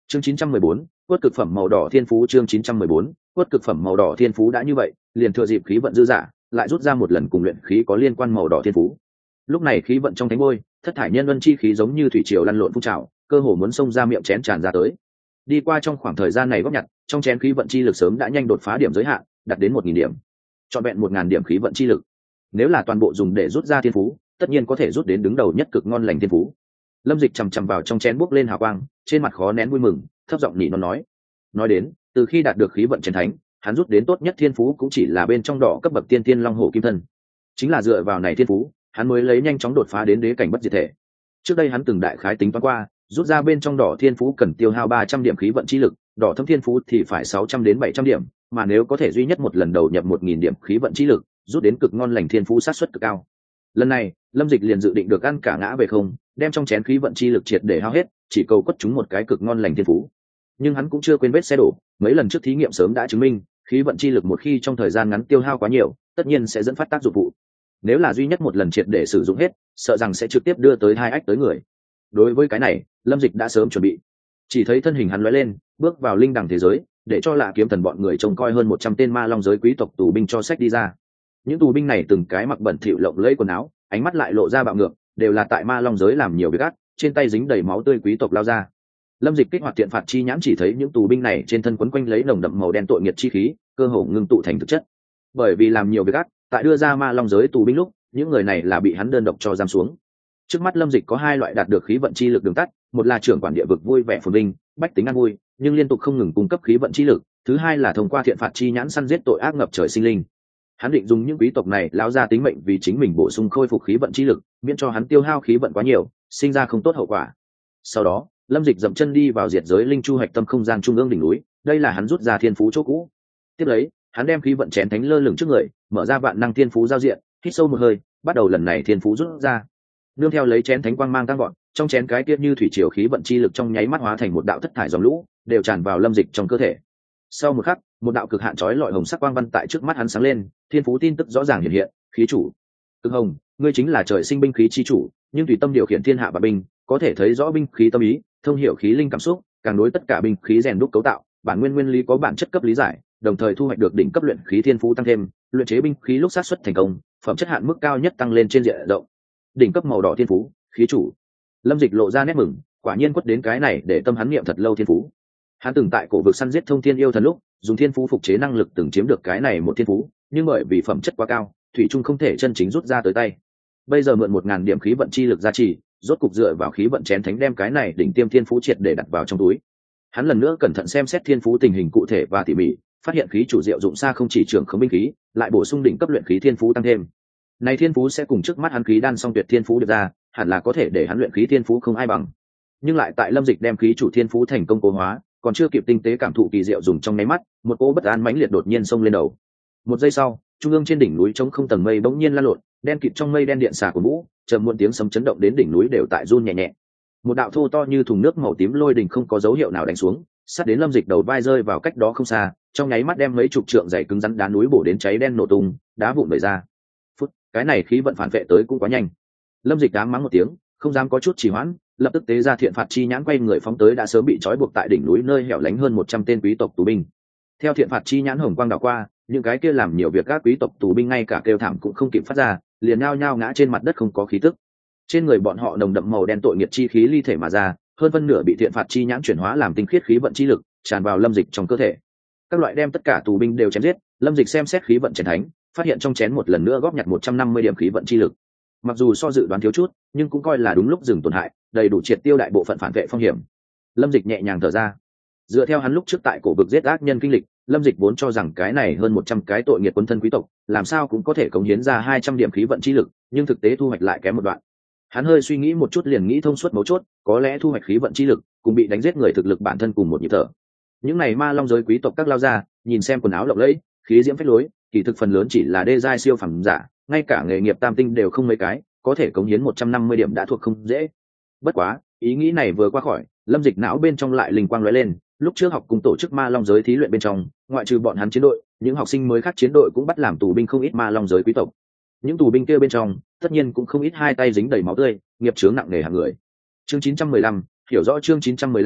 Chương 914, quất cực phẩm màu đỏ thiên phú. Chương 914, quất cực phẩm màu đỏ thiên phú. Đã như vậy, liền thừa dịp khí vận dư dả, lại rút ra một lần cùng luyện khí có liên quan màu đỏ thiên phú. Lúc này khí vận trong thánh ngôi, thất thải nhân luân chi khí giống như thủy triều lăn lộn phun trào, cơ hồ muốn xông ra miệng chén tràn ra tới. Đi qua trong khoảng thời gian này góp nhặt, trong chén khí vận chi lực sớm đã nhanh đột phá điểm giới hạn, đạt đến 1000 điểm. Trọn vẹn 1000 điểm khí vận chi lực. Nếu là toàn bộ dùng để rút ra thiên phú, tất nhiên có thể rút đến đứng đầu nhất cực ngon lành thiên phú. Lâm Dịch chằm chằm vào trong chén bốc lên hào quang, trên mặt khó nén vui mừng, thấp giọng nỉ non nói đến, từ khi đạt được khí vận chiến thánh, hắn rút đến tốt nhất thiên phú cũng chỉ là bên trong đỏ cấp bậc tiên tiên long hổ kim thân. Chính là dựa vào này thiên phú, hắn mới lấy nhanh chóng đột phá đến đế cảnh bất diệt thể. Trước đây hắn từng đại khái tính toán qua, rút ra bên trong đỏ thiên phú cần tiêu hao 300 điểm khí vận chi lực, đỏ thâm thiên phú thì phải 600 đến 700 điểm, mà nếu có thể duy nhất một lần đầu nhập 1000 điểm khí vận chi lực, rút đến cực ngon lành thiên phú sát suất cực cao. Lần này, Lâm Dịch liền dự định được ăn cả ngã về không, đem trong chén khí vận chi lực triệt để hao hết, chỉ cầu quất chúng một cái cực ngon lành thiên phú. Nhưng hắn cũng chưa quên vết xe đổ, mấy lần trước thí nghiệm sớm đã chứng minh, khí vận chi lực một khi trong thời gian ngắn tiêu hao quá nhiều, tất nhiên sẽ dẫn phát tác dụng phụ. Nếu là duy nhất một lần triệt để sử dụng hết, sợ rằng sẽ trực tiếp đưa tới hai ách tới người. Đối với cái này, Lâm Dịch đã sớm chuẩn bị. Chỉ thấy thân hình hắn lóe lên, bước vào linh đẳng thế giới, để cho Lạ Kiếm Thần bọn người trông coi hơn 100 tên ma long giới quý tộc tù binh cho sách đi ra. Những tù binh này từng cái mặc bẩn thỉu lộng lẫy quần áo, ánh mắt lại lộ ra bạo ngược, đều là tại ma long giới làm nhiều việc ác, trên tay dính đầy máu tươi quý tộc lao ra. Lâm Dịch kích hoạt thiện phạt chi nhãn, chỉ thấy những tù binh này trên thân quấn quanh lấy nồng đậm màu đen tội nghiệt chi khí, cơ hồ ngưng tụ thành thực chất. Bởi vì làm nhiều việc ác, tại đưa ra ma long giới tù binh lúc, những người này là bị hắn đơn độc cho giam xuống. Trước mắt Lâm Dịch có hai loại đạt được khí vận chi lực đường tắt, một là trưởng quản địa vực vui vẻ phồn vinh, bách tính an vui, nhưng liên tục không ngừng cung cấp khí vận chi lực, thứ hai là thông qua thiện phạt chi nhãn săn giết tội ác ngập trời sinh linh. Hắn định dùng những quý tộc này lao ra tính mệnh vì chính mình bổ sung khôi phục khí vận chi lực, miễn cho hắn tiêu hao khí vận quá nhiều, sinh ra không tốt hậu quả. Sau đó, Lâm Dịch dậm chân đi vào diệt giới linh chu hạch tâm không gian trung ương đỉnh núi, đây là hắn rút ra thiên phú chỗ cũ. Tiếp lấy, hắn đem khí vận chén thánh lơ lửng trước người, mở ra vạn năng thiên phú giao diện, hít sâu một hơi, bắt đầu lần này thiên phú rút ra. Nương theo lấy chén thánh quang mang tăng vọt, trong chén cái kia như thủy triều khí vận chi lực trong nháy mắt hóa thành một đạo thất thải dòng lũ, đều tràn vào Lâm Dịch trong cơ thể. Sau một khắc, một đạo cực hạn chói lọi hồng sắc quang văn tại trước mắt hắn sáng lên, thiên phú tin tức rõ ràng hiện hiện, khí chủ. Cực Hồng, ngươi chính là trời sinh binh khí chi chủ, nhưng tùy tâm điều khiển thiên hạ và binh, có thể thấy rõ binh khí tâm ý, thông hiểu khí linh cảm xúc, càng đối tất cả binh khí rèn đúc cấu tạo, bản nguyên nguyên lý có bản chất cấp lý giải, đồng thời thu hoạch được đỉnh cấp luyện khí thiên phú tăng thêm, luyện chế binh khí lúc sát xuất thành công, phẩm chất hạn mức cao nhất tăng lên trên diện rộng. Đỉnh cấp màu đỏ thiên phú, khí chủ. Lâm Dịch lộ ra nét mừng, quả nhiên quất đến cái này để tâm hắn niệm thật lâu thiên phú. Hắn từng tại cổ vực săn giết thông thiên yêu thần lúc, dùng thiên phú phục chế năng lực từng chiếm được cái này một thiên phú, nhưng bởi vì phẩm chất quá cao, thủy trung không thể chân chính rút ra tới tay. Bây giờ mượn 1000 điểm khí vận chi lực gia trì, rốt cục dựa vào khí vận chén thánh đem cái này đỉnh tiêm thiên phú triệt để đặt vào trong túi. Hắn lần nữa cẩn thận xem xét thiên phú tình hình cụ thể và tỉ mỉ, phát hiện khí chủ diệu dụng xa không chỉ trưởng khống binh khí, lại bổ sung đỉnh cấp luyện khí thiên phú tăng thêm. Này thiên phú sẽ cùng trước mắt hắn khí đan song tuyệt thiên phú được ra, hẳn là có thể để hắn luyện khí thiên phú không ai bằng. Nhưng lại tại Lâm Dịch đem khí chủ thiên phú thành công cố hóa, còn chưa kịp tinh tế cảm thụ kỳ diệu dùng trong nháy mắt, một cỗ bất an mãnh liệt đột nhiên xông lên đầu. Một giây sau, trung ương trên đỉnh núi trống không tầng mây bỗng nhiên lan lộn, đen kịt trong mây đen điện xà của vũ, trầm muộn tiếng sấm chấn động đến đỉnh núi đều tại run nhẹ nhẹ. Một đạo thô to như thùng nước màu tím lôi đỉnh không có dấu hiệu nào đánh xuống, sát đến Lâm Dịch đầu vai rơi vào cách đó không xa, trong nháy mắt đem mấy chục trượng dày cứng rắn đá núi bổ đến cháy đen nổ tung, đá vụn bể ra. Phút, cái này khí vận phản vệ tới cũng quá nhanh. Lâm Dịch ám mắng một tiếng, không dám có chút trì hoãn, lập tức tế ra thiện phạt chi nhãn quay người phóng tới đã sớm bị trói buộc tại đỉnh núi nơi hẻo lánh hơn 100 tên quý tộc tù binh. Theo thiện phạt chi nhãn hồng quang đảo qua, những cái kia làm nhiều việc các quý tộc tù binh ngay cả kêu thảm cũng không kịp phát ra, liền nhao nhao ngã trên mặt đất không có khí tức. Trên người bọn họ nồng đậm màu đen tội nghiệp chi khí ly thể mà ra, hơn phân nửa bị thiện phạt chi nhãn chuyển hóa làm tinh khiết khí vận chi lực, tràn vào Lâm Dịch trong cơ thể. Các loại đem tất cả tù binh đều chém giết, Lâm Dịch xem xét khí vận chén thánh, phát hiện trong chén một lần nữa góp nhặt 150 điểm khí vận chi lực. Mặc dù so dự đoán thiếu chút, nhưng cũng coi là đúng lúc dừng tổn hại, đầy đủ triệt tiêu đại bộ phận phản vệ phong hiểm. Lâm Dịch nhẹ nhàng thở ra. Dựa theo hắn lúc trước tại cổ vực giết ác nhân kinh lịch, Lâm Dịch vốn cho rằng cái này hơn 100 cái tội nghiệp quân thân quý tộc, làm sao cũng có thể cống hiến ra 200 điểm khí vận chi lực, nhưng thực tế thu hoạch lại kém một đoạn. Hắn hơi suy nghĩ một chút liền nghĩ thông suốt mấu chốt, có lẽ thu hoạch khí vận chi lực, cùng bị đánh giết người thực lực bản thân cùng một nhịp thở. Những này ma long giới quý tộc các lao ra, nhìn xem quần áo lộng lẫy, khí diễm phách lối, kỳ thực phần lớn chỉ là đê giai siêu phẩm giả, ngay cả nghề nghiệp tam tinh đều không mấy cái, có thể cống hiến 150 điểm đã thuộc không dễ. Bất quá, ý nghĩ này vừa qua khỏi, Lâm Dịch não bên trong lại linh quang lóe lên, lúc trước học cùng tổ chức ma long giới thí luyện bên trong, ngoại trừ bọn hắn chiến đội, những học sinh mới khác chiến đội cũng bắt làm tù binh không ít ma long giới quý tộc. Những tù binh kia bên trong, tất nhiên cũng không ít hai tay dính đầy máu tươi, nghiệp chướng nặng nề hàng người. Chương 915, hiểu rõ chương 915,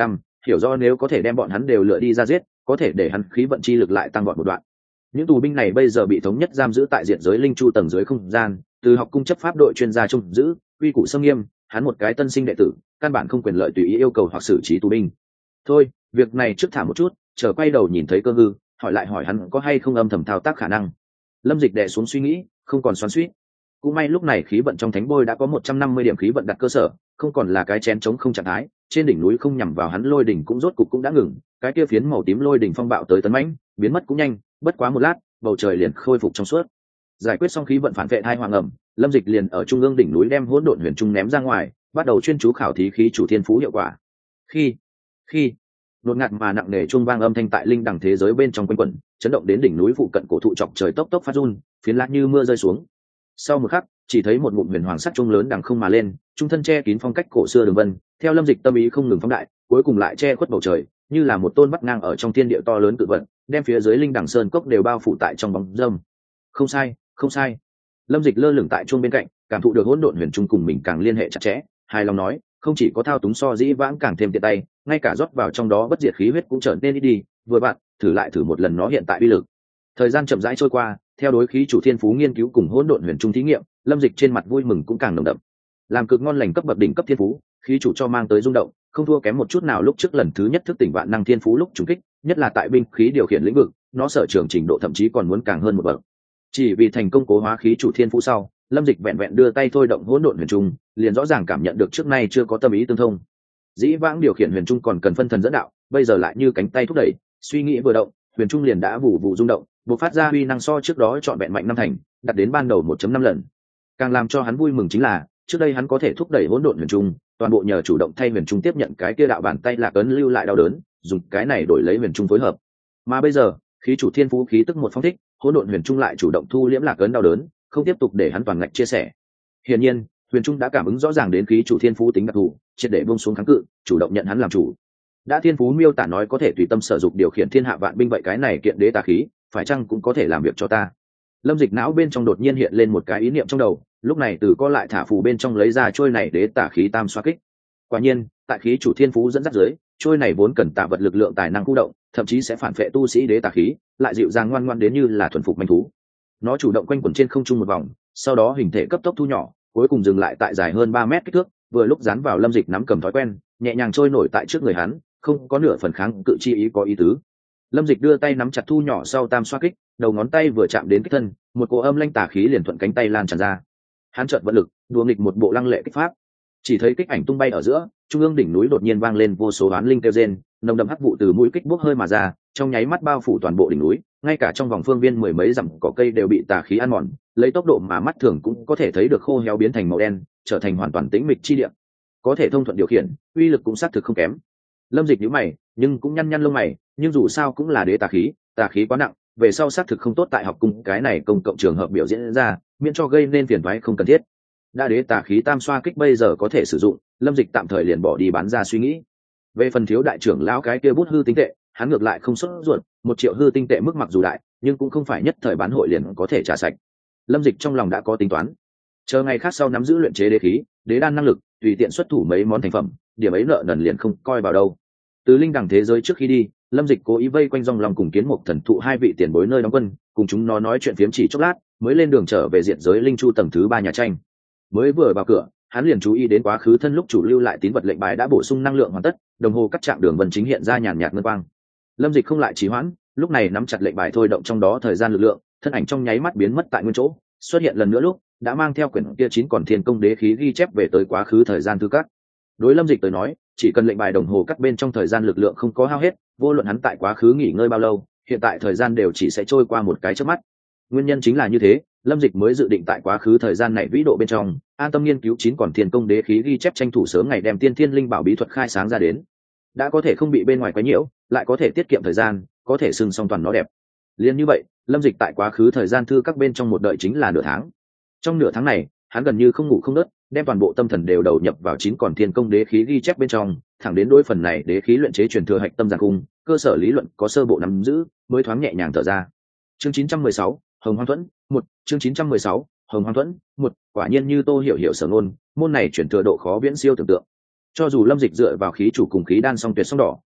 hiểu rõ nếu có thể đem bọn hắn đều lựa đi ra giết, có thể để hắn khí vận chi lực lại tăng vọt một đoạn. Những tù binh này bây giờ bị thống nhất giam giữ tại diện giới linh chu tầng dưới không gian, từ học cung chấp pháp đội chuyên gia trông giữ, uy củ xâm nghiêm, hắn một cái tân sinh đệ tử, căn bản không quyền lợi tùy ý yêu cầu hoặc xử trí tù binh. Thôi, việc này trước thả một chút, chờ quay đầu nhìn thấy Cơ Hư, hỏi hắn có hay không âm thầm thao tác khả năng. Lâm Dịch đè xuống suy nghĩ, không còn xoắn xuýt. Cũng may lúc này khí vận trong thánh bôi đã có 150 điểm khí vận đặt cơ sở, không còn là cái chén trống không trạng thái. Trên đỉnh núi không nhằm vào hắn lôi đỉnh cũng rốt cục cũng đã ngừng, cái kia phiến màu tím lôi đỉnh phong bạo tới tấn mãnh, biến mất cũng nhanh, bất quá một lát, bầu trời liền khôi phục trong suốt. Giải quyết xong khí vận phản vệ hai hoàng ẩm, Lâm Dịch liền ở trung ương đỉnh núi đem hỗn độn huyền trung ném ra ngoài, bắt đầu chuyên chú khảo thí khí chủ thiên phú hiệu quả. Khi đột ngạt mà nặng nề chuông vang âm thanh tại linh đẳng thế giới bên trong quanh quẩn, chấn động đến đỉnh núi phụ cận cổ thụ chọc trời tốc tốc phát run, phiến lá như mưa rơi xuống. Sau một khắc, chỉ thấy một ngụm huyền hoàng sắc chuông lớn đằng không mà lên, trung thân che kín phong cách cổ xưa đường vân, theo Lâm Dịch tâm ý không ngừng phóng đại, cuối cùng lại che khuất bầu trời, như là một tôn vắt ngang ở trong thiên địa to lớn cự vật, đem phía dưới linh đẳng sơn cốc đều bao phủ tại trong bóng râm. Không sai, không sai. Lâm Dịch lơ lửng tại chuông bên cạnh, cảm thụ được hỗn độn huyền trung cùng mình càng liên hệ chặt chẽ, hài lòng nói, không chỉ có thao túng so dĩ vãng càng thêm tiện tay, ngay cả rót vào trong đó bất diệt khí huyết cũng trở nên ít đi, vừa bạn, thử một lần nó hiện tại uy lực. Thời gian chậm rãi trôi qua, theo đối khí chủ thiên phú nghiên cứu cùng hỗn độn huyền trung thí nghiệm, Lâm Dịch trên mặt vui mừng cũng càng nồng đậm. Làm cực ngon lành cấp bậc đỉnh cấp thiên phú, khí chủ cho mang tới rung động, không thua kém một chút nào lúc trước lần thứ nhất thức tỉnh vạn năng thiên phú lúc trùng kích, nhất là tại binh khí điều khiển lĩnh vực, nó sở trường trình độ thậm chí còn muốn càng hơn một bậc. Chỉ vì thành công cố hóa khí chủ thiên phú sau, Lâm Dịch vẹn vẹn đưa tay thôi động hỗn độn huyền trung, liền rõ ràng cảm nhận được trước nay chưa có tâm ý tương thông. Dĩ vãng điều khiển huyền trung còn cần phân thần dẫn đạo, bây giờ lại như cánh tay thúc đẩy, suy nghĩ vừa động, huyền trung liền đã vụ vụ rung động, bộc phát ra uy năng so trước đó trọn vẹn mạnh năm thành, đạt đến ban đầu 1.5 lần. Càng làm cho hắn vui mừng chính là, trước đây hắn có thể thúc đẩy hỗn độn huyền trung, toàn bộ nhờ chủ động thay huyền trung tiếp nhận cái kia đạo bàn tay lạc ấn lưu lại đau đớn, dùng cái này đổi lấy huyền trung phối hợp. Mà bây giờ, khí chủ thiên phú khí tức một phong thích, hỗn độn huyền trung lại chủ động thu liễm lạc ấn đau đớn, không tiếp tục để hắn toàn ngạch chia sẻ. Hiển nhiên, huyền trung đã cảm ứng rõ ràng đến khí chủ thiên phú tính đặc thù, triệt để buông xuống kháng cự, chủ động nhận hắn làm chủ. Đã thiên phú miêu tả nói có thể tùy tâm sở dục điều khiển thiên hạ vạn binh, vậy cái này kiện đế tà khí, phải chăng cũng có thể làm việc cho ta? Lâm Dịch não bên trong đột nhiên hiện lên một cái ý niệm trong đầu, lúc này từ co lại thả phù bên trong lấy ra trôi này đế tà khí tam xoa kích. Quả nhiên, tại khí chủ thiên phú dẫn dắt dưới, trôi này vốn cần tạ vật lực lượng tài năng khu động, thậm chí sẽ phản phệ tu sĩ đế tà khí, lại dịu dàng ngoan ngoãn đến như là thuần phục manh thú. Nó chủ động quanh quẩn trên không trung một vòng, sau đó hình thể cấp tốc thu nhỏ, cuối cùng dừng lại tại dài hơn 3 mét kích thước, vừa lúc dán vào Lâm Dịch nắm cầm thói quen, nhẹ nhàng trôi nổi tại trước người hắn, không có nửa phần kháng cự chi ý có ý tứ. Lâm Dịch đưa tay nắm chặt thu nhỏ sau tam xoa kích, đầu ngón tay vừa chạm đến kích thân, một cỗ âm lanh tà khí liền thuận cánh tay lan tràn ra. Hắn chợt vận lực, đùa nghịch một bộ lăng lệ kích pháp. Chỉ thấy kích ảnh tung bay ở giữa, trung ương đỉnh núi đột nhiên vang lên vô số oán linh kêu rên, nồng đậm hắc vụ từ mũi kích bốc hơi mà ra, trong nháy mắt bao phủ toàn bộ đỉnh núi, ngay cả trong vòng phương viên mười mấy dặm cỏ cây đều bị tà khí ăn mòn, lấy tốc độ mà mắt thường cũng có thể thấy được khô héo biến thành màu đen, trở thành hoàn toàn tĩnh mịch chi địa. Có thể thông thuận điều khiển, uy lực cũng xác thực không kém. Lâm Dịch nhíu mày, nhưng cũng nhăn lông mày, nhưng dù sao cũng là đế tà khí quá nặng, về sau xác thực không tốt tại học cung cái này công cộng trường hợp biểu diễn ra, miễn cho gây nên phiền toái không cần thiết. Đã đế tà khí tam xoa kích bây giờ có thể sử dụng, Lâm Dịch tạm thời liền bỏ đi bán ra suy nghĩ. Về phần thiếu đại trưởng lão cái kia bút hư tinh tệ, hắn ngược lại không sốt ruột, 1 triệu hư tinh tệ mức mặc dù đại, nhưng cũng không phải nhất thời bán hội liền có thể trả sạch. Lâm Dịch trong lòng đã có tính toán, chờ ngày khác sau nắm giữ luyện chế đế khí, đế đan năng lực, tùy tiện xuất thủ mấy món thành phẩm, điểm ấy nợ nần liền không coi vào đâu. Từ linh đẳng thế giới trước khi đi, Lâm Dịch cố ý vây quanh Dòng Long cùng Kiến Mục thần thụ hai vị tiền bối nơi đóng quân, cùng chúng nó nói chuyện phiếm chỉ chốc lát, mới lên đường trở về diện giới linh chu tầng thứ 3 nhà tranh. Mới vừa vào cửa, hắn liền chú ý đến quá khứ thân lúc chủ lưu lại tín vật lệnh bài đã bổ sung năng lượng hoàn tất, đồng hồ cắt chạm đường vân chính hiện ra nhàn nhạt ngân quang. Lâm Dịch không lại trì hoãn, lúc này nắm chặt lệnh bài thôi động trong đó thời gian lực lượng, thân ảnh trong nháy mắt biến mất tại nguyên chỗ, xuất hiện lần nữa lúc đã mang theo quyển kia 9 còn thiên công đế khí ghi chép về tới quá khứ thời gian thư cắt. Đối Lâm Dịch tới nói, chỉ cần lệnh bài đồng hồ cắt bên trong thời gian lực lượng không có hao hết, vô luận hắn tại quá khứ nghỉ ngơi bao lâu, hiện tại thời gian đều chỉ sẽ trôi qua một cái chớp mắt. Nguyên nhân chính là như thế, Lâm Dịch mới dự định tại quá khứ thời gian này vĩ độ bên trong, an tâm nghiên cứu 9 còn thiên công đế khí ghi chép, tranh thủ sớm ngày đem tiên thiên linh bảo bí thuật khai sáng ra đến. Đã có thể không bị bên ngoài quấy nhiễu, lại có thể tiết kiệm thời gian, có thể xưng song toàn nó đẹp. Liên như vậy, Lâm Dịch tại quá khứ thời gian thư các bên trong một đợi chính là nửa tháng. Trong nửa tháng này, hắn gần như không ngủ không ngớt, đem toàn bộ tâm thần đều đầu nhập vào 9 còn thiên công đế khí ghi chép bên trong, thẳng đến đối phần này đế khí luyện chế truyền thừa hạch tâm giàn cung, cơ sở lý luận có sơ bộ nắm giữ, mới thoáng nhẹ nhàng thở ra. Chương 916, Hồng Hoang Thuẫn, 1, chương 916, Hồng Hoang Thuẫn, 1, quả nhiên như Tô hiểu sở ngôn, môn này truyền thừa độ khó viễn siêu tưởng tượng. Cho dù Lâm Dịch dựa vào khí chủ cùng khí đan song tuyệt song đỏ,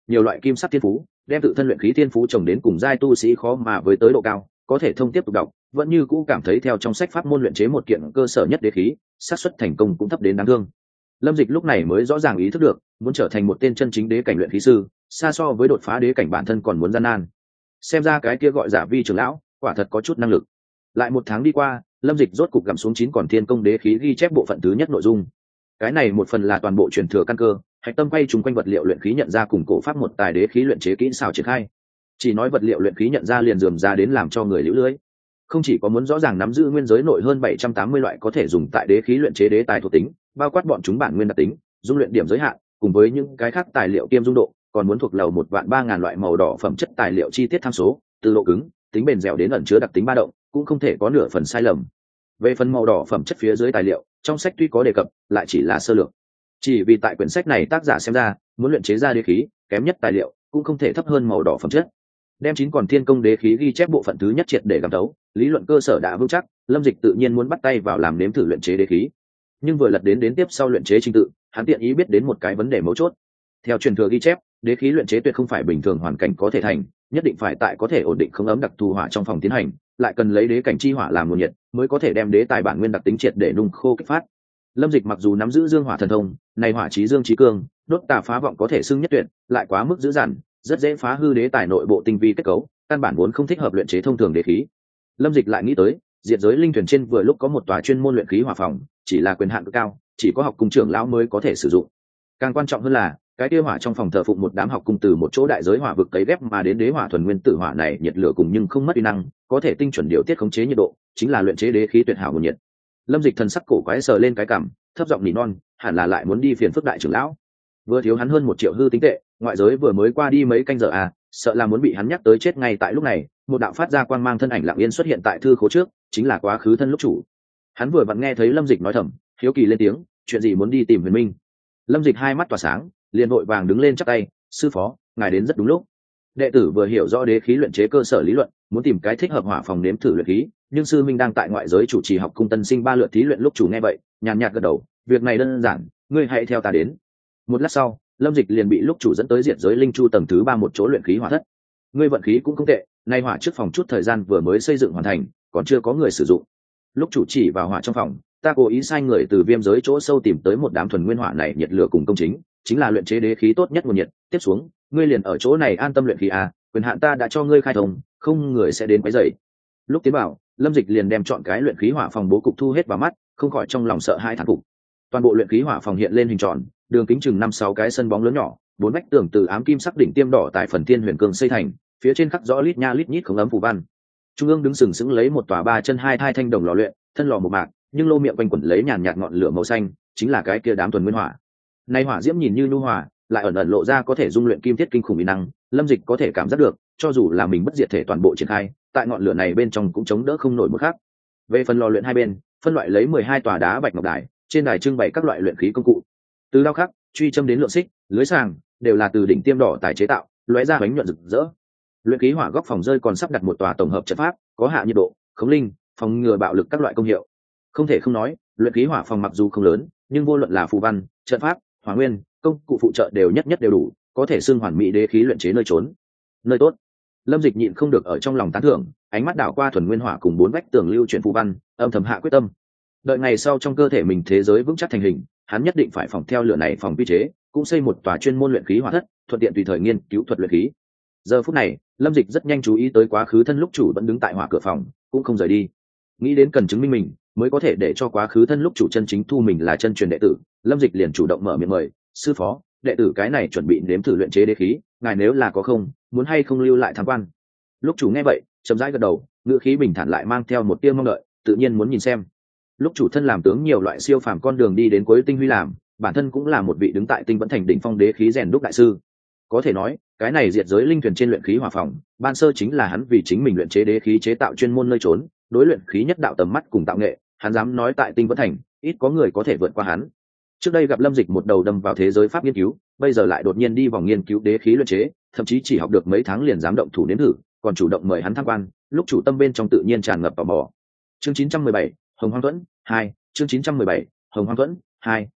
nhiều loại kim sắc thiên phú, đem tự thân luyện khí thiên phú trồng đến cùng giai tu sĩ khó mà với tới độ cao, có thể thông tiếp tục đọc, vẫn như cũ cảm thấy theo trong sách pháp môn luyện chế một kiện cơ sở nhất đế khí, xác suất thành công cũng thấp đến đáng thương. Lâm Dịch lúc này mới rõ ràng ý thức được, muốn trở thành một tên chân chính đế cảnh luyện khí sư, xa so với đột phá đế cảnh bản thân còn muốn gian nan. Xem ra cái kia gọi giả vi trưởng lão, quả thật có chút năng lực. Lại một tháng đi qua, Lâm Dịch rốt cục gặm xuống 9 còn thiên công đế khí ghi chép bộ phận thứ nhất nội dung. Cái này một phần là toàn bộ truyền thừa căn cơ, hạch tâm quay trùng quanh vật liệu luyện khí nhận ra cùng cổ pháp một tài đế khí luyện chế kỹ xảo triển khai. Chỉ nói vật liệu luyện khí nhận ra liền rườm ra đến làm cho người liễu lưới. Không chỉ có muốn rõ ràng nắm giữ nguyên giới nội hơn 780 loại có thể dùng tại đế khí luyện chế đế tài thuộc tính, bao quát bọn chúng bản nguyên đặc tính, dung luyện điểm giới hạn, cùng với những cái khác tài liệu kiêm dung độ, còn muốn thuộc lầu 1.300.000 loại màu đỏ phẩm chất tài liệu chi tiết tham số, từ độ cứng, tính bền dẻo đến ẩn chứa đặc tính ba động, cũng không thể có nửa phần sai lầm. Về phần màu đỏ phẩm chất phía dưới tài liệu, trong sách tuy có đề cập, lại chỉ là sơ lược. Chỉ vì tại quyển sách này tác giả xem ra, muốn luyện chế ra đế khí, kém nhất tài liệu cũng không thể thấp hơn màu đỏ phẩm chất. Đem 9 còn thiên công đế khí ghi chép bộ phận thứ nhất triệt để gặm thấu, lý luận cơ sở đã vững chắc, Lâm Dịch tự nhiên muốn bắt tay vào làm nếm thử luyện chế đế khí. Nhưng vừa lật đến tiếp sau luyện chế trình tự, hắn tiện ý biết đến một cái vấn đề mấu chốt. Theo truyền thừa ghi chép, đế khí luyện chế tuyệt không phải bình thường hoàn cảnh có thể thành, nhất định phải tại có thể ổn định không ấm đặc thù hỏa trong phòng tiến hành, lại cần lấy đế cảnh chi hỏa làm nguồn nhiệt, mới có thể đem đế tài bản nguyên đặc tính triệt để nung khô kích phát. Lâm Dịch mặc dù nắm giữ dương hỏa thần thông, này hỏa chí dương chí cương, đốt tà phá vọng có thể xưng nhất tuyệt, lại quá mức dữ dằn, rất dễ phá hư đế tài nội bộ tinh vi kết cấu, căn bản vốn không thích hợp luyện chế thông thường đế khí. Lâm Dịch lại nghĩ tới, diệt giới linh thuyền trên vừa lúc có một tòa chuyên môn luyện khí hỏa phòng, chỉ là quyền hạn cực cao, chỉ có học cung trưởng lão mới có thể sử dụng. Càng quan trọng hơn là, cái tiêu hỏa trong phòng thờ phụng một đám học cung từ một chỗ đại giới hỏa vực cấy ghép mà đến đế hỏa thuần nguyên tử hỏa này nhiệt lửa cùng nhưng không mất uy năng, có thể tinh chuẩn điều tiết khống chế nhiệt độ, chính là luyện chế đế khí tuyệt hảo nguồn nhiệt. Lâm Dịch thần sắc cổ quái sờ lên cái cằm, thấp giọng nỉ non, hẳn là lại muốn đi phiền phức đại trưởng lão. Vừa thiếu hắn hơn 1 triệu hư tính tệ, ngoại giới vừa mới qua đi mấy canh giờ à, sợ là muốn bị hắn nhắc tới chết ngay tại lúc này. Một đạo phát ra quang mang thân ảnh lặng yên xuất hiện tại thư khố trước, chính là quá khứ thân lúc chủ. Hắn vừa vặn nghe thấy Lâm Dịch nói thầm, hiếu kỳ lên tiếng, chuyện gì muốn đi tìm Huyền Minh. Lâm Dịch hai mắt tỏa sáng, liền vội vàng đứng lên chắp tay, sư phó, ngài đến rất đúng lúc. Đệ tử vừa hiểu rõ đế khí luyện chế cơ sở lý luận, muốn tìm cái thích hợp hỏa phòng nếm thử luyện khí, nhưng sư minh đang tại ngoại giới chủ trì học cung tân sinh 3 lượt thí luyện. Lúc chủ nghe vậy, nhàn nhạt gật đầu, việc này đơn giản, ngươi hãy theo ta đến. Một lát sau, Lâm Dịch liền bị lúc chủ dẫn tới diệt giới linh chu tầng thứ 3 một chỗ luyện khí hỏa thất. Ngươi vận khí cũng không tệ, nay hỏa trước phòng chút thời gian vừa mới xây dựng hoàn thành, còn chưa có người sử dụng. Lúc chủ chỉ vào hỏa trong phòng, ta cố ý sai người từ viêm giới chỗ sâu tìm tới một đám thuần nguyên hỏa này nhiệt lửa cùng công chính là luyện chế đế khí tốt nhất nguồn nhiệt. Tiếp xuống, ngươi liền ở chỗ này an tâm luyện khí à, quyền hạn ta đã cho ngươi khai thông, không người sẽ đến quấy rầy. Lúc tiến vào, Lâm Dịch liền đem chọn cái luyện khí hỏa phòng bố cục thu hết vào mắt, không khỏi trong lòng sợ hai thán phục. Toàn bộ luyện khí hỏa phòng hiện lên hình tròn, đường kính chừng 5-6 cái sân bóng lớn nhỏ, 4 vách tường từ ám kim sắc đỉnh tiêm đỏ tại phần thiên huyền cương xây thành, phía trên khắc rõ lít nha lít nhít khổng ấm phù văn. Trung ương đứng sừng sững lấy một tòa 3 chân 2 thai thanh đồng lò luyện, thân lò một mạc, nhưng lô miệng quanh quẩn lấy nhàn nhạt ngọn lửa màu xanh, chính là cái kia đám thuần nguyên hỏa. Nay hỏa diễm nhìn như nhu hòa, lại ẩn ẩn lộ ra có thể dung luyện kim thiết kinh khủng uy năng. Lâm Dịch có thể cảm giác được, cho dù là mình bất diệt thể toàn bộ triển khai, tại ngọn lửa này bên trong cũng chống đỡ không nổi một khắc. Về phần lò luyện hai bên, phân loại lấy 12 tòa đá bạch ngọc đài, trên đài trưng bày các loại luyện khí công cụ, từ dao khắc, truy châm đến lượng xích, lưới sàng, đều là từ đỉnh tiêm đỏ tài chế tạo, lóe ra bánh nhuận rực rỡ. Luyện khí hỏa góc phòng rơi còn sắp đặt một tòa tổng hợp trận pháp, có hạ nhiệt độ, khống linh, phòng ngừa bạo lực các loại công hiệu. Không thể không nói, luyện khí hỏa phòng mặc dù không lớn, nhưng vô luận là phù văn, trận pháp, hỏa nguyên, công cụ phụ trợ đều nhất đều đủ, có thể xưng hoàn mỹ đế khí luyện chế nơi trốn, nơi tốt. Lâm Dịch nhịn không được ở trong lòng tán thưởng, ánh mắt đảo qua thuần nguyên hỏa cùng 4 vách tường lưu chuyển phù văn, âm thầm hạ quyết tâm. Đợi ngày sau trong cơ thể mình thế giới vững chắc thành hình, hắn nhất định phải phòng theo lửa này phòng quy chế, cũng xây một tòa chuyên môn luyện khí hỏa thất, thuận tiện tùy thời nghiên cứu thuật luyện khí. Giờ phút này, Lâm Dịch rất nhanh chú ý tới quá khứ thân lúc chủ vẫn đứng tại hỏa cửa phòng, cũng không rời đi. Nghĩ đến cần chứng minh mình, mới có thể để cho quá khứ thân lúc chủ chân chính thu mình là chân truyền đệ tử, Lâm Dịch liền chủ động mở miệng mời, sư phó, đệ tử cái này chuẩn bị nếm thử luyện chế đế khí, ngài nếu là có không, muốn hay không lưu lại tham quan. Lúc chủ nghe vậy, chậm rãi gật đầu, ngữ khí bình thản lại mang theo một tia mong đợi, tự nhiên muốn nhìn xem. Lúc chủ thân làm tướng nhiều loại siêu phàm con đường đi đến cuối tinh huy làm, bản thân cũng là một vị đứng tại tinh vẫn thành đỉnh phong đế khí rèn đúc đại sư. Có thể nói, cái này diệt giới linh thuyền trên luyện khí hỏa phòng, ban sơ chính là hắn vì chính mình luyện chế đế khí chế tạo chuyên môn nơi trốn, đối luyện khí nhất đạo tầm mắt cùng tạo nghệ, hắn dám nói tại tinh vẫn thành, ít có người có thể vượt qua hắn. Trước đây gặp Lâm Dịch một đầu đâm vào thế giới pháp nghiên cứu, bây giờ lại đột nhiên đi vòng nghiên cứu đế khí luyện chế, thậm chí chỉ học được mấy tháng liền dám động thủ nếm thử, còn chủ động mời hắn tham quan, lúc chủ tâm bên trong tự nhiên tràn ngập tò mò. Chương 917, Hồng Hoang Thuẫn 2, chương 917, Hồng Hoang Thuẫn 2,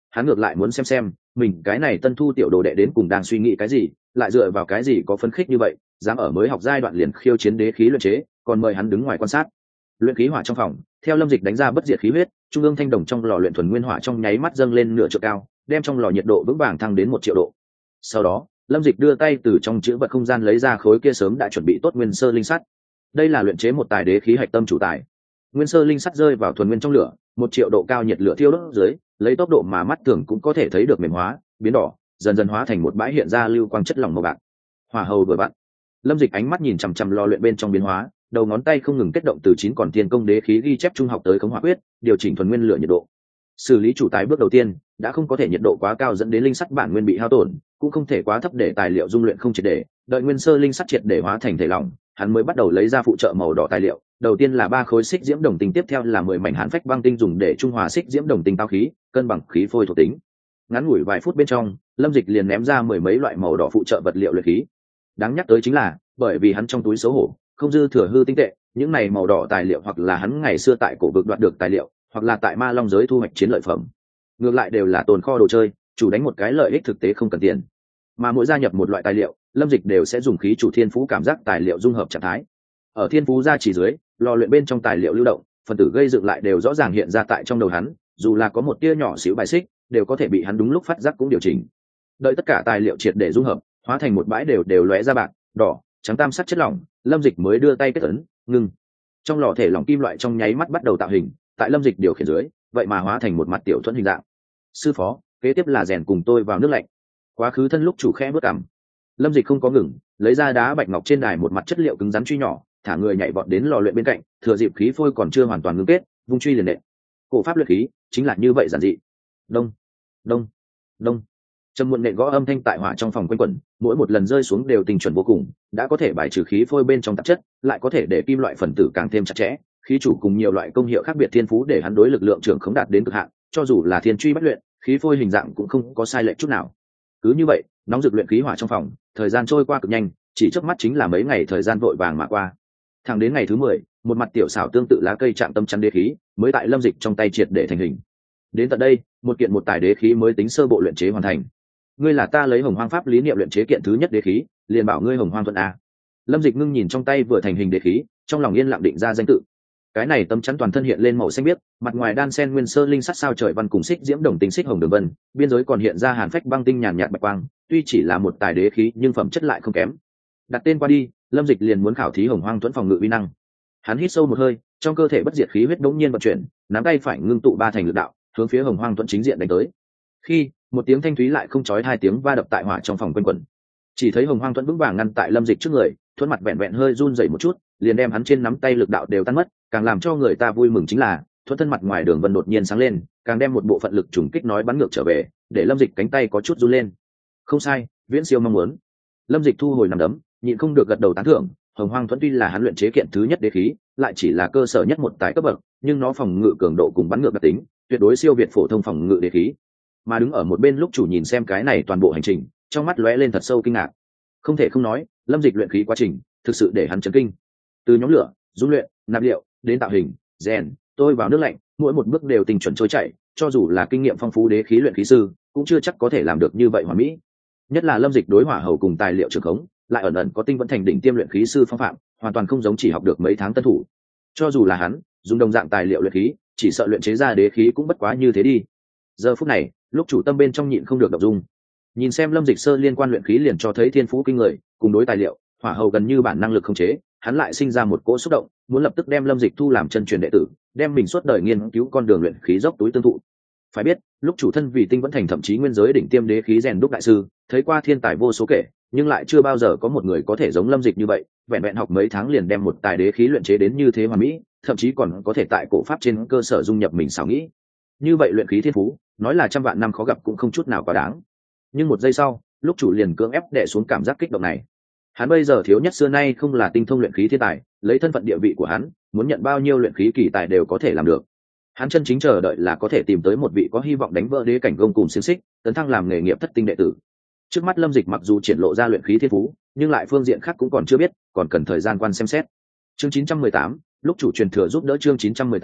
hắn ngược lại muốn xem mình cái này tân thu tiểu đồ đệ đến cùng đang suy nghĩ cái gì, lại dựa vào cái gì có phấn khích như vậy, dám ở mới học giai đoạn liền khiêu chiến đế khí luyện chế, còn mời hắn đứng ngoài quan sát. Luyện khí hỏa trong phòng, theo Lâm Dịch đánh ra bất diệt khí huyết, trung ương thanh đồng trong lò luyện thuần nguyên hỏa trong nháy mắt dâng lên nửa trượng cao, đem trong lò nhiệt độ vững vàng thăng đến 1 triệu độ. Sau đó, Lâm Dịch đưa tay từ trong chữ vật không gian lấy ra khối kia sớm đã chuẩn bị tốt nguyên sơ linh sắt. Đây là luyện chế một tài đế khí hạch tâm chủ tài. Nguyên sơ linh sắt rơi vào thuần nguyên trong lửa, 1 triệu độ cao nhiệt lửa thiêu đốt dưới, lấy tốc độ mà mắt thường cũng có thể thấy được mềm hóa, biến đỏ, dần dần hóa thành một bãi hiện ra lưu quang chất lỏng màu bạc. Hỏa hầu vừa vặn. Lâm Dịch ánh mắt nhìn chằm chằm lò luyện bên trong biến hóa, đầu ngón tay không ngừng kết động từ 9 còn thiên công đế khí ghi chép trung học tới khống hỏa quyết, điều chỉnh thuần nguyên lửa nhiệt độ. Xử lý chủ tài bước đầu tiên, đã không có thể nhiệt độ quá cao dẫn đến linh sắt bản nguyên bị hao tổn, cũng không thể quá thấp để tài liệu dung luyện không triệt để, đợi nguyên sơ linh sắt triệt để hóa thành thể lỏng, hắn mới bắt đầu lấy ra phụ trợ màu đỏ tài liệu. Đầu tiên là 3 khối xích diễm đồng tinh, tiếp theo là 10 mảnh hàn phách băng tinh dùng để trung hòa xích diễm đồng tinh tao khí, cân bằng khí phôi thuộc tính. Ngắn ngủi vài phút bên trong, Lâm Dịch liền ném ra 10 mấy loại màu đỏ phụ trợ vật liệu luyện khí. Đáng nhắc tới chính là, bởi vì hắn trong túi xấu hổ, không dư thừa hư tinh tệ, những này màu đỏ tài liệu hoặc là hắn ngày xưa tại cổ vực đoạt được tài liệu, hoặc là tại Ma Long giới thu hoạch chiến lợi phẩm. Ngược lại đều là tồn kho đồ chơi, chủ đánh một cái lợi ích thực tế không cần tiền. Mà mỗi gia nhập một loại tài liệu, Lâm Dịch đều sẽ dùng khí chủ thiên phú cảm giác tài liệu dung hợp trạng thái. Ở thiên phú gia chỉ dưới, lò luyện bên trong tài liệu lưu động, phần tử gây dựng lại đều rõ ràng hiện ra tại trong đầu hắn, dù là có một tia nhỏ xíu bài xích, đều có thể bị hắn đúng lúc phát giác cũng điều chỉnh. Đợi tất cả tài liệu triệt để dung hợp, hóa thành một bãi đều lóe ra bạc, đỏ, trắng tam sắc chất lỏng, Lâm Dịch mới đưa tay kết ấn, ngưng. Trong lò thể lỏng kim loại trong nháy mắt bắt đầu tạo hình, tại Lâm Dịch điều khiển dưới, vậy mà hóa thành một mặt tiểu thuẫn hình dạng. Sư phó, kế tiếp là rèn cùng tôi vào nước lạnh. Quá khứ thân lúc chủ khẽ bước cằm. Lâm Dịch không có ngừng, lấy ra đá bạch ngọc trên đài một mặt chất liệu cứng rắn truy nhỏ, thả người nhảy vọt đến lò luyện bên cạnh, thừa dịp khí phôi còn chưa hoàn toàn ngưng kết, vung truy liền nện. Cổ pháp luyện khí chính là như vậy giản dị. Đông, đông, đông. Trầm muộn nện gõ âm thanh tại hỏa trong phòng quanh quẩn, mỗi một lần rơi xuống đều tinh chuẩn vô cùng, đã có thể bài trừ khí phôi bên trong tạp chất, lại có thể để kim loại phần tử càng thêm chặt chẽ. Khí chủ cùng nhiều loại công hiệu khác biệt thiên phú để hắn đối lực lượng trưởng khống đạt đến cực hạn, cho dù là thiên truy bất luyện, khí phôi hình dạng cũng không có sai lệch chút nào. Cứ như vậy, nóng rực luyện khí hỏa trong phòng, thời gian trôi qua cực nhanh, chỉ chớp mắt chính là mấy ngày thời gian vội vàng mà qua. Thẳng đến ngày thứ 10, một mặt tiểu xảo tương tự lá cây chạm tâm chắn đế khí, mới tại Lâm Dịch trong tay triệt để thành hình. Đến tận đây, một kiện một tài đế khí mới tính sơ bộ luyện chế hoàn thành. Ngươi là ta lấy Hồng Hoang pháp lý niệm luyện chế kiện thứ nhất đế khí, liền bảo ngươi Hồng Hoang thuận a. Lâm Dịch ngưng nhìn trong tay vừa thành hình đế khí, trong lòng yên lặng định ra danh tự. Cái này tấm chắn toàn thân hiện lên màu xanh biếc, mặt ngoài đan sen nguyên sơ linh sắt sao trời văn cùng xích diễm đồng tinh xích hồng đường vân, biên giới còn hiện ra hàn phách băng tinh nhàn nhạt bạch quang, tuy chỉ là một tài đế khí nhưng phẩm chất lại không kém. Đặt tên qua đi, Lâm Dịch liền muốn khảo thí Hồng Hoang thuẫn phòng ngự uy năng. Hắn hít sâu một hơi, trong cơ thể bất diệt khí huyết đống nhiên vận chuyển, nắm tay phải ngưng tụ 3 thành lực đạo, hướng phía Hồng Hoang thuẫn chính diện đánh tới. Khi một tiếng thanh thúy lại không chói 2 tiếng va đập tại hỏa trong phòng quanh quẩn, chỉ thấy Hồng Hoang thuẫn vững vàng ngăn tại Lâm Dịch trước người, thuẫn mặt vẹn vẹn hơi run rẩy một chút, liền đem hắn trên nắm tay lực đạo đều tan mất. Càng làm cho người ta vui mừng chính là thuẫn thân mặt ngoài đường vân đột nhiên sáng lên, càng đem một bộ phận lực trùng kích nói bắn ngược trở về, để Lâm Dịch cánh tay có chút run lên. Không sai, viễn siêu mong muốn. Lâm Dịch thu hồi nằm đấm, nhịn không được gật đầu tán thưởng. Hồng Hoang thuẫn tuy là hắn luyện chế kiện thứ nhất đế khí, lại chỉ là cơ sở nhất một tài cấp bậc, nhưng nó phòng ngự cường độ cùng bắn ngược đặc tính, tuyệt đối siêu việt phổ thông phòng ngự đế khí. Mà đứng ở một bên lúc chủ nhìn xem cái này toàn bộ hành trình, trong mắt lóe lên thật sâu kinh ngạc. Không thể không nói, Lâm Dịch luyện khí quá trình thực sự để hắn chấn kinh. Từ nhóm lửa, dung luyện, nạp liệu, đến tạo hình, rèn, tôi vào nước lạnh, mỗi một bước đều tinh chuẩn trôi chảy, cho dù là kinh nghiệm phong phú đế khí luyện khí sư, cũng chưa chắc có thể làm được như vậy hoàn mỹ. Nhất là Lâm Dịch đối hỏa hầu cùng tài liệu trường khống, lại ẩn ẩn có tinh vẫn thành đỉnh tiêm luyện khí sư phong phạm, hoàn toàn không giống chỉ học được mấy tháng tân thủ. Cho dù là hắn dùng đồng dạng tài liệu luyện khí, chỉ sợ luyện chế ra đế khí cũng bất quá như thế đi. Giờ phút này, lúc chủ tâm bên trong nhịn không được động dung. Nhìn xem Lâm Dịch sơ liên quan luyện khí liền cho thấy thiên phú kinh người, cùng đối tài liệu, hỏa hầu gần như bản năng lực không chế, hắn lại sinh ra một cỗ xúc động, muốn lập tức đem Lâm Dịch thu làm chân truyền đệ tử, đem mình suốt đời nghiên cứu con đường luyện khí dốc túi tương thụ. Phải biết, lúc chủ thân vì tinh vẫn thành thậm chí nguyên giới đỉnh tiêm đế khí rèn đúc đại sư, thấy qua thiên tài vô số kể, nhưng lại chưa bao giờ có một người có thể giống Lâm Dịch như vậy, vẹn vẹn học mấy tháng liền đem một tài đế khí luyện chế đến như thế hoàn mỹ, thậm chí còn có thể tại cổ pháp trên cơ sở dung nhập mình xảo nghĩ. Như vậy luyện khí thiên phú, nói là trăm vạn năm khó gặp cũng không chút nào quá đáng. Nhưng một giây sau, lúc chủ liền cưỡng ép đè xuống cảm giác kích động này. Hắn bây giờ thiếu nhất xưa nay không là tinh thông luyện khí thiên tài, lấy thân phận địa vị của hắn, muốn nhận bao nhiêu luyện khí kỳ tài đều có thể làm được. Hắn chân chính chờ đợi là có thể tìm tới một vị có hy vọng đánh vỡ đế cảnh gông cùng xiềng xích, tấn thăng làm nghề nghiệp thất tinh đệ tử. Trước mắt Lâm Dịch mặc dù triển lộ ra luyện khí thiên phú, nhưng lại phương diện khác cũng còn chưa biết, còn cần thời gian quan xem xét. Chương 918, lúc chủ truyền thừa giúp đỡ chương 918,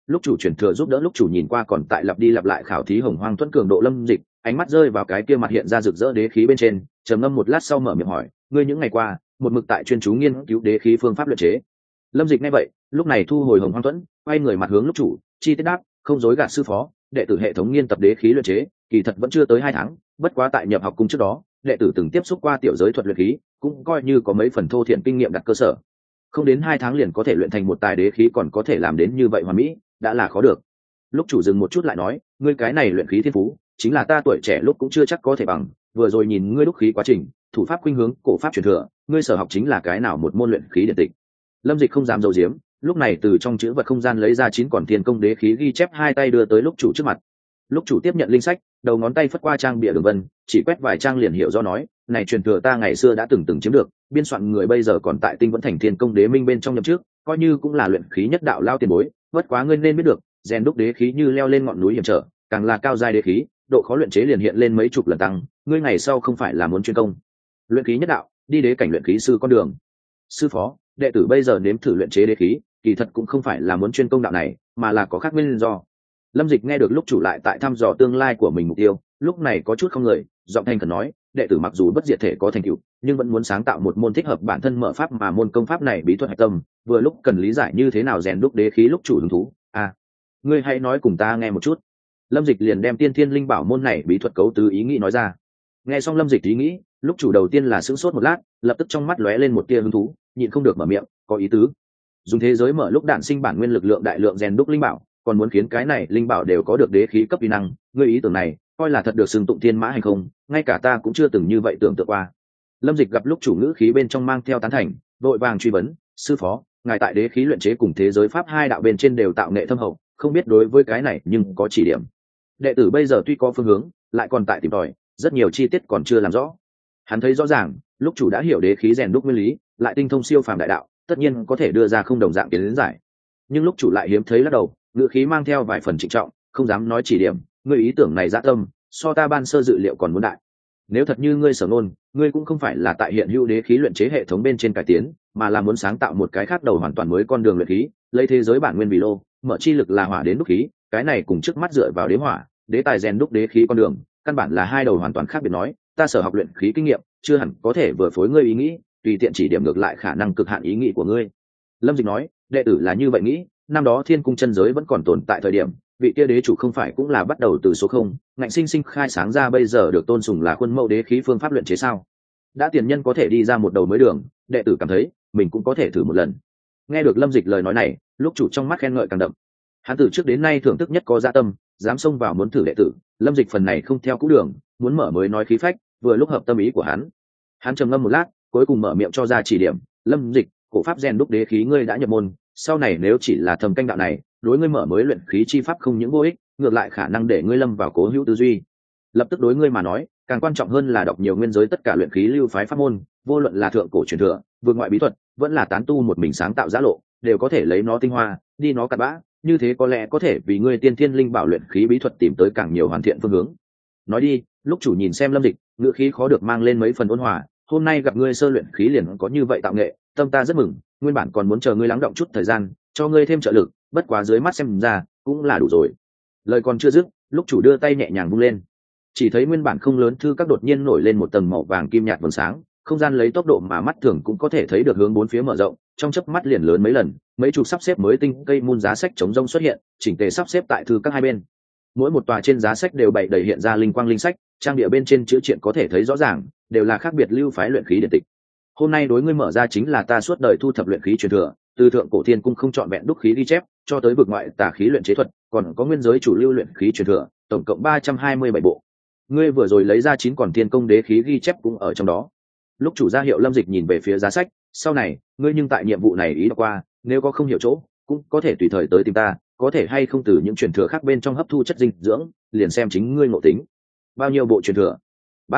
Lúc chủ chuyển thừa giúp đỡ lúc chủ nhìn qua còn tại lặp đi lặp lại khảo thí hồng hoang thuẫn cường độ Lâm Dịch, ánh mắt rơi vào cái kia mặt hiện ra rực rỡ đế khí bên trên, trầm ngâm một lát sau mở miệng hỏi, ngươi những ngày qua một mực tại chuyên chú nghiên cứu đế khí phương pháp luyện chế. Lâm Dịch nghe vậy lúc này thu hồi hồng hoang thuẫn, quay người mặt hướng lúc chủ, chi tiết đáp, không dối gạt sư phó, đệ tử hệ thống nghiên tập đế khí luyện chế kỳ thật vẫn chưa tới 2 tháng, bất quá tại nhập học cung trước đó đệ tử từng tiếp xúc qua tiểu giới thuật luyện khí, cũng coi như có mấy phần thô thiện kinh nghiệm đặt cơ sở. Không đến 2 tháng liền có thể luyện thành một tài đế khí, còn có thể làm đến như vậy hoàn mỹ, đã là khó được. Lúc chủ dừng một chút lại nói, ngươi cái này luyện khí thiên phú chính là ta tuổi trẻ lúc cũng chưa chắc có thể bằng, vừa rồi nhìn ngươi đúc khí quá trình, thủ pháp khuynh hướng cổ pháp truyền thừa, ngươi sở học chính là cái nào một môn luyện khí điện tịch. Lâm Dịch không dám giấu giếm, lúc này từ trong chữ vật không gian lấy ra 9 còn thiên công đế khí ghi chép, hai tay đưa tới lúc chủ trước mặt. Lúc chủ tiếp nhận linh sách, đầu ngón tay phất qua trang bìa đường vân, chỉ quét vài trang liền hiểu do nói, này truyền thừa ta ngày xưa đã từng chiếm được, biên soạn người bây giờ còn tại Tinh Vẫn Thành Thiên Công Đế Minh bên trong nhậm trước, coi như cũng là luyện khí nhất đạo lao tiền bối, bất quá ngươi nên biết được, rèn đúc đế khí như leo lên ngọn núi hiểm trở, càng là cao giai đế khí, độ khó luyện chế liền hiện lên mấy chục lần tăng, ngươi ngày sau không phải là muốn chuyên công luyện khí nhất đạo, đi đế cảnh luyện khí sư con đường. Sư phó, đệ tử bây giờ nếm thử luyện chế đế khí, kỳ thật cũng không phải là muốn chuyên công đạo này, mà là có khác nguyên do. Lâm Dịch nghe được lúc chủ lại tại thăm dò tương lai của mình mục tiêu, lúc này có chút không lời, giọng thành khẩn nói, đệ tử mặc dù bất diệt thể có thành tựu, nhưng vẫn muốn sáng tạo một môn thích hợp bản thân mở pháp, mà môn công pháp này bí thuật hạch tâm, vừa lúc cần lý giải như thế nào rèn đúc đế khí. Lúc chủ hứng thú, ngươi hãy nói cùng ta nghe một chút. Lâm Dịch liền đem tiên thiên linh bảo môn này bí thuật cấu tứ ý nghĩ nói ra. Nghe xong Lâm Dịch ý nghĩ, lúc chủ đầu tiên là sửng sốt một lát, lập tức trong mắt lóe lên một tia hứng thú, nhịn không được mở miệng, có ý tứ. Dùng thế giới mở lúc đạn sinh bản nguyên lực lượng đại lượng rèn đúc linh bảo, còn muốn khiến cái này linh bảo đều có được đế khí cấp uy năng, ngươi ý tưởng này coi là thật được xưng tụng thiên mã hành không, ngay cả ta cũng chưa từng như vậy tưởng tượng qua. Lâm Dịch gặp lúc chủ ngữ khí bên trong mang theo tán thành, vội vàng truy vấn, sư phó, ngài tại đế khí luyện chế cùng thế giới pháp hai đạo bên trên đều tạo nghệ thâm hậu, không biết đối với cái này nhưng có chỉ điểm. Đệ tử bây giờ tuy có phương hướng, lại còn tại tìm tòi, rất nhiều chi tiết còn chưa làm rõ. Hắn thấy rõ ràng, lúc chủ đã hiểu đế khí rèn đúc nguyên lý, lại tinh thông siêu phàm đại đạo, tất nhiên có thể đưa ra không đồng dạng kiến giải. Nhưng lúc chủ lại hiếm thấy lắc đầu, ngữ khí mang theo vài phần trịnh trọng, không dám nói chỉ điểm, ngươi ý tưởng này dã tâm, so ta ban sơ dự liệu còn muốn đại. Nếu thật như ngươi sở ngôn, ngươi cũng không phải là tại hiện hữu đế khí luyện chế hệ thống bên trên cải tiến, mà là muốn sáng tạo một cái khác đầu hoàn toàn mới con đường luyện khí, lấy thế giới bản nguyên vì lô, mở chi lực là hỏa đến đúc khí, cái này cùng trước mắt dựa vào đế hỏa, đế tài rèn đúc đế khí con đường, căn bản là hai đầu hoàn toàn khác biệt. Nói, ta sở học luyện khí kinh nghiệm, chưa hẳn có thể vừa phối ngươi ý nghĩ, tùy tiện chỉ điểm ngược lại khả năng cực hạn ý nghĩ của ngươi. Lâm Dịch nói, đệ tử là như vậy nghĩ, năm đó thiên cung chân giới vẫn còn tồn tại thời điểm, vị kia đế chủ không phải cũng là bắt đầu từ số không, ngạnh sinh sinh khai sáng ra bây giờ được tôn sùng là khuôn mẫu đế khí phương pháp luyện chế sao? Đã tiền nhân có thể đi ra một đầu mới đường, đệ tử cảm thấy mình cũng có thể thử một lần. Nghe được Lâm Dịch lời nói này, lúc chủ trong mắt khen ngợi càng đậm. Hắn từ trước đến nay thưởng thức nhất có dạ tâm, dám xông vào muốn thử đệ tử. Lâm Dịch phần này không theo cũ đường, muốn mở mới nói khí phách, vừa lúc hợp tâm ý của hắn. Hắn trầm ngâm một lát, cuối cùng mở miệng cho ra chỉ điểm. Lâm Dịch, cổ pháp rèn đúc đế khí ngươi đã nhập môn, sau này nếu chỉ là thầm canh đạo này, đối ngươi mở mới luyện khí chi pháp không những vô ích, ngược lại khả năng để ngươi lâm vào cố hữu tư duy. Lập tức đối ngươi mà nói, càng quan trọng hơn là đọc nhiều nguyên giới tất cả luyện khí lưu phái pháp môn, vô luận là thượng cổ truyền thừa, vượt ngoại bí thuật, vẫn là tán tu một mình sáng tạo giá lộ, đều có thể lấy nó tinh hoa, đi nó cặn bã, như thế có lẽ có thể vì ngươi tiên thiên linh bảo luyện khí bí thuật tìm tới càng nhiều hoàn thiện phương hướng. Nói đi, lúc chủ nhìn xem Lâm Dịch, ngữ khí khó được mang lên mấy phần ôn hòa, hôm nay gặp ngươi sơ luyện khí liền có như vậy tạo nghệ, tâm ta rất mừng, nguyên bản còn muốn chờ ngươi lắng động chút thời gian, cho ngươi thêm trợ lực, bất quá dưới mắt xem ra cũng là đủ rồi. Lời còn chưa dứt, lúc chủ đưa tay nhẹ nhàng vung lên, chỉ thấy nguyên bản không lớn thư các đột nhiên nổi lên một tầng màu vàng kim nhạt vầng sáng, không gian lấy tốc độ mà mắt thường cũng có thể thấy được hướng bốn phía mở rộng, trong chớp mắt liền lớn mấy lần, mấy chục sắp xếp mới tinh cây mun giá sách chống rông xuất hiện, chỉnh tề sắp xếp tại thư các hai bên. Mỗi một tòa trên giá sách đều bày đầy hiện ra linh quang linh sách, trang địa bên trên chữ truyện có thể thấy rõ ràng, đều là khác biệt lưu phái luyện khí điện tịch. Hôm nay đối ngươi mở ra chính là ta suốt đời thu thập luyện khí truyền thừa, từ thượng cổ thiên cung không chọn vẹn đúc khí ghi chép, cho tới vực ngoại tà khí luyện chế thuật, còn có nguyên giới chủ lưu luyện khí truyền thừa, tổng cộng 327 bộ. Ngươi vừa rồi lấy ra 9 còn thiên công đế khí ghi chép cũng ở trong đó. Lúc chủ gia hiệu Lâm Dịch nhìn về phía giá sách, sau này ngươi nhưng tại nhiệm vụ này ý đọc qua, nếu có không hiểu chỗ, cũng có thể tùy thời tới tìm ta, có thể hay không từ những truyền thừa khác bên trong hấp thu chất dinh dưỡng, liền xem chính ngươi ngộ tính. Bao nhiêu bộ truyền thừa?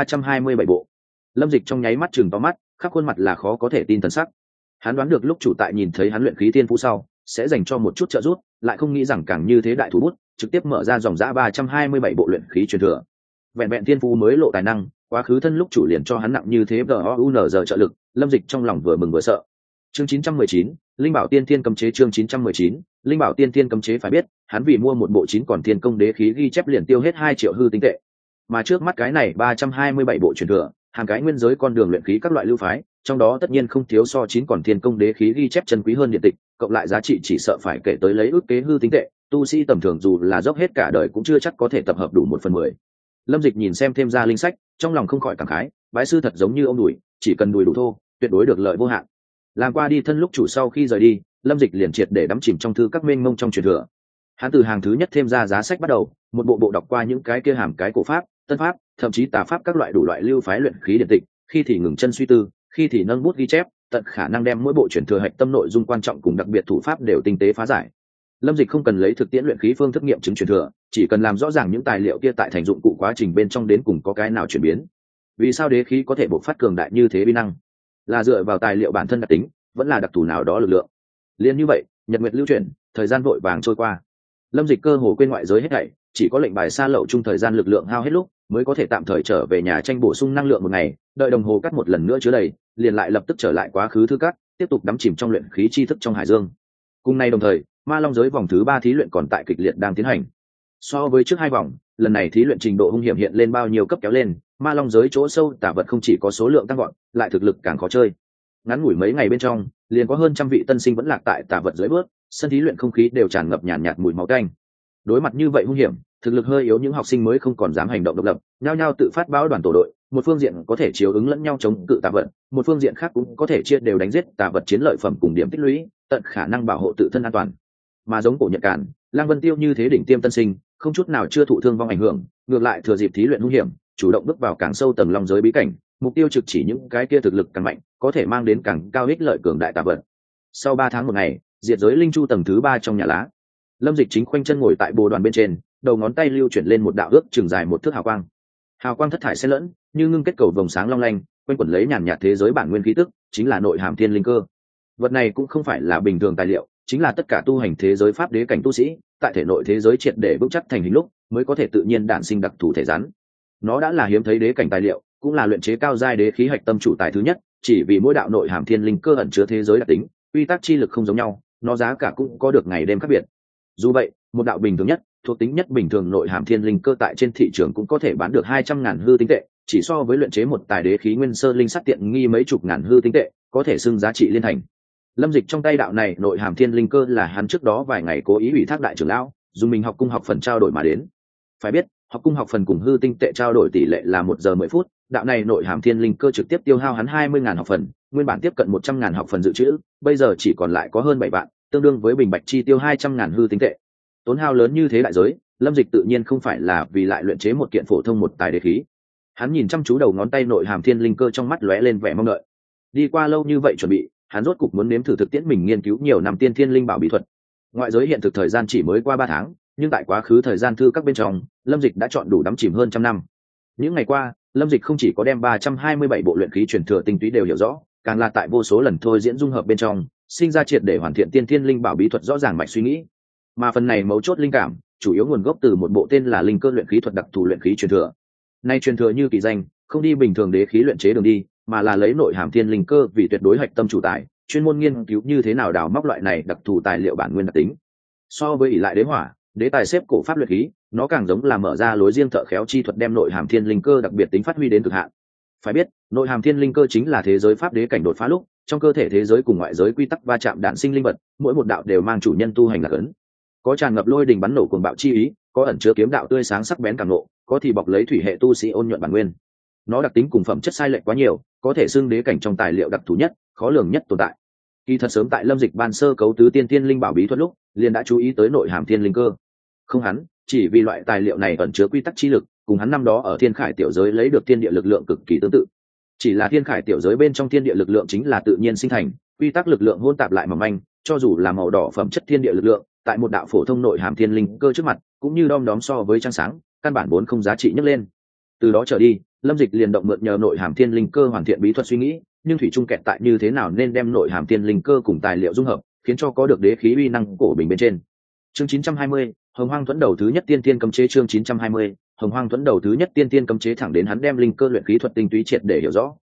327 bộ. Lâm Dịch trong nháy mắt chừng to mắt, khắp khuôn mặt là khó có thể tin thần sắc. Hắn đoán được lúc chủ tại nhìn thấy hắn luyện khí thiên phú sau, sẽ dành cho một chút trợ giúp, lại không nghĩ rằng càng như thế đại thủ bút, trực tiếp mở ra dòng dã 327 bộ luyện khí truyền thừa. Vẹn vẹn thiên phú mới lộ tài năng, quá khứ thân lúc chủ liền cho hắn nặng như thế GOUNZ trợ lực, Lâm Dịch trong lòng vừa mừng vừa sợ. Chương 919, Linh bảo tiên thiên cấm chế chương 919, linh bảo tiên thiên cấm chế phải biết, hắn vì mua một bộ 9 còn thiên công đế khí ghi chép liền tiêu hết 2 triệu hư tinh tệ. Mà trước mắt cái này 327 bộ truyền thừa, hàng cái nguyên giới con đường luyện khí các loại lưu phái, trong đó tất nhiên không thiếu so 9 còn thiên công đế khí ghi chép chân quý hơn điện tịch, cộng lại giá trị chỉ sợ phải kể tới lấy ước kế hư tinh tệ, tu sĩ tầm thường dù là dốc hết cả đời cũng chưa chắc có thể tập hợp đủ 1/10. Lâm Dịch nhìn xem thêm ra linh sách, trong lòng không khỏi cảm khái, bái sư thật giống như ông đùi, chỉ cần đùi đủ thô, tuyệt đối được lợi vô hạn. Làm qua đi thân lúc chủ sau khi rời đi, Lâm Dịch liền triệt để đắm chìm trong thư các mênh mông trong truyền thừa. Hắn từ hàng thứ nhất thêm ra giá sách bắt đầu, một bộ bộ đọc qua những cái kia hàm cái cổ pháp, tân pháp, thậm chí tà pháp các loại đủ loại lưu phái luyện khí điện tịch, khi thì ngừng chân suy tư, khi thì nâng bút ghi chép, tận khả năng đem mỗi bộ truyền thừa hạch tâm nội dung quan trọng cùng đặc biệt thủ pháp đều tinh tế phá giải. Lâm Dịch không cần lấy thực tiễn luyện khí phương thức nghiệm chứng truyền thừa, chỉ cần làm rõ ràng những tài liệu kia tại thành dụng cụ quá trình bên trong đến cùng có cái nào chuyển biến. Vì sao đế khí có thể bộc phát cường đại như thế uy năng? Là dựa vào tài liệu bản thân đặc tính, vẫn là đặc thù nào đó lực lượng. Liên như vậy, nhật nguyệt lưu chuyển, thời gian vội vàng trôi qua. Lâm Dịch cơ hồ quên ngoại giới hết thảy, chỉ có lệnh bài xa lậu chung thời gian lực lượng hao hết lúc, mới có thể tạm thời trở về nhà tranh bổ sung năng lượng một ngày, đợi đồng hồ cắt một lần nữa chứa đầy, liền lại lập tức trở lại quá khứ thư cắt, tiếp tục đắm chìm trong luyện khí tri thức trong hải dương. Cùng nay đồng thời, Ma Long giới vòng thứ 3 thí luyện còn tại kịch liệt đang tiến hành. So với trước 2 vòng, lần này thí luyện trình độ hung hiểm hiện lên bao nhiêu cấp kéo lên, Ma Long giới chỗ sâu tà vật không chỉ có số lượng tăng gọn, lại thực lực càng khó chơi. Ngắn ngủi mấy ngày bên trong, liền có hơn trăm vị tân sinh vẫn lạc tại tà vật dưới bước, sân thí luyện không khí đều tràn ngập nhàn nhạt mùi máu tanh. Đối mặt như vậy hung hiểm, thực lực hơi yếu những học sinh mới không còn dám hành động độc lập, nhao nhao tự phát báo đoàn tổ đội, một phương diện có thể chiếu ứng lẫn nhau chống cự tà vật, một phương diện khác cũng có thể chia đều đánh giết tà vật chiến lợi phẩm cùng điểm tích lũy, tận khả năng bảo hộ tự thân an toàn. Mà giống cổ Nhật Cản, Lang Vân Tiêu như thế đỉnh tiêm tân sinh, không chút nào chưa thụ thương vong ảnh hưởng, ngược lại thừa dịp thí luyện hung hiểm, chủ động bước vào càng sâu tầng long giới bí cảnh, mục tiêu trực chỉ những cái kia thực lực càng mạnh, có thể mang đến càng cao ích lợi cường đại tà vật. Sau 3 tháng một ngày, diệt giới linh chu tầng thứ 3 trong nhà lá. Lâm Dịch chính khoanh chân ngồi tại bồ đoàn bên trên, đầu ngón tay lưu chuyển lên một đạo ước chừng dài 1 thước hào quang. Hào quang thất thải xen lẫn, như ngưng kết cầu vồng sáng long lanh, quanh quẩn lấy nhàn nhạt thế giới bản nguyên khí tức, chính là nội hàm thiên linh cơ. Vật này cũng không phải là bình thường tài liệu, chính là tất cả tu hành thế giới pháp đế cảnh tu sĩ, tại thể nội thế giới triệt để vững chắc thành hình lúc, mới có thể tự nhiên đản sinh đặc thù thể rắn. Nó đã là hiếm thấy đế cảnh tài liệu, cũng là luyện chế cao giai đế khí hạch tâm chủ tài thứ nhất, chỉ vì mỗi đạo nội hàm thiên linh cơ ẩn chứa thế giới đặc tính, quy tắc chi lực không giống nhau, nó giá cả cũng có được ngày đêm khác biệt. Dù vậy, một đạo bình thường nhất, thuộc tính nhất bình thường nội hàm thiên linh cơ tại trên thị trường cũng có thể bán được 200.000 hư tinh tệ, chỉ so với luyện chế một tài đế khí nguyên sơ linh sắt tiện nghi mấy chục ngàn hư tinh tệ, có thể xưng giá trị liên thành. Lâm Dịch trong tay đạo này nội hàm thiên linh cơ là hắn trước đó vài ngày cố ý ủy thác đại trưởng lão, dùng mình học cung học phần trao đổi mà đến. Phải biết, học cung học phần cùng hư tinh tệ trao đổi tỷ lệ là 1 giờ 10 phút, đạo này nội hàm thiên linh cơ trực tiếp tiêu hao hắn 20.000 học phần, nguyên bản tiếp cận 100.000 học phần dự trữ, bây giờ chỉ còn lại có hơn 7 vạn, tương đương với bình bạch chi tiêu 200.000 hư tinh tệ. Tốn hao lớn như thế đại giới, Lâm Dịch tự nhiên không phải là vì lại luyện chế một kiện phổ thông một tài đế khí. Hắn nhìn chăm chú đầu ngón tay nội hàm thiên linh cơ trong mắt lóe lên vẻ mong đợi. Đi qua lâu như vậy chuẩn bị, hắn rốt cục muốn nếm thử thực tiễn mình nghiên cứu nhiều năm tiên thiên linh bảo bí thuật. Ngoại giới hiện thực thời gian chỉ mới qua 3 tháng, nhưng tại quá khứ thời gian thư các bên trong, Lâm Dịch đã chọn đủ đắm chìm hơn trăm năm. Những ngày qua, Lâm Dịch không chỉ có đem 327 bộ luyện khí truyền thừa tinh túy đều hiểu rõ, càng là tại vô số lần thôi diễn dung hợp bên trong, sinh ra triệt để hoàn thiện tiên thiên linh bảo bí thuật rõ ràng mạch suy nghĩ. Mà phần này mấu chốt linh cảm, chủ yếu nguồn gốc từ một bộ tên là linh cơ luyện khí thuật đặc thù luyện khí truyền thừa. Nay truyền thừa như kỳ danh, không đi bình thường đế khí luyện chế đường đi, mà là lấy nội hàm thiên linh cơ vì tuyệt đối hạch tâm chủ tài, chuyên môn nghiên cứu như thế nào đào móc loại này đặc thù tài liệu bản nguyên đặc tính. So với ỷ lại đế hỏa, đế tài xếp cổ pháp luyện khí, nó càng giống là mở ra lối riêng thợ khéo chi thuật đem nội hàm thiên linh cơ đặc biệt tính phát huy đến cực hạn. Phải biết, nội hàm thiên linh cơ chính là thế giới pháp đế cảnh đột phá lúc, trong cơ thể thế giới cùng ngoại giới quy tắc va chạm đản sinh linh vật, mỗi một đạo đều mang chủ nhân tu hành là ấn. Có tràn ngập lôi đình bắn nổ cuồng bạo chi ý, có ẩn chứa kiếm đạo tươi sáng sắc bén càng nộ, có thì bọc lấy thủy hệ tu sĩ ôn nhuận bản nguyên. Nó đặc tính cùng phẩm chất sai lệch quá nhiều, có thể xưng đế cảnh trong tài liệu đặc thù nhất, khó lường nhất tồn tại. Kỳ thật sớm tại Lâm Dịch ban sơ cấu tứ tiên thiên linh bảo bí thuật lúc, liền đã chú ý tới nội hàm thiên linh cơ. Không hắn, chỉ vì loại tài liệu này ẩn chứa quy tắc chi lực, cùng hắn năm đó ở Thiên Khải tiểu giới lấy được thiên địa lực lượng cực kỳ tương tự. Chỉ là Thiên Khải tiểu giới bên trong thiên địa lực lượng chính là tự nhiên sinh thành, quy tắc lực lượng hỗn tạp lại mỏng manh, cho dù là màu đỏ phẩm chất thiên địa lực lượng, tại một đạo phổ thông nội hàm thiên linh cơ trước mặt, cũng như đom đóm so với trăng sáng, căn bản vốn không giá trị nhấc lên. Từ đó trở đi, Lâm Dịch liền động mượn nhờ nội hàm thiên linh cơ hoàn thiện bí thuật suy nghĩ, nhưng thủy chung kẹt tại như thế nào nên đem nội hàm thiên linh cơ cùng tài liệu dung hợp, khiến cho có được đế khí uy năng cổ bình bên trên. Chương 920, Hồng Hoang Thuẫn đầu thứ nhất tiên tiên cấm chế chương 920, Hồng Hoang Thuẫn đầu thứ nhất tiên tiên cấm chế thẳng đến hắn đem linh cơ luyện khí thuật tinh túy triệt để hiểu rõ,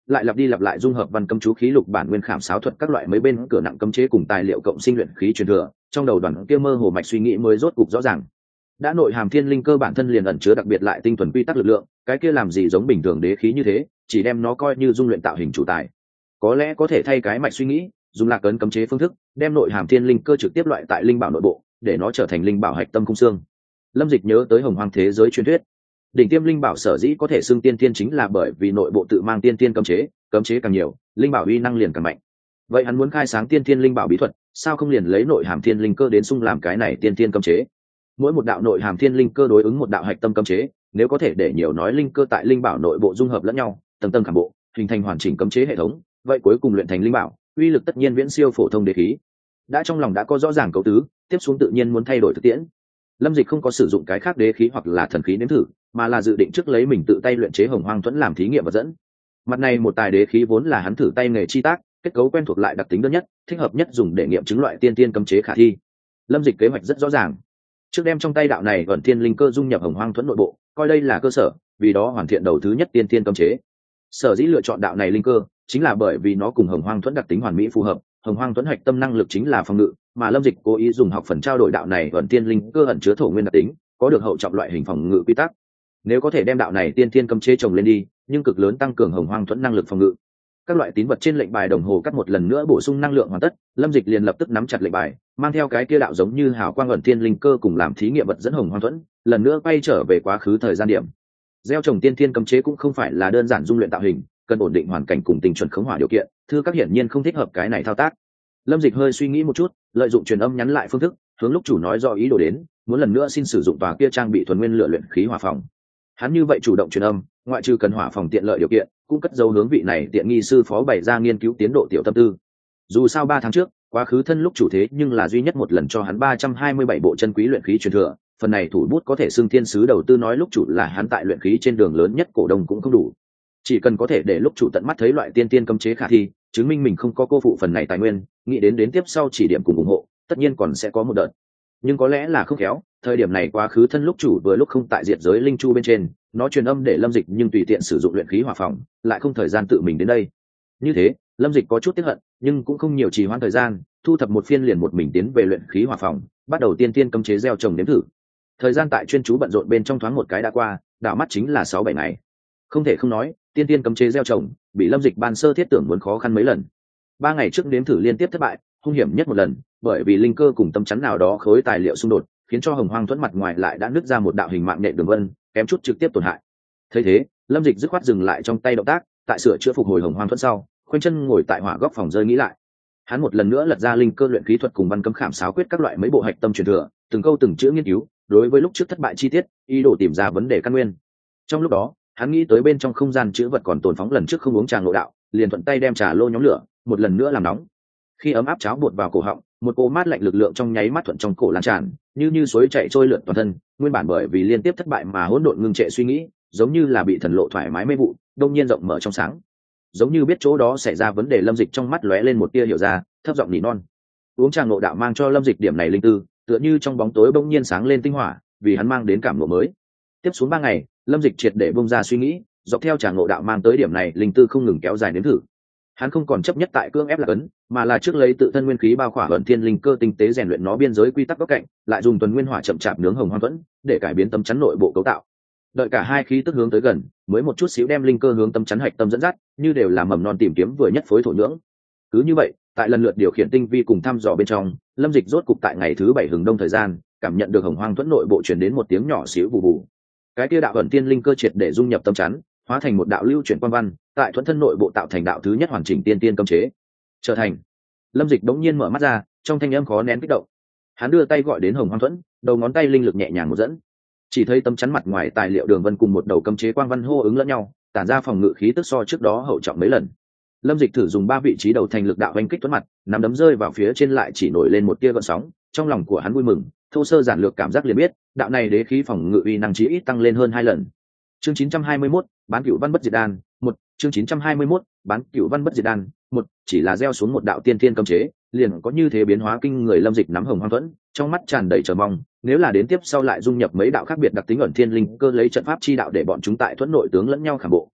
lại lặp đi lặp lại dung hợp văn cấm chú khí lục bản nguyên khảm sáo thuật các loại mấy bên cửa nặng cấm chế cùng tài liệu cộng sinh luyện khí truyền thừa, trong đầu đoàn kia mơ hồ mạch suy nghĩ mới rốt cục rõ ràng. Đã nội hàm thiên linh cơ bản thân liền ẩn chứa đặc biệt lại tinh thuần quy tắc lực lượng, cái kia làm gì giống bình thường đế khí như thế, chỉ đem nó coi như dung luyện tạo hình chủ tài. Có lẽ có thể thay cái mạch suy nghĩ, dùng lạc ấn cấm chế phương thức, đem nội hàm thiên linh cơ trực tiếp loại tại linh bảo nội bộ, để nó trở thành linh bảo hạch tâm cung xương. Lâm Dịch nhớ tới hồng hoang thế giới truyền thuyết, đỉnh tiêm linh bảo sở dĩ có thể xưng tiên tiên chính là bởi vì nội bộ tự mang tiên tiên cấm chế càng nhiều, linh bảo uy năng liền càng mạnh. Vậy hắn muốn khai sáng tiên tiên linh bảo bí thuật, sao không liền lấy nội hàm thiên linh cơ đến xung làm cái này tiên tiên cấm chế? Mỗi một đạo nội hàm thiên linh cơ đối ứng một đạo hạch tâm cấm chế, nếu có thể để nhiều nói linh cơ tại linh bảo nội bộ dung hợp lẫn nhau, tầng tầng khảm bộ, hình thành hoàn chỉnh cấm chế hệ thống, vậy cuối cùng luyện thành linh bảo, uy lực tất nhiên viễn siêu phổ thông đế khí. Đã trong lòng đã có rõ ràng cấu tứ, tiếp xuống tự nhiên muốn thay đổi thực tiễn. Lâm Dịch không có sử dụng cái khác đế khí hoặc là thần khí nếm thử, mà là dự định trước lấy mình tự tay luyện chế hồng hoang thuẫn làm thí nghiệm vật dẫn. Mặt này một tài đế khí vốn là hắn thử tay nghề chi tác, kết cấu quen thuộc lại đặc tính đơn nhất, thích hợp nhất dùng để nghiệm chứng loại tiên tiên cấm chế khả thi. Lâm Dịch kế hoạch rất rõ ràng, trước đem trong tay đạo này ẩn thiên linh cơ dung nhập hồng hoang thuẫn nội bộ, coi đây là cơ sở, vì đó hoàn thiện đầu thứ nhất tiên tiên cấm chế. Sở dĩ lựa chọn đạo này linh cơ, chính là bởi vì nó cùng hồng hoang thuẫn đặc tính hoàn mỹ phù hợp. Hồng hoang thuẫn hạch tâm năng lực chính là phòng ngự, mà Lâm Dịch cố ý dùng học phần trao đổi đạo này ẩn tiên linh cơ ẩn chứa thổ nguyên đặc tính, có được hậu trọng loại hình phòng ngự quy tắc. Nếu có thể đem đạo này tiên tiên cấm chế trồng lên đi, nhưng cực lớn tăng cường hồng hoang thuẫn năng lực phòng ngự. Các loại tín vật trên lệnh bài đồng hồ cắt một lần nữa bổ sung năng lượng hoàn tất, Lâm Dịch liền lập tức nắm chặt lệnh bài, mang theo cái kia đạo giống như hào quang ẩn tiên linh cơ cùng làm thí nghiệm vật dẫn hồng hoang thuẫn, lần nữa quay trở về quá khứ thời gian điểm. Gieo trồng tiên tiên cấm chế cũng không phải là đơn giản dung luyện tạo hình, cần ổn định hoàn cảnh cùng tình chuẩn khống hỏa điều kiện, thư các hiển nhiên không thích hợp cái này thao tác. Lâm Dịch hơi suy nghĩ một chút, lợi dụng truyền âm nhắn lại phương thức, hướng lúc chủ nói rõ ý đồ đến, muốn lần nữa xin sử dụng tòa kia trang bị thuần nguyên lửa luyện khí hỏa phòng. Hắn như vậy chủ động truyền âm, ngoại trừ cần hỏa phòng tiện lợi điều kiện, cũng cất dấu hướng vị này tiện nghi sư phó bày ra nghiên cứu tiến độ tiểu tâm tư. Dù sao 3 tháng trước, quá khứ thân lúc chủ thế nhưng là duy nhất một lần cho hắn 327 bộ chân quý luyện khí truyền thừa, phần này thủ bút có thể xưng thiên sứ đầu tư nói lúc chủ là hắn tại luyện khí trên đường lớn nhất cổ đông cũng không đủ. Chỉ cần có thể để lúc chủ tận mắt thấy loại tiên tiên cấm chế khả thi, chứng minh mình không có cô phụ phần này tài nguyên, nghĩ đến tiếp sau chỉ điểm cùng ủng hộ, tất nhiên còn sẽ có một đợt. Nhưng có lẽ là không khéo, thời điểm này quá khứ thân lúc chủ vừa lúc không tại diệt giới linh chu bên trên, nó truyền âm để Lâm Dịch nhưng tùy tiện sử dụng luyện khí hỏa phòng, lại không thời gian tự mình đến đây. Như thế, Lâm Dịch có chút tiếc hận, nhưng cũng không nhiều trì hoãn thời gian, thu thập một phiên liền một mình tiến về luyện khí hỏa phòng, bắt đầu tiên tiên cấm chế gieo trồng nếm thử. Thời gian tại chuyên chú bận rộn bên trong thoáng một cái đã qua, đảo mắt chính là 6-7 ngày. Không thể không nói, tiên tiên cấm chế gieo trồng bị Lâm Dịch ban sơ thiết tưởng muốn khó khăn mấy lần. 3 ngày trước nếm thử liên tiếp thất bại, hung hiểm nhất một lần, bởi vì linh cơ cùng tâm chắn nào đó khối tài liệu xung đột, khiến cho hồng hoang thuẫn mặt ngoài lại đã nứt ra một đạo hình mạng nhện đường vân, kém chút trực tiếp tổn hại. Thấy thế, Lâm Dịch dứt khoát dừng lại trong tay động tác, tại sửa chữa phục hồi hồng hoang thuẫn sau, khoanh chân ngồi tại hỏa góc phòng rơi nghĩ lại. Hắn một lần nữa lật ra linh cơ luyện khí thuật cùng văn cấm khảm sáo quyết các loại mấy bộ hạch tâm truyền thừa, từng câu từng chữ nghiên cứu, đối với lúc trước thất bại chi tiết, ý đồ tìm ra vấn đề căn nguyên. Trong lúc đó, hắn nghĩ tới bên trong không gian chữ vật còn tồn phóng lần trước không uống trà ngộ đạo, liền thuận tay đem trà lô nhóm lửa, một lần nữa làm nóng. Khi ấm áp cháo bột vào cổ họng, một cỗ mát lạnh lực lượng trong nháy mắt thuận trong cổ lan tràn, như suối chảy trôi lượn toàn thân. Nguyên bản bởi vì liên tiếp thất bại mà hỗn độn ngưng trệ suy nghĩ, giống như là bị thần lộ thoải mái mê vụ, đông nhiên rộng mở trong sáng. Giống như biết chỗ đó xảy ra vấn đề, Lâm Dịch trong mắt lóe lên một tia hiểu ra, thấp giọng nỉ non. Uống trà ngộ đạo mang cho Lâm Dịch điểm này linh tư, tựa như trong bóng tối bỗng nhiên sáng lên tinh hỏa, vì hắn mang đến cảm ngộ mới. Tiếp xuống 3 ngày, Lâm Dịch triệt để bung ra suy nghĩ, dọc theo trà ngộ đạo mang tới điểm này linh tư không ngừng kéo dài đến thử. Hắn không còn chấp nhất tại cưỡng ép lạc ấn, mà là trước lấy tự thân nguyên khí bao khỏa ẩn thiên linh cơ tinh tế rèn luyện nó biên giới quy tắc góc cạnh, lại dùng tuần nguyên hỏa chậm chạp nướng hồng hoang thuẫn để cải biến tâm chắn nội bộ cấu tạo. Đợi cả hai khí tức hướng tới gần, mới một chút xíu đem linh cơ hướng tâm chắn hạch tâm dẫn dắt, như đều là mầm non tìm kiếm vừa nhất phối thổ nhưỡng. Cứ như vậy, tại lần lượt điều khiển tinh vi cùng thăm dò bên trong, Lâm Dịch rốt cục tại ngày thứ 7 hừng đông thời gian, cảm nhận được hồng hoang thuẫn nội bộ truyền đến một tiếng nhỏ xíu bù bù. Cái kia đạo ẩn tiên linh cơ triệt để dung nhập tâm chắn, hóa thành một đạo lưu chuyển quang văn, tại thuẫn thân nội bộ tạo thành đạo thứ nhất hoàn chỉnh tiên tiên cấm chế. Trở thành. Lâm Dịch đống nhiên mở mắt ra, trong thanh âm khó nén kích động. Hắn đưa tay gọi đến hồng hoang thuẫn, đầu ngón tay linh lực nhẹ nhàng một dẫn, chỉ thấy tấm chắn mặt ngoài tài liệu đường vân cùng một đầu cấm chế quang văn hô ứng lẫn nhau, tản ra phòng ngự khí tức so trước đó hậu trọng mấy lần. Lâm Dịch thử dùng 3 vị trí đầu thành lực đạo oanh kích thuẫn mặt, nắm đấm rơi vào phía trên lại chỉ nổi lên một tia gợn sóng, trong lòng của hắn vui mừng, thô sơ giản lược cảm giác liền biết, đạo này đế khí phòng ngự uy năng chí ít tăng lên hơn 2 lần. Chương 921, bán cửu văn bất diệt đan, 1, chương 921, bán cửu văn bất diệt đan, 1, chỉ là gieo xuống một đạo tiên thiên cấm chế, liền có như thế biến hóa kinh người. Lâm Dịch nắm hồng hoang thuẫn, trong mắt tràn đầy chờ mong, nếu là đến tiếp sau lại dung nhập mấy đạo khác biệt đặc tính ẩn thiên linh cơ lấy trận pháp chi đạo để bọn chúng tại thuẫn nội tướng lẫn nhau khảm bộ,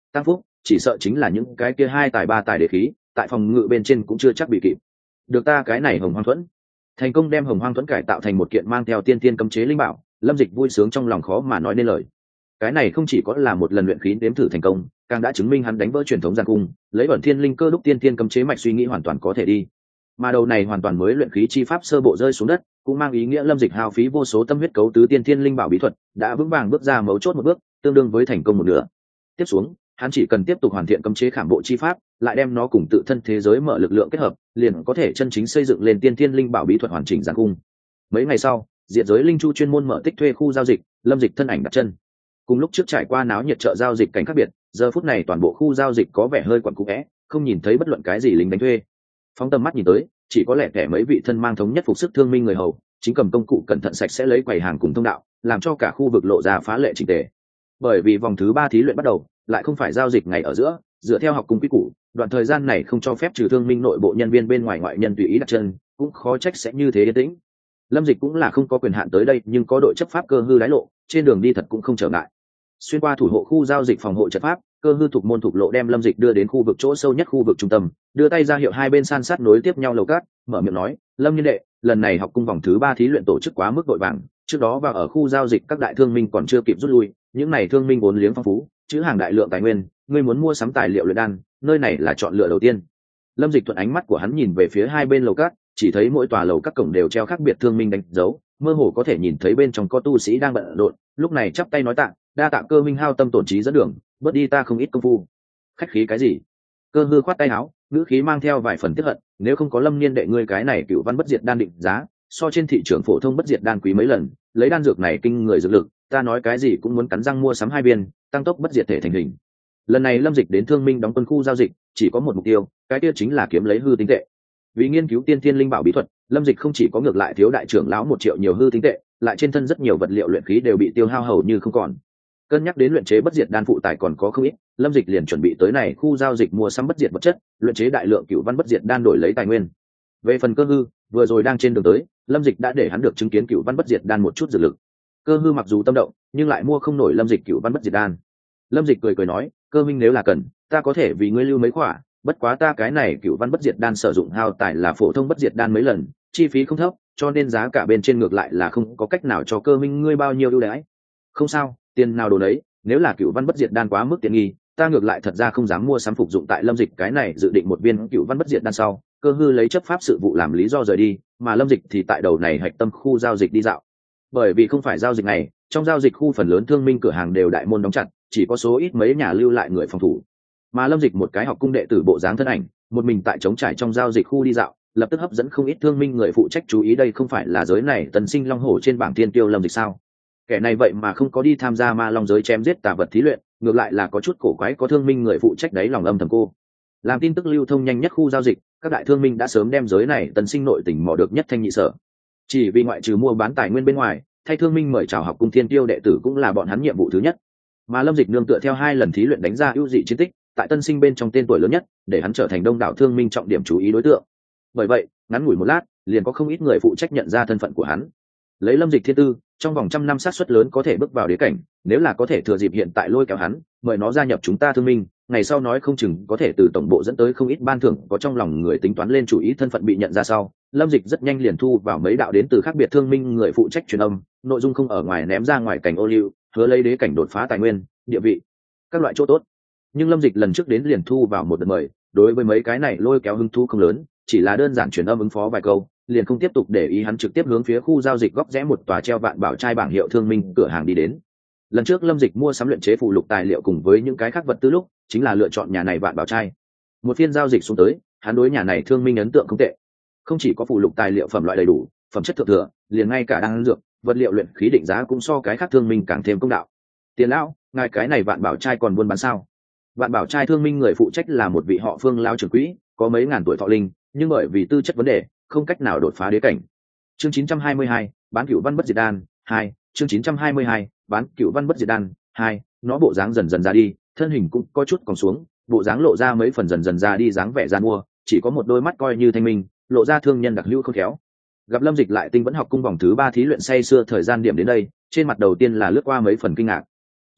tăng phúc chỉ sợ chính là những cái kia 2 tài 3 tài đế khí tại phòng ngự bên trên cũng chưa chắc bị kịp. Được ta cái này hồng hoang thuẫn thành công đem hồng hoang thuẫn cải tạo thành một kiện mang theo tiên tiên cấm chế linh bảo, Lâm Dịch vui sướng trong lòng khó mà nói nên lời. Cái này không chỉ có là một lần luyện khí nếm thử thành công, càng đã chứng minh hắn đánh vỡ truyền thống giang cung, lấy ẩn thiên linh cơ đúc tiên tiên cấm chế mạch suy nghĩ hoàn toàn có thể đi. Mà đầu này hoàn toàn mới luyện khí chi pháp sơ bộ rơi xuống đất, cũng mang ý nghĩa Lâm Dịch hao phí vô số tâm huyết cấu tứ tiên tiên linh bảo bí thuật, đã vững vàng bước ra mấu chốt một bước, tương đương với thành công một nửa. Tiếp xuống, hắn chỉ cần tiếp tục hoàn thiện cấm chế khảm bộ chi pháp, lại đem nó cùng tự thân thế giới mở lực lượng kết hợp, liền có thể chân chính xây dựng lên tiên tiên linh bảo bí thuật hoàn chỉnh giang cung. Mấy ngày sau, diện giới linh chu chuyên môn mở tích thuê khu giao dịch, Lâm Dịch thân ảnh đặt chân. Cùng lúc trước trải qua náo nhiệt chợ giao dịch cảnh khác biệt, giờ phút này toàn bộ khu giao dịch có vẻ hơi quặn cũ vẽ, không nhìn thấy bất luận cái gì lính đánh thuê. Phóng tầm mắt nhìn tới, chỉ có lẻ tẻ mấy vị thân mang thống nhất phục sức thương minh người hầu, chính cầm công cụ cẩn thận sạch sẽ lấy quầy hàng cùng thông đạo, làm cho cả khu vực lộ ra phá lệ chỉnh tề. Bởi vì vòng thứ 3 thí luyện bắt đầu, lại không phải giao dịch ngày ở giữa, dựa theo học cung quy củ, đoạn thời gian này không cho phép trừ thương minh nội bộ nhân viên bên ngoài ngoại nhân tùy ý đặt chân, cũng khó trách sẽ như thế yên tĩnh. Lâm Dịch cũng là không có quyền hạn tới đây, nhưng có đội chấp pháp cơ hư đái lộ, trên đường đi thật cũng không trở ngại. Xuyên qua thủ hộ khu giao dịch phòng hộ trận pháp, cơ hư thuộc môn thuộc lộ đem Lâm Dịch đưa đến khu vực chỗ sâu nhất khu vực trung tâm, đưa tay ra hiệu hai bên san sát nối tiếp nhau lầu cát, mở miệng nói: "Lâm Nhân đệ, lần này học cung vòng thứ 3 thí luyện tổ chức quá mức vội vàng, trước đó và ở khu giao dịch các đại thương minh còn chưa kịp rút lui, những này thương minh vốn liếng phong phú, chữ hàng đại lượng tài nguyên, ngươi muốn mua sắm tài liệu luyện đan, nơi này là chọn lựa đầu tiên." Lâm Dịch thuận ánh mắt của hắn nhìn về phía hai bên lầu cát, chỉ thấy mỗi tòa lầu các cổng đều treo khác biệt thương minh đánh dấu, mơ hồ có thể nhìn thấy bên trong có tu sĩ đang bận rộn, lúc này chắp tay nói tạ, đa tạ cơ minh hao tâm tổn trí dẫn đường, bớt đi ta không ít công phu. Khách khí cái gì? Cơ hư khoát tay áo, ngữ khí mang theo vài phần tiếc hận, nếu không có Lâm Niên đệ ngươi cái này cựu văn bất diệt đan định giá, so trên thị trường phổ thông bất diệt đan quý mấy lần, lấy đan dược này kinh người dược lực, ta nói cái gì cũng muốn cắn răng mua sắm 2 viên, tăng tốc bất diệt thể thành hình. Lần này Lâm Dịch đến thương minh đóng quân khu giao dịch, chỉ có một mục tiêu, cái kia chính là kiếm lấy hư tinh tệ. Vì nghiên cứu tiên tiên linh bảo bí thuật, Lâm Dịch không chỉ có ngược lại thiếu đại trưởng lão 1 triệu nhiều hư tinh tệ, lại trên thân rất nhiều vật liệu luyện khí đều bị tiêu hao hầu như không còn. Cân nhắc đến luyện chế bất diệt đan phụ tài còn có không ít, Lâm Dịch liền chuẩn bị tới này khu giao dịch mua sắm bất diệt vật chất, luyện chế đại lượng cửu văn bất diệt đan đổi lấy tài nguyên. Về phần cơ hư, vừa rồi đang trên đường tới, Lâm Dịch đã để hắn được chứng kiến cửu văn bất diệt đan một chút dược lực. Cơ hư mặc dù tâm động, nhưng lại mua không nổi Lâm Dịch cửu văn bất diệt đan. Lâm Dịch cười nói: "Cơ minh nếu là cần, ta có thể vì ngươi lưu mấy quả, bất quá ta cái này cửu văn bất diệt đan sử dụng hao tài là phổ thông bất diệt đan mấy lần, chi phí không thấp, cho nên giá cả bên trên ngược lại là không có cách nào cho cơ minh ngươi bao nhiêu ưu đãi." "Không sao, tiền nào đồ đấy, nếu là cửu văn bất diệt đan quá mức tiện nghi, ta ngược lại thật ra không dám mua sắm phục dụng." Tại Lâm Dịch cái này dự định một viên cửu văn bất diệt đan sau, cơ hư lấy chấp pháp sự vụ làm lý do rời đi, mà Lâm Dịch thì tại đầu này hạch tâm khu giao dịch đi dạo. Bởi vì không phải giao dịch này, trong giao dịch khu phần lớn thương minh cửa hàng đều đại môn đóng chặt, chỉ có số ít mấy nhà lưu lại người phòng thủ. Mà Lâm Dịch một cái học cung đệ tử bộ dáng thân ảnh, một mình tại trống trải trong giao dịch khu đi dạo, lập tức hấp dẫn không ít thương minh người phụ trách chú ý. Đây không phải là giới này tần sinh long hổ trên bảng thiên tiêu Lâm Dịch sao? Kẻ này vậy mà không có đi tham gia ma long giới chém giết tà vật thí luyện, ngược lại là có chút cổ quái. Có thương minh người phụ trách đấy lòng âm thầm cô. Làm tin tức lưu thông nhanh nhất khu giao dịch, các đại thương minh đã sớm đem giới này tần sinh nội tỉnh mò được nhất thanh nhị sở. Chỉ vì ngoại trừ mua bán tài nguyên bên ngoài, thay thương minh mời chào học cung thiên tiêu đệ tử cũng là bọn hắn nhiệm vụ thứ nhất. Mà Lâm Dịch nương tựa theo 2 lần thí luyện đánh ra ưu dị chiến tích, tại tân sinh bên trong tên tuổi lớn nhất, để hắn trở thành đông đảo thương minh trọng điểm chú ý đối tượng. Bởi vậy, ngắn ngủi một lát, liền có không ít người phụ trách nhận ra thân phận của hắn. Lấy Lâm Dịch thiên tư, trong vòng 100 năm xác suất lớn có thể bước vào đế cảnh, nếu là có thể thừa dịp hiện tại lôi kéo hắn, mời nó gia nhập chúng ta thương minh, ngày sau nói không chừng có thể từ tổng bộ dẫn tới không ít ban thưởng. Có trong lòng người tính toán lên chủ ý thân phận bị nhận ra sau, Lâm Dịch rất nhanh liền thu vào mấy đạo đến từ khác biệt thương minh người phụ trách truyền âm, nội dung không ở ngoài ném ra ngoài cảnh ô liu, hứa lấy đế cảnh đột phá tài nguyên, địa vị, các loại chỗ tốt. Nhưng Lâm Dịch lần trước đến liền thu vào một đợt mời, đối với mấy cái này lôi kéo hứng thú không lớn, chỉ là đơn giản truyền âm ứng phó vài câu, liền không tiếp tục để ý. Hắn trực tiếp hướng phía khu giao dịch góc rẽ một tòa treo vạn bảo trai bảng hiệu thương minh cửa hàng đi đến. Lần trước Lâm Dịch mua sắm luyện chế phụ lục tài liệu cùng với những cái khác vật tư lúc, chính là lựa chọn nhà này vạn bảo trai. Một phiên giao dịch xuống tới, hắn đối nhà này thương minh ấn tượng không tệ. Không chỉ có phụ lục tài liệu phẩm loại đầy đủ, phẩm chất thượng thừa, liền ngay cả đan dược, vật liệu luyện khí định giá cũng so cái khác thương minh càng thêm công đạo. "Tiền lão, ngài cái này vạn bảo trai còn buôn bán sao?" Vạn bảo trai thương minh người phụ trách là một vị họ Phương lão trưởng quỹ, có mấy ngàn tuổi thọ linh, nhưng bởi vì tư chất vấn đề, không cách nào đột phá đế cảnh. Chương 922, bán cửu văn bất diệt đan 2, chương 922, bán cửu văn bất diệt đan 2, nó bộ dáng dần dần ra đi, thân hình cũng có chút còng xuống, bộ dáng lộ ra mấy phần dần dần ra đi dáng vẻ gian mua, chỉ có một đôi mắt coi như thanh minh, lộ ra thương nhân đặc hữu không khéo. Gặp Lâm Dịch lại tinh vẫn học cung vòng thứ 3 thí luyện say xưa thời gian điểm đến đây, trên mặt đầu tiên là lướt qua mấy phần kinh ngạc.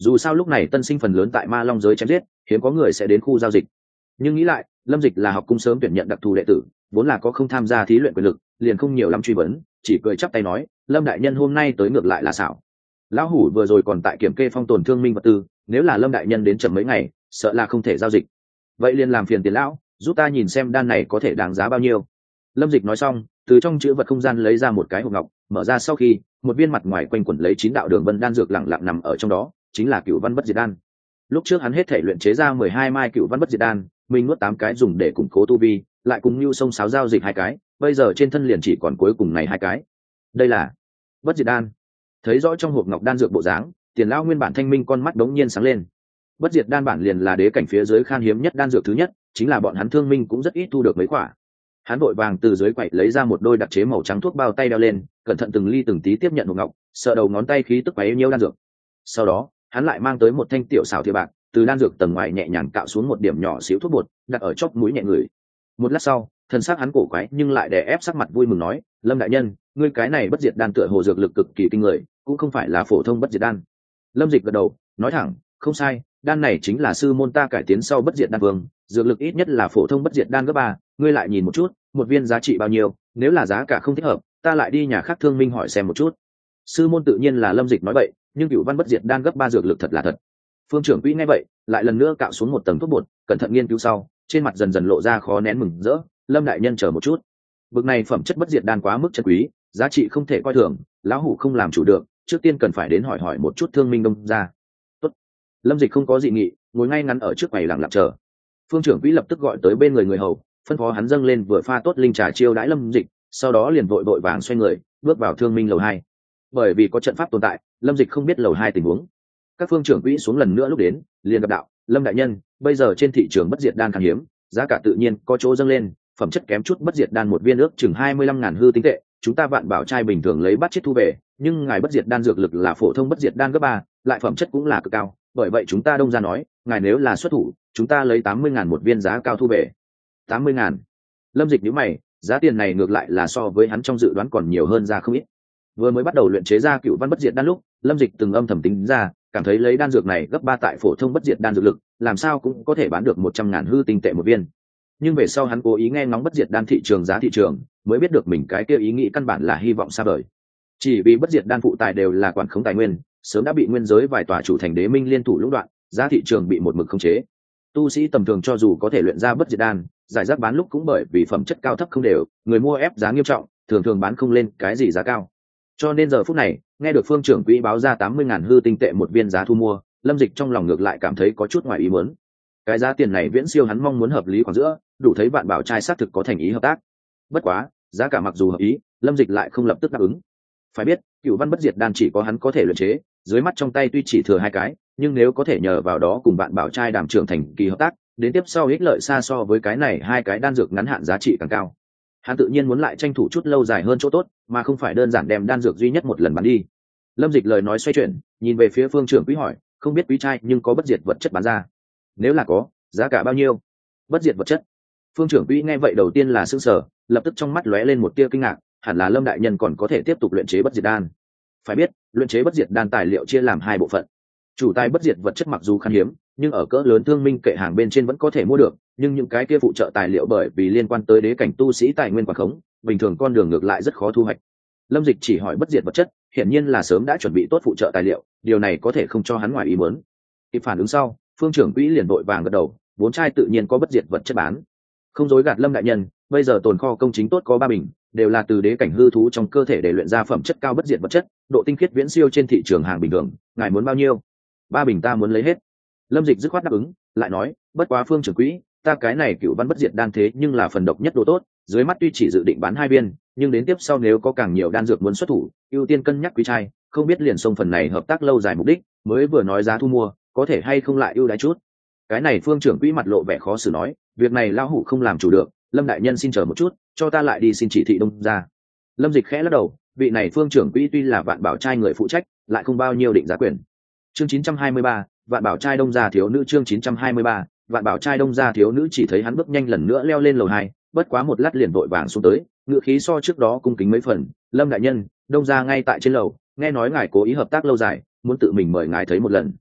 dù sao lúc này tân sinh phần lớn tại ma long giới chém giết, hiếm có người sẽ đến khu giao dịch. Nhưng nghĩ lại, Lâm Dịch là học cung sớm tuyển nhận đặc thù đệ tử, vốn là có không tham gia thí luyện quyền lực, liền không nhiều lắm truy vấn, chỉ cười chắp tay nói, Lâm đại nhân hôm nay tới ngược lại là xảo. Lão hủ vừa rồi còn tại kiểm kê phong tồn thương minh vật tư, nếu là Lâm đại nhân đến chậm mấy ngày, sợ là không thể giao dịch. Vậy liền làm phiền tiền lão, giúp ta nhìn xem đan này có thể đáng giá bao nhiêu. Lâm Dịch nói xong, từ trong chữ vật không gian lấy ra một cái hộp ngọc, mở ra sau khi, một viên mặt ngoài quanh quẩn lấy 9 đạo đường vân đan dược lặng lặng nằm ở trong đó, chính là Cửu Văn Bất Diệt Đan. Lúc trước hắn hết thể luyện chế ra 12 mai Cửu Văn Bất Diệt Đan, mình nuốt 8 cái dùng để củng cố tu vi, lại cùng Nưu Sông Sáo giao dịch 2 cái, bây giờ trên thân liền chỉ còn cuối cùng này 2 cái. Đây là Bất Diệt Đan. Thấy rõ trong hộp ngọc đan dược bộ dáng, Tiền lão nguyên bản thanh minh con mắt đống nhiên sáng lên. Bất Diệt Đan bản liền là đế cảnh phía dưới khan hiếm nhất đan dược thứ nhất, chính là bọn hắn Thương Minh cũng rất ít thu được mấy quả. Hắn vội vàng từ dưới quậy lấy ra một đôi đặc chế màu trắng thuốc bao tay đeo lên, cẩn thận từng ly từng tí tiếp nhận hộp ngọc, sợ đầu ngón tay khí tức bấy nhiêu đan dược. Sau đó, hắn lại mang tới một thanh tiểu xảo thìa bạc, từ đan dược tầng ngoài nhẹ nhàng cạo xuống một điểm nhỏ xíu thuốc bột, đặt ở chóp mũi nhẹ ngửi. Một lát sau, thân xác hắn cổ quái nhưng lại đè ép sắc mặt vui mừng nói, Lâm đại nhân, ngươi cái này Bất Diệt Đan tựa hồ dược lực cực kỳ kinh người, cũng không phải là phổ thông Bất Diệt Đan. Lâm Dịch gật đầu, nói thẳng, không sai, đan này chính là sư môn ta cải tiến sau Bất Diệt Đan vương, dược lực ít nhất là phổ thông Bất Diệt Đan gấp 3, ngươi lại nhìn một chút, một viên giá trị bao nhiêu, nếu là giá cả không thích hợp, ta lại đi nhà khác Thương Minh hỏi xem một chút. Sư môn tự nhiên là Lâm Dịch nói vậy, nhưng Cửu Văn Bất Diệt Đan gấp 3 dược lực thật là thật. Phương trưởng quỹ nghe vậy, lại lần nữa cạo xuống một tầng thuốc bột, cẩn thận nghiên cứu sau, trên mặt dần dần lộ ra khó nén mừng rỡ, Lâm đại nhân chờ một chút. Bực này phẩm chất Bất Diệt Đan quá mức chân quý, giá trị không thể coi thường, lão hủ không làm chủ được, trước tiên cần phải đến hỏi hỏi một chút Thương Minh đông ra. Tốt. Lâm Dịch không có dị nghị, ngồi ngay ngắn ở trước quầy lặng lặng chờ. Phương trưởng quỹ lập tức gọi tới bên người hầu, phân phó hắn dâng lên vừa pha tốt linh trà chiêu đãi Lâm Dịch, sau đó liền vội vàng xoay người bước vào Thương Minh lầu 2. Bởi vì có trận pháp tồn tại, Lâm Dịch không biết lầu 2 tình huống. Các phương trưởng quỹ xuống lần nữa lúc đến, liền gặp đạo, Lâm đại nhân, bây giờ trên thị trường Bất Diệt Đan khan hiếm, giá cả tự nhiên có chỗ dâng lên, phẩm chất kém chút Bất Diệt Đan một viên ước chừng 25.000 hư tinh tệ, chúng ta Vạn Bảo trai bình thường lấy bắt chết thu về, nhưng ngài Bất Diệt Đan dược lực là phổ thông Bất Diệt Đan cấp 3, lại phẩm chất cũng là cực cao, bởi vậy chúng ta đông ra nói, ngài nếu là xuất thủ, chúng ta lấy 80.000 một viên giá cao thu về. 80.000. Lâm Dịch nhíu mày, giá tiền này ngược lại là so với hắn trong dự đoán còn nhiều hơn ra không ít. Vừa mới bắt đầu luyện chế ra Cửu Văn Bất Diệt Đan lúc, Lâm Dịch từng âm thầm tính ra, cảm thấy lấy đan dược này gấp 3 tại phổ thông Bất Diệt Đan dược lực, làm sao cũng có thể bán được 100.000 hư tinh tệ một viên. Nhưng về sau hắn cố ý nghe ngóng Bất Diệt Đan thị trường giá thị trường, mới biết được mình cái kia ý nghĩ căn bản là hy vọng xa vời. Chỉ vì Bất Diệt Đan phụ tài đều là quản khống tài nguyên, sớm đã bị nguyên giới vài tòa chủ thành đế minh liên thủ lũng đoạn, giá thị trường bị một mực khống chế. Tu sĩ tầm thường cho dù có thể luyện ra Bất Diệt Đan, giải rác bán lúc cũng bởi vì phẩm chất cao thấp không đều, người mua ép giá nghiêm trọng, thường bán không lên cái gì giá cao. Cho nên giờ phút này, nghe được phương trưởng quỹ báo ra 80.000 hư tinh tệ một viên giá thu mua, Lâm Dịch trong lòng ngược lại cảm thấy có chút ngoài ý muốn. Cái giá tiền này viễn siêu hắn mong muốn hợp lý khoảng giữa, đủ thấy Vạn Bảo trai xác thực có thành ý hợp tác. Bất quá, giá cả mặc dù hợp ý, Lâm Dịch lại không lập tức đáp ứng. Phải biết, Cửu Văn Bất Diệt Đan chỉ có hắn có thể luyện chế, dưới mắt trong tay tuy chỉ thừa 2 cái, nhưng nếu có thể nhờ vào đó cùng Vạn Bảo trai đàm trưởng thành kỳ hợp tác, đến tiếp sau ích lợi xa so với cái này 2 cái đan dược ngắn hạn giá trị càng cao. Hắn tự nhiên muốn lại tranh thủ chút lâu dài hơn chỗ tốt, mà không phải đơn giản đem đan dược duy nhất một lần bán đi. Lâm Dịch lời nói xoay chuyển, nhìn về phía phương trưởng quý hỏi, không biết quý trai nhưng có bất diệt vật chất bán ra? Nếu là có, giá cả bao nhiêu? Bất diệt vật chất? Phương trưởng quý nghe vậy đầu tiên là sửng sở, lập tức trong mắt lóe lên một tia kinh ngạc, hẳn là Lâm đại nhân còn có thể tiếp tục luyện chế bất diệt đan. Phải biết, luyện chế bất diệt đan tài liệu chia làm 2 bộ phận. Chủ tài bất diệt vật chất mặc dù khan hiếm, nhưng ở cỡ lớn Thương Minh kệ hàng bên trên vẫn có thể mua được, nhưng những cái kia phụ trợ tài liệu bởi vì liên quan tới đế cảnh tu sĩ tài nguyên quản khống, bình thường con đường ngược lại rất khó thu hoạch. Lâm Dịch chỉ hỏi bất diệt vật chất, hiển nhiên là sớm đã chuẩn bị tốt phụ trợ tài liệu, điều này có thể không cho hắn ngoài ý muốn. Kịp phản ứng sau, phương trưởng quỹ liền vội vàng gật đầu, 4 chai tự nhiên có bất diệt vật chất bán. Không dối gạt Lâm đại nhân, bây giờ tồn kho công chính tốt có 3 bình, đều là từ đế cảnh hư thú trong cơ thể để luyện ra phẩm chất cao bất diệt vật chất, độ tinh khiết viễn siêu trên thị trường hàng bình thường, ngài muốn bao nhiêu? 3 bình ta muốn lấy hết. Lâm Dịch dứt khoát đáp ứng, lại nói, bất quá phương trưởng quỹ, ta cái này Cửu Văn Bất Diệt đan thế nhưng là phần độc nhất độ tốt, dưới mắt tuy chỉ dự định bán 2 viên, nhưng đến tiếp sau nếu có càng nhiều đan dược muốn xuất thủ, ưu tiên cân nhắc quý trai, không biết liền xông phần này hợp tác lâu dài mục đích, mới vừa nói giá thu mua, có thể hay không lại ưu đãi chút. Cái này phương trưởng quỹ mặt lộ vẻ khó xử nói, việc này lão hủ không làm chủ được, Lâm đại nhân xin chờ một chút, cho ta lại đi xin chỉ thị đông ra. Lâm Dịch khẽ lắc đầu, vị này phương trưởng quỹ tuy là Vạn Bảo trai người phụ trách, lại không bao nhiêu định giá quyền. Chương 923, Vạn Bảo trai đông gia thiếu nữ. Chương 923, Vạn Bảo trai đông gia thiếu nữ. Chỉ thấy hắn bước nhanh lần nữa leo lên lầu 2, bất quá một lát liền vội vàng xuống tới, ngựa khí so trước đó cung kính mấy phần. Lâm đại nhân, đông gia ngay tại trên lầu, nghe nói ngài cố ý hợp tác lâu dài, muốn tự mình mời ngài thấy một lần.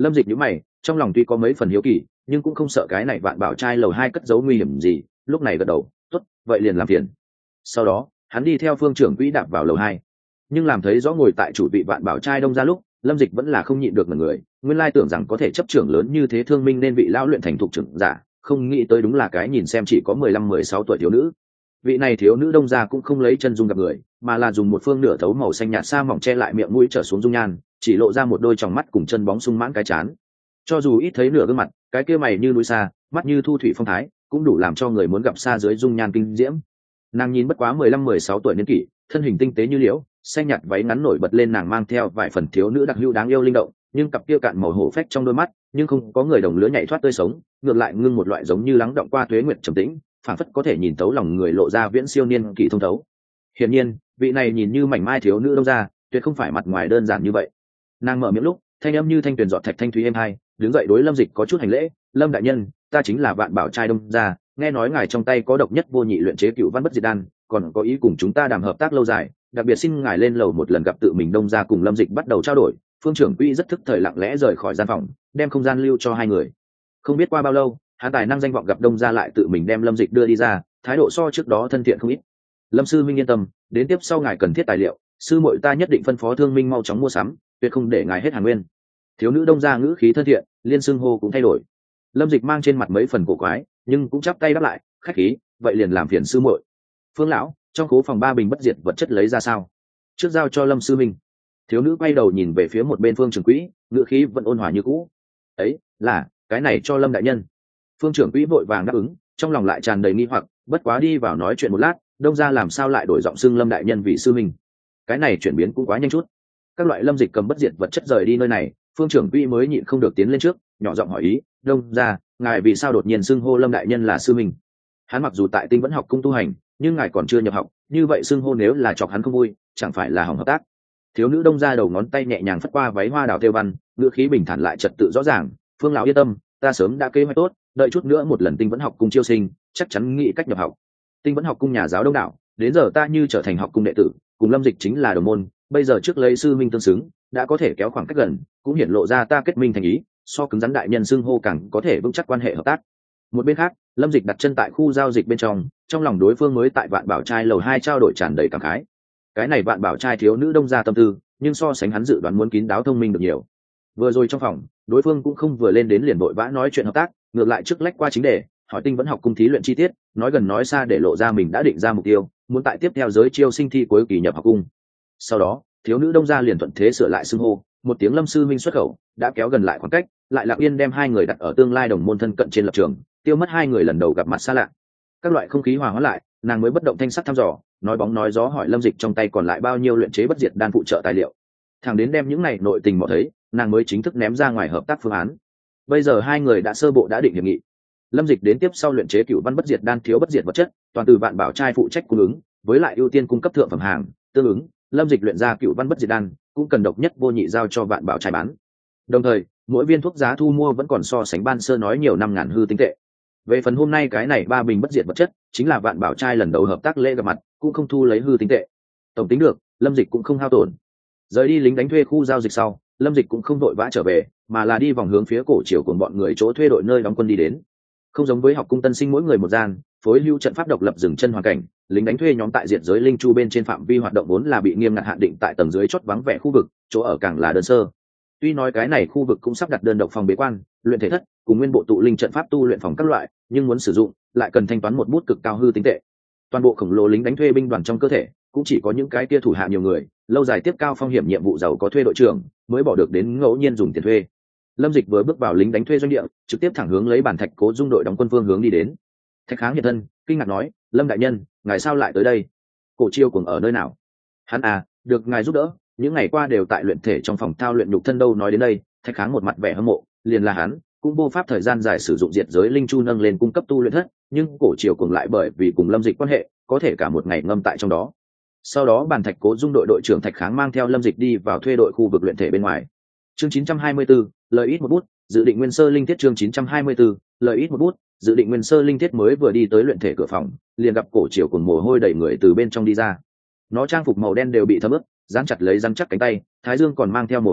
Lâm Dịch nhíu mày, trong lòng tuy có mấy phần hiếu kỳ, nhưng cũng không sợ cái này Vạn Bảo trai lầu 2 cất giấu nguy hiểm gì, lúc này gật đầu, tốt, vậy liền làm phiền. Sau đó, hắn đi theo Phương trưởng quỹ đạp vào lầu 2. Nhưng làm thấy rõ ngồi tại chủ vị Vạn Bảo trai Đông Gia lúc, Lâm Dịch vẫn là không nhịn được mà người, nguyên lai tưởng rằng có thể chấp trưởng lớn như thế Thương Minh nên vị lão luyện thành thục trưởng giả, không nghĩ tới đúng là cái nhìn xem chỉ có 15-16 tuổi thiếu nữ. Vị này thiếu nữ Đông Gia cũng không lấy chân dung gặp người, mà là dùng một phương nửa thấu màu xanh nhạt sa mỏng che lại miệng mũi trở xuống dung nhan, chỉ lộ ra một đôi tròng mắt cùng chân bóng sung mãn cái chán. Cho dù ít thấy nửa gương mặt, cái kia mày như núi xa, mắt như thu thủy phong thái, cũng đủ làm cho người muốn gặp xa dưới dung nhan kinh diễm. Nàng nhìn bất quá 15-16 tuổi niên kỷ, thân hình tinh tế như liễu, xanh nhạt váy ngắn nổi bật lên nàng mang theo vài phần thiếu nữ đặc hữu đáng yêu linh động, nhưng cặp kia cạn màu hổ phách trong đôi mắt, nhưng không có người đồng lứa nhảy thoát tươi sống, ngược lại ngưng một loại giống như lắng động qua tuế nguyệt trầm tĩnh, phảng phất có thể nhìn tấu lòng người lộ ra viễn siêu niên kỷ thông thấu. Hiển nhiên, vị này nhìn như mảnh mai thiếu nữ Đông Gia, tuyệt không phải mặt ngoài đơn giản như vậy. Nàng mở miệng lúc, thanh âm như thanh tuyền giọt thạch thanh thúy êm hai, đứng dậy đối Lâm Dịch có chút hành lễ, "Lâm đại nhân, ta chính là Vạn Bảo trai Đông Gia, nghe nói ngài trong tay có độc nhất vô nhị luyện chế cựu văn bất diệt đan, còn có ý cùng chúng ta đàm hợp tác lâu dài, đặc biệt xin ngài lên lầu một lần gặp tự mình Đông Gia cùng Lâm Dịch bắt đầu trao đổi." Phương trưởng quỹ rất thức thời lặng lẽ rời khỏi gian phòng, đem không gian lưu cho hai người. Không biết qua bao lâu, hắn tài năng danh vọng gặp Đông Gia lại tự mình đem Lâm Dịch đưa đi ra, thái độ so trước đó thân thiện không ít. "Lâm sư minh yên tâm, đến tiếp sau ngài cần thiết tài liệu, sư muội ta nhất định phân phó Thương Minh mau chóng mua sắm, tuyệt không để ngài hết hàng nguyên." Thiếu nữ Đông Gia ngữ khí thân thiện, liên xưng hô cũng thay đổi. Lâm Dịch mang trên mặt mấy phần cổ quái, nhưng cũng chắp tay đáp lại, "Khách khí, vậy liền làm phiền sư muội." "Phương lão, trong khố phòng 3 bình bất diệt vật chất lấy ra sao?" "Trước giao cho Lâm sư minh." Thiếu nữ quay đầu nhìn về phía một bên Phương trưởng quỹ, ngữ khí vẫn ôn hòa như cũ. "Ấy, là, cái này cho Lâm đại nhân." Phương trưởng quỹ vội vàng đáp ứng, trong lòng lại tràn đầy nghi hoặc, bất quá đi vào nói chuyện một lát, Đông Gia làm sao lại đổi giọng xưng Lâm đại nhân vì sư minh? Cái này chuyển biến cũng quá nhanh chút. Các loại Lâm Dịch cầm bất diệt vật chất rời đi nơi này, Phương trưởng quỹ mới nhịn không được tiến lên trước, nhỏ giọng hỏi ý, "Đông Gia, ngài vì sao đột nhiên xưng hô Lâm đại nhân là sư minh? Hắn mặc dù tại Tinh Vẫn học cung tu hành, nhưng ngài còn chưa nhập học, như vậy xưng hô nếu là chọc hắn không vui, chẳng phải là hỏng hợp tác." Thiếu nữ Đông Gia đầu ngón tay nhẹ nhàng phất qua váy hoa đào thêu văn, ngữ khí bình thản lại trật tự rõ ràng, "Phương lão yên tâm, ta sớm đã kế hoạch tốt, đợi chút nữa một lần Tinh Vẫn học cung chiêu sinh, chắc chắn nghĩ cách nhập học. Tinh Vẫn học cung nhà giáo đông đảo, đến giờ ta như trở thành học cung đệ tử, cùng Lâm Dịch chính là đồng môn, bây giờ trước lấy sư minh tương xứng, đã có thể kéo khoảng cách gần, cũng hiển lộ ra ta kết minh thành ý, so cứng rắn đại nhân xưng hô càng có thể vững chắc quan hệ hợp tác." Một bên khác, Lâm Dịch đặt chân tại khu giao dịch bên trong lòng đối phương mới tại Vạn Bảo trai lầu 2 trao đổi tràn đầy cảm khái. Cái này Vạn Bảo trai thiếu nữ Đông Gia tâm tư, nhưng so sánh hắn dự đoán muốn kín đáo thông minh được nhiều. Vừa rồi trong phòng, đối phương cũng không vừa lên đến liền vội vã nói chuyện hợp tác, ngược lại trước lách qua chính đề, hỏi Tinh Vẫn học cung thí luyện chi tiết, nói gần nói xa để lộ ra mình đã định ra mục tiêu, muốn tại tiếp theo giới chiêu sinh thi cuối kỳ nhập học cung. Sau đó, thiếu nữ Đông Gia liền thuận thế sửa lại xưng hô, một tiếng Lâm sư minh xuất khẩu, đã kéo gần lại khoảng cách, lại lặng yên đem hai người đặt ở tương lai đồng môn thân cận trên lập trường, tiêu mất hai người lần đầu gặp mặt xa lạ. Các loại không khí hòa hóa lại, nàng mới bất động thanh sắc thăm dò, nói bóng nói gió hỏi Lâm Dịch trong tay còn lại bao nhiêu luyện chế bất diệt đan phụ trợ tài liệu. Thẳng đến đem những này nội tình mò thấy, nàng mới chính thức ném ra ngoài hợp tác phương án. Bây giờ hai người đã sơ bộ đã định hiệp nghị. Lâm Dịch đến tiếp sau luyện chế cửu văn bất diệt đan thiếu bất diệt vật chất, toàn từ Vạn Bảo trai phụ trách cung ứng, với lại ưu tiên cung cấp thượng phẩm hàng, tương ứng, Lâm Dịch luyện ra cửu văn bất diệt đan, cũng cần độc nhất vô nhị giao cho Vạn Bảo trai bán. Đồng thời, mỗi viên thuốc giá thu mua vẫn còn so sánh ban sơ nói nhiều 5.000 hư tinh tệ. Về phần hôm nay cái này 3 bình bất diệt vật chất, chính là Vạn Bảo trai lần đầu hợp tác lễ gặp mặt, cũng không thu lấy hư tinh tệ. Tổng tính được, Lâm Dịch cũng không hao tổn. Rời đi lính đánh thuê khu giao dịch sau, Lâm Dịch cũng không vội vã trở về, mà là đi vòng hướng phía cổ chiều của bọn người chỗ thuê đội nơi đóng quân đi đến. Không giống với học cung tân sinh mỗi người một gian, phối hưu trận pháp độc lập dừng chân hoàn cảnh, lính đánh thuê nhóm tại diệt giới linh chu bên trên phạm vi hoạt động vốn là bị nghiêm ngặt hạn định tại tầng dưới chót vắng vẻ khu vực, chỗ ở càng là đơn sơ. Tuy nói cái này khu vực cũng sắp đặt đơn độc phòng bế quan, luyện thể thất, cùng nguyên bộ tụ linh trận pháp tu luyện phòng các loại, nhưng muốn sử dụng, lại cần thanh toán một bút cực cao hư tinh tệ. Toàn bộ khổng lồ lính đánh thuê binh đoàn trong cơ thể, cũng chỉ có những cái kia thủ hạ nhiều người, lâu dài tiếp cao phong hiểm nhiệm vụ giàu có thuê đội trưởng, mới bỏ được đến ngẫu nhiên dùng tiền thuê. Lâm Dịch vừa bước vào lính đánh thuê doanh địa, trực tiếp thẳng hướng lấy bản thạch cố dung đội đóng quân phương hướng đi đến. Thạch Kháng hiện thân, kinh ngạc nói, "Lâm đại nhân, ngài sao lại tới đây? Cổ Chiêu cùng ở nơi nào?" "Hắn à, được ngài giúp đỡ, những ngày qua đều tại luyện thể trong phòng thao luyện nhục thân đâu." Nói đến đây, Thạch Kháng một mặt vẻ hâm mộ, liền là hắn, cũng vô pháp thời gian dài sử dụng diệt giới linh chu nâng lên cung cấp tu luyện thất, nhưng Cổ Chiêu cùng lại bởi vì cùng Lâm Dịch quan hệ, có thể cả một ngày ngâm tại trong đó. Sau đó bản thạch cố dung đội đội trưởng Thạch Kháng mang theo Lâm Dịch đi vào thuê đội khu vực luyện thể bên ngoài. Chương 924, lời ít một bút, dự định nguyên sơ linh thiết. Chương 924, lời ít một bút, dự định nguyên sơ linh thiết mới vừa đi tới luyện thể cửa phòng, liền gặp Cổ Chiều cùng mồ hôi đầy người từ bên trong đi ra. Nó trang phục màu đen đều bị thấm ướt, dán chặt lấy răng chắc cánh tay, thái dương còn mang theo mồ hôi,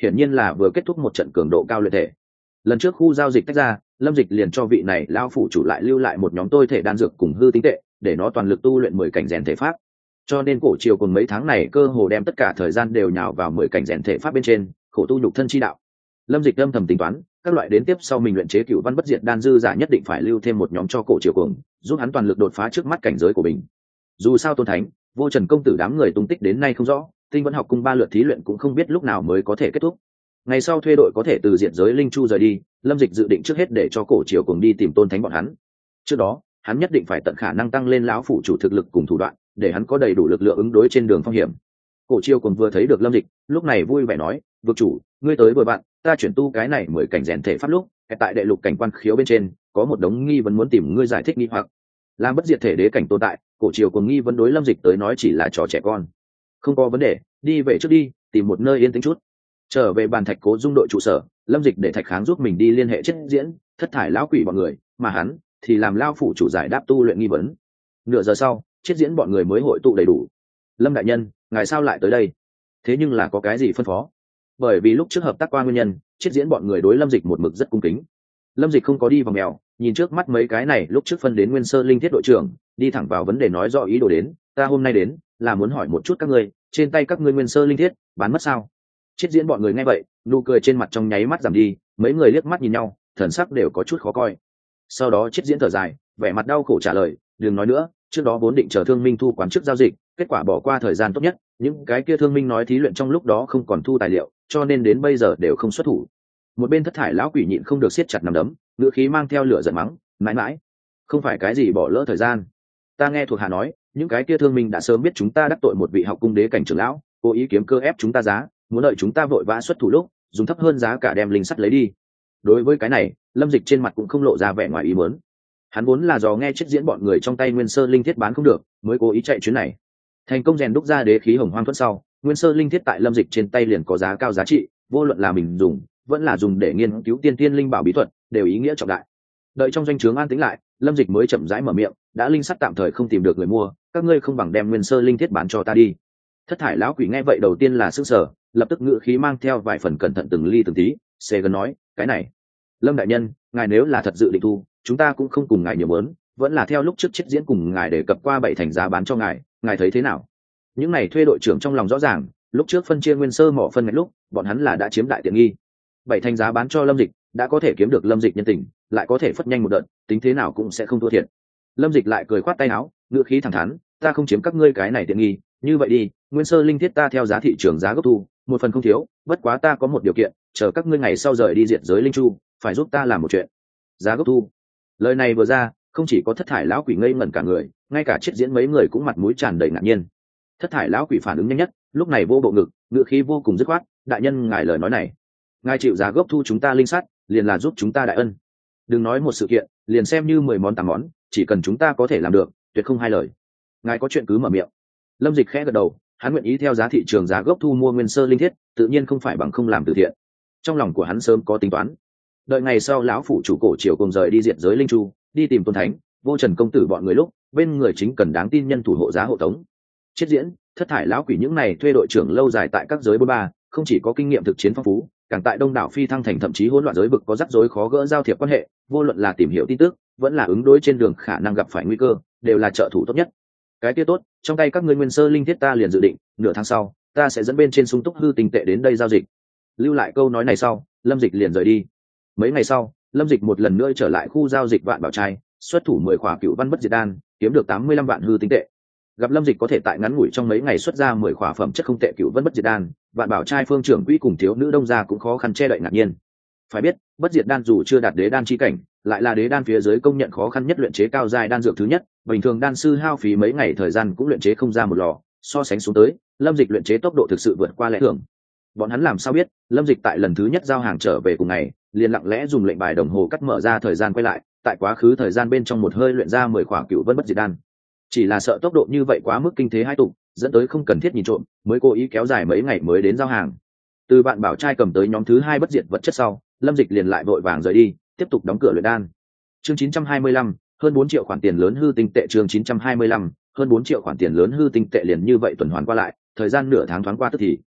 hiển nhiên là vừa kết thúc một trận cường độ cao luyện thể. Lần trước khu giao dịch tách ra, Lâm Dịch liền cho vị này lão phụ chủ lại lưu lại một nhóm tôi thể đan dược cùng hư tinh tệ, để nó toàn lực tu luyện 10 cảnh rèn thể pháp. Cho nên cổ triều cùng mấy tháng này cơ hồ đem tất cả thời gian đều nhào vào 10 cảnh rèn thể pháp bên trên, khổ tu nhục thân chi đạo. Lâm Dịch âm thầm tính toán, các loại đến tiếp sau mình luyện chế cửu văn bất diệt đan dư giả nhất định phải lưu thêm một nhóm cho cổ triều cùng, giúp hắn toàn lực đột phá trước mắt cảnh giới của mình. Dù sao Tôn Thánh, Vô Trần công tử đám người tung tích đến nay không rõ, Tinh Vẫn học cung 3 lượt thí luyện cũng không biết lúc nào mới có thể kết thúc. Ngày sau thuê đội có thể từ diện giới linh chu rời đi, Lâm Dịch dự định trước hết để cho cổ triều cùng đi tìm Tôn Thánh bọn hắn. Trước đó, hắn nhất định phải tận khả năng tăng lên lão phụ chủ thực lực cùng thủ đoạn, để hắn có đầy đủ lực lượng ứng đối trên đường phong hiểm. Cổ triều cùng vừa thấy được Lâm Dịch, lúc này vui vẻ nói, "Vực chủ, ngươi tới vừa bạn, ta chuyển tu cái này 10 cảnh rèn thể pháp lúc, tại đệ lục cảnh quan khiếu bên trên, có một đống nghi vấn muốn tìm ngươi giải thích nghi hoặc." Làm bất diệt thể đế cảnh tồn tại, cổ triều cùng nghi vấn đối Lâm Dịch tới nói chỉ là trò trẻ con. Không có vấn đề, đi về trước đi, tìm một nơi yên tĩnh chút. Trở về bàn Thạch Cố Dung đội trụ sở, Lâm Dịch để Thạch Kháng giúp mình đi liên hệ Chết Diễn, Thất Thải lão quỷ bọn người, mà hắn thì làm lao phủ chủ giải đáp tu luyện nghi vấn. Nửa giờ sau, Chết Diễn bọn người mới hội tụ đầy đủ. "Lâm đại nhân, ngài sao lại tới đây? Thế nhưng là có cái gì phân phó?" Bởi vì lúc trước hợp tác qua nguyên nhân, Chết Diễn bọn người đối Lâm Dịch một mực rất cung kính. Lâm Dịch không có đi vào mèo, nhìn trước mắt mấy cái này lúc trước phân đến Nguyên Sơ Linh Thiết đội trưởng, đi thẳng vào vấn đề nói rõ ý đồ đến, "Ta hôm nay đến là muốn hỏi một chút các ngươi, trên tay các ngươi Nguyên Sơ Linh Thiết bán mất sao?" Chết Diễn bọn người nghe vậy, nụ cười trên mặt trong nháy mắt giảm đi, mấy người liếc mắt nhìn nhau, thần sắc đều có chút khó coi. Sau đó Chết Diễn thở dài, vẻ mặt đau khổ trả lời, "Đừng nói nữa, trước đó vốn định chờ Thương Minh thu quán trước giao dịch, kết quả bỏ qua thời gian tốt nhất, những cái kia Thương Minh nói thí luyện trong lúc đó không còn thu tài liệu, cho nên đến bây giờ đều không xuất thủ." Một bên Thất Thải lão quỷ nhịn không được siết chặt nắm đấm, ngữ khí mang theo lửa giận mắng, "Mãi mãi, không phải cái gì bỏ lỡ thời gian. Ta nghe thuộc hạ nói, những cái kia Thương Minh đã sớm biết chúng ta đắc tội một vị học cung đế cảnh trưởng lão, cố ý kiếm cơ ép chúng ta giá, muốn đợi chúng ta vội vã xuất thủ lúc dùng thấp hơn giá cả đem linh sắt lấy đi." Đối với cái này, Lâm Dịch trên mặt cũng không lộ ra vẻ ngoài ý muốn. Hắn vốn là do nghe Chết Diễn bọn người trong tay Nguyên Sơ Linh Thiết bán không được, mới cố ý chạy chuyến này. Thành công rèn đúc ra đế khí Hồng Hoang Thuẫn sau, Nguyên Sơ Linh Thiết tại Lâm Dịch trên tay liền có giá cao giá trị, vô luận là mình dùng, vẫn là dùng để nghiên cứu tiên tiên linh bảo bí thuật, đều ý nghĩa trọng đại. Đợi trong doanh trướng an tĩnh lại, Lâm Dịch mới chậm rãi mở miệng, "Đã linh sắt tạm thời không tìm được người mua, các ngươi không bằng đem Nguyên Sơ Linh Thiết bán cho ta đi." Thất Thải lão quỷ nghe vậy đầu tiên là sửng sở, lập tức ngữ khí mang theo vài phần cẩn thận từng ly từng tí, xê gần nói, "Cái này, Lâm đại nhân, ngài nếu là thật dự định thu, chúng ta cũng không cùng ngài nhiều mớn, vẫn là theo lúc trước Chết Diễn cùng ngài đề cập qua 7 thành giá bán cho ngài thấy thế nào?" Những này thuê đội trưởng trong lòng rõ ràng, lúc trước phân chia Nguyên Sơ mỏ phân ngạch lúc, bọn hắn là đã chiếm đại tiện nghi. 7 thành giá bán cho Lâm Dịch, đã có thể kiếm được Lâm Dịch nhân tình, lại có thể phất nhanh một đợt, tính thế nào cũng sẽ không thua thiệt. Lâm Dịch lại cười khoát tay áo, ngữ khí thẳng thắn, "Ta không chiếm các ngươi cái này tiện nghi, như vậy đi, Nguyên Sơ Linh Thiết ta theo giá thị trường giá gốc thu, một phần không thiếu, bất quá ta có một điều kiện, chờ các ngươi ngày sau rời đi diệt giới linh chu, phải giúp ta làm một chuyện." Giá gốc thu. Lời này vừa ra, không chỉ có Thất Thải lão quỷ ngây ngẩn cả người, ngay cả Chết Diễn mấy người cũng mặt mũi tràn đầy ngạc nhiên. Thất Thải lão quỷ phản ứng nhanh nhất, lúc này vô bộ ngực, ngữ khí vô cùng dứt khoát, "Đại nhân ngài lời nói này, ngài chịu giá gốc thu chúng ta linh sắt, liền là giúp chúng ta đại ân. Đừng nói một sự kiện, liền xem như 10 món 8 món, chỉ cần chúng ta có thể làm được, tuyệt không hai lời. Ngài có chuyện cứ mở miệng." Lâm Dịch khẽ gật đầu, hắn nguyện ý theo giá thị trường giá gốc thu mua Nguyên Sơ Linh Thiết, tự nhiên không phải bằng không làm từ thiện. Trong lòng của hắn sớm có tính toán. Đợi ngày sau lão phủ chủ cổ triều cùng rời đi diện giới linh chu, đi tìm Tôn Thánh, Vô Trần công tử bọn người lúc, bên người chính cần đáng tin nhân thủ hộ giá hộ tống. Chết Diễn, Thất Thải lão quỷ những này thuê đội trưởng lâu dài tại các giới bôn ba, không chỉ có kinh nghiệm thực chiến phong phú, càng tại đông đảo phi thăng thành thậm chí hỗn loạn giới vực có rắc rối khó gỡ giao thiệp quan hệ, vô luận là tìm hiểu tin tức, vẫn là ứng đối trên đường khả năng gặp phải nguy cơ, đều là trợ thủ tốt nhất. Cái kia tốt, trong tay các ngươi Nguyên Sơ Linh Thiết ta liền dự định, nửa tháng sau, ta sẽ dẫn bên trên sung túc hư tinh tệ đến đây giao dịch. Lưu lại câu nói này sau, Lâm Dịch liền rời đi. Mấy ngày sau, Lâm Dịch một lần nữa trở lại khu giao dịch Vạn Bảo Trai, xuất thủ 10 khỏa cựu văn bất diệt đan, kiếm được 85 vạn hư tinh tệ. Gặp Lâm Dịch có thể tại ngắn ngủi trong mấy ngày xuất ra 10 khỏa phẩm chất không tệ cựu văn bất diệt đan, Vạn Bảo Trai phương trưởng quỹ cùng thiếu nữ đông gia cũng khó khăn che đậy ngạc nhiên. Phải biết, bất diệt đan dù chưa đạt đế đan chi cảnh, lại là đế đan phía dưới công nhận khó khăn nhất luyện chế cao giai đan dược thứ nhất, bình thường đan sư hao phí mấy ngày thời gian cũng luyện chế không ra một lò, so sánh xuống tới, Lâm Dịch luyện chế tốc độ thực sự vượt qua lẽ thường. Bọn hắn làm sao biết, Lâm Dịch tại lần thứ nhất giao hàng trở về cùng ngày, liền lặng lẽ dùng lệnh bài đồng hồ cắt mở ra thời gian quay lại, tại quá khứ thời gian bên trong một hơi luyện ra 10 khỏa cựu vân bất diệt đan. Chỉ là sợ tốc độ như vậy quá mức kinh thế hai tục, dẫn tới không cần thiết nhìn trộm, mới cố ý kéo dài mấy ngày mới đến giao hàng. Từ Vạn Bảo Trai cầm tới nhóm thứ 2 bất diệt vật chất sau, Lâm Dịch liền lại vội vàng rời đi, tiếp tục đóng cửa luyện đan. Chương 925, hơn 4 triệu khoản tiền lớn hư tinh tệ. Chương 925, hơn 4 triệu khoản tiền lớn hư tinh tệ liền như vậy tuần hoàn qua lại, thời gian nửa tháng thoáng qua tức thì.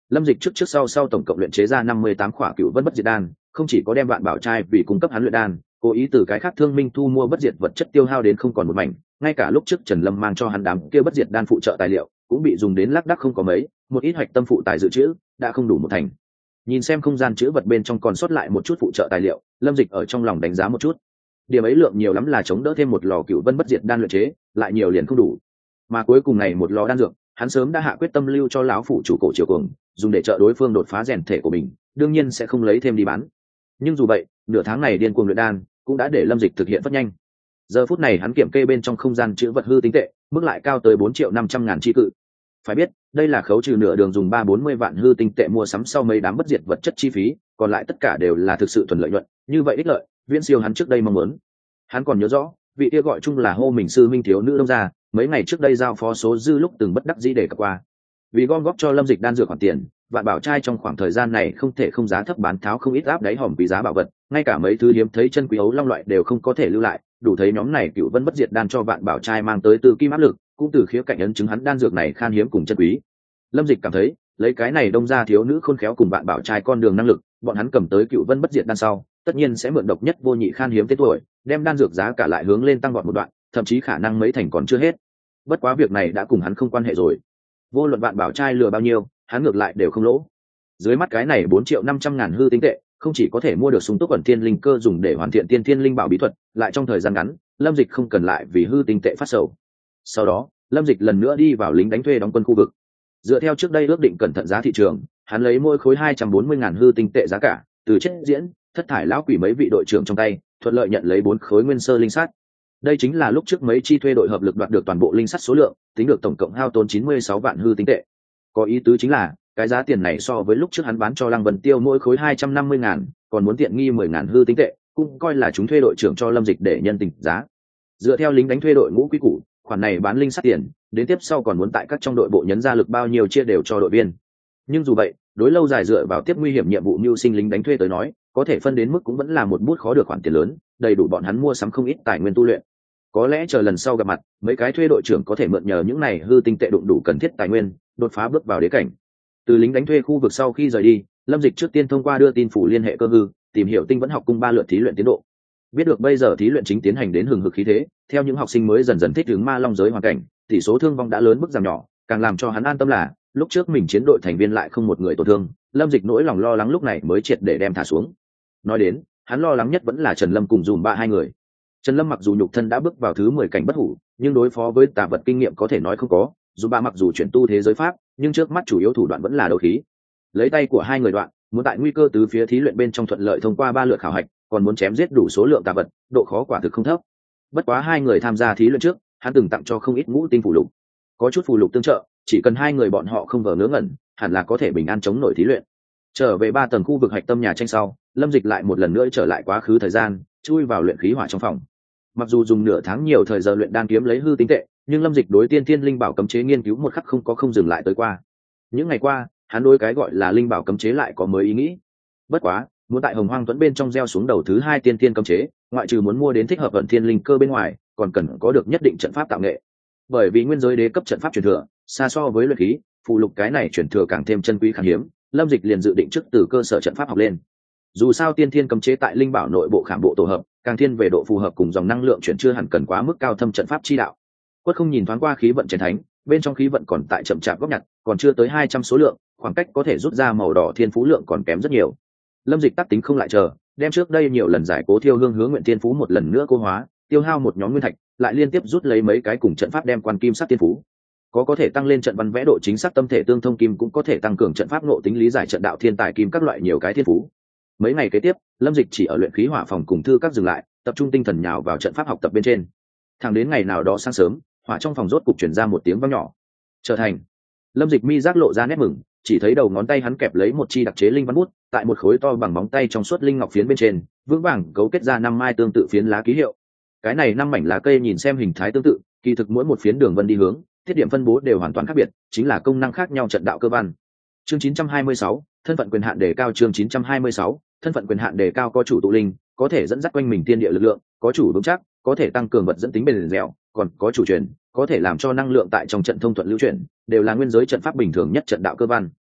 Lâm Dịch trước sau tổng cộng luyện chế ra 58 khỏa cựu vân bất diệt đan, không chỉ có đem Vạn Bảo trai vì cung cấp hắn luyện đan, cố ý từ cái khác thương minh thu mua bất diệt vật chất tiêu hao đến không còn một mảnh, ngay cả lúc trước Trần Lâm mang cho hắn đám kia bất diệt đan phụ trợ tài liệu, cũng bị dùng đến lác đác không có mấy, một ít hoạch tâm phụ tài dự trữ đã không đủ một thành. Nhìn xem không gian chữ vật bên trong còn sót lại một chút phụ trợ tài liệu, Lâm Dịch ở trong lòng đánh giá một chút. Điểm ấy lượng nhiều lắm là chống đỡ thêm một lò cựu vân bất diệt đan luyện chế, lại nhiều liền không đủ. Mà cuối cùng này một lò đan dược, hắn sớm đã hạ quyết tâm lưu cho lão phủ chủ cổ Triều Cường, dùng để trợ đối phương đột phá rèn thể của mình, đương nhiên sẽ không lấy thêm đi bán. Nhưng dù vậy, nửa tháng này điên cuồng luyện đan cũng đã để Lâm Dịch thực hiện rất nhanh. Giờ phút này hắn kiểm kê bên trong không gian chữ vật hư tinh tệ, mức lại cao tới 4.500.000 chi cự. Phải biết, đây là khấu trừ nửa đường dùng 340 vạn hư tinh tệ mua sắm sau mấy đám bất diệt vật chất chi phí, còn lại tất cả đều là thực sự thuần lợi nhuận, như vậy ích lợi, viễn siêu hắn trước đây mong muốn. Hắn còn nhớ rõ, vị kia gọi chung là hô mình sư minh thiếu nữ đông gia, mấy ngày trước đây giao phó số dư lúc từng bất đắc dĩ để cập qua. Vì gom góp cho Lâm Dịch đan dược khoản tiền, Vạn Bảo trai trong khoảng thời gian này không thể không giá thấp bán tháo không ít áp đáy hòm quý giá bảo vật, ngay cả mấy thứ hiếm thấy chân quý ấu long loại đều không có thể lưu lại, đủ thấy nhóm này cựu vân bất diệt đan cho Vạn Bảo trai mang tới từ kim áp lực, cũng từ khía cạnh ấn chứng hắn đan dược này khan hiếm cùng chân quý. Lâm Dịch cảm thấy, lấy cái này đông gia thiếu nữ khôn khéo cùng Vạn Bảo trai con đường năng lực, bọn hắn cầm tới cựu vân bất diệt đan sau, tất nhiên sẽ mượn độc nhất vô nhị khan hiếm tên tuổi, đem đan dược giá cả lại hướng lên tăng vọt một đoạn, thậm chí khả năng mấy thành còn chưa hết. Bất quá việc này đã cùng hắn không quan hệ rồi. Vô luận Vạn Bảo trai lừa bao nhiêu, hắn ngược lại đều không lỗ. Dưới mắt cái này 4.500.000 hư tinh tệ, không chỉ có thể mua được sung túc ẩn thiên linh cơ dùng để hoàn thiện tiên thiên linh bảo bí thuật, lại trong thời gian ngắn, Lâm Dịch không cần lại vì hư tinh tệ phát sầu. Sau đó, Lâm Dịch lần nữa đi vào lính đánh thuê đóng quân khu vực. Dựa theo trước đây ước định cẩn thận giá thị trường, hắn lấy mỗi khối 240.000 hư tinh tệ giá cả, từ chết diễn, thất thải lão quỷ mấy vị đội trưởng trong tay, thuận lợi nhận lấy 4 khối nguyên sơ linh sắt. Đây chính là lúc trước mấy chi thuê đội hợp lực đoạt được toàn bộ linh sắt số lượng, tính được tổng cộng hao tốn 96 vạn hư tinh tệ. Có ý tứ chính là, cái giá tiền này so với lúc trước hắn bán cho Lăng Vân Tiêu mỗi khối 250.000, còn muốn tiện nghi 10.000 hư tinh tệ, cũng coi là chúng thuê đội trưởng cho Lâm Dịch để nhân tình giá. Dựa theo lính đánh thuê đội ngũ quý củ, khoản này bán linh sắt tiền, đến tiếp sau còn muốn tại các trong đội bộ nhấn ra lực bao nhiêu chia đều cho đội viên. Nhưng dù vậy, đối lâu dài dựa vào tiếp nguy hiểm nhiệm vụ mưu sinh lính đánh thuê tới nói, có thể phân đến mức cũng vẫn là một bút khó được khoản tiền lớn, đầy đủ bọn hắn mua sắm không ít tài nguyên tu luyện. Có lẽ chờ lần sau gặp mặt, mấy cái thuê đội trưởng có thể mượn nhờ những này hư tinh tệ đụng đủ cần thiết tài nguyên, đột phá bước vào đế cảnh. Từ lính đánh thuê khu vực sau khi rời đi, Lâm Dịch trước tiên thông qua đưa tin phủ liên hệ cơ hư, tìm hiểu Tinh Vẫn học cung 3 lượt thí luyện tiến độ. Biết được bây giờ thí luyện chính tiến hành đến hừng hực khí thế, theo những học sinh mới dần dần thích ứng ma long giới hoàn cảnh, tỷ số thương vong đã lớn mức giảm nhỏ, càng làm cho hắn an tâm là lúc trước mình chiến đội thành viên lại không một người tổn thương. Lâm Dịch nỗi lòng lo lắng lúc này mới triệt để đem thả xuống. Nói đến, hắn lo lắng nhất vẫn là Trần Lâm cùng Dùm Ba hai người. Trần Lâm mặc dù nhục thân đã bước vào thứ 10 cảnh bất hủ, nhưng đối phó với tà vật kinh nghiệm có thể nói không có. Dùm Ba mặc dù chuyển tu thế giới pháp, nhưng trước mắt chủ yếu thủ đoạn vẫn là đấu khí. Lấy tay của hai người đoạn, muốn tại nguy cơ từ phía thí luyện bên trong thuận lợi thông qua 3 lượt khảo hạch, còn muốn chém giết đủ số lượng tà vật, độ khó quả thực không thấp. Bất quá hai người tham gia thí luyện trước, hắn từng tặng cho không ít ngũ tinh phù lục. Có chút phù lục tương trợ, chỉ cần hai người bọn họ không vờ ngớ ngẩn, hẳn là có thể bình an chống nổi thí luyện. Trở về 3 tầng khu vực hạch tâm nhà tranh sau, Lâm Dịch lại một lần nữa trở lại quá khứ thời gian, chui vào luyện khí hỏa trong phòng. Mặc dù dùng nửa tháng nhiều thời giờ luyện đan kiếm lấy hư tinh tệ, nhưng Lâm Dịch đối tiên thiên linh bảo cấm chế nghiên cứu một khắc không dừng lại tới qua. Những ngày qua, hắn đối cái gọi là linh bảo cấm chế lại có mới ý nghĩ. Bất quá, muốn tại Hồng Hoang Tuấn bên trong gieo xuống đầu thứ 2 tiên thiên cấm chế, ngoại trừ muốn mua đến thích hợp vận thiên linh cơ bên ngoài, còn cần có được nhất định trận pháp tạo nghệ. Bởi vì nguyên giới đế cấp trận pháp truyền thừa, xa so với luyện khí, phụ lục cái này truyền thừa càng thêm chân quý khan hiếm, Lâm Dịch liền dự định trước từ cơ sở trận pháp học lên. Dù sao tiên thiên cấm chế tại linh bảo nội bộ khảm bộ tổ hợp, càng thiên về độ phù hợp cùng dòng năng lượng chuyển chưa hẳn cần quá mức cao thâm trận pháp chi đạo. Quất không nhìn thoáng qua khí vận chiến thánh, bên trong khí vận còn tại chậm chạp góp nhặt, còn chưa tới 200 số lượng, khoảng cách có thể rút ra màu đỏ thiên phú lượng còn kém rất nhiều. Lâm Dịch tác tính không lại chờ, đem trước đây nhiều lần giải cố thiêu hương hướng nguyện thiên phú một lần nữa cô hóa, tiêu hao một nhóm nguyên thạch, lại liên tiếp rút lấy mấy cái cùng trận pháp đem quan kim sắc thiên phú. Có thể tăng lên trận văn vẽ độ chính xác tâm thể tương thông kim, cũng có thể tăng cường trận pháp ngộ tính lý giải trận đạo thiên tài kim các loại nhiều cái thiên phú. Mấy ngày kế tiếp, Lâm Dịch chỉ ở luyện khí hỏa phòng cùng thư các dừng lại, tập trung tinh thần nhào vào trận pháp học tập bên trên. Thẳng đến ngày nào đó sáng sớm, hỏa trong phòng rốt cục truyền ra một tiếng vang nhỏ. Trở thành. Lâm Dịch mi giác lộ ra nét mừng, chỉ thấy đầu ngón tay hắn kẹp lấy một chi đặc chế linh văn bút, tại một khối to bằng móng tay trong suốt linh ngọc phiến bên trên, vững vàng cấu kết ra 5 mai tương tự phiến lá ký hiệu. Cái này 5 mảnh lá cây nhìn xem hình thái tương tự, kỳ thực mỗi một phiến đường vân đi hướng, thiết điểm phân bố đều hoàn toàn khác biệt, chính là công năng khác nhau trận đạo cơ văn. Chương 926, thân phận quyền hạn đề cao. Chương 926, thân phận quyền hạn đề cao. Có chủ tụ linh, có thể dẫn dắt quanh mình thiên địa lực lượng, có chủ vững chắc, có thể tăng cường vật dẫn tính bền dẻo, còn có chủ truyền, có thể làm cho năng lượng tại trong trận thông thuận lưu chuyển, đều là nguyên giới trận pháp bình thường nhất trận đạo cơ văn.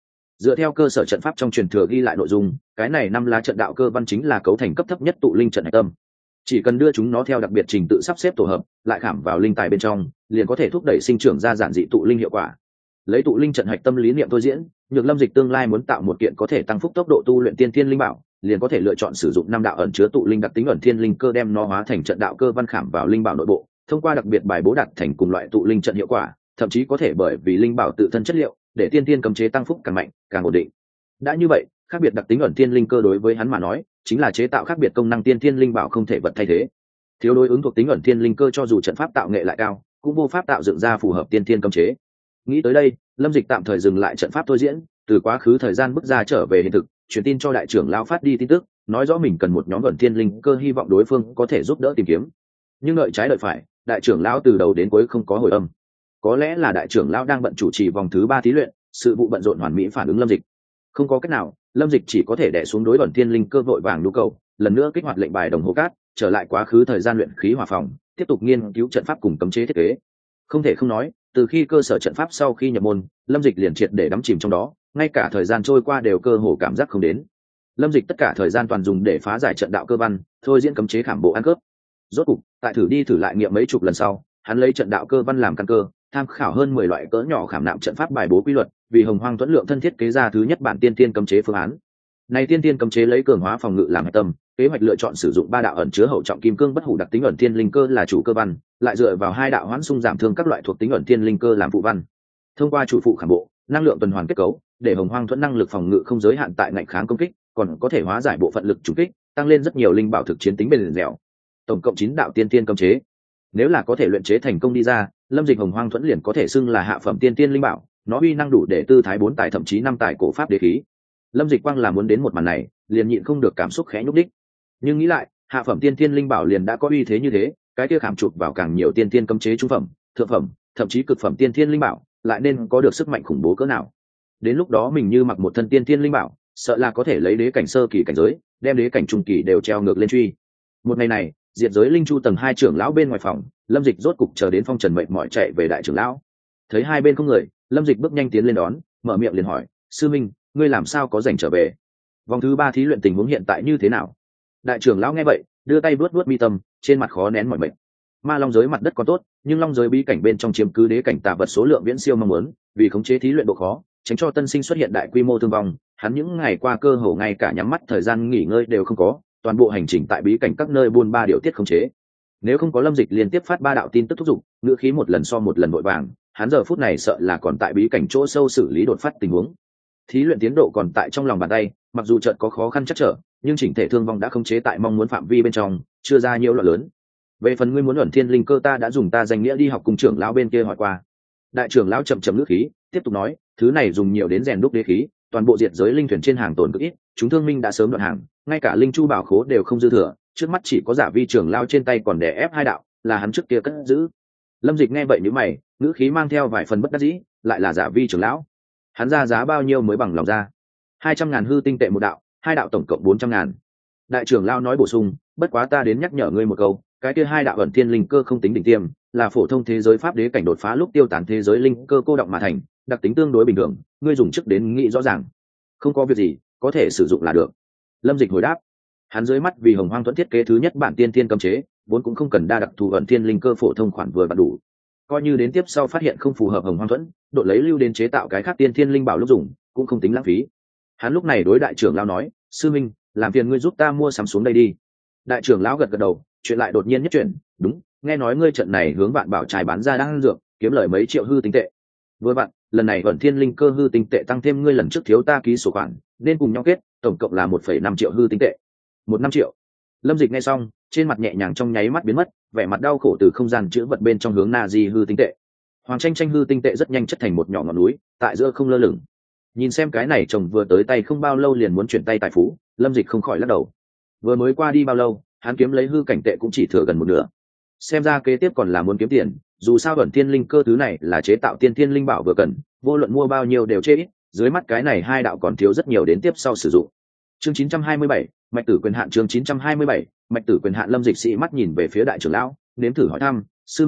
Dựa theo cơ sở trận pháp trong truyền thừa ghi lại nội dung, cái này 5 lá trận đạo cơ văn chính là cấu thành cấp thấp nhất tụ linh trận hạch tâm. Chỉ cần đưa chúng nó theo đặc biệt trình tự sắp xếp tổ hợp, lại khảm vào linh tài bên trong, liền có thể thúc đẩy sinh trưởng ra giản dị tụ linh hiệu quả. Lấy tụ linh trận hạch tâm lý niệm thôi diễn, Nhược Lâm Dịch tương lai muốn tạo một kiện có thể tăng phúc tốc độ tu luyện tiên thiên linh bảo, liền có thể lựa chọn sử dụng 5 đạo ẩn chứa tụ linh đặc tính ẩn thiên linh cơ đem nó hóa thành trận đạo cơ văn khảm vào linh bảo nội bộ, thông qua đặc biệt bài bố đạt thành cùng loại tụ linh trận hiệu quả, thậm chí có thể bởi vì linh bảo tự thân chất liệu, để tiên thiên cấm chế tăng phúc càng mạnh, càng ổn định. Đã như vậy, khác biệt đặc tính ẩn thiên linh cơ đối với hắn mà nói, chính là chế tạo khác biệt công năng tiên thiên linh bảo không thể vật thay thế. Thiếu đối ứng thuộc tính ẩn thiên linh cơ cho dù trận pháp tạo nghệ lại cao, cũng vô pháp tạo dựng ra phù hợp tiên thiên cấm chế. Nghĩ tới đây, Lâm Dịch tạm thời dừng lại trận pháp thôi diễn, từ quá khứ thời gian bước ra trở về hiện thực, truyền tin cho đại trưởng lão phát đi tin tức, nói rõ mình cần một nhóm ẩn thiên linh cơ, hy vọng đối phương có thể giúp đỡ tìm kiếm. Nhưng đợi trái đợi phải, đại trưởng lão từ đầu đến cuối không có hồi âm. Có lẽ là đại trưởng lão đang bận chủ trì vòng thứ 3 thí luyện, sự vụ bận rộn hoàn mỹ phản ứng Lâm Dịch. Không có cách nào, Lâm Dịch chỉ có thể đè xuống đối ẩn thiên linh cơ vội vàng nhu cầu, lần nữa kích hoạt lệnh bài đồng hồ cát, trở lại quá khứ thời gian luyện khí hỏa phòng, tiếp tục nghiên cứu trận pháp cùng cấm chế thiết kế. Không thể không nói, từ khi cơ sở trận pháp sau khi nhập môn, Lâm Dịch liền triệt để đắm chìm trong đó, ngay cả thời gian trôi qua đều cơ hồ cảm giác không đến. Lâm Dịch tất cả thời gian toàn dùng để phá giải trận đạo cơ văn, thôi diễn cấm chế khảm bộ ăn cướp. Rốt cục, tại thử đi thử lại nghiệm mấy chục lần sau, hắn lấy trận đạo cơ văn làm căn cơ, tham khảo hơn 10 loại cỡ nhỏ khảm nạm trận pháp bài bố quy luật, vì Hồng Hoang Tuấn Lượng thân thiết kế ra thứ nhất bản tiên tiên cấm chế phương án. Này tiên tiên cấm chế lấy cường hóa phòng ngự làm tâm, kế hoạch lựa chọn sử dụng 3 đạo ẩn chứa hậu trọng kim cương bất hủ đặc tính ẩn thiên linh cơ là chủ cơ văn, lại dựa vào 2 đạo hoãn xung giảm thương các loại thuộc tính ẩn thiên linh cơ làm phụ văn. Thông qua chủ phụ khảm bộ, năng lượng tuần hoàn kết cấu, để Hồng Hoang Thuẫn năng lực phòng ngự không giới hạn tại ngạnh kháng công kích, còn có thể hóa giải bộ phận lực trùng kích, tăng lên rất nhiều linh bảo thực chiến tính bền dẻo. Tổng cộng 9 đạo tiên tiên cấm chế. Nếu là có thể luyện chế thành công đi ra, Lâm Dịch Hồng Hoang Thuẫn liền có thể xưng là hạ phẩm tiên tiên linh bảo, nó uy năng đủ để tư thái 4 tài thậm chí 5 tài cổ pháp đế khí. Lâm Dịch quang là muốn đến một màn này, liền nhịn không được cảm xúc khẽ nhúc đích. Nhưng nghĩ lại, hạ phẩm tiên tiên linh bảo liền đã có uy thế như thế, cái kia khảm chụp vào càng nhiều tiên tiên cấm chế trung phẩm, thượng phẩm, thậm chí cực phẩm tiên tiên linh bảo, lại nên có được sức mạnh khủng bố cỡ nào. Đến lúc đó mình như mặc một thân tiên tiên linh bảo, sợ là có thể lấy đế cảnh sơ kỳ cảnh giới, đem đế cảnh trung kỳ đều treo ngược lên truy. Một ngày này, diệt giới linh chu tầng 2 trưởng lão bên ngoài phòng, Lâm Dịch rốt cục chờ đến Phong Trần mệt mỏi chạy về đại trưởng lão. Thấy hai bên không người, Lâm Dịch bước nhanh tiến lên đón, mở miệng liền hỏi: "Sư minh, ngươi làm sao có rảnh trở về? Vòng thứ 3 thí luyện tình huống hiện tại như thế nào?" Đại trưởng lão nghe vậy, đưa tay vuốt vuốt mi tâm, trên mặt khó nén mỏi mệt. Ma long giới mặt đất còn tốt, nhưng long giới bí cảnh bên trong chiếm cứ đế cảnh tà vật số lượng viễn siêu mong muốn, vì khống chế thí luyện độ khó, tránh cho tân sinh xuất hiện đại quy mô thương vong, hắn những ngày qua cơ hồ ngay cả nhắm mắt thời gian nghỉ ngơi đều không có, toàn bộ hành trình tại bí cảnh các nơi buôn ba điều tiết khống chế. Nếu không có Lâm Dịch liên tiếp phát 3 đạo tin tức thúc giục, ngữ khí một lần so một lần vội vàng, hắn giờ phút này sợ là còn tại bí cảnh chỗ sâu xử lý đột phát tình huống. Thí luyện tiến độ còn tại trong lòng bàn tay, mặc dù chợt có khó khăn chắc trở, nhưng chỉnh thể thương vong đã khống chế tại mong muốn phạm vi bên trong, chưa ra nhiều loạn lớn. Về phần ngươi muốn ẩn thiên linh cơ, ta đã dùng ta danh nghĩa đi học cùng trưởng lão bên kia hỏi qua. Đại trưởng lão chậm chậm ngữ khí, tiếp tục nói: "Thứ này dùng nhiều đến rèn đúc đế khí, toàn bộ diệt giới linh thuyền trên hàng tồn cực ít, chúng thương minh đã sớm đoạn hàng, ngay cả linh chu bảo khố đều không dư thừa, trước mắt chỉ có Giả Vi trưởng lão trên tay còn đè ép 2 đạo, là hắn trước kia cất giữ." Lâm Dịch nghe vậy nhíu mày, ngữ khí mang theo vài phần bất đắc dĩ, lại là Giả Vi trưởng lão. Hắn ra giá bao nhiêu mới bằng lòng ra? 200.000 hư tinh tệ một đạo, 2 đạo tổng cộng 400.000. Đại trưởng lão nói bổ sung: "Bất quá ta đến nhắc nhở ngươi một câu, cái kia 2 đạo ẩn thiên linh cơ không tính đỉnh tiêm, là phổ thông thế giới pháp đế cảnh đột phá lúc tiêu tán thế giới linh cơ cô động mà thành, đặc tính tương đối bình thường, ngươi dùng trước đến nghĩ rõ ràng." "Không có việc gì, có thể sử dụng là được." Lâm Dịch hồi đáp. Hắn dưới mắt vì Hồng Hoang Thuẫn thiết kế thứ nhất bản tiên thiên cấm chế, vốn cũng không cần đa đặc thù ẩn thiên linh cơ phổ thông khoản vừa và đủ. Coi như đến tiếp sau phát hiện không phù hợp Hồng Hoang Thuẫn, độ lấy lưu đến chế tạo cái khác tiên thiên linh bảo lúc dùng, cũng không tính lãng phí. Hắn lúc này đối đại trưởng lão nói: "Sư minh, làm phiền ngươi giúp ta mua sắm xuống đây đi." Đại trưởng lão gật gật đầu, chuyện lại đột nhiên nhất chuyển: "Đúng, nghe nói ngươi trận này hướng Vạn Bảo Trài bán ra đang dược, kiếm lời mấy triệu hư tinh tệ. Vừa bạn, lần này ẩn thiên linh cơ hư tinh tệ tăng thêm ngươi lần trước thiếu ta ký sổ khoản, nên cùng nhau kết, tổng cộng là 1,5 triệu hư tinh tệ." 1,5 triệu. Lâm Dịch nghe xong, trên mặt nhẹ nhàng trong nháy mắt biến mất, vẻ mặt đau khổ từ không gian chữ vật bên trong hướng na di hư tinh tệ. Hoàng tranh tranh hư tinh tệ rất nhanh chất thành một nhỏ ngọn núi, tại giữa không lơ lửng. Nhìn xem cái này chồng vừa tới tay không bao lâu liền muốn chuyển tay tài phú, Lâm Dịch không khỏi lắc đầu. Vừa mới qua đi bao lâu, hắn kiếm lấy hư cảnh tệ cũng chỉ thừa gần một nửa. Xem ra kế tiếp còn là muốn kiếm tiền, dù sao ẩn thiên linh cơ thứ này là chế tạo tiên thiên linh bảo vừa cần, vô luận mua bao nhiêu đều chê ít, dưới mắt cái này 2 đạo còn thiếu rất nhiều đến tiếp sau sử dụng. Chương 927, mạch tử quyền hạn. Chương 927, mạch tử quyền hạn. Lâm Dịch sĩ mắt nhìn về phía đại trưởng lão, nếm thử hỏi thăm: "Sư minh,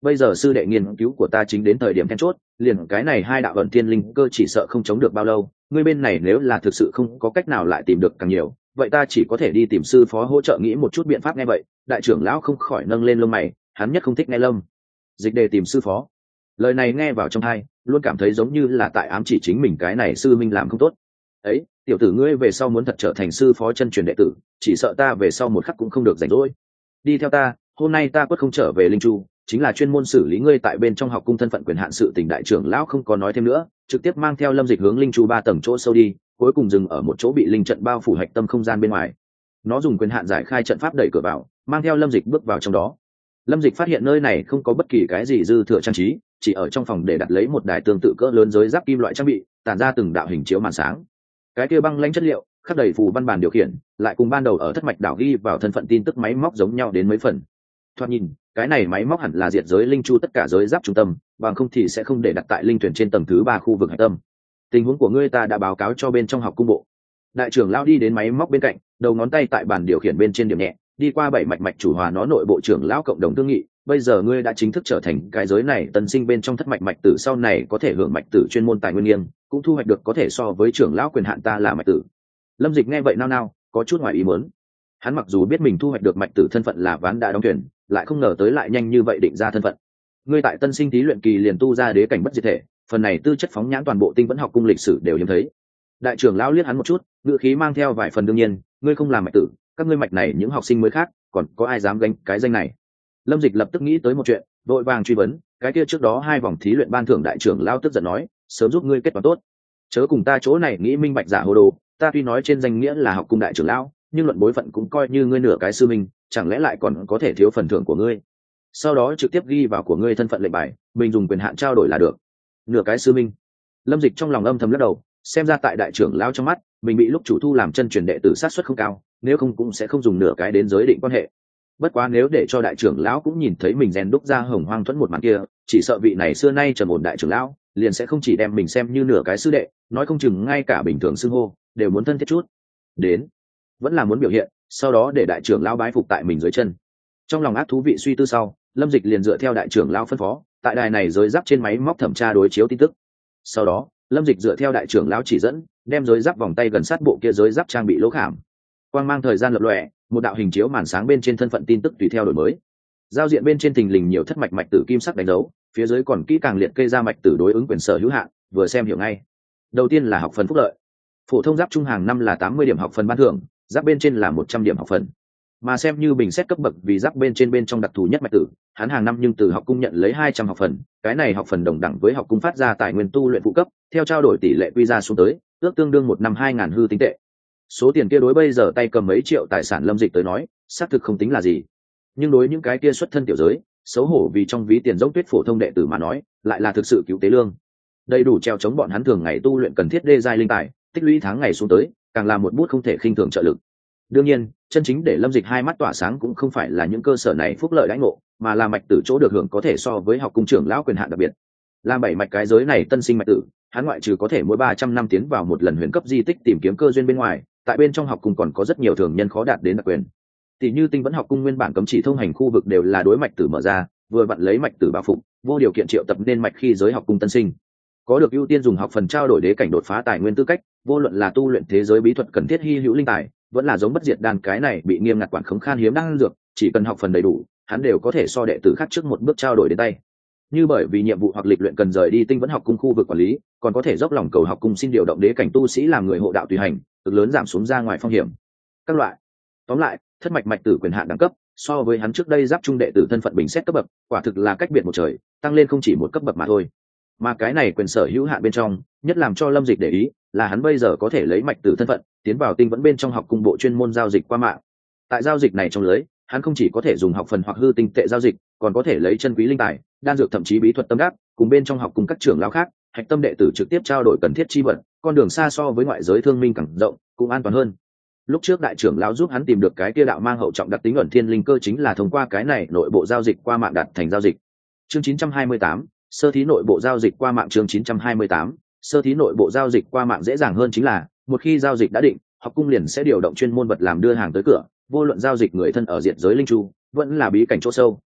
bây giờ sư đệ nghiên cứu của ta chính đến thời điểm then chốt, liền cái này hai đạo ẩn thiên linh cơ chỉ sợ không chống được bao lâu. Ngươi bên này nếu là thực sự không có cách nào lại tìm được càng nhiều, vậy ta chỉ có thể đi tìm sư phó hỗ trợ nghĩ một chút biện pháp. Nghe vậy đại trưởng lão không khỏi nâng lên lông mày, hắn nhất không thích nghe Lâm Dịch đề tìm sư phó. Lời này nghe vào trong tai luôn cảm thấy giống như là tại ám chỉ chính mình cái này sư minh làm không tốt. Ấy, tiểu tử ngươi về sau muốn thật trở thành sư phó chân truyền đệ tử, chỉ sợ ta về sau một khắc cũng không được rảnh rỗi. Đi theo ta, hôm nay ta quất không trở về Linh Chu, chính là chuyên môn xử lý ngươi tại bên trong học cung thân phận quyền hạn sự tình. Đại trưởng lão không có nói thêm nữa, trực tiếp mang theo Lâm Dịch hướng Linh Chu 3 tầng chỗ sâu đi, cuối cùng dừng ở một chỗ bị linh trận bao phủ hạch tâm không gian bên ngoài. Nó dùng quyền hạn giải khai trận pháp đẩy cửa vào, mang theo Lâm Dịch bước vào trong đó. Lâm Dịch phát hiện nơi này không có bất kỳ cái gì dư thừa trang trí, chỉ ở trong phòng để đặt lấy một đài tương tự cỡ lớn giới giáp kim loại trang bị, tản ra từng đạo hình chiếu màn sáng. Cái kia băng lãnh chất liệu, khắc đầy phù văn bản điều khiển, lại cùng ban đầu ở Thất Mạch đảo ghi vào thân phận tin tức máy móc giống nhau đến mấy phần. Thoạt nhìn, cái này máy móc hẳn là diệt giới linh chu tất cả giới giáp trung tâm, bằng không thì sẽ không để đặt tại linh thuyền trên tầng thứ 3 khu vực hải tâm. Tình huống của ngươi ta đã báo cáo cho bên trong học cung bộ. Đại trưởng lão đi đến máy móc bên cạnh, đầu ngón tay tại bàn điều khiển bên trên điểm nhẹ, đi qua 7 mạch chủ hòa nó nội bộ trưởng lão cộng đồng thương nghị. Bây giờ ngươi đã chính thức trở thành cái giới này tân sinh bên trong thất mạch tử, sau này có thể hưởng mạch tử chuyên môn tài nguyên nghiêng, cũng thu hoạch được có thể so với trưởng lão quyền hạn ta là mạch tử. Lâm Dịch nghe vậy nao nao, có chút ngoài ý muốn. Hắn mặc dù biết mình thu hoạch được mạch tử thân phận là ván đã đóng thuyền, lại không ngờ tới lại nhanh như vậy định ra thân phận. Ngươi tại tân sinh thí luyện kỳ liền tu ra đế cảnh bất diệt thể, phần này tư chất phóng nhãn toàn bộ Tinh Vẫn học cung lịch sử đều hiếm thấy. Đại trưởng lão liếc hắn một chút, ngữ khí mang theo vài phần đương nhiên, ngươi không làm mạch tử, các ngươi mạch này những học sinh mới khác, còn có ai dám gánh cái danh này? Lâm Dịch lập tức nghĩ tới một chuyện, vội vàng truy vấn, cái kia trước đó 2 vòng thí luyện ban thưởng đại trưởng lão tức giận nói, sớm giúp ngươi kết quả tốt, chớ cùng ta chỗ này nghĩ minh bạch giả hồ đồ, ta tuy nói trên danh nghĩa là học cung đại trưởng lão, nhưng luận bối phận cũng coi như ngươi nửa cái sư minh, chẳng lẽ lại còn có thể thiếu phần thưởng của ngươi? Sau đó trực tiếp ghi vào của ngươi thân phận lệnh bài, mình dùng quyền hạn trao đổi là được. Nửa cái sư minh. Lâm Dịch trong lòng âm thầm lắc đầu, xem ra tại đại trưởng lão trong mắt, mình bị lúc chủ thu làm chân truyền đệ tử sát suất không cao, nếu không cũng sẽ không dùng nửa cái đến giới định quan hệ. Bất quá nếu để cho đại trưởng lão cũng nhìn thấy mình rèn đúc ra Hồng Hoang Thuẫn một màn kia, chỉ sợ vị này xưa nay trầm ổn đại trưởng lão liền sẽ không chỉ đem mình xem như nửa cái sư đệ, nói không chừng ngay cả bình thường xưng hô đều muốn thân thiết chút. Đến, vẫn là muốn biểu hiện, sau đó để đại trưởng lão bái phục tại mình dưới chân. Trong lòng ác thú vị suy tư sau, Lâm Dịch liền dựa theo đại trưởng lão phân phó, tại đài này giới giáp trên máy móc thẩm tra đối chiếu tin tức. Sau đó, Lâm Dịch dựa theo đại trưởng lão chỉ dẫn, đem giới giáp vòng tay gần sát bộ kia giới giáp trang bị lỗ khảm. Quang mang thời gian lập lòe, một đạo hình chiếu màn sáng bên trên thân phận tin tức tùy theo đổi mới. Giao diện bên trên thình lình nhiều thất mạch tử kim sắc đánh dấu, phía dưới còn kỹ càng liệt kê ra mạch tử đối ứng quyền sở hữu hạn, vừa xem hiểu ngay. Đầu tiên là học phần phúc lợi. Phổ thông giáp trung hàng năm là 80 điểm học phần ban thưởng, giáp bên trên là 100 điểm học phần. Mà xem như bình xét cấp bậc vì giáp bên trong đặc thù nhất mạch tử, hắn hàng năm nhưng từ học cung nhận lấy 200 học phần, cái này học phần đồng đẳng với học cung phát ra tài nguyên tu luyện phụ cấp, theo trao đổi tỷ lệ quy ra xuống tới, ước tương đương 1 năm 2000 hư tinh tệ. Số tiền kia đối bây giờ tay cầm mấy triệu tài sản Lâm Dịch tới nói, xác thực không tính là gì. Nhưng đối những cái kia xuất thân tiểu giới, xấu hổ vì trong ví tiền dốc tuyết phổ thông đệ tử mà nói, lại là thực sự cứu tế lương. Đầy đủ treo chống bọn hắn thường ngày tu luyện cần thiết đê giai linh tài, tích lũy tháng ngày xuống tới, càng là một bút không thể khinh thường trợ lực. Đương nhiên, chân chính để Lâm Dịch hai mắt tỏa sáng cũng không phải là những cơ sở này phúc lợi đãi ngộ, mà là mạch tử chỗ được hưởng có thể so với học cung trưởng lão quyền hạn đặc biệt. Làm 7 mạch cái giới này tân sinh mạch tử, hắn ngoại trừ có thể mỗi 300 năm tiến vào một lần huyền cấp di tích tìm kiếm cơ duyên bên ngoài, tại bên trong học cung còn có rất nhiều thường nhân khó đạt đến đặc quyền. Tỷ như Tinh Vẫn học cung nguyên bản cấm chỉ thông hành khu vực đều là đối mạch tử mở ra, vừa vặn lấy mạch tử bảo phục, vô điều kiện triệu tập nên mạch khi giới học cung tân sinh. Có được ưu tiên dùng học phần trao đổi đế cảnh đột phá tài nguyên tư cách, vô luận là tu luyện thế giới bí thuật cần thiết hi hữu linh tài, vẫn là giống bất diệt đan cái này bị nghiêm ngặt quản khống khan hiếm đang dược, chỉ cần học phần đầy đủ, hắn đều có thể so đệ tử khác trước một bước trao đổi đến tay. Như bởi vì nhiệm vụ hoặc lịch luyện cần rời đi Tinh Vẫn học cung khu vực quản lý, còn có thể dốc lòng cầu học cung xin điều động đế cảnh tu sĩ làm người hộ đạo tùy hành, cực lớn giảm xuống ra ngoài phong hiểm. Các loại. Tóm lại, thất mạch mạch tử quyền hạn đẳng cấp, so với hắn trước đây giáp trung đệ tử thân phận bình xét cấp bậc, quả thực là cách biệt một trời, tăng lên không chỉ một cấp bậc mà thôi. Mà cái này quyền sở hữu hạn bên trong, nhất làm cho Lâm Dịch để ý, là hắn bây giờ có thể lấy mạch tử thân phận, tiến vào Tinh Vẫn bên trong học cung bộ chuyên môn giao dịch qua mạng. Tại giao dịch này trong lưới, hắn không chỉ có thể dùng học phần hoặc hư tinh tệ giao dịch, còn có thể lấy chân quý linh tài, đan dược thậm chí bí thuật tâm đắc, cùng bên trong học cùng các trưởng lão khác, hạch tâm đệ tử trực tiếp trao đổi cần thiết chi vật, con đường xa so với ngoại giới thương minh càng rộng, cũng an toàn hơn. Lúc trước đại trưởng lão giúp hắn tìm được cái kia đạo mang hậu trọng đặc tính ẩn thiên linh cơ chính là thông qua cái này nội bộ giao dịch qua mạng đạt thành giao dịch. Chương 928, sơ thí nội bộ giao dịch qua mạng. Chương 928, sơ thí nội bộ giao dịch qua mạng dễ dàng hơn chính là, một khi giao dịch đã định, học cung liền sẽ điều động chuyên môn vật làm đưa hàng tới cửa, vô luận giao dịch người thân ở diện giới linh chu, vẫn là bí cảnh chỗ sâu,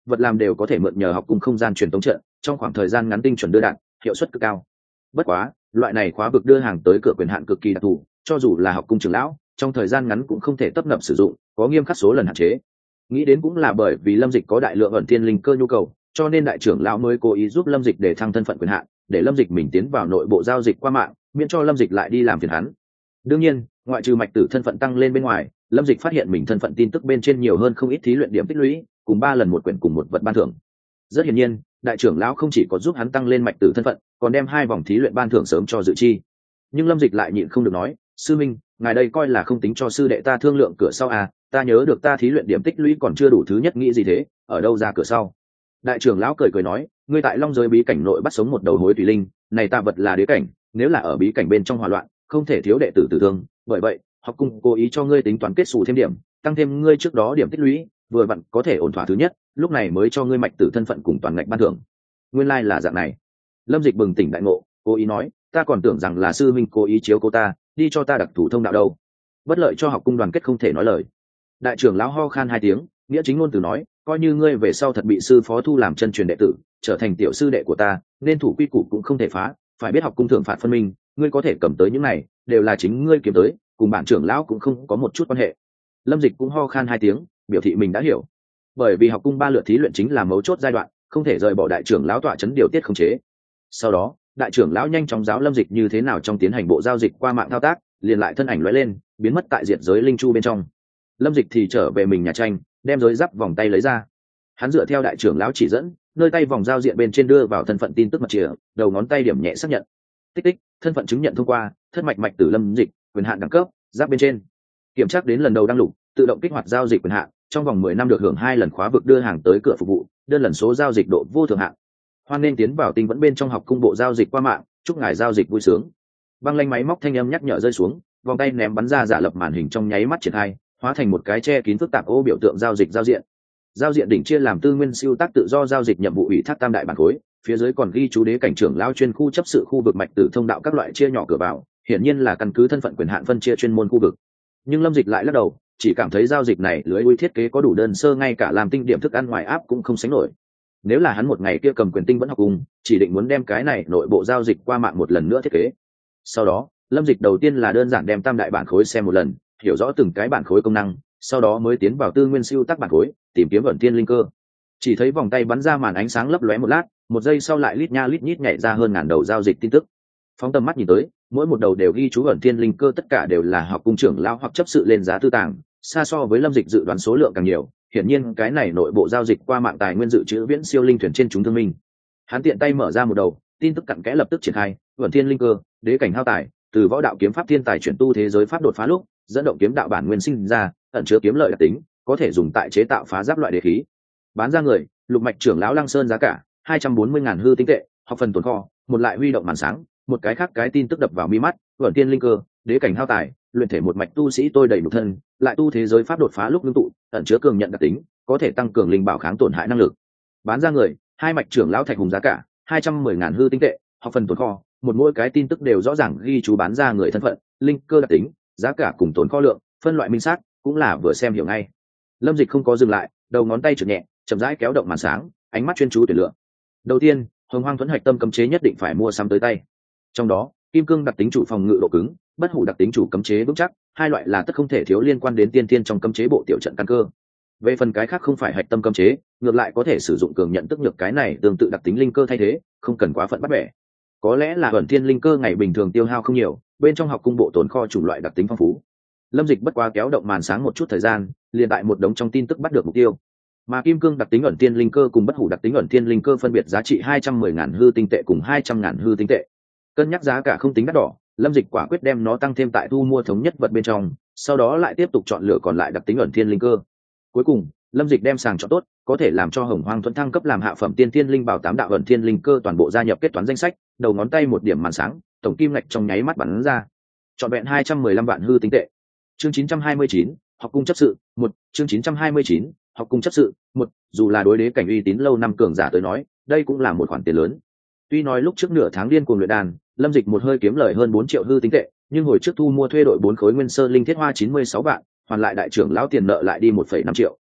vật làm đều có thể mượn nhờ học cung không gian truyền tống trận, trong khoảng thời gian ngắn tinh chuẩn đưa đạn, hiệu suất cực cao. Bất quá loại này khóa vực đưa hàng tới cửa quyền hạn cực kỳ đặc thù, cho dù là học cung trưởng lão trong thời gian ngắn cũng không thể tấp nập sử dụng, có nghiêm khắc số lần hạn chế. Nghĩ đến cũng là bởi vì Lâm Dịch có đại lượng ẩn thiên linh cơ nhu cầu, cho nên đại trưởng lão mới cố ý giúp Lâm Dịch để thăng thân phận quyền hạn, để Lâm Dịch mình tiến vào nội bộ giao dịch qua mạng, miễn cho Lâm Dịch lại đi làm phiền hắn. Đương nhiên, ngoại trừ mạch tử thân phận tăng lên bên ngoài, Lâm Dịch phát hiện mình thân phận tin tức bên trên nhiều hơn không ít thí luyện điểm tích lũy, cùng 3 lần một quyển cùng một vật ban thưởng. Rất hiển nhiên, đại trưởng lão không chỉ có giúp hắn tăng lên mạch tử thân phận, còn đem 2 vòng thí luyện ban thưởng sớm cho dự chi. Nhưng Lâm Dịch lại nhịn không được nói, sư minh, ngài đây coi là không tính cho sư đệ ta thương lượng cửa sau à? Ta nhớ được ta thí luyện điểm tích lũy còn chưa đủ thứ nhất, nghĩ gì thế, ở đâu ra cửa sau? Đại trưởng lão cười cười nói, ngươi tại Long Giới bí cảnh nội bắt sống một đầu hối thủy linh, này ta vật là đế cảnh, nếu là ở bí cảnh bên trong hỏa loạn, không thể thiếu đệ tử tử thương, bởi vậy học cung cố ý cho ngươi tính toán kết xù thêm điểm, tăng thêm ngươi trước đó điểm tích lũy, vừa vặn có thể ổn thỏa thứ nhất, lúc này mới cho ngươi mạch tử thân phận cùng toàn ngạch ban thưởng. Nguyên lai là dạng này. Lâm Dịch bừng tỉnh đại ngộ, cố ý nói, ta còn tưởng rằng là sư minh cố ý chiếu cố ta, đi cho ta đặc thủ thông đạo đâu. Bất lợi cho học cung đoàn kết không thể nói lời. Đại trưởng lão ho khan 2 tiếng, nghĩa chính ngôn từ nói, coi như ngươi về sau thật bị sư phó thu làm chân truyền đệ tử, trở thành tiểu sư đệ của ta, nên thủ quy củ cũng không thể phá, phải biết học cung thượng phạt phân minh, ngươi có thể cầm tới những này đều là chính ngươi kiếm tới, cùng bản trưởng lão cũng không có một chút quan hệ. Lâm Dịch cũng ho khan 2 tiếng, biểu thị mình đã hiểu. Bởi vì học cung 3 lượt thí luyện chính là mấu chốt giai đoạn, không thể rời bỏ đại trưởng lão tọa chấn điều tiết khống chế. Sau đó đại trưởng lão nhanh chóng giáo Lâm Dịch như thế nào trong tiến hành bộ giao dịch qua mạng thao tác, liền lại thân ảnh lóe lên biến mất tại diệt giới linh chu bên trong. Lâm Dịch thì trở về mình nhà tranh, đem giới giáp vòng tay lấy ra. Hắn dựa theo đại trưởng lão chỉ dẫn, nơi tay vòng giao diện bên trên đưa vào thân phận tin tức mật chìa, đầu ngón tay điểm nhẹ xác nhận. Tích tích, thân phận chứng nhận thông qua, thất mạch mạch tử Lâm Dịch, quyền hạn đẳng cấp, giáp bên trên. Kiểm tra đến lần đầu đăng lục, tự động kích hoạt giao dịch quyền hạn, trong vòng 10 năm được hưởng 2 lần khóa vực đưa hàng tới cửa phục vụ, đơn lần số giao dịch độ vô thượng hạn. Hoan nên tiến vào tinh vẫn bên trong học cung bộ giao dịch qua mạng, chúc ngài giao dịch vui sướng. Băng lanh máy móc thanh âm nhắc nhở rơi xuống, vòng tay ném bắn ra giả lập màn hình trong nháy mắt triển khai, hóa thành một cái che kín phức tạp ô biểu tượng giao dịch giao diện. Giao diện đỉnh chia làm tư nguyên siêu tác tự do giao dịch nhiệm vụ ủy thác tam đại bản khối, phía dưới còn ghi chú đế cảnh trưởng lao chuyên khu chấp sự khu vực mạch tử thông đạo các loại chia nhỏ cửa vào, hiển nhiên là căn cứ thân phận quyền hạn phân chia chuyên môn khu vực. Nhưng Lâm Dịch lại lắc đầu, chỉ cảm thấy giao dịch này lưới ui thiết kế có đủ đơn sơ, ngay cả làm tinh điểm thức ăn ngoài áp cũng không sánh nổi. Nếu là hắn một ngày kia cầm quyền tinh vẫn học cùng, chỉ định muốn đem cái này nội bộ giao dịch qua mạng một lần nữa thiết kế. Sau đó Lâm Dịch đầu tiên là đơn giản đem tam đại bản khối xem một lần, hiểu rõ từng cái bản khối công năng, sau đó mới tiến vào tư nguyên siêu tác bản khối, tìm kiếm ẩn thiên linh cơ. Chỉ thấy vòng tay bắn ra màn ánh sáng lấp lóe một lát, một giây sau lại lít nha lít nhít nhảy ra hơn 1000 đầu giao dịch tin tức. Phóng tầm mắt nhìn tới, mỗi một đầu đều ghi chú ẩn thiên linh cơ, tất cả đều là học cung trưởng lão hoặc chấp sự lên giá tư tàng, xa so với Lâm Dịch dự đoán số lượng càng nhiều. Hiển nhiên cái này nội bộ giao dịch qua mạng tài nguyên dự trữ viễn siêu linh thuyền trên chúng thương minh. Hắn tiện tay mở ra một đầu, tin tức cặn kẽ lập tức triển khai, ẩn thiên linh cơ, đế cảnh hao tài, từ võ đạo kiếm pháp thiên tài chuyển tu thế giới pháp đột phá lúc, dẫn động kiếm đạo bản nguyên sinh ra, ẩn chứa kiếm lợi đặc tính, có thể dùng tại chế tạo phá giáp loại đế khí. Bán ra người, lục mạch trưởng lão Lăng Sơn giá cả 240.000 hư tinh tệ, học phần tồn kho, một lại huy động màn sáng, một cái khác cái tin tức đập vào mi mắt, ẩn thiên linh cơ, đế cảnh hao tài, luyện thể một mạch tu sĩ tôi đầy đủ thân, lại tu thế giới pháp đột phá lúc ngưng tụ, ẩn chứa cường nhận đặc tính, có thể tăng cường linh bảo kháng tổn hại năng lực. Bán ra người, hai mạch trưởng lão Thạch Hùng giá cả 210.000 hư tinh tệ, học phần tồn kho, một mỗi cái tin tức đều rõ ràng ghi chú bán ra người thân phận, linh cơ đặc tính, giá cả cùng tồn kho lượng, phân loại minh xác, cũng là vừa xem hiểu ngay. Lâm Dịch không có dừng lại, đầu ngón tay trượt nhẹ, chậm rãi kéo động màn sáng, ánh mắt chuyên chú tuyển lựa. Đầu tiên, Hồng Hoang Thuẫn Hạch Tâm cấm chế nhất định phải mua sắm tới tay. Trong đó, kim cương đặc tính chủ phòng ngự độ cứng, bất hủ đặc tính chủ cấm chế vững chắc, hai loại là tất không thể thiếu liên quan đến tiên thiên trong cấm chế bộ tiểu trận căn cơ. Về phần cái khác không phải hạch tâm cấm chế, ngược lại có thể sử dụng cường nhận tức nhược cái này tương tự đặc tính linh cơ thay thế, không cần quá phận bắt bẻ. Có lẽ là ẩn thiên linh cơ ngày bình thường tiêu hao không nhiều, bên trong học cung bộ tồn kho chủng loại đặc tính phong phú. Lâm Dịch bất quá kéo động màn sáng một chút thời gian, liền tại một đống trong tin tức bắt được mục tiêu. Mà kim cương đặc tính ẩn thiên linh cơ cùng bất hủ đặc tính ẩn thiên linh cơ phân biệt giá trị 210.000 hư tinh tệ cùng 200.000 hư tinh tệ. Cân nhắc giá cả không tính đắt đỏ, Lâm Dịch quả quyết đem nó tăng thêm tại thu mua thống nhất vật bên trong, sau đó lại tiếp tục chọn lựa còn lại đặc tính ẩn thiên linh cơ. Cuối cùng, Lâm Dịch đem sàng chọn tốt, có thể làm cho Hồng Hoang Thuẫn thăng cấp làm hạ phẩm tiên thiên linh bảo 8 đạo ẩn thiên linh cơ toàn bộ gia nhập kết toán danh sách, đầu ngón tay một điểm màn sáng, tổng kim ngạch trong nháy mắt bắn ra. Chọn vẹn 215 vạn hư tinh tệ. Chương 929, học cung chấp sự, 1, chương 929, học cung chấp sự, 1, dù là đối đế cảnh uy tín lâu năm cường giả tới nói, đây cũng là một khoản tiền lớn. Tuy nói lúc trước nửa tháng điên cuồng luyện đan, Lâm Dịch một hơi kiếm lời hơn 4 triệu hư tinh tệ, nhưng hồi trước thu mua thuê đội 4 khối nguyên sơ linh thiết hoa 96 vạn, hoàn lại đại trưởng lão tiền nợ lại đi 1,5 triệu,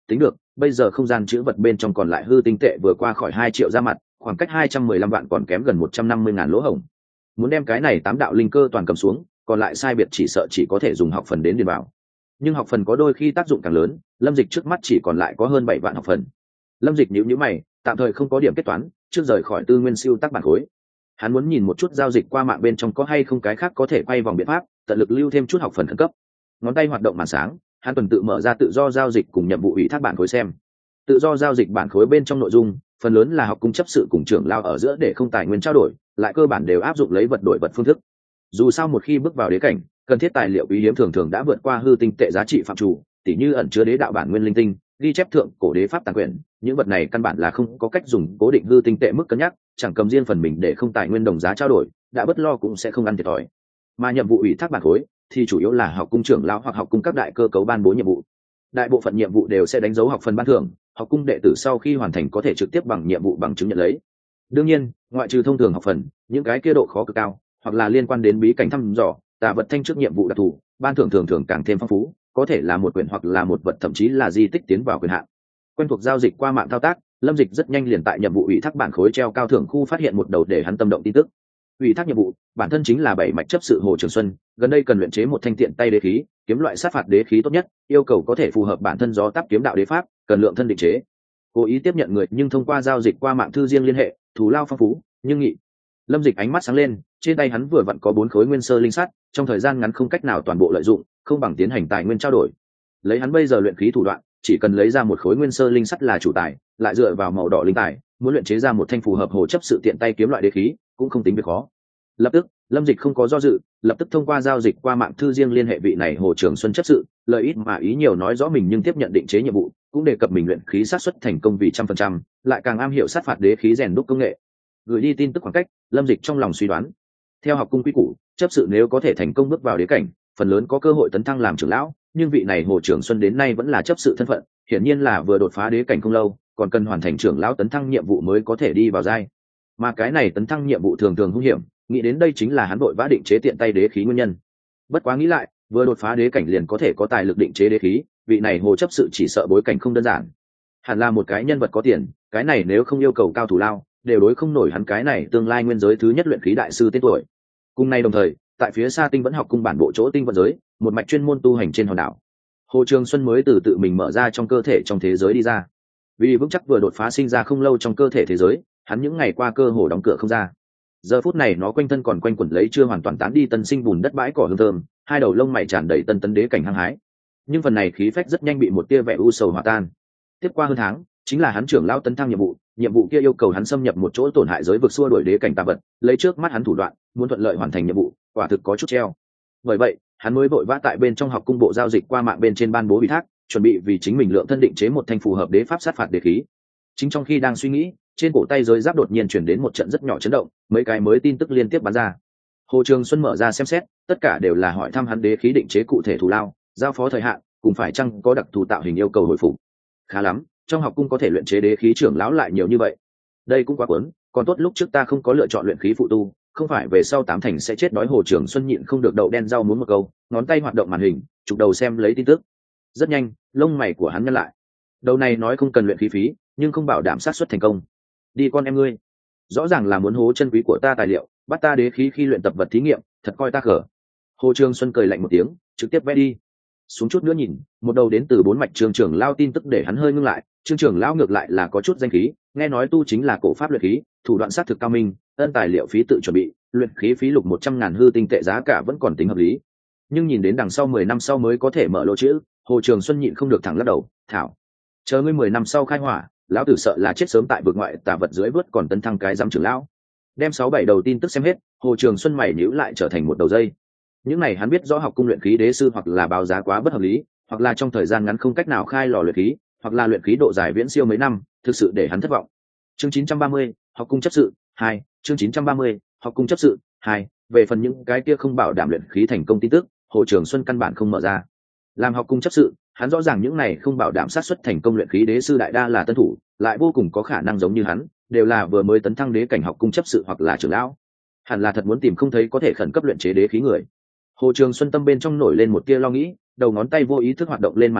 tính được bây giờ không gian chữ vật bên trong còn lại hư tinh tệ vừa qua khỏi 2 triệu ra mặt, khoảng cách 215 vạn còn kém gần 150.000 lỗ hổng. Muốn đem cái này 8 đạo linh cơ toàn cầm xuống, còn lại sai biệt chỉ sợ chỉ có thể dùng học phần đến điền vào. Nhưng học phần có đôi khi tác dụng càng lớn, Lâm Dịch trước mắt chỉ còn lại có hơn 7 vạn học phần. Lâm Dịch nhíu mày, tạm thời không có điểm kết toán, trước rời khỏi tư nguyên siêu tác bản khối. Hắn muốn nhìn một chút giao dịch qua mạng bên trong có hay không cái khác có thể quay vòng biện pháp, tận lực lưu thêm chút học phần khẩn cấp. Ngón tay hoạt động màn sáng, hắn tuần tự mở ra tự do giao dịch cùng nhiệm vụ ủy thác bản khối xem. Tự do giao dịch bản khối bên trong nội dung, phần lớn là học cung chấp sự cùng trưởng lao ở giữa để không tài nguyên trao đổi, lại cơ bản đều áp dụng lấy vật đổi vật phương thức. Dù sao một khi bước vào đế cảnh, cần thiết tài liệu quý hiếm thường thường đã vượt qua hư tinh tệ giá trị phạm chủ, tỉ như ẩn chứa đế đạo bản nguyên linh tinh, ghi chép thượng cổ đế pháp tàng quyển, những vật này căn bản là không có cách dùng cố định hư tinh tệ mức cân nhắc, chẳng cầm riêng phần mình để không tài nguyên đồng giá trao đổi, đã bất lo cũng sẽ không ăn thiệt thòi. Mà nhiệm vụ ủy thác bản khối thì chủ yếu là học cung trưởng lão hoặc học cung các đại cơ cấu ban bố nhiệm vụ. Đại bộ phận nhiệm vụ đều sẽ đánh dấu học phần ban thưởng, học cung đệ tử sau khi hoàn thành có thể trực tiếp bằng nhiệm vụ bằng chứng nhận lấy. Đương nhiên, ngoại trừ thông thường học phần, những cái kia độ khó cực cao, hoặc là liên quan đến bí cảnh thăm dò, tà vật thanh trước nhiệm vụ đặc thù, ban thưởng thường thường càng thêm phong phú, có thể là một quyển hoặc là một vật, thậm chí là di tích tiến vào quyền hạn. Quen thuộc giao dịch qua mạng thao tác, Lâm Dịch rất nhanh liền tại nhiệm vụ ủy thác bản khối treo cao thưởng khu phát hiện một đầu để hắn tâm động tin tức. Ủy thác nhiệm vụ, bản thân chính là 7 mạch chấp sự Hồ Trường Xuân, gần đây cần luyện chế một thanh tiện tay đế khí, kiếm loại sát phạt đế khí tốt nhất, yêu cầu có thể phù hợp bản thân gió táp kiếm đạo đế pháp, cần lượng thân định chế. Cố ý tiếp nhận người nhưng thông qua giao dịch qua mạng thư riêng liên hệ, thù lao phong phú, nhưng nghị. Lâm Dịch ánh mắt sáng lên, trên tay hắn vừa vặn có 4 khối nguyên sơ linh sắt, trong thời gian ngắn không cách nào toàn bộ lợi dụng, không bằng tiến hành tài nguyên trao đổi. Lấy hắn bây giờ luyện khí thủ đoạn, chỉ cần lấy ra một khối nguyên sơ linh sắt là chủ tài, lại dựa vào màu đỏ linh tài, muốn luyện chế ra một thanh phù hợp hồ chấp sự tiện tay kiếm loại đế khí, cũng không tính việc khó. Lập tức, Lâm Dịch không có do dự, lập tức thông qua giao dịch qua mạng thư riêng liên hệ vị này Hồ Trường Xuân chấp sự, lợi ít mà ý nhiều nói rõ mình nhưng tiếp nhận định chế nhiệm vụ, cũng đề cập mình luyện khí sát suất thành công vì 100%, lại càng am hiểu sát phạt đế khí rèn đúc công nghệ. Gửi đi tin tức khoảng cách, Lâm Dịch trong lòng suy đoán, theo học cung quy củ, chấp sự nếu có thể thành công bước vào đế cảnh, phần lớn có cơ hội tấn thăng làm trưởng lão, nhưng vị này Hồ Trường Xuân đến nay vẫn là chấp sự thân phận, hiển nhiên là vừa đột phá đế cảnh không lâu, còn cần hoàn thành trưởng lão tấn thăng nhiệm vụ mới có thể đi vào giai. Mà cái này tấn thăng nhiệm vụ thường thường hung hiểm, nghĩ đến đây chính là hắn vội vã định chế tiện tay đế khí nguyên nhân. Bất quá nghĩ lại, vừa đột phá đế cảnh liền có thể có tài lực định chế đế khí, vị này Hồ chấp sự chỉ sợ bối cảnh không đơn giản, hẳn là một cái nhân vật có tiền, cái này nếu không yêu cầu cao thủ lao, đều đối không nổi hắn cái này tương lai nguyên giới thứ nhất luyện khí đại sư tên tuổi. Cùng nay đồng thời, tại phía xa Tinh Vẫn học cung bản bộ chỗ tinh vận giới, một mạch chuyên môn tu hành trên hòn đảo, Hồ Trường Xuân mới từ tự mình mở ra trong cơ thể trong thế giới đi ra. Vì vững chắc vừa đột phá sinh ra không lâu trong cơ thể thế giới, hắn những ngày qua cơ hồ đóng cửa không ra. Giờ phút này nó quanh thân còn quanh quẩn lấy chưa hoàn toàn tán đi tân sinh bùn đất bãi cỏ hương thơm, hai đầu lông mày tràn đầy tân tấn đế cảnh hăng hái. Nhưng phần này khí phách rất nhanh bị một tia vẻ u sầu hòa tan. Tiếp qua hơn tháng, chính là hắn trưởng lão tấn thăng nhiệm vụ kia yêu cầu hắn xâm nhập một chỗ tổn hại giới vực xua đuổi đế cảnh tà vật, lấy trước mắt hắn thủ đoạn, muốn thuận lợi hoàn thành nhiệm vụ, quả thực có chút treo. Bởi vậy, hắn mới vội vã tại bên trong học cung bộ giao dịch qua mạng bên trên ban bố ủy thác, chuẩn bị vì chính mình lượng thân định chế một thanh phù hợp đế pháp sát phạt đế khí. Chính trong khi đang suy nghĩ, trên cổ tay giới giáp đột nhiên chuyển đến một trận rất nhỏ chấn động, mấy cái mới tin tức liên tiếp bắn ra. Hồ Trường Xuân mở ra xem xét, tất cả đều là hỏi thăm hắn đế khí định chế cụ thể thù lao, giao phó thời hạn, cùng phải chăng có đặc thù tạo hình yêu cầu hồi phục. Khá lắm, trong học cung có thể luyện chế đế khí trưởng lão lại nhiều như vậy. Đây cũng quá cuốn, còn tốt lúc trước ta không có lựa chọn luyện khí phụ tu, không phải về sau 8 thành sẽ chết đói. Hồ Trường Xuân nhịn không được đậu đen rau muốn một câu, ngón tay hoạt động màn hình, chụp đầu xem lấy tin tức. Rất nhanh, lông mày của hắn nhăn lại. Đầu này nói không cần luyện khí phí, nhưng không bảo đảm xác suất thành công. Đi con em ngươi, rõ ràng là muốn hố chân quý của ta tài liệu, bắt ta đế khí khi luyện tập vật thí nghiệm, thật coi ta khở. Hồ Trường Xuân cười lạnh một tiếng, trực tiếp vẽ đi. Xuống chút nữa nhìn, một đầu đến từ 4 mạch Trương trưởng lão tin tức để hắn hơi ngưng lại. Trương trưởng lão ngược lại là có chút danh khí, nghe nói tu chính là cổ pháp luyện khí, thủ đoạn sát thực cao minh, ân tài liệu phí tự chuẩn bị, luyện khí phí lục 100.000 hư tinh tệ giá cả vẫn còn tính hợp lý. Nhưng nhìn đến đằng sau 10 năm sau mới có thể mở lỗ chữ, Hồ Trường Xuân nhịn không được thẳng lắc đầu, thảo, chờ ngươi 10 năm sau khai hỏa, lão tử sợ là chết sớm tại vực ngoại tà vật dưới vớt còn tấn thăng cái giám trưởng lão. Đem 6-7 đầu tin tức xem hết, Hồ Trường Xuân mày nhíu lại trở thành một đầu dây. Những này hắn biết rõ học cung luyện khí đế sư hoặc là báo giá quá bất hợp lý, hoặc là trong thời gian ngắn không cách nào khai lò luyện khí, hoặc là luyện khí độ dài viễn siêu mấy năm, thực sự để hắn thất vọng. Chương 930, học cung chấp sự 2, chương 930, học cung chấp sự 2, về phần những cái kia không bảo đảm luyện khí thành công tin tức, Hồ Trường Xuân căn bản không mở ra. Làm học cung chấp sự, hắn rõ ràng những này không bảo đảm xác suất thành công luyện khí đế sư đại đa là tân thủ, lại vô cùng có khả năng giống như hắn, đều là vừa mới tấn thăng đế cảnh học cung chấp sự hoặc là trưởng lão. Hẳn là thật muốn tìm không thấy có thể khẩn cấp luyện chế đế khí người. Hồ Trường Xuân tâm bên trong nổi lên một tia lo nghĩ, đầu ngón tay vô ý thức hoạt động lên màn hình,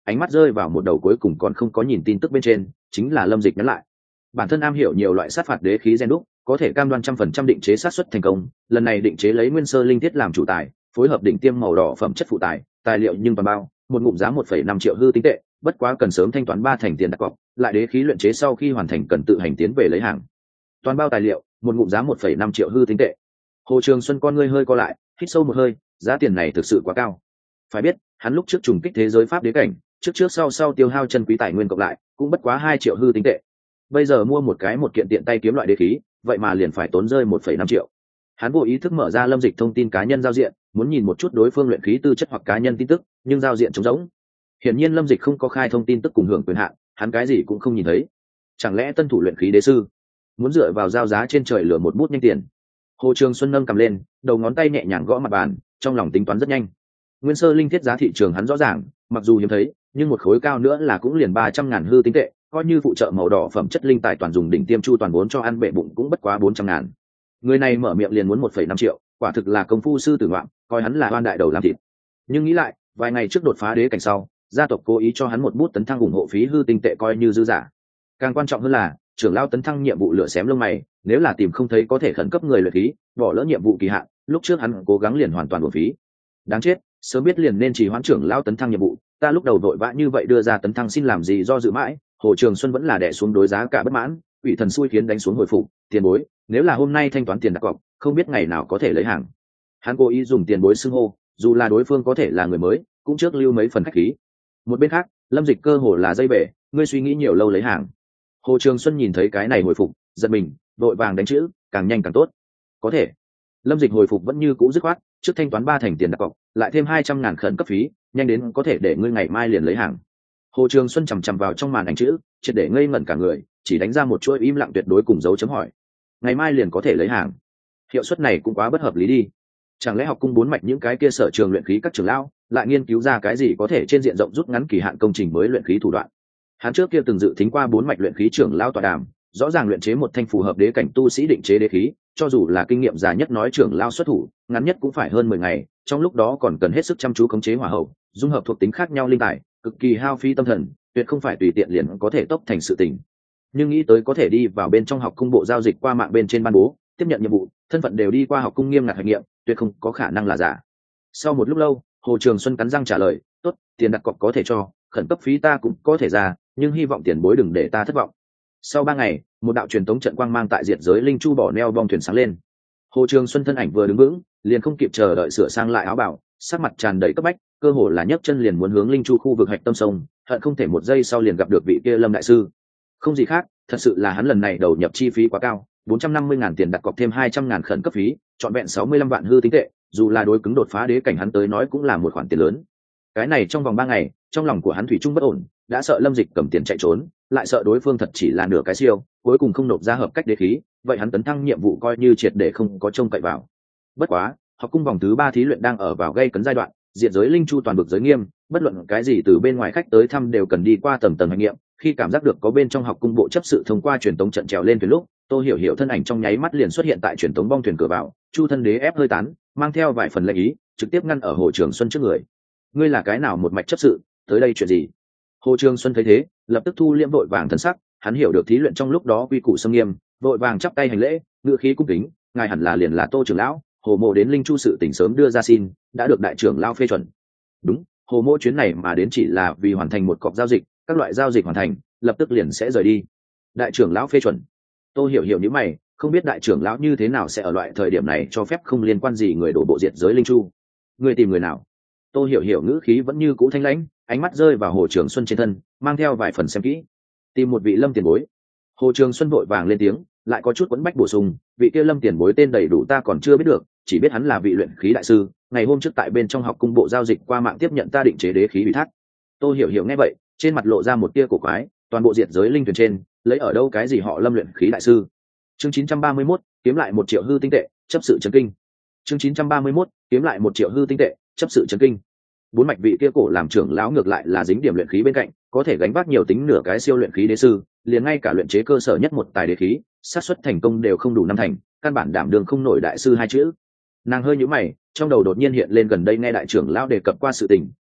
ánh mắt rơi vào một đầu cuối cùng còn không có nhìn tin tức bên trên, chính là Lâm Dịch nhắn lại. Bản thân am hiểu nhiều loại sát phạt đế khí gen đúc, có thể cam đoan 100% định chế sát xuất thành công. Lần này định chế lấy nguyên sơ linh thiết làm chủ tài, phối hợp đỉnh tiêm màu đỏ phẩm chất phụ tài, tài liệu nhưng toàn bao, một ngụm giá 1,5 triệu hư tinh tệ, bất quá cần sớm thanh toán 3 thành tiền đặt cọc, lại đế khí luyện chế sau khi hoàn thành cần tự hành tiến về lấy hàng. Toàn bao tài liệu, một ngụm giá 1,5 triệu hư tinh tệ. Hồ Trường Xuân con ngươi hơi co lại, hít sâu một hơi, giá tiền này thực sự quá cao. Phải biết, hắn lúc trước trùng kích thế giới pháp đế cảnh, trước sau tiêu hao chân quý tài nguyên cộng lại, cũng bất quá 2 triệu hư tinh tệ. Bây giờ mua một kiện tiện tay kiếm loại đế khí, vậy mà liền phải tốn rơi 1,5 triệu. Hắn vô ý thức mở ra Lâm Dịch thông tin cá nhân giao diện, muốn nhìn một chút đối phương luyện khí tư chất hoặc cá nhân tin tức, nhưng giao diện trống rỗng. Hiển nhiên Lâm Dịch không có khai thông tin tức cùng hưởng quyền hạn, hắn cái gì cũng không nhìn thấy. Chẳng lẽ tân thủ luyện khí đế sư muốn dựa vào giao giá trên trời lửa một bút nhanh tiền? Hồ Trường Xuân nâng cầm lên, đầu ngón tay nhẹ nhàng gõ mặt bàn, trong lòng tính toán rất nhanh. Nguyên sơ linh thiết giá thị trường hắn rõ ràng, mặc dù hiếm thấy, nhưng một khối cao nữa là cũng liền 300.000 hư tinh tệ, coi như phụ trợ màu đỏ phẩm chất linh tài toàn dùng đỉnh tiêm chu toàn vốn cho ăn bệ bụng cũng bất quá 400.000. Người này mở miệng liền muốn 1,5 triệu, quả thực là công phu sư tử ngoạm, coi hắn là oan đại đầu làm thịt. Nhưng nghĩ lại, vài ngày trước đột phá đế cảnh sau, gia tộc cố ý cho hắn một bút tấn thăng ủng hộ phí hư tinh tệ coi như dư giả. Càng quan trọng hơn là, trưởng lão tấn thăng nhiệm vụ lửa xém lông mày, nếu là tìm không thấy có thể khẩn cấp người luyện khí, bỏ lỡ nhiệm vụ kỳ hạn, lúc trước hắn cố gắng liền hoàn toàn uổng phí. Đáng chết, sớm biết liền nên trì hoãn trưởng lão tấn thăng nhiệm vụ, ta lúc đầu vội vã như vậy đưa ra tấn thăng xin làm gì do dự mãi. Hồ Trường Xuân vẫn là đè xuống đối giá cả bất mãn, ủy thần xui khiến đánh xuống hồi phục, tiền bối, nếu là hôm nay thanh toán tiền đặt cọc, không biết ngày nào có thể lấy hàng. Hắn cố ý dùng tiền bối xưng hô, dù là đối phương có thể là người mới, cũng trước lưu mấy phần khách khí. Một bên khác, Lâm Dịch cơ hồ là dây bể, ngươi suy nghĩ nhiều lâu lấy hàng. Hồ Trường Xuân nhìn thấy cái này hồi phục, giật mình, vội vàng đánh chữ, càng nhanh càng tốt. Có thể. Lâm Dịch hồi phục vẫn như cũ dứt khoát, trước thanh toán 3 thành tiền đặt cọc, lại thêm 200.000 khẩn cấp phí, nhanh đến có thể để ngươi ngày mai liền lấy hàng. Hồ Trường Xuân chằm chằm vào trong màn ảnh chữ, triệt để ngây ngẩn cả người, chỉ đánh ra một chuỗi im lặng tuyệt đối cùng dấu chấm hỏi. Ngày mai liền có thể lấy hàng. Hiệu suất này cũng quá bất hợp lý đi. Chẳng lẽ học cung 4 mạch những cái kia sở trường luyện khí các trưởng lão lại nghiên cứu ra cái gì có thể trên diện rộng rút ngắn kỳ hạn công trình mới luyện khí thủ đoạn? Hắn trước kia từng dự tính qua 4 mạch luyện khí trưởng lão tọa đàm, rõ ràng luyện chế một thanh phù hợp đế cảnh tu sĩ định chế đế khí, cho dù là kinh nghiệm già nhất nói trưởng lão xuất thủ, ngắn nhất cũng phải hơn 10 ngày, trong lúc đó còn cần hết sức chăm chú khống chế hỏa hậu, dung hợp thuộc tính khác nhau linh tài, cực kỳ hao phí tâm thần, tuyệt không phải tùy tiện liền có thể tốc thành sự tình. Nhưng nghĩ tới có thể đi vào bên trong học cung bộ giao dịch qua mạng bên trên ban bố, tiếp nhận nhiệm vụ, thân phận đều đi qua học cung nghiêm ngặt hành nghiệm, tuyệt không có khả năng là giả. Sau một lúc lâu, Hồ Trường Xuân cắn răng trả lời, tốt, tiền đặt cọc có thể cho, khẩn cấp phí ta cũng có thể ra, nhưng hy vọng tiền bối đừng để ta thất vọng. Sau 3 ngày, một đạo truyền tống trận quang mang tại diệt giới linh chu bỏ neo bong thuyền sáng lên. Hồ Trường Xuân thân ảnh vừa đứng vững, liền không kịp chờ đợi sửa sang lại áo bào, sắc mặt tràn đầy cấp bách, cơ hồ là nhấc chân liền muốn hướng linh chu khu vực hạch tâm sông, hận không thể một giây sau liền gặp được vị kia Lâm đại sư. Không gì khác, thật sự là hắn lần này đầu nhập chi phí quá cao, 450.000 tiền đặt cọc thêm 200.000 khẩn cấp phí, trọn vẹn 65 vạn hư tinh tệ, dù là đối cứng đột phá đế cảnh hắn tới nói cũng là một khoản tiền lớn. Cái này trong vòng 3 ngày, trong lòng của hắn thủy chung bất ổn, đã sợ Lâm Dịch cầm tiền chạy trốn, lại sợ đối phương thật chỉ là nửa cái siêu, cuối cùng không nộp ra hợp cách đế khí, vậy hắn tấn thăng nhiệm vụ coi như triệt để không có trông cậy vào. Bất quá, học cung vòng thứ 3 thí luyện đang ở vào gây cấn giai đoạn, diện giới linh chu toàn vực giới nghiêm, bất luận cái gì từ bên ngoài khách tới thăm đều cần đi qua tầng hành nghiệm. Khi cảm giác được có bên trong học cung bộ chấp sự thông qua truyền tống trận trèo lên thuyền lúc, Tô Hiểu Hiểu thân ảnh trong nháy mắt liền xuất hiện tại truyền tống bong thuyền cửa vào, Chu thân đế ép hơi tán, mang theo vài phần lệnh ý, trực tiếp ngăn ở Hồ Trường Xuân trước người. Ngươi là cái nào một mạch chấp sự, tới đây chuyện gì? Hồ Trường Xuân thấy thế, lập tức thu liễm vội vàng thần sắc, hắn hiểu được thí luyện trong lúc đó quy củ xâm nghiêm, vội vàng chắp tay hành lễ, ngự khí cung kính, ngài hẳn là liền là Tô trưởng lão, Hồ mộ đến linh chu sự tỉnh sớm đưa ra xin, đã được đại trưởng lão phê chuẩn. Đúng, Hồ mộ chuyến này mà đến chỉ là vì hoàn thành một cọc giao dịch, các loại giao dịch hoàn thành, lập tức liền sẽ rời đi. Đại trưởng lão phê chuẩn. Tô Hiểu Hiểu như mày, không biết đại trưởng lão như thế nào sẽ ở loại thời điểm này cho phép không liên quan gì người đổ bộ diệt giới linh chu. Người tìm người nào? Tô Hiểu Hiểu ngữ khí vẫn như cũ thanh lãnh, ánh mắt rơi vào Hồ Trường Xuân trên thân, mang theo vài phần xem kỹ. Tìm một vị Lâm tiền bối. Hồ Trường Xuân vội vàng lên tiếng, lại có chút quẫn bách bổ sung, vị kia Lâm tiền bối tên đầy đủ ta còn chưa biết được, chỉ biết hắn là vị luyện khí đại sư, ngày hôm trước tại bên trong học cung bộ giao dịch qua mạng tiếp nhận ta định chế đế khí ủy thác. Tô Hiểu Hiểu nghe vậy, trên mặt lộ ra một tia cổ quái, toàn bộ diệt giới linh thuyền trên, lấy ở đâu cái gì họ Lâm luyện khí đại sư? Chương 931, kiếm lại 1 triệu hư tinh tệ, chấp sự chấn kinh. Chương 931, kiếm lại 1 triệu hư tinh tệ, chấp sự chấn kinh. 4 mạch vị kia cổ làm trưởng lão ngược lại là dính điểm luyện khí bên cạnh, có thể gánh vác nhiều tính nửa cái siêu luyện khí đế sư, liền ngay cả luyện chế cơ sở nhất một tài đế khí, xác suất thành công đều không đủ 5 thành, căn bản đảm đương không nổi đại sư hai chữ. Nàng hơi nhíu mày, trong đầu đột nhiên hiện lên gần đây nghe đại trưởng lão đề cập qua sự tình,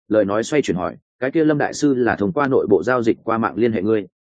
lời nói xoay chuyển hỏi, cái kia Lâm đại sư là thông qua nội bộ giao dịch qua mạng liên hệ ngươi?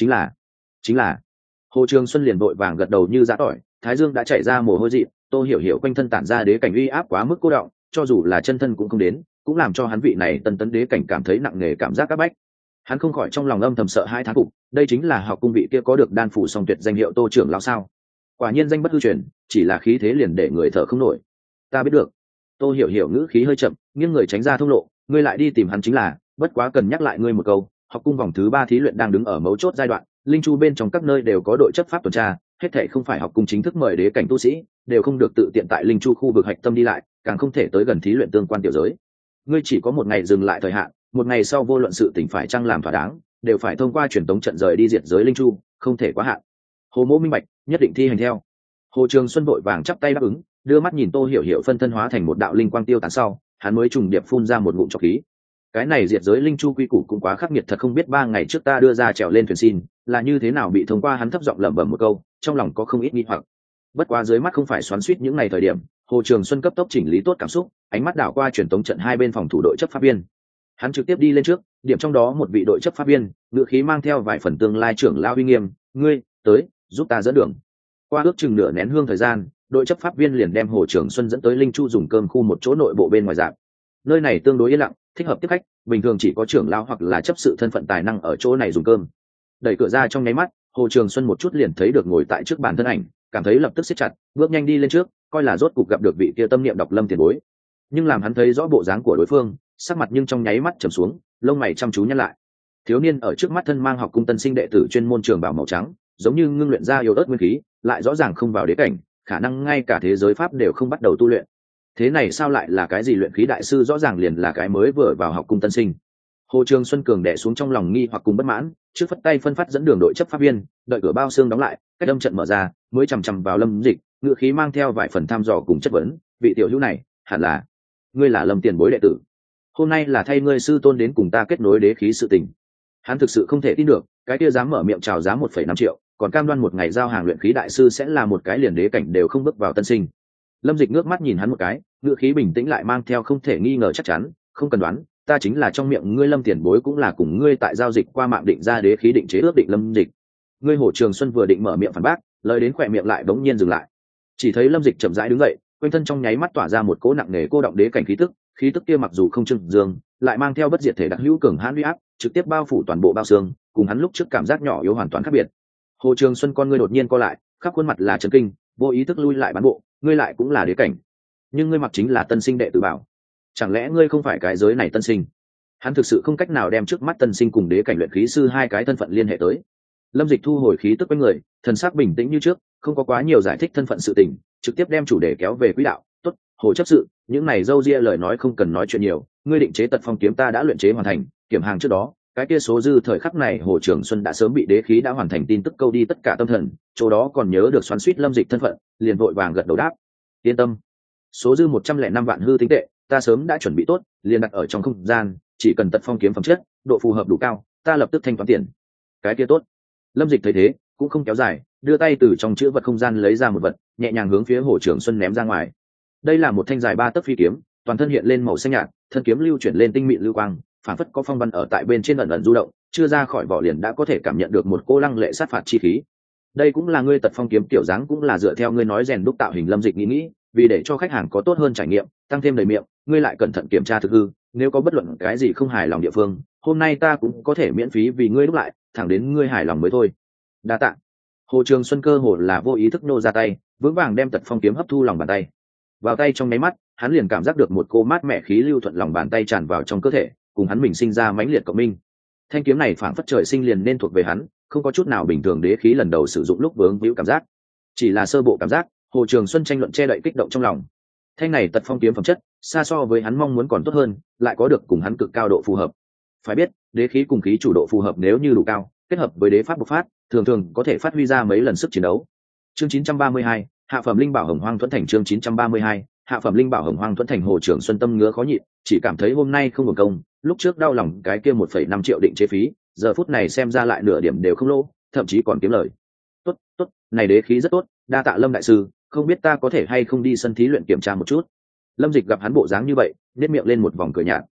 Chính là Hồ Trường Xuân liền vội vàng gật đầu như giã tỏi, thái dương đã chảy ra mồ hôi dị. Tô Hiểu Hiểu quanh thân tản ra đế cảnh uy áp quá mức cô đọng, cho dù là chân thân cũng không đến, cũng làm cho hắn vị này tân tấn đế cảnh cảm thấy nặng nề cảm giác áp bách. Hắn không khỏi trong lòng âm thầm sợ hai thán phục, đây chính là học cung vị kia có được đan phủ song tuyệt danh hiệu Tô trưởng lão sao? Quả nhiên danh bất hư truyền, chỉ là khí thế liền để người thở không nổi. Ta biết được. Tô Hiểu Hiểu ngữ khí hơi chậm, nghiêng người tránh ra thông lộ, ngươi lại đi tìm hắn chính là, bất quá cần nhắc lại ngươi một câu, học cung vòng thứ 3 thí luyện đang đứng ở mấu chốt giai đoạn, linh chu bên trong các nơi đều có đội chấp pháp tuần tra, hết thảy không phải học cung chính thức mời đế cảnh tu sĩ, đều không được tự tiện tại linh chu khu vực hạch tâm đi lại, càng không thể tới gần thí luyện tương quan tiểu giới. Ngươi chỉ có một ngày dừng lại thời hạn, một ngày sau vô luận sự tình phải chăng làm thỏa đáng, đều phải thông qua truyền tống trận rời đi diệt giới linh chu, không thể quá hạn. Hồ Mỗ minh bạch, nhất định thi hành theo. Hồ Trường Xuân vội vàng chắp tay đáp ứng, đưa mắt nhìn Tô Hiểu Hiểu phân thân hóa thành một đạo linh quang tiêu tán sau, hắn mới trùng điệp phun ra một ngụm trọc khí. Cái này diệt giới linh chu quy củ cũng quá khắc nghiệt thật, không biết 3 ngày trước ta đưa ra trèo lên thuyền xin, là như thế nào bị thông qua. Hắn thấp giọng lẩm bẩm một câu, trong lòng có không ít nghi hoặc. Bất quá dưới mắt không phải xoắn xuýt những ngày thời điểm, Hồ Trường Xuân cấp tốc chỉnh lý tốt cảm xúc, ánh mắt đảo qua truyền tống trận hai bên phòng thủ đội chấp pháp viên. Hắn trực tiếp đi lên trước, điểm trong đó một vị đội chấp pháp viên, ngữ khí mang theo vài phần tương lai trưởng lão uy nghiêm, ngươi tới giúp ta dẫn đường. Qua ước chừng nửa nén hương thời gian, đội chấp pháp viên liền đem Hồ Trường Xuân dẫn tới linh chu dùng cơm khu một chỗ nội bộ bên ngoài rạp. Nơi này tương đối yên lặng, thích hợp tiếp khách, bình thường chỉ có trưởng lão hoặc là chấp sự thân phận tài năng ở chỗ này dùng cơm. Đẩy cửa ra trong nháy mắt, Hồ Trường Xuân một chút liền thấy được ngồi tại trước bàn thân ảnh, cảm thấy lập tức siết chặt, bước nhanh đi lên trước, coi là rốt cục gặp được vị kia tâm niệm đọc Lâm tiền bối. Nhưng làm hắn thấy rõ bộ dáng của đối phương, sắc mặt nhưng trong nháy mắt trầm xuống, lông mày chăm chú nhăn lại. Thiếu niên ở trước mắt thân mang học cung tân sinh đệ tử chuyên môn trường bảo màu trắng, giống như ngưng luyện ra yếu ớt nguyên khí, lại rõ ràng không vào đế cảnh, khả năng ngay cả thế giới pháp đều không bắt đầu tu luyện. Thế này sao lại là cái gì luyện khí đại sư, rõ ràng liền là cái mới vừa vào học cung tân sinh. Hồ Trường Xuân cường đè xuống trong lòng nghi hoặc cùng bất mãn, trước phất tay phân phát dẫn đường đội chấp pháp viên, đợi cửa bao xương đóng lại, cách âm trận mở ra, mới chằm chằm vào Lâm Dịch, ngựa khí mang theo vài phần tham dò cùng chất vấn, vị tiểu hữu này, hẳn là ngươi là Lâm tiền bối đệ tử. Hôm nay là thay ngươi sư tôn đến cùng ta kết nối đế khí sự tình. Hắn thực sự không thể tin được, cái kia dám mở miệng chào giá 1,5 triệu, còn cam đoan một ngày giao hàng luyện khí đại sư sẽ là một cái liền đế cảnh đều không bước vào tân sinh. Lâm Dịch ngước mắt nhìn hắn một cái, ngựa khí bình tĩnh lại mang theo không thể nghi ngờ chắc chắn, không cần đoán, ta chính là trong miệng ngươi Lâm tiền bối, cũng là cùng ngươi tại giao dịch qua mạng định ra đế khí định chế ước định Lâm Dịch. Ngươi Hồ Trường Xuân vừa định mở miệng phản bác, lời đến khỏe miệng lại bỗng nhiên dừng lại. Chỉ thấy Lâm Dịch chậm rãi đứng dậy, quanh thân trong nháy mắt tỏa ra một cỗ nặng nề cô động đế cảnh khí tức kia mặc dù không trưng dương, lại mang theo bất diệt thể đặc hữu cường hãn uy áp, trực tiếp bao phủ toàn bộ bao xương, cùng hắn lúc trước cảm giác nhỏ yếu hoàn toàn khác biệt. Hồ Trường Xuân con ngươi đột nhiên co lại, khắp khuôn mặt là chấn kinh, vô ý thức lui lại bán bộ, ngươi lại cũng là đế cảnh, nhưng ngươi mặc chính là tân sinh đệ tử bảo, chẳng lẽ ngươi không phải cái giới này tân sinh? Hắn thực sự không cách nào đem trước mắt tân sinh cùng đế cảnh luyện khí sư hai cái thân phận liên hệ tới. Lâm Dịch thu hồi khí tức quanh người, thần sắc bình tĩnh như trước, không có quá nhiều giải thích thân phận sự tình, trực tiếp đem chủ đề kéo về quỹ đạo. Tốt, Hồ chấp sự, những này dâu ria lời nói không cần nói chuyện nhiều, ngươi định chế tật phong kiếm ta đã luyện chế hoàn thành, kiểm hàng trước đó, cái kia số dư thời khắc này Hồ Trường Xuân đã sớm bị đế khí đã hoàn thành tin tức câu đi tất cả tâm thần, chỗ đó còn nhớ được xoắn xuýt Lâm Dịch thân phận, liền vội vàng gật đầu đáp, yên tâm, số dư 105 vạn hư tính tệ, ta sớm đã chuẩn bị tốt, liền đặt ở trong không gian, chỉ cần tật phong kiếm phẩm chất, độ phù hợp đủ cao, ta lập tức thanh toán tiền. Cái kia tốt. Lâm Dịch thấy thế, cũng không kéo dài, đưa tay từ trong chữ vật không gian lấy ra một vật, nhẹ nhàng hướng phía Hồ Trường Xuân ném ra ngoài. Đây là một thanh dài 3 tấc phi kiếm, toàn thân hiện lên màu xanh nhạt, thân kiếm lưu chuyển lên tinh mịn lưu quang, phản phất có phong văn ở tại bên trên ẩn ẩn du động, chưa ra khỏi vỏ liền đã có thể cảm nhận được một cô lăng lệ sát phạt chi khí. Đây cũng là ngươi tật phong kiếm tiểu dáng, cũng là dựa theo ngươi nói rèn đúc tạo hình. Lâm Dịch nghĩ, vì để cho khách hàng có tốt hơn trải nghiệm, tăng thêm đầy miệng, ngươi lại cẩn thận kiểm tra thực hư, nếu có bất luận cái gì không hài lòng địa phương, hôm nay ta cũng có thể miễn phí vì ngươi đúc lại, thẳng đến ngươi hài lòng mới thôi. Đa tạ. Hồ Trường Xuân cơ hồ là vô ý thức nô ra tay, vững vàng đem tật phong kiếm hấp thu lòng bàn tay. Vào tay trong nháy mắt, hắn liền cảm giác được một cô mát mẻ khí lưu thuận lòng bàn tay tràn vào trong cơ thể, cùng hắn mình sinh ra mãnh liệt cộng minh. Thanh kiếm này phảng phất trời sinh liền nên thuộc về hắn, không có chút nào bình thường đế khí lần đầu sử dụng lúc vướng víu cảm giác. Chỉ là sơ bộ cảm giác, Hồ Trường Xuân tranh luận che đậy kích động trong lòng. Thanh này tật phong kiếm phẩm chất, xa so với hắn mong muốn còn tốt hơn, lại có được cùng hắn cực cao độ phù hợp. Phải biết, đế khí cùng khí chủ độ phù hợp nếu như đủ cao, kết hợp với đế pháp bộc phát, thường thường có thể phát huy ra mấy lần sức chiến đấu. Chương 932, hạ phẩm linh bảo Hồng Hoang Thuẫn Thành. Chương 932, hạ phẩm linh bảo Hồng Hoang Thuẫn Thành. Hồ Trường Xuân tâm ngứa khó nhịn, chỉ cảm thấy hôm nay không hưởng công, lúc trước đau lòng cái kia 1,5 triệu định chế phí, giờ phút này xem ra lại nửa điểm đều không lỗ, thậm chí còn kiếm lời. Tốt, tốt, này đế khí rất tốt, đa tạ Lâm đại sư, không biết ta có thể hay không đi sân thí luyện kiểm tra một chút. Lâm Dịch gặp hắn bộ dáng như vậy, nét miệng lên một vòng cười nhạt.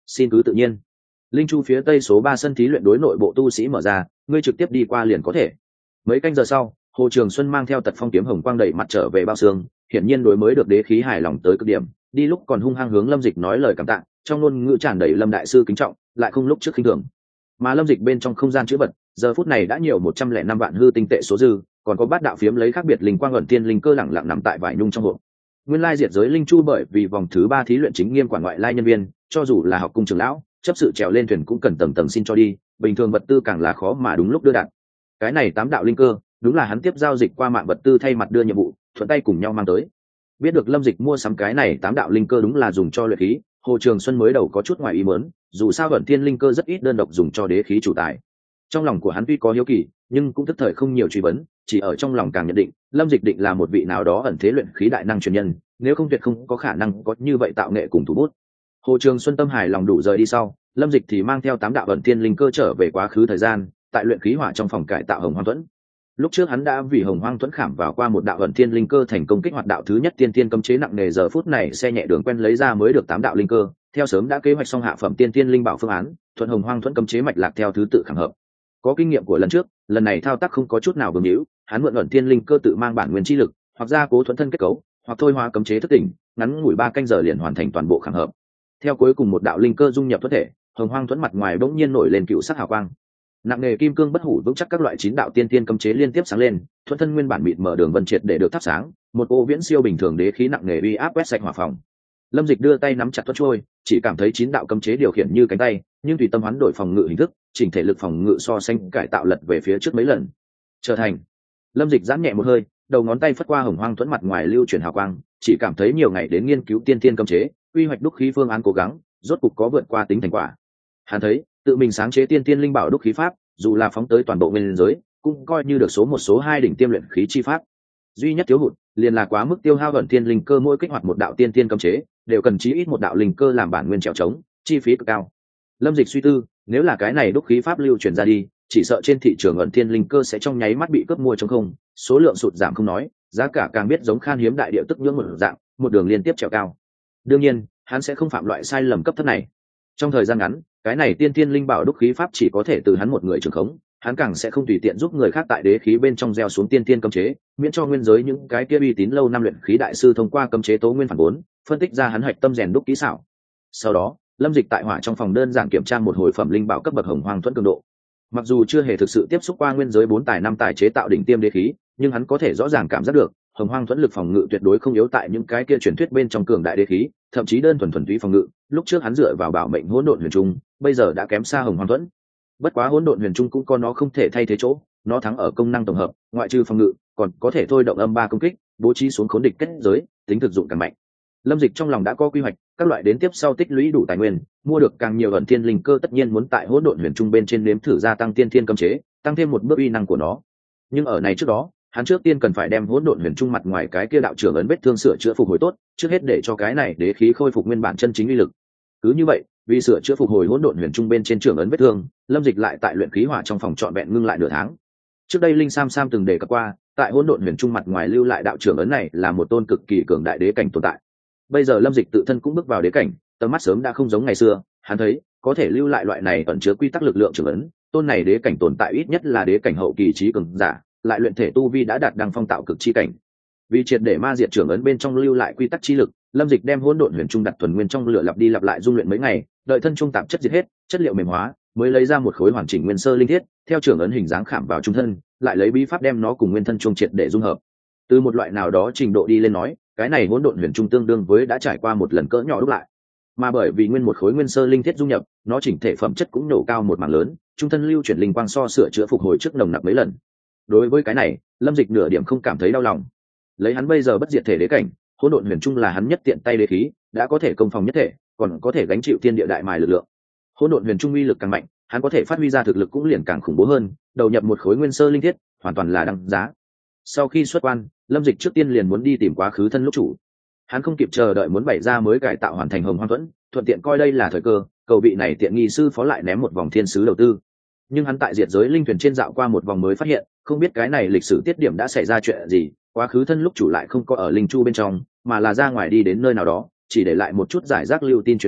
xin cứ tự nhiên. Linh chu phía tây số 3 sân thí luyện đối nội bộ tu sĩ mở ra, ngươi trực tiếp đi qua liền có thể. Mấy canh giờ sau, Hồ Trường Xuân mang theo Tật Phong kiếm hồng quang đẩy mặt trở về bao xương, hiển nhiên đối mới được đế khí hài lòng tới cực điểm, đi lúc còn hung hăng hướng Lâm Dịch nói lời cảm tạ, trong ngôn ngữ tràn đầy Lâm đại sư kính trọng, lại không lúc trước khinh thường. Mà Lâm Dịch bên trong không gian chữ vật, giờ phút này đã nhiều 105 vạn hư tinh tệ số dư, còn có bát đạo phiếm lấy khác biệt linh quang ẩn tiên linh cơ lẳng lặng nằm tại vải nhung trong hộp. Nguyên lai diệt giới linh chu bởi vì vòng thứ 3 thí luyện chính nghiêm quản ngoại lai nhân viên, cho dù là học cung trưởng lão, chấp sự trèo lên thuyền cũng cần tầng tầng xin cho đi, bình thường vật tư càng là khó mà đúng lúc đưa đạt. Cái này 8 đạo linh cơ, đúng là hắn tiếp giao dịch qua mạng vật tư thay mặt đưa nhiệm vụ, thuận tay cùng nhau mang tới. Biết được Lâm Dịch mua sắm cái này 8 đạo linh cơ đúng là dùng cho luyện khí, Hồ Trường Xuân mới đầu có chút ngoài ý muốn, dù sao ẩn tiên linh cơ rất ít đơn độc dùng cho đế khí chủ tài. Trong lòng của hắn tuy có hiếu kỳ, nhưng cũng tức thời không nhiều truy vấn, chỉ ở trong lòng càng nhận định, Lâm Dịch định là một vị nào đó ẩn thế luyện khí đại năng truyền nhân, nếu không tuyệt không có khả năng có như vậy tạo nghệ cùng thủ bút. Hồ Trường Xuân tâm hài lòng đủ rời đi sau, Lâm Dịch thì mang theo 8 đạo ẩn tiên linh cơ trở về quá khứ thời gian, tại luyện khí hỏa trong phòng cải tạo Hồng Hoang Thuẫn. Lúc trước hắn đã vì Hồng Hoang Thuẫn khảm vào qua một đạo ẩn tiên linh cơ thành công kích hoạt đạo thứ nhất tiên tiên cấm chế nặng nề, giờ phút này xe nhẹ đường quen lấy ra mới được 8 đạo linh cơ, theo sớm đã kế hoạch xong hạ phẩm tiên tiên linh bảo phương án, thuận Hồng Hoang Thuẫn cấm chế mạch lạc theo thứ tự khảm hợp. Có kinh nghiệm của lần trước, lần này thao tác không có chút nào vương hữu, hắn mượn ẩn tiên linh cơ tự mang bản nguyên chi lực, hoặc gia cố thuẫn thân kết cấu, hoặc thôi hóa cấm chế thức tỉnh, ngắn ngủi 3 canh giờ liền hoàn thành toàn bộ khảm hợp. Theo cuối cùng một đạo linh cơ dung nhập thuẫn thể, Hồng Hoang Thuẫn mặt ngoài bỗng nhiên nổi lên cựu sắc hào quang. Nặng nghề kim cương bất hủ vững chắc các loại 9 đạo tiên tiên cấm chế liên tiếp sáng lên, thuẫn thân nguyên bản mịt mở đường vân triệt để được thắp sáng, một ô viễn siêu bình thường đế khí nặng nghề uy áp quét sạch hỏa phòng. Lâm Dịch đưa tay nắm chặt thuẫn trôi, chỉ cảm thấy 9 đạo cấm chế điều khiển như cánh tay, nhưng tùy tâm hoán đổi phòng ngự hình thức, chỉnh thể lực phòng ngự so sánh cải tạo lật về phía trước mấy lần. Trở thành. Lâm Dịch giãn nhẹ một hơi, đầu ngón tay phất qua Hồng Hoang Thuẫn mặt ngoài lưu chuyển hào quang, chỉ cảm thấy nhiều ngày đến nghiên cứu tiên tiên cấm chế, quy hoạch đúc khí phương án cố gắng, rốt cục có vượt qua tính thành quả. Hắn thấy, tự mình sáng chế tiên tiên linh bảo đúc khí pháp, dù là phóng tới toàn bộ nguyên giới, cũng coi như được số 1 số 2 đỉnh tiêm luyện khí chi pháp. Duy nhất thiếu hụt, liền là quá mức tiêu hao ẩn tiên linh cơ mỗi kích hoạt một đạo tiên tiên cấm chế, đều cần chí ít một đạo linh cơ làm bản nguyên trèo trống, chi phí cực cao. Lâm Dịch suy tư, nếu là cái này đúc khí pháp lưu truyền ra đi, chỉ sợ trên thị trường ẩn tiên linh cơ sẽ trong nháy mắt bị cướp mua trống không, số lượng sụt giảm không nói, giá cả càng biết giống khan hiếm đại địa tức nhưỡng một dạng, một đường liên tiếp trèo cao. Đương nhiên, hắn sẽ không phạm loại sai lầm cấp thấp này. Trong thời gian ngắn, cái này tiên tiên linh bảo đúc khí pháp chỉ có thể từ hắn một người trưởng khống, hắn càng sẽ không tùy tiện giúp người khác tại đế khí bên trong gieo xuống tiên tiên cấm chế, miễn cho nguyên giới những cái kia uy tín lâu năm luyện khí đại sư thông qua cấm chế tố nguyên phản vốn, phân tích ra hắn hạch tâm rèn đúc kỹ xảo. Sau đó, Lâm Dịch tại hỏa trong phòng đơn giản kiểm tra một hồi phẩm linh bảo cấp bậc Hồng Hoang Thuẫn cường độ. Mặc dù chưa hề thực sự tiếp xúc qua nguyên giới 4 tài 5 tài chế tạo đỉnh tiêm đế khí, nhưng hắn có thể rõ ràng cảm giác được, Hồng Hoang Thuẫn lực phòng ngự tuyệt đối không yếu tại những cái kia truyền thuyết bên trong cường đại đế khí, thậm chí đơn thuần túy phòng ngự, lúc trước hắn dựa vào bảo mệnh hỗn độn huyền trung, bây giờ đã kém xa Hồng Hoang Thuẫn. Bất quá hỗn độn huyền trung cũng có nó không thể thay thế chỗ, nó thắng ở công năng tổng hợp, ngoại trừ phòng ngự, còn có thể thôi động âm 3 công kích, bố trí xuống khốn địch kết giới, tính thực dụng càng mạnh. Lâm Dịch trong lòng đã có quy hoạch, các loại đến tiếp sau tích lũy đủ tài nguyên, mua được càng nhiều ẩn thiên linh cơ, tất nhiên muốn tại hỗn độn huyền trung bên trên nếm thử gia tăng tiên thiên cấm chế, tăng thêm một bước uy năng của nó. Nhưng ở này trước đó, hắn trước tiên cần phải đem hỗn độn huyền trung mặt ngoài cái kia đạo trưởng ấn vết thương sửa chữa phục hồi tốt, trước hết để cho cái này đế khí khôi phục nguyên bản chân chính uy lực. Cứ như vậy, vì sửa chữa phục hồi hỗn độn huyền trung bên trên trưởng ấn vết thương, Lâm Dịch lại tại luyện khí hỏa trong phòng trọn vẹn ngưng lại nửa tháng. Trước đây Linh Sam Sam từng đề cập qua, tại hỗn độn huyền trung mặt ngoài lưu lại đạo trưởng ấn này là một tôn cực kỳ cường đại đế cảnh tồn tại. Bây giờ Lâm Dịch tự thân cũng bước vào đế cảnh, tầm mắt sớm đã không giống ngày xưa, hắn thấy có thể lưu lại loại này ẩn chứa quy tắc lực lượng trưởng ấn, tôn này đế cảnh tồn tại ít nhất là đế cảnh hậu kỳ trí cường giả, lại luyện thể tu vi đã đạt đăng phong tạo cực chi cảnh. Vì triệt để ma diệt trưởng ấn bên trong lưu lại quy tắc chi lực, Lâm Dịch đem hỗn độn huyền trung đặt thuần nguyên trong lửa lặp đi lặp lại dung luyện mấy ngày, đợi thân trung tạp chất diệt hết, chất liệu mềm hóa, mới lấy ra một khối hoàn chỉnh nguyên sơ linh thiết, theo trưởng ấn hình dáng khảm vào trung thân, lại lấy bí pháp đem nó cùng nguyên thân trung triệt để dung hợp. Từ một loại nào đó trình độ đi lên nói, cái này hỗn độn huyền trung tương đương với đã trải qua một lần cỡ nhỏ đúc lại. Mà bởi vì nguyên một khối nguyên sơ linh thiết dung nhập, nó chỉnh thể phẩm chất cũng nổ cao một mảng lớn, trung thân lưu chuyển linh quang so sửa chữa phục hồi trước nồng nặc mấy lần. Đối với cái này, Lâm Dịch nửa điểm không cảm thấy đau lòng. Lấy hắn bây giờ bất diệt thể đế cảnh, hỗn độn huyền trung là hắn nhất tiện tay đế khí, đã có thể công phòng nhất thể, còn có thể gánh chịu thiên địa đại mài lực lượng. Hỗn độn huyền trung uy lực càng mạnh, hắn có thể phát huy ra thực lực cũng liền càng khủng bố hơn, đầu nhập một khối nguyên sơ linh thiết, hoàn toàn là đăng giá. Sau khi xuất quan, Lâm Dịch trước tiên liền muốn đi tìm quá khứ thân lúc chủ. Hắn không kịp chờ đợi muốn bày ra mới cải tạo hoàn thành Hồng Hoang Thuẫn, thuận tiện coi đây là thời cơ, cầu vị này tiện nghi sư phó lại ném một vòng thiên sứ đầu tư. Nhưng hắn tại diệt giới linh thuyền trên dạo qua một vòng mới phát hiện, không biết cái này lịch sử tiết điểm đã xảy ra chuyện gì, quá khứ thân lúc chủ lại không có ở linh chu bên trong, mà là ra ngoài đi đến nơi nào đó, chỉ để lại một chút giải rác lưu tin truyền ngôn,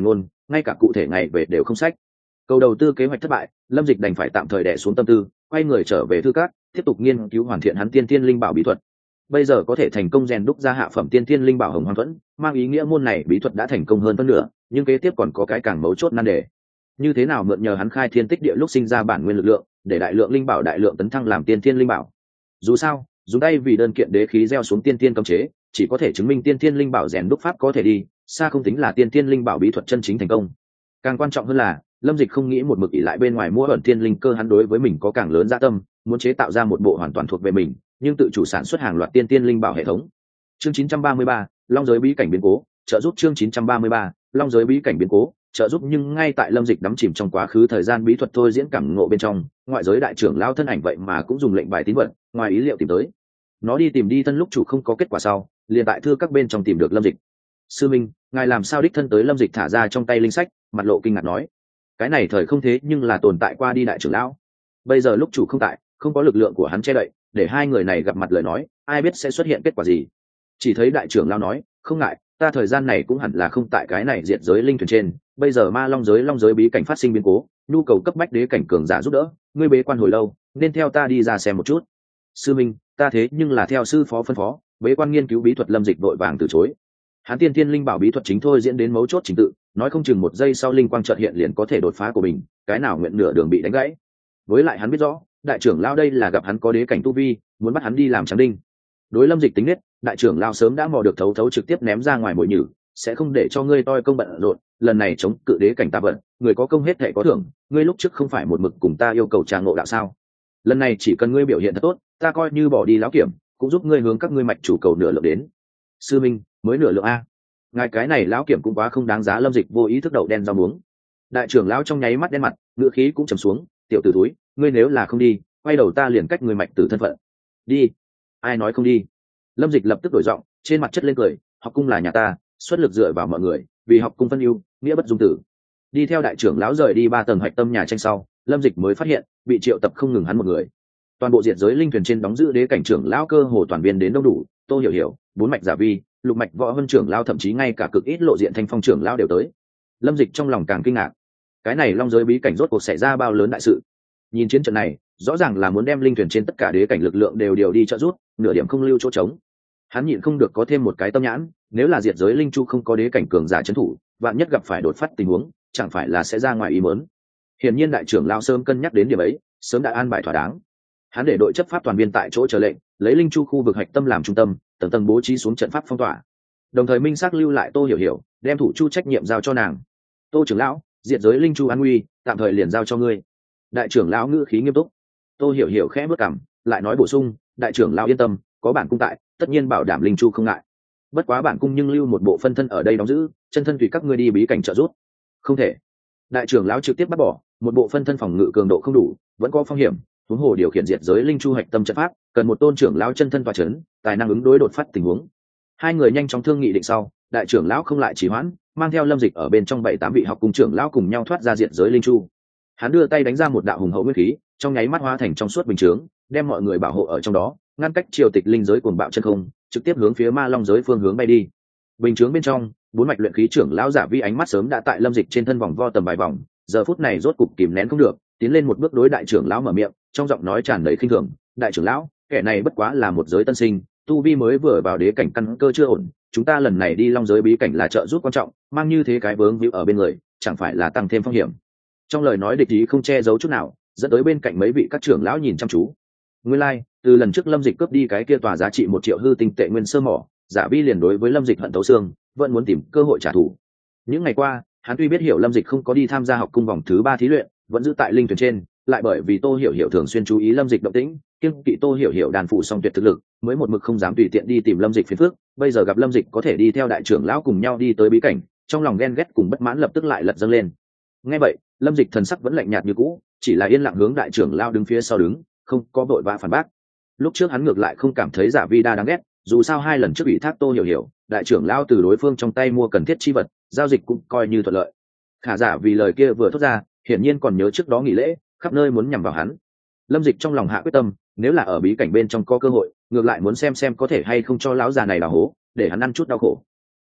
ngay cả cụ thể ngày về đều không sách. Cầu đầu tư kế hoạch thất bại, Lâm Dịch đành phải tạm thời đè xuống tâm tư, quay người trở về thư các, tiếp tục nghiên cứu hoàn thiện hắn tiên thiên linh bảo bí thuật. Bây giờ có thể thành công rèn đúc ra hạ phẩm tiên thiên linh bảo Hồng Hoang Thuẫn, mang ý nghĩa môn này bí thuật đã thành công hơn phân nửa, nhưng kế tiếp còn có cái càng mấu chốt nan đề. Như thế nào mượn nhờ hắn khai thiên tích địa lúc sinh ra bản nguyên lực lượng, để đại lượng linh bảo đại lượng tấn thăng làm tiên thiên linh bảo. Dù sao, dùng tay vì đơn kiện đế khí gieo xuống tiên thiên cấm chế, chỉ có thể chứng minh tiên thiên linh bảo rèn đúc pháp có thể đi, xa không tính là tiên thiên linh bảo bí thuật chân chính thành công. Càng quan trọng hơn là, Lâm Dịch không nghĩ một mực ỷ lại bên ngoài mua ẩn tiên linh cơ, hắn đối với mình có càng lớn dạ tâm, muốn chế tạo ra một bộ hoàn toàn thuộc về mình, nhưng tự chủ sản xuất hàng loạt tiên thiên linh bảo hệ thống. Chương 933, Long giới bí cảnh biến cố, trợ giúp. Chương 933, Long giới bí cảnh biến cố, trợ giúp. Nhưng ngay tại Lâm Dịch đắm chìm trong quá khứ thời gian bí thuật thôi diễn cảm ngộ bên trong, ngoại giới đại trưởng lao thân ảnh vậy mà cũng dùng lệnh bài tín vật, ngoài ý liệu tìm tới. Nó đi tìm đi thân lúc chủ không có kết quả sau, liền tại thư các bên trong tìm được Lâm Dịch. Sư minh, ngài làm sao đích thân tới? Lâm Dịch thả ra trong tay linh sách, mặt lộ kinh ngạc nói. Cái này thời không thế nhưng là tồn tại qua đi đại trưởng lão, bây giờ lúc chủ không tại, không có lực lượng của hắn che đậy, để hai người này gặp mặt lời nói, ai biết sẽ xuất hiện kết quả gì. Chỉ thấy đại trưởng lão nói, không ngại, ta thời gian này cũng hẳn là không tại cái này diệt giới linh thuyền trên, bây giờ ma long giới bí cảnh phát sinh biến cố, nhu cầu cấp bách đế cảnh cường giả giúp đỡ, ngươi bế quan hồi lâu, nên theo ta đi ra xem một chút. Sư minh, ta thế nhưng là theo sư phó phân phó, bế quan nghiên cứu bí thuật. Lâm Dịch vội vàng từ chối. Hắn tiên thiên linh bảo bí thuật chính thôi diễn đến mấu chốt trình tự, nói không chừng một giây sau linh quang chợt hiện liền có thể đột phá của mình, cái nào nguyện nửa đường bị đánh gãy. Với lại hắn biết rõ, đại trưởng lao đây là gặp hắn có đế cảnh tu vi, muốn bắt hắn đi làm trắng đinh. Đối Lâm Dịch tính nết, đại trưởng lao sớm đã mò được thấu thấu, trực tiếp ném ra ngoài mồi nhử, sẽ không để cho ngươi toi công bận rộn, lần này chống cự đế cảnh ta vận, người có công hết thảy có thưởng, ngươi lúc trước không phải một mực cùng ta yêu cầu trà ngộ đạo sao? Lần này chỉ cần ngươi biểu hiện thật tốt, ta coi như bỏ đi láo kiểm, cũng giúp ngươi hướng các ngươi mạch chủ cầu nửa lượng đến. Sư minh, mới nửa lượng a? Ngài cái này lão kiểm cũng quá không đáng giá. Lâm Dịch vô ý thức đậu đen rau muống. Đại trưởng lão trong nháy mắt đen mặt, ngữ khí cũng trầm xuống, tiểu tử túi, ngươi nếu là không đi, quay đầu ta liền cách ngươi mạch tử thân phận. Đi. Ai nói không đi? Lâm Dịch lập tức đổi giọng, trên mặt chất lên cười, học cung là nhà ta, xuất lực dựa vào mọi người, vì học cung phân ưu, nghĩa bất dung tử. Đi theo đại trưởng lão rời đi 3 tầng hạch tâm nhà tranh sau, Lâm Dịch mới phát hiện, bị triệu tập không ngừng hắn một người. Toàn bộ diệt giới linh thuyền trên đóng giữ đế cảnh trưởng lão cơ hồ toàn viên đến đông đủ, Tô Hiểu Hiểu, 4 mạch giả vi, Lục mạch võ vân trưởng lão, thậm chí ngay cả cực ít lộ diện thanh phong trưởng lão đều tới. Lâm Dịch trong lòng càng kinh ngạc, cái này long giới bí cảnh rốt cuộc xảy ra bao lớn đại sự. Nhìn chiến trận này, rõ ràng là muốn đem linh thuyền trên tất cả đế cảnh lực lượng đều điều đi trợ giúp, nửa điểm không lưu chỗ trống. Hắn nhịn không được có thêm một cái tâm nhãn, nếu là diệt giới linh chu không có đế cảnh cường giả trấn thủ, vạn nhất gặp phải đột phát tình huống, chẳng phải là sẽ ra ngoài ý muốn. Hiển nhiên đại trưởng lão sớm cân nhắc đến điểm ấy, sớm đã an bài thỏa đáng. Hắn để đội chấp pháp toàn viên tại chỗ chờ lệnh, lấy linh chu khu vực hạch tâm làm trung tâm, tầng tầng bố trí xuống trận pháp phong tỏa, đồng thời minh xác lưu lại Tô Hiểu Hiểu, đem thủ chu trách nhiệm giao cho nàng. Tô trưởng lão, diệt giới linh chu an nguy tạm thời liền giao cho ngươi. Đại trưởng lão ngữ khí nghiêm túc. Tô Hiểu Hiểu khẽ bước cằm, lại nói bổ sung, đại trưởng lão yên tâm, có bản cung tại, tất nhiên bảo đảm linh chu không ngại. Bất quá bản cung nhưng lưu một bộ phân thân ở đây đóng giữ, chân thân tùy các ngươi đi bí cảnh trợ giúp. Không thể. Đại trưởng lão trực tiếp bắt bỏ, một bộ phân thân phòng ngự cường độ không đủ, vẫn có phong hiểm, huống hồ điều khiển diệt giới linh chu hạch tâm trận pháp, cần một tôn trưởng lão chân thân tọa chấn, tài năng ứng đối đột phát tình huống. Hai người nhanh chóng thương nghị định sau, đại trưởng lão không lại trì hoãn, mang theo Lâm Dịch ở bên trong 7-8 vị học cùng trưởng lão cùng nhau thoát ra diệt giới linh chu. Hắn đưa tay đánh ra một đạo hùng hậu nguyên khí, trong nháy mắt hóa thành trong suốt bình chướng, đem mọi người bảo hộ ở trong đó, ngăn cách triều tịch linh giới cuồng bạo chân không, trực tiếp hướng phía ma long giới phương hướng bay đi. Bình chướng bên trong, 4 mạch luyện khí trưởng lão giả vi ánh mắt sớm đã tại Lâm Dịch trên thân vòng vo tầm vài vòng, giờ phút này rốt cục kìm nén không được, tiến lên một bước đối đại trưởng lão mở miệng, trong giọng nói tràn đầy khinh thường, đại trưởng lão, kẻ này bất quá là một giới tân sinh, tu vi mới vừa vào đế cảnh, căn cơ chưa ổn, chúng ta lần này đi long giới bí cảnh là trợ giúp quan trọng, mang như thế cái vướng víu ở bên người, chẳng phải là tăng thêm phong hiểm. Trong lời nói địch ý không che giấu chút nào, dẫn tới bên cạnh mấy vị các trưởng lão nhìn chăm chú. Nguyên lai, từ lần trước Lâm Dịch cướp đi cái kia tòa giá trị 1 triệu hư tinh tệ nguyên sơ mỏ, giả vi liền đối với Lâm Dịch hận thấu xương, vẫn muốn tìm cơ hội trả thù. Những ngày qua, hắn tuy biết hiểu Lâm Dịch không có đi tham gia học cung vòng thứ 3 thí luyện, vẫn giữ tại linh thuyền trên, lại bởi vì Tô Hiểu Hiểu thường xuyên chú ý Lâm Dịch động tĩnh, kiêng kỵ Tô Hiểu Hiểu đàn phụ song tuyệt thực lực, mới một mực không dám tùy tiện đi tìm Lâm Dịch phiền phức. Bây giờ gặp Lâm Dịch có thể đi theo đại trưởng lão cùng nhau đi tới bí cảnh, trong lòng ghen ghét cùng bất mãn lập tức lại lật dâng lên. Nghe vậy, Lâm Dịch thần sắc vẫn lạnh nhạt như cũ, chỉ là yên lặng hướng đại trưởng lão đứng phía sau đứng, không có vội vã phản bác. Lúc trước hắn ngược lại không cảm thấy giả vi đa đáng ghét, dù sao 2 lần trước ủy thác Tô Hiểu Hiểu, đại trưởng lão từ đối phương trong tay mua cần thiết chi vật, giao dịch cũng coi như thuận lợi. Khả giả vì lời kia vừa thốt ra, hiển nhiên còn nhớ trước đó nghỉ lễ, khắp nơi muốn nhằm vào hắn. Lâm Dịch trong lòng hạ quyết tâm, nếu là ở bí cảnh bên trong có cơ hội, ngược lại muốn xem có thể hay không cho lão già này đào hố, để hắn ăn chút đau khổ.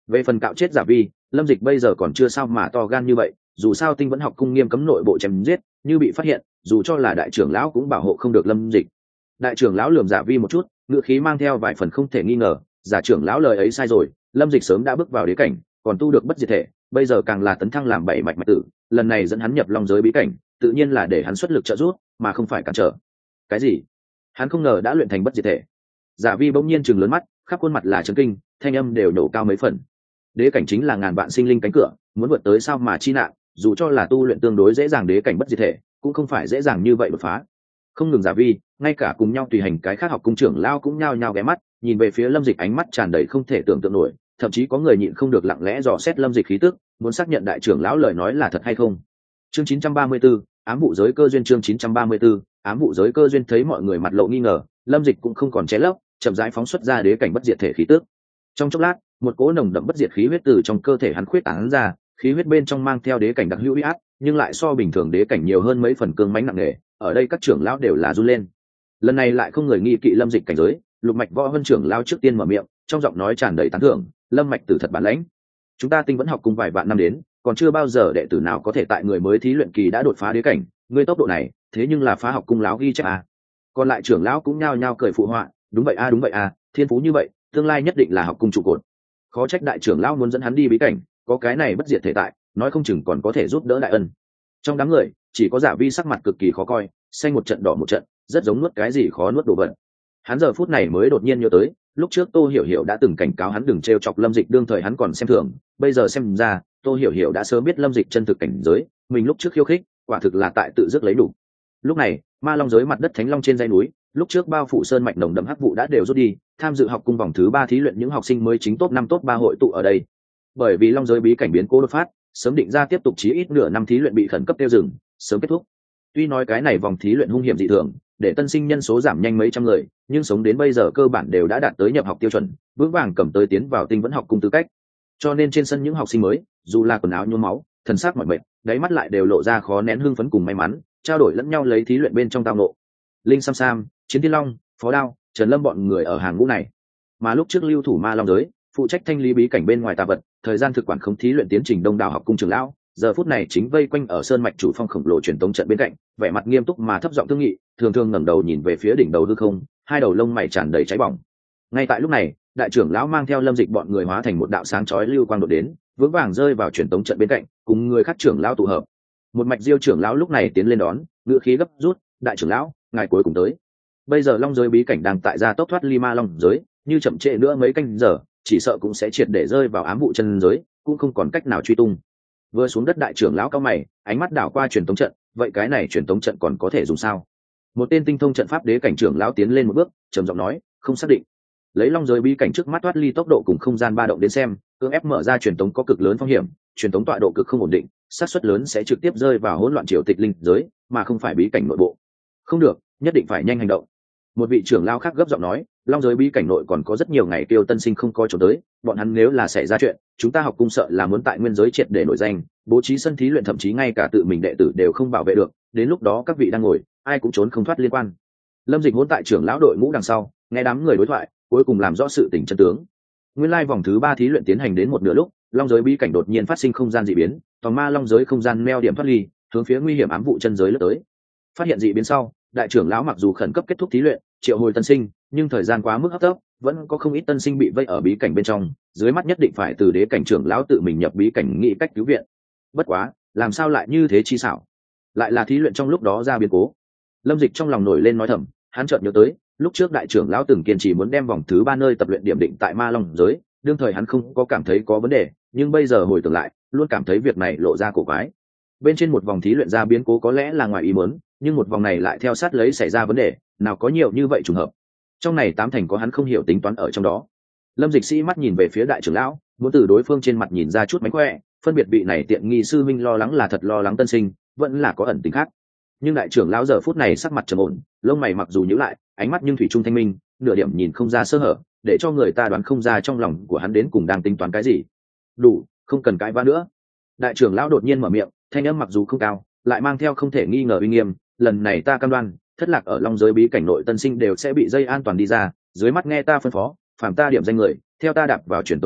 Về phần cạo chết giả vi, Lâm Dịch bây giờ còn chưa sao mà to gan như vậy, dù sao Tinh Vẫn Học cung nghiêm cấm nội bộ chém giết, như bị phát hiện, dù cho là đại trưởng lão cũng bảo hộ không được Lâm Dịch. Đại trưởng lão lườm giả vi một chút, ngữ khí mang theo vài phần không thể nghi ngờ, giả trưởng lão lời ấy sai rồi, Lâm Dịch sớm đã bước vào đế cảnh, còn tu được bất diệt thể, bây giờ càng là tấn thăng làm bảy mạch mạch tử, lần này dẫn hắn nhập long giới bí cảnh, tự nhiên là để hắn xuất lực trợ giúp, mà không phải cản trở. Cái gì? Hắn không ngờ đã luyện thành bất diệt thể. Giả vi bỗng nhiên trừng lớn mắt, khắp khuôn mặt là chấn kinh, thanh âm đều nổ cao mấy phần. Đế cảnh chính là ngàn vạn sinh linh cánh cửa, muốn vượt tới sao mà chi nạn, dù cho là tu luyện tương đối dễ dàng đế cảnh bất diệt thể, cũng không phải dễ dàng như vậy đột phá. Không ngừng giả vi, ngay cả cùng nhau tùy hành cái khác học cung trưởng lao cũng nhao nhao ghé mắt, nhìn về phía Lâm Dịch ánh mắt tràn đầy không thể tưởng tượng nổi, thậm chí có người nhịn không được lặng lẽ dò xét Lâm Dịch khí tức, muốn xác nhận đại trưởng lão lời nói là thật hay không. Chương 934, ám vụ giới cơ duyên. Chương 934, ám vụ giới cơ duyên. Thấy mọi người mặt lộ nghi ngờ, Lâm Dịch cũng không còn che lấp, chậm rãi phóng xuất ra đế cảnh bất diệt thể khí tức. Trong chốc lát, một cỗ nồng đậm bất diệt khí huyết từ trong cơ thể hắn khuyết tán ra, khí huyết bên trong mang theo đế cảnh đặc hữu uy áp, nhưng lại so bình thường đế cảnh nhiều hơn mấy phần cương mãnh nặng nề, ở đây các trưởng lão đều là run lên. Lần này lại không người nghi kỵ Lâm Dịch cảnh giới, Lục Mạch Võ Vân trưởng lão trước tiên mở miệng, trong giọng nói tràn đầy tán thưởng, Lâm Mạch tử thật bản lãnh. Chúng ta Tinh Vẫn Học cung vài vạn năm đến, còn chưa bao giờ đệ tử nào có thể tại người mới thí luyện kỳ đã đột phá đế cảnh, ngươi tốc độ này, thế nhưng là phá học cung lão ghi chép à. Còn lại trưởng lão cũng nhao nhao cười phụ họa, đúng vậy a, thiên phú như vậy, tương lai nhất định là học cung trụ cột. Khó trách đại trưởng lão muốn dẫn hắn đi bí cảnh, có cái này bất diệt thể tại, nói không chừng còn có thể giúp đỡ đại ân. Trong đám người, chỉ có Giả Vi sắc mặt cực kỳ khó coi, xanh một trận đỏ một trận, rất giống nuốt cái gì khó nuốt đồ vật. Hắn giờ phút này mới đột nhiên nhớ tới, lúc trước Tô Hiểu Hiểu đã từng cảnh cáo hắn đừng trêu chọc Lâm Dịch, đương thời hắn còn xem thường, bây giờ xem ra, Tô Hiểu Hiểu đã sớm biết Lâm Dịch chân thực cảnh giới, mình lúc trước khiêu khích, quả thực là tại tự dứt lấy đủ. Lúc này, Ma Long giới mặt đất Thánh Long trên dãy núi, lúc trước bao phủ sơn mạch nồng đậm hắc vụ đã đều rút đi, tham dự học cung vòng thứ 3 thí luyện những học sinh mới chính top 5 top 3 hội tụ ở đây. Bởi vì Long giới bí cảnh biến cố đột phát, sớm định ra tiếp tục chí ít nửa năm thí luyện bị khẩn cấp tiêu dừng, sớm kết thúc. Tuy nói cái này vòng thí luyện hung hiểm dị thường, để tân sinh nhân số giảm nhanh mấy trăm người, nhưng sống đến bây giờ cơ bản đều đã đạt tới nhập học tiêu chuẩn, vững vàng cầm tới tiến vào Tinh Vẫn Học cung tư cách. Cho nên trên sân những học sinh mới, dù là quần áo nhuốm máu, thần sắc mỏi mệt, đáy mắt lại đều lộ ra khó nén hưng phấn cùng may mắn, trao đổi lẫn nhau lấy thí luyện bên trong tao ngộ. Linh Sam Sam, Chiến Thiên Long, Phó Đao, Trần Lâm bọn người ở hàng ngũ này. Mà lúc trước lưu thủ Ma Long giới, phụ trách thanh lý bí cảnh bên ngoài tà vật, thời gian thực quản không thí luyện tiến trình đông đảo học cung trưởng lão, giờ phút này chính vây quanh ở sơn mạch chủ phong khổng lồ truyền tống trận bên cạnh, vẻ mặt nghiêm túc mà thấp giọng thương nghị, thường thường ngẩng đầu nhìn về phía đỉnh đầu hư không, hai đầu lông mày tràn đầy cháy bỏng. Ngay tại lúc này, đại trưởng lão mang theo Lâm Dịch bọn người hóa thành một đạo sáng chói lưu quang đột đến, vững vàng rơi vào truyền tống trận bên cạnh, cùng người khác trưởng lão tụ hợp. Một mạch Diêu trưởng lão lúc này tiến lên đón, ngữ khí gấp rút, đại trưởng lão, ngài cuối cùng tới. Bây giờ Long giới bí cảnh đang tại gia tốc thoát ly Ma Long giới, như chậm trễ nữa mấy canh giờ, chỉ sợ cũng sẽ triệt để rơi vào ám vụ chân giới, cũng không còn cách nào truy tung. Vừa xuống đất đại trưởng lão cao mày, ánh mắt đảo qua truyền tống trận, vậy cái này truyền tống trận còn có thể dùng sao? Một tên tinh thông trận pháp đế cảnh trưởng lão tiến lên một bước, trầm giọng nói, không xác định. Lấy Long giới bí cảnh trước mắt thoát ly tốc độ cùng không gian ba động đến xem, cưỡng ép mở ra truyền tống có cực lớn phong hiểm, truyền tống tọa độ cực không ổn định, xác suất lớn sẽ trực tiếp rơi vào hỗn loạn triều tịch linh giới, mà không phải bí cảnh nội bộ. Không được, nhất định phải nhanh hành động. Một vị trưởng lão khác gấp giọng nói, Long giới bí cảnh nội còn có rất nhiều ngày tiêu tân sinh không có chỗ tới, bọn hắn nếu là xảy ra chuyện, chúng ta học cung sợ là muốn tại nguyên giới triệt để nổi danh, bố trí sân thí luyện thậm chí ngay cả tự mình đệ tử đều không bảo vệ được, đến lúc đó các vị đang ngồi, ai cũng trốn không thoát liên quan. Lâm Dịch hỗn tại trưởng lão đội ngũ đằng sau, nghe đám người đối thoại, cuối cùng làm rõ sự tình chân tướng. Nguyên lai vòng thứ 3 thí luyện tiến hành đến một nửa lúc, Long giới bí cảnh đột nhiên phát sinh không gian dị biến, toàn Ma Long giới không gian meo điểm thoát ly, hướng phía nguy hiểm ám vụ chân giới lướt tới. Phát hiện dị biến sau, đại trưởng lão mặc dù khẩn cấp kết thúc thí luyện, triệu hồi tân sinh, nhưng thời gian quá mức hấp tấp, vẫn có không ít tân sinh bị vây ở bí cảnh bên trong, dưới mắt nhất định phải từ đế cảnh trưởng lão tự mình nhập bí cảnh nghĩ cách cứu viện. Bất quá, làm sao lại như thế chi xảo? Lại là thí luyện trong lúc đó ra biến cố. Lâm Dịch trong lòng nổi lên nói thầm, hắn chợt nhớ tới, lúc trước đại trưởng lão từng kiên trì muốn đem vòng thứ 3 nơi tập luyện điểm định tại Ma Long giới, đương thời hắn không có cảm thấy có vấn đề, nhưng bây giờ hồi tưởng lại, luôn cảm thấy việc này lộ ra cổ quái. Bên trên một vòng thí luyện ra biến cố có lẽ là ngoài ý muốn, nhưng một vòng này lại theo sát lấy xảy ra vấn đề, nào có nhiều như vậy trùng hợp. Trong này tám thành có hắn không hiểu tính toán ở trong đó. Lâm Dịch sĩ mắt nhìn về phía đại trưởng lão, muốn từ đối phương trên mặt nhìn ra chút mánh khỏe, phân biệt vị này tiện nghi sư minh lo lắng là thật lo lắng tân sinh, vẫn là có ẩn tình khác. Nhưng đại trưởng lão giờ phút này sắc mặt trầm ổn, lông mày mặc dù nhíu lại, ánh mắt nhưng thủy chung thanh minh, nửa điểm nhìn không ra sơ hở, để cho người ta đoán không ra trong lòng của hắn đến cùng đang tính toán cái gì. Đủ, không cần cãi vã nữa. Đại trưởng lão đột nhiên mở miệng, thanh âm mặc dù không cao, lại mang theo không thể nghi ngờ uy nghiêm, lần này ta cam đoan, thất lạc ở Long giới bí cảnh nội tân sinh đều sẽ bị dây an toàn đi ra, dưới mắt nghe ta phân phó, phàm ta điểm danh người, theo ta đạp vào truyền tống trận,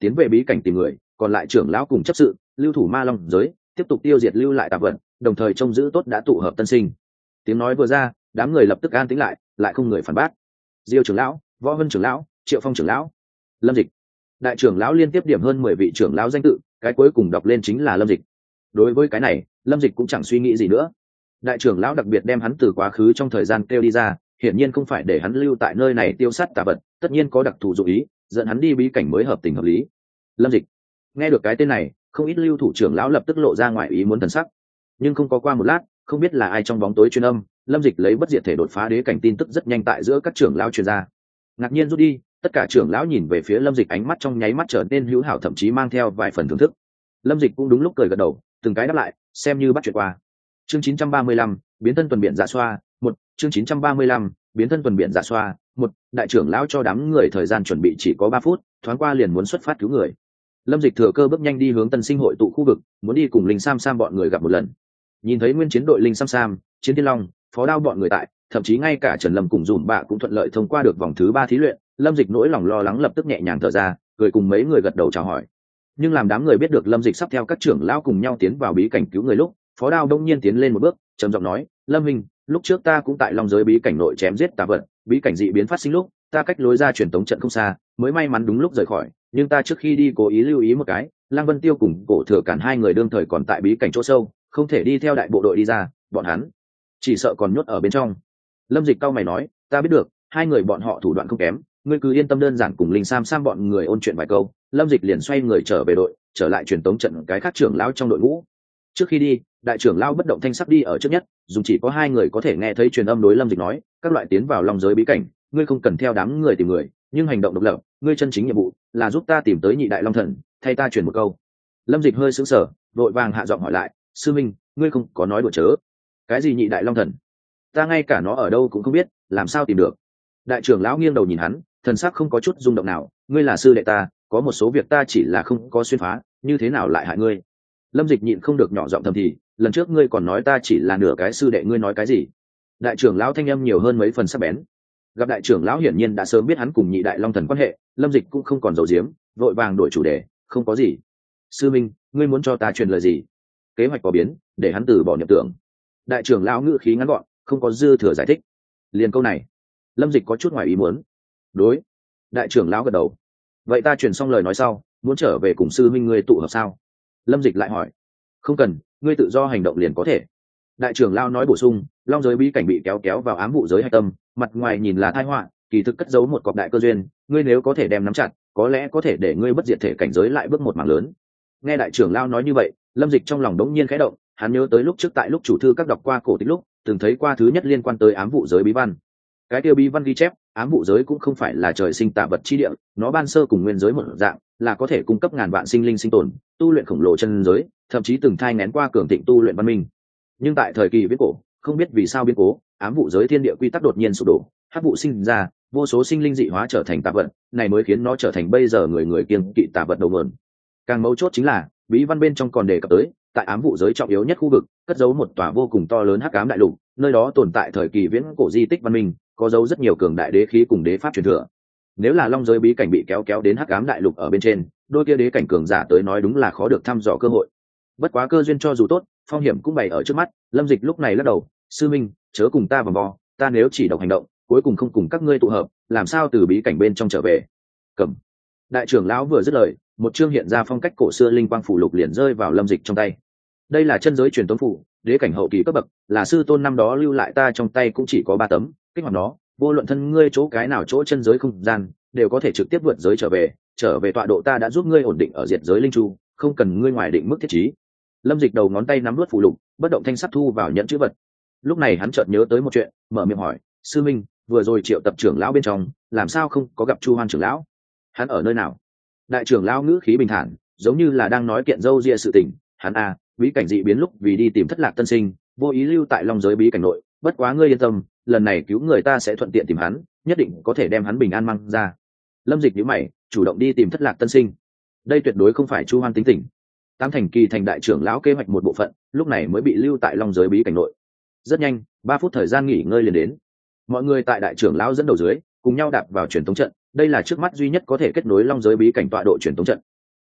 tiến về bí cảnh tìm người, còn lại trưởng lão cùng chấp sự lưu thủ ma long giới, tiếp tục tiêu diệt lưu lại tạp vật, đồng thời trông giữ tốt đã tụ hợp tân sinh. Tiếng nói vừa ra, đám người lập tức an tĩnh lại không người phản bác. Diêu trưởng lão, Võ Vân trưởng lão, Triệu Phong trưởng lão, Lâm Dịch đại trưởng lão liên tiếp điểm hơn 10 vị trưởng lão danh tự, cái cuối cùng đọc lên chính là Lâm Dịch. Đối với cái này, Lâm Dịch cũng chẳng suy nghĩ gì nữa. Đại trưởng lão đặc biệt đem hắn từ quá khứ trong thời gian kêu đi ra, hiển nhiên không phải để hắn lưu tại nơi này tiêu sát tà vật, tất nhiên có đặc thù dụng ý, dẫn hắn đi bí cảnh mới hợp tình hợp lý. Lâm Dịch nghe được cái tên này, không ít lưu thủ trưởng lão lập tức lộ ra ngoài ý muốn thần sắc. Nhưng không có qua một lát, không biết là ai trong bóng tối truyền âm, Lâm Dịch lấy bất diệt thể đột phá đế cảnh tin tức rất nhanh tại giữa các trưởng lão truyền ra. Ngạc nhiên rút đi, tất cả trưởng lão nhìn về phía Lâm Dịch, ánh mắt trong nháy mắt trở nên hữu hảo, thậm chí mang theo vài phần thưởng thức. Lâm Dịch cũng đúng lúc cười gật đầu, từng cái đáp lại, xem như bắt chuyện qua. Chương 935, biến thân tuần biển dạ xoa, 1, chương 935, biến thân tuần biển dạ xoa, 1, đại trưởng lão cho đám người thời gian chuẩn bị chỉ có 3 phút, thoáng qua liền muốn xuất phát cứu người. Lâm Dịch thừa cơ bước nhanh đi hướng tân sinh hội tụ khu vực, muốn đi cùng Linh Sam Sam bọn người gặp một lần. Nhìn thấy nguyên chiến đội Linh Sam Sam, Chiến Thiên Long, Phó Đao bọn người tại, thậm chí ngay cả Trần Lâm cùng Dùm Bạ cũng thuận lợi thông qua được vòng thứ 3 thí luyện, Lâm Dịch nỗi lòng lo lắng lập tức nhẹ nhàng thở ra, cười cùng mấy người gật đầu chào hỏi. Nhưng làm đám người biết được Lâm Dịch sắp theo các trưởng lão cùng nhau tiến vào bí cảnh cứu người lúc, Phó Đao đông nhiên tiến lên một bước, trầm giọng nói: "Lâm Minh, lúc trước ta cũng tại Long giới bí cảnh nội chém giết tà vật, bí cảnh dị biến phát sinh lúc, ta cách lối ra truyền tống trận không xa, mới may mắn đúng lúc rời khỏi, nhưng ta trước khi đi cố ý lưu ý một cái, Lăng Vân Tiêu cùng Cổ Thừa Cản hai người đương thời còn tại bí cảnh chỗ sâu, không thể đi theo đại bộ đội đi ra, bọn hắn chỉ sợ còn nhốt ở bên trong." Lâm Dịch cau mày nói: "Ta biết được, hai người bọn họ thủ đoạn không kém, ngươi cứ yên tâm, đơn giản cùng Linh Sam Sam bọn người ôn chuyện vài câu." Lâm Dịch liền xoay người trở về đội, trở lại truyền tống trận cái khác trưởng lão trong đội ngũ. Trước khi đi, đại trưởng lão bất động thanh sắc đi ở trước nhất, dùng chỉ có 2 người có thể nghe thấy truyền âm đối Lâm Dịch nói: "Các loại tiến vào Long giới bí cảnh, ngươi không cần theo đám người tìm người, nhưng hành động độc lập, ngươi chân chính nhiệm vụ là giúp ta tìm tới nhị đại long thần, thay ta truyền một câu." Lâm Dịch hơi sững sờ, vội vàng hạ giọng hỏi lại: "Sư minh, ngươi không có nói đùa chớ? Cái gì nhị đại long thần? Ta ngay cả nó ở đâu cũng không biết, làm sao tìm được?" Đại trưởng lão nghiêng đầu nhìn hắn, thần sắc không có chút rung động nào: "Ngươi là sư đệ ta, có một số việc ta chỉ là không có xuyên phá, như thế nào lại hại ngươi?" Lâm Dịch nhịn không được nhỏ giọng thầm thì: "Lần trước ngươi còn nói ta chỉ là nửa cái sư đệ, ngươi nói cái gì?" Đại trưởng lão thanh âm nhiều hơn mấy phần sắc bén. Gặp đại trưởng lão hiển nhiên đã sớm biết hắn cùng nhị đại long thần quan hệ, Lâm Dịch cũng không còn giấu giếm, vội vàng đổi chủ đề: "Không có gì. Sư minh, ngươi muốn cho ta truyền lời gì?" Kế hoạch có biến, để hắn từ bỏ nhập tưởng. Đại trưởng lão ngữ khí ngắn gọn, không có dư thừa giải thích. Liền câu này, Lâm Dịch có chút ngoài ý muốn. "Đối." Đại trưởng lão gật đầu. "Vậy ta truyền xong lời nói sau, muốn trở về cùng sư minh ngươi tụ hợp sao?" Lâm Dịch lại hỏi. "Không cần, ngươi tự do hành động liền có thể." Đại trưởng lão nói bổ sung: "Long giới bí cảnh bị kéo vào ám vụ giới hạch tâm, mặt ngoài nhìn là tai họa, kỳ thực cất giấu một cọc đại cơ duyên, ngươi nếu có thể đem nắm chặt, có lẽ có thể để ngươi bất diệt thể cảnh giới lại bước một mảng lớn." Nghe đại trưởng lão nói như vậy, Lâm Dịch trong lòng đống nhiên khẽ động, hắn nhớ tới lúc trước tại lúc chủ thư các đọc qua cổ tích lúc, từng thấy qua thứ nhất liên quan tới ám vụ giới bí văn. Cái tiêu bí văn ghi chép, ám vụ giới cũng không phải là trời sinh tà vật chi địa, nó ban sơ cùng nguyên giới một dạng, là có thể cung cấp ngàn vạn sinh linh sinh tồn, tu luyện khổng lồ chân giới, thậm chí từng thai nghén qua cường thịnh tu luyện văn minh. Nhưng tại thời kỳ viễn cổ, không biết vì sao biến cố, ám vụ giới thiên địa quy tắc đột nhiên sụp đổ, hắc vụ sinh ra, vô số sinh linh dị hóa trở thành tà vật, này mới khiến nó trở thành bây giờ người kiêng kỵ tà vật đầu nguồn. Càng mấu chốt chính là, bí văn bên trong còn đề cập tới, tại ám vụ giới trọng yếu nhất khu vực, cất giấu một tòa vô cùng to lớn hắc ám đại lục, nơi đó tồn tại thời kỳ viễn cổ di tích văn minh, có dấu rất nhiều cường đại đế khí cùng đế pháp truyền thừa. Nếu là long giới bí cảnh bị kéo đến hắc ám đại lục ở bên trên, đôi kia đế cảnh cường giả tới nói đúng là khó được thăm dò cơ hội. Bất quá cơ duyên cho dù tốt, phong hiểm cũng bày ở trước mắt. Lâm Dịch lúc này lắc đầu: "Sư minh, chớ cùng ta vòng vo, ta nếu chỉ độc hành động, cuối cùng không cùng các ngươi tụ hợp, làm sao từ bí cảnh bên trong trở về?" Cầm. Đại trưởng lão vừa dứt lời, một chương hiện ra phong cách cổ xưa linh quang phủ lục liền rơi vào Lâm Dịch trong tay. Đây là chân giới truyền tống phủ, đế cảnh hậu kỳ cấp bậc, là sư tôn năm đó lưu lại, ta trong tay cũng chỉ có 3 tấm, kích hoạt nó, vô luận thân ngươi chỗ cái nào chỗ chân giới không gian, đều có thể trực tiếp vượt giới trở về tọa độ ta đã giúp ngươi ổn định ở diệt giới linh chu, không cần ngươi ngoài định mức thiết trí. Lâm Dịch đầu ngón tay nắm nuốt phủ lục, bất động thanh sắc thu vào nhẫn chữ vật. Lúc này hắn chợt nhớ tới một chuyện, mở miệng hỏi: "Sư minh, vừa rồi Triệu tập trưởng lão bên trong, làm sao không có gặp Chu Hoan trưởng lão? Hắn ở nơi nào?" Đại trưởng lão ngữ khí bình thản, giống như là đang nói kiện dâu ria sự tình: "Hắn bí cảnh dị biến lúc vì đi tìm thất lạc tân sinh, vô ý lưu tại long giới bí cảnh nội, bất quá ngươi yên tâm, lần này cứu người ta sẽ thuận tiện tìm hắn, nhất định có thể đem hắn bình an mang ra." Lâm Dịch nhíu mày, chủ động đi tìm thất lạc tân sinh, đây tuyệt đối không phải Chu Hoan tính tình. Tám thành kỳ thành đại trưởng lão kế hoạch một bộ phận, lúc này mới bị lưu tại long giới bí cảnh nội. Rất nhanh, 3 phút thời gian nghỉ ngơi liền đến. Mọi người tại đại trưởng lão dẫn đầu dưới, cùng nhau đạp vào truyền tống trận, đây là trước mắt duy nhất có thể kết nối long giới bí cảnh tọa độ truyền tống trận.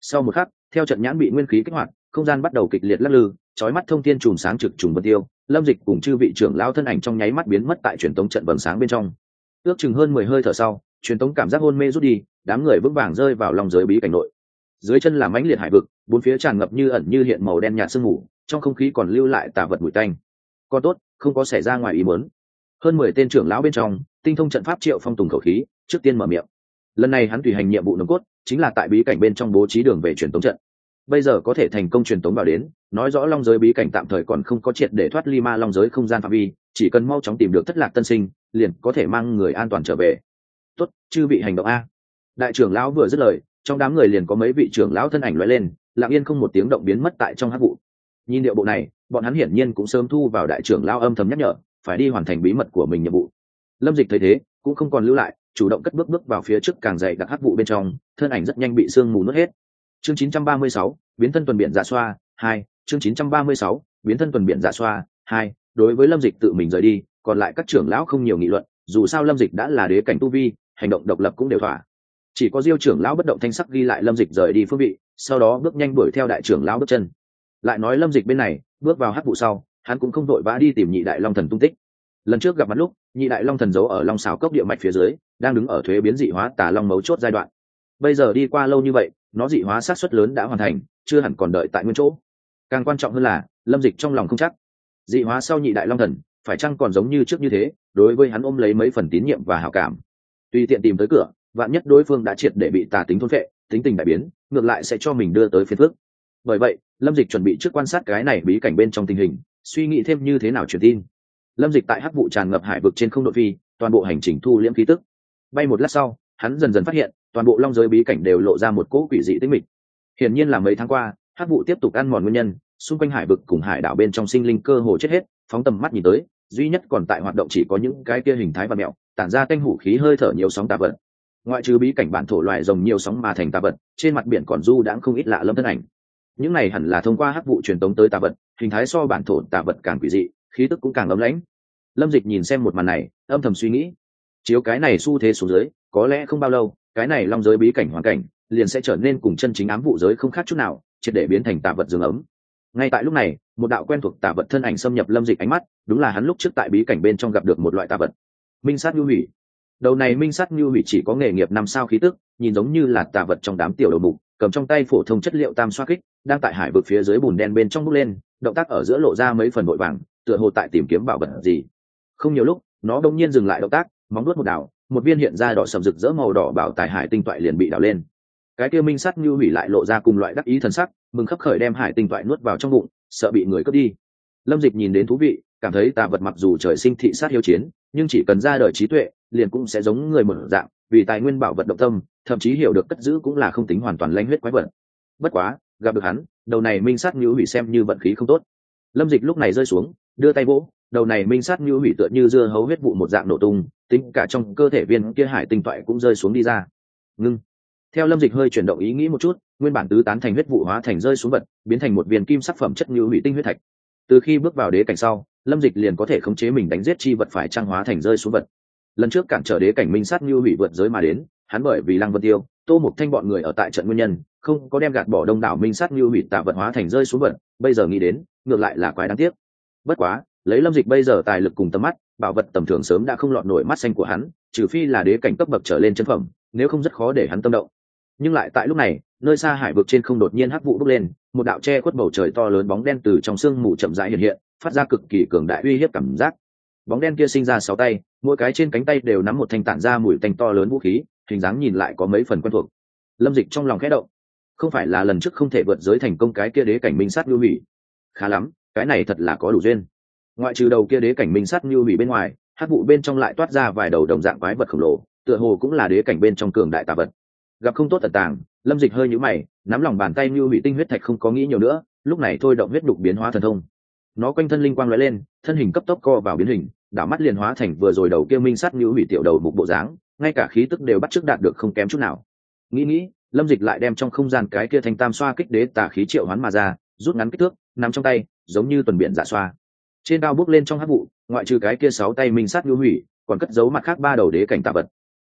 Sau một khắc, theo trận nhãn bị nguyên khí kích hoạt, không gian bắt đầu kịch liệt lắc lư, chói mắt thông thiên chùm sáng trực trùng vân tiêu, Lâm Dịch cùng chư vị trưởng lão thân ảnh trong nháy mắt biến mất tại truyền tống trận vầng sáng bên trong. Ước chừng hơn 10 hơi thở sau, truyền tống cảm giác hôn mê rút đi, đám người vững vàng rơi vào lòng giới bí cảnh nội. Dưới chân là mãnh liệt hải vực, bốn phía tràn ngập như ẩn như hiện màu đen nhạt sương mù, trong không khí còn lưu lại tà vật mùi tanh. Còn tốt, không có xảy ra ngoài ý muốn. Hơn 10 tên trưởng lão bên trong, tinh thông trận pháp Triệu Phong tùng khẩu khí, trước tiên mở miệng. Lần này hắn tùy hành nhiệm vụ nòng cốt, chính là tại bí cảnh bên trong bố trí đường về truyền tống trận. Bây giờ có thể thành công truyền tống vào đến, nói rõ long giới bí cảnh tạm thời còn không có triệt để thoát ly ma long giới không gian phạm vi, chỉ cần mau chóng tìm được thất lạc tân sinh, liền có thể mang người an toàn trở về. Tốt, chư vị hành động a. Đại trưởng lão vừa dứt lời, trong đám người liền có mấy vị trưởng lão thân ảnh lóe lên, lặng yên không một tiếng động biến mất tại trong hắc vụ. Nhìn điệu bộ này, bọn hắn hiển nhiên cũng sớm thu vào đại trưởng lão âm thầm nhắc nhở, phải đi hoàn thành bí mật của mình nhiệm vụ. Lâm Dịch thấy thế, cũng không còn lưu lại, chủ động cất bước vào phía trước càng dày đặc hắc vụ bên trong, thân ảnh rất nhanh bị sương mù nuốt hết. Chương 936, biến thân tuần biển dạ xoa 2, chương 936, biến thân tuần biển dạ xoa 2. Đối với Lâm Dịch tự mình rời đi, còn lại các trưởng lão không nhiều nghị luận, dù sao Lâm Dịch đã là đế cảnh tu vi, hành động độc lập cũng đều thỏa. Chỉ có Diêu trưởng lão bất động thanh sắc ghi lại Lâm Dịch rời đi phương vị, sau đó bước nhanh đuổi theo đại trưởng lão bước chân. Lại nói Lâm Dịch bên này, bước vào hắc vụ sau, hắn cũng không vội vã đi tìm Nhị Đại Long Thần tung tích. Lần trước gặp mặt lúc, Nhị Đại Long Thần giấu ở Long Xảo cốc địa mạch phía dưới, đang đứng ở thuế biến dị hóa tà long mấu chốt giai đoạn. Bây giờ đi qua lâu như vậy, nó dị hóa xác suất lớn đã hoàn thành, chưa hẳn còn đợi tại nguyên chỗ. Càng quan trọng hơn là, Lâm Dịch trong lòng không chắc, dị hóa sau Nhị Đại Long Thần phải chăng còn giống như trước như thế, đối với hắn ôm lấy mấy phần tín nhiệm và hảo cảm. Tùy tiện tìm tới cửa, vạn nhất đối phương đã triệt để bị tà tính thôn phệ, tính tình đại biến, ngược lại sẽ cho mình đưa tới phiền phức. Bởi vậy, Lâm Dịch chuẩn bị trước quan sát cái này bí cảnh bên trong tình hình, suy nghĩ thêm như thế nào truyền tin. Lâm Dịch tại hắc vụ tràn ngập hải vực trên không độ phi, toàn bộ hành trình thu liễm khí tức. Bay một lát sau, hắn dần dần phát hiện, toàn bộ long giới bí cảnh đều lộ ra một cỗ quỷ dị tĩnh mịch. Hiển nhiên là mấy tháng qua, hắc vụ tiếp tục ăn mòn nguyên nhân, xung quanh hải vực cùng hải đảo bên trong sinh linh cơ hồ chết hết, phóng tầm mắt nhìn tới, duy nhất còn tại hoạt động chỉ có những cái kia hình thái và mẹo, tản ra tanh hủ khí hơi thở nhiều sóng tà vật. Ngoại trừ bí cảnh bản thổ loài rồng nhiều sóng mà thành tà vật, trên mặt biển còn du đãng không ít lạ lâm thân ảnh. Những này hẳn là thông qua hắc vụ truyền tống tới tà vật, hình thái so bản thổ tà vật càng quỷ dị, khí tức cũng càng ấm lãnh. Lâm Dịch nhìn xem một màn này, âm thầm suy nghĩ, chiếu cái này xu thế xuống dưới, có lẽ không bao lâu, cái này long giới bí cảnh hoàn cảnh liền sẽ trở nên cùng chân chính ám vụ giới không khác chút nào, triệt để biến thành tà vật giường ấm. Ngay tại lúc này, một đạo quen thuộc tà vật thân ảnh xâm nhập Lâm Dịch ánh mắt, đúng là hắn lúc trước tại bí cảnh bên trong gặp được một loại tà vật, minh sát nhu hủy. Đầu này minh sát nhu hủy chỉ có nghề nghiệp 5 sao khí tức, nhìn giống như là tà vật trong đám tiểu đầu mục, cầm trong tay phổ thông chất liệu tam xoa kích, đang tại hải vực phía dưới bùn đen bên trong bốc lên, động tác ở giữa lộ ra mấy phần vội vàng, tựa hồ tại tìm kiếm bảo vật gì. Không nhiều lúc, nó đột nhiên dừng lại động tác, móng vuốt một đảo, một viên hiện ra đỏ sầm rực rỡ màu đỏ bảo tài hải tinh toại liền bị đảo lên. Cái kia minh sắt như hủy lại lộ ra cùng loại đắc ý thần sắc, mừng khấp khởi đem hải tinh toại nuốt vào trong bụng, sợ bị người cướp đi. Lâm Dịch nhìn đến thú vị, cảm thấy tà vật mặc dù trời sinh thị sát hiếu chiến, nhưng chỉ cần ra đời trí tuệ, liền cũng sẽ giống người một dạng, vì tài nguyên bảo vật động tâm, thậm chí hiểu được cất giữ cũng là không tính hoàn toàn lanh huyết quái vật. Bất quá, gặp được hắn, đầu này minh sát như hủy xem như vận khí không tốt. Lâm Dịch lúc này rơi xuống, đưa tay vỗ, đầu này minh sát như hủy tựa như dưa hấu huyết vụ một dạng nổ tung, tính cả trong cơ thể viên kia hải tinh toại cũng rơi xuống đi ra. Ngưng. Theo Lâm Dịch hơi chuyển động ý nghĩ một chút, nguyên bản tứ tán thành huyết vụ hóa thành rơi xuống vật, biến thành một viên kim sắc phẩm chất như hủy tinh huyết thạch. Từ khi bước vào đế cảnh sau, Lâm Dịch liền có thể khống chế mình đánh giết chi vật phải trang hóa thành rơi xuống vật. Lần trước cản trở đế cảnh minh sát như hủy vượt giới mà đến, hắn bởi vì Lăng Vân Tiêu, Tô Mục Thanh bọn người ở tại trận nguyên nhân, không có đem gạt bỏ đông đảo minh sát như hủy tạ vật hóa thành rơi xuống vật, bây giờ nghĩ đến, ngược lại là quái đáng tiếc. Bất quá, lấy Lâm Dịch bây giờ tài lực cùng tầm mắt, bảo vật tầm thường sớm đã không lọt nổi mắt xanh của hắn, trừ phi là đế cảnh cấp bậc trở lên chân phẩm, nếu không rất khó để hắn tâm động. Nhưng lại tại lúc này, nơi xa hải vực trên không đột nhiên hắc vụ bốc lên, một đạo che khuất bầu trời to lớn bóng đen từ trong sương mù chậm rãi hiện hiện, phát ra cực kỳ cường đại uy hiếp cảm giác. Bóng đen kia sinh ra 6 tay, mỗi cái trên cánh tay đều nắm một thanh tản ra mùi tanh to lớn vũ khí, hình dáng nhìn lại có mấy phần quen thuộc. Lâm Dịch trong lòng khẽ động, không phải là lần trước không thể vượt giới thành công cái kia đế cảnh minh sát lưu hủy. Khá lắm, cái này thật là có đủ duyên. Ngoại trừ đầu kia đế cảnh minh sát lưu hủy bên ngoài, hắc vụ bên trong lại toát ra vài đầu đồng dạng quái vật khổng lồ, tựa hồ cũng là đế cảnh bên trong cường đại tà vật. Gặp không tốt tận tàng, Lâm Dịch hơi nhíu mày, nắm lòng bàn tay lưu hủy tinh huyết thạch không có nghĩ nhiều nữa, lúc này thôi động huyết đục biến hóa thần thông. Nó quanh thân linh quang lóe lên, thân hình cấp tốc co vào biến hình, đảo mắt liền hóa thành vừa rồi đầu kia minh sát lưu hủy tiểu đầu mục bộ dáng, ngay cả khí tức đều bắt chước đạt được không kém chút nào. Nghĩ, Lâm Dịch lại đem trong không gian cái kia thanh tam xoa kích đế tà khí triệu hoán mà ra, rút ngắn kích thước, nắm trong tay, giống như tuần biển dạ xoa. Trên cao bước lên trong hắc vụ, ngoại trừ cái kia 6 tay minh sát lưu hủy, còn cất giấu mặt khác 3 đầu đế cảnh tà vật.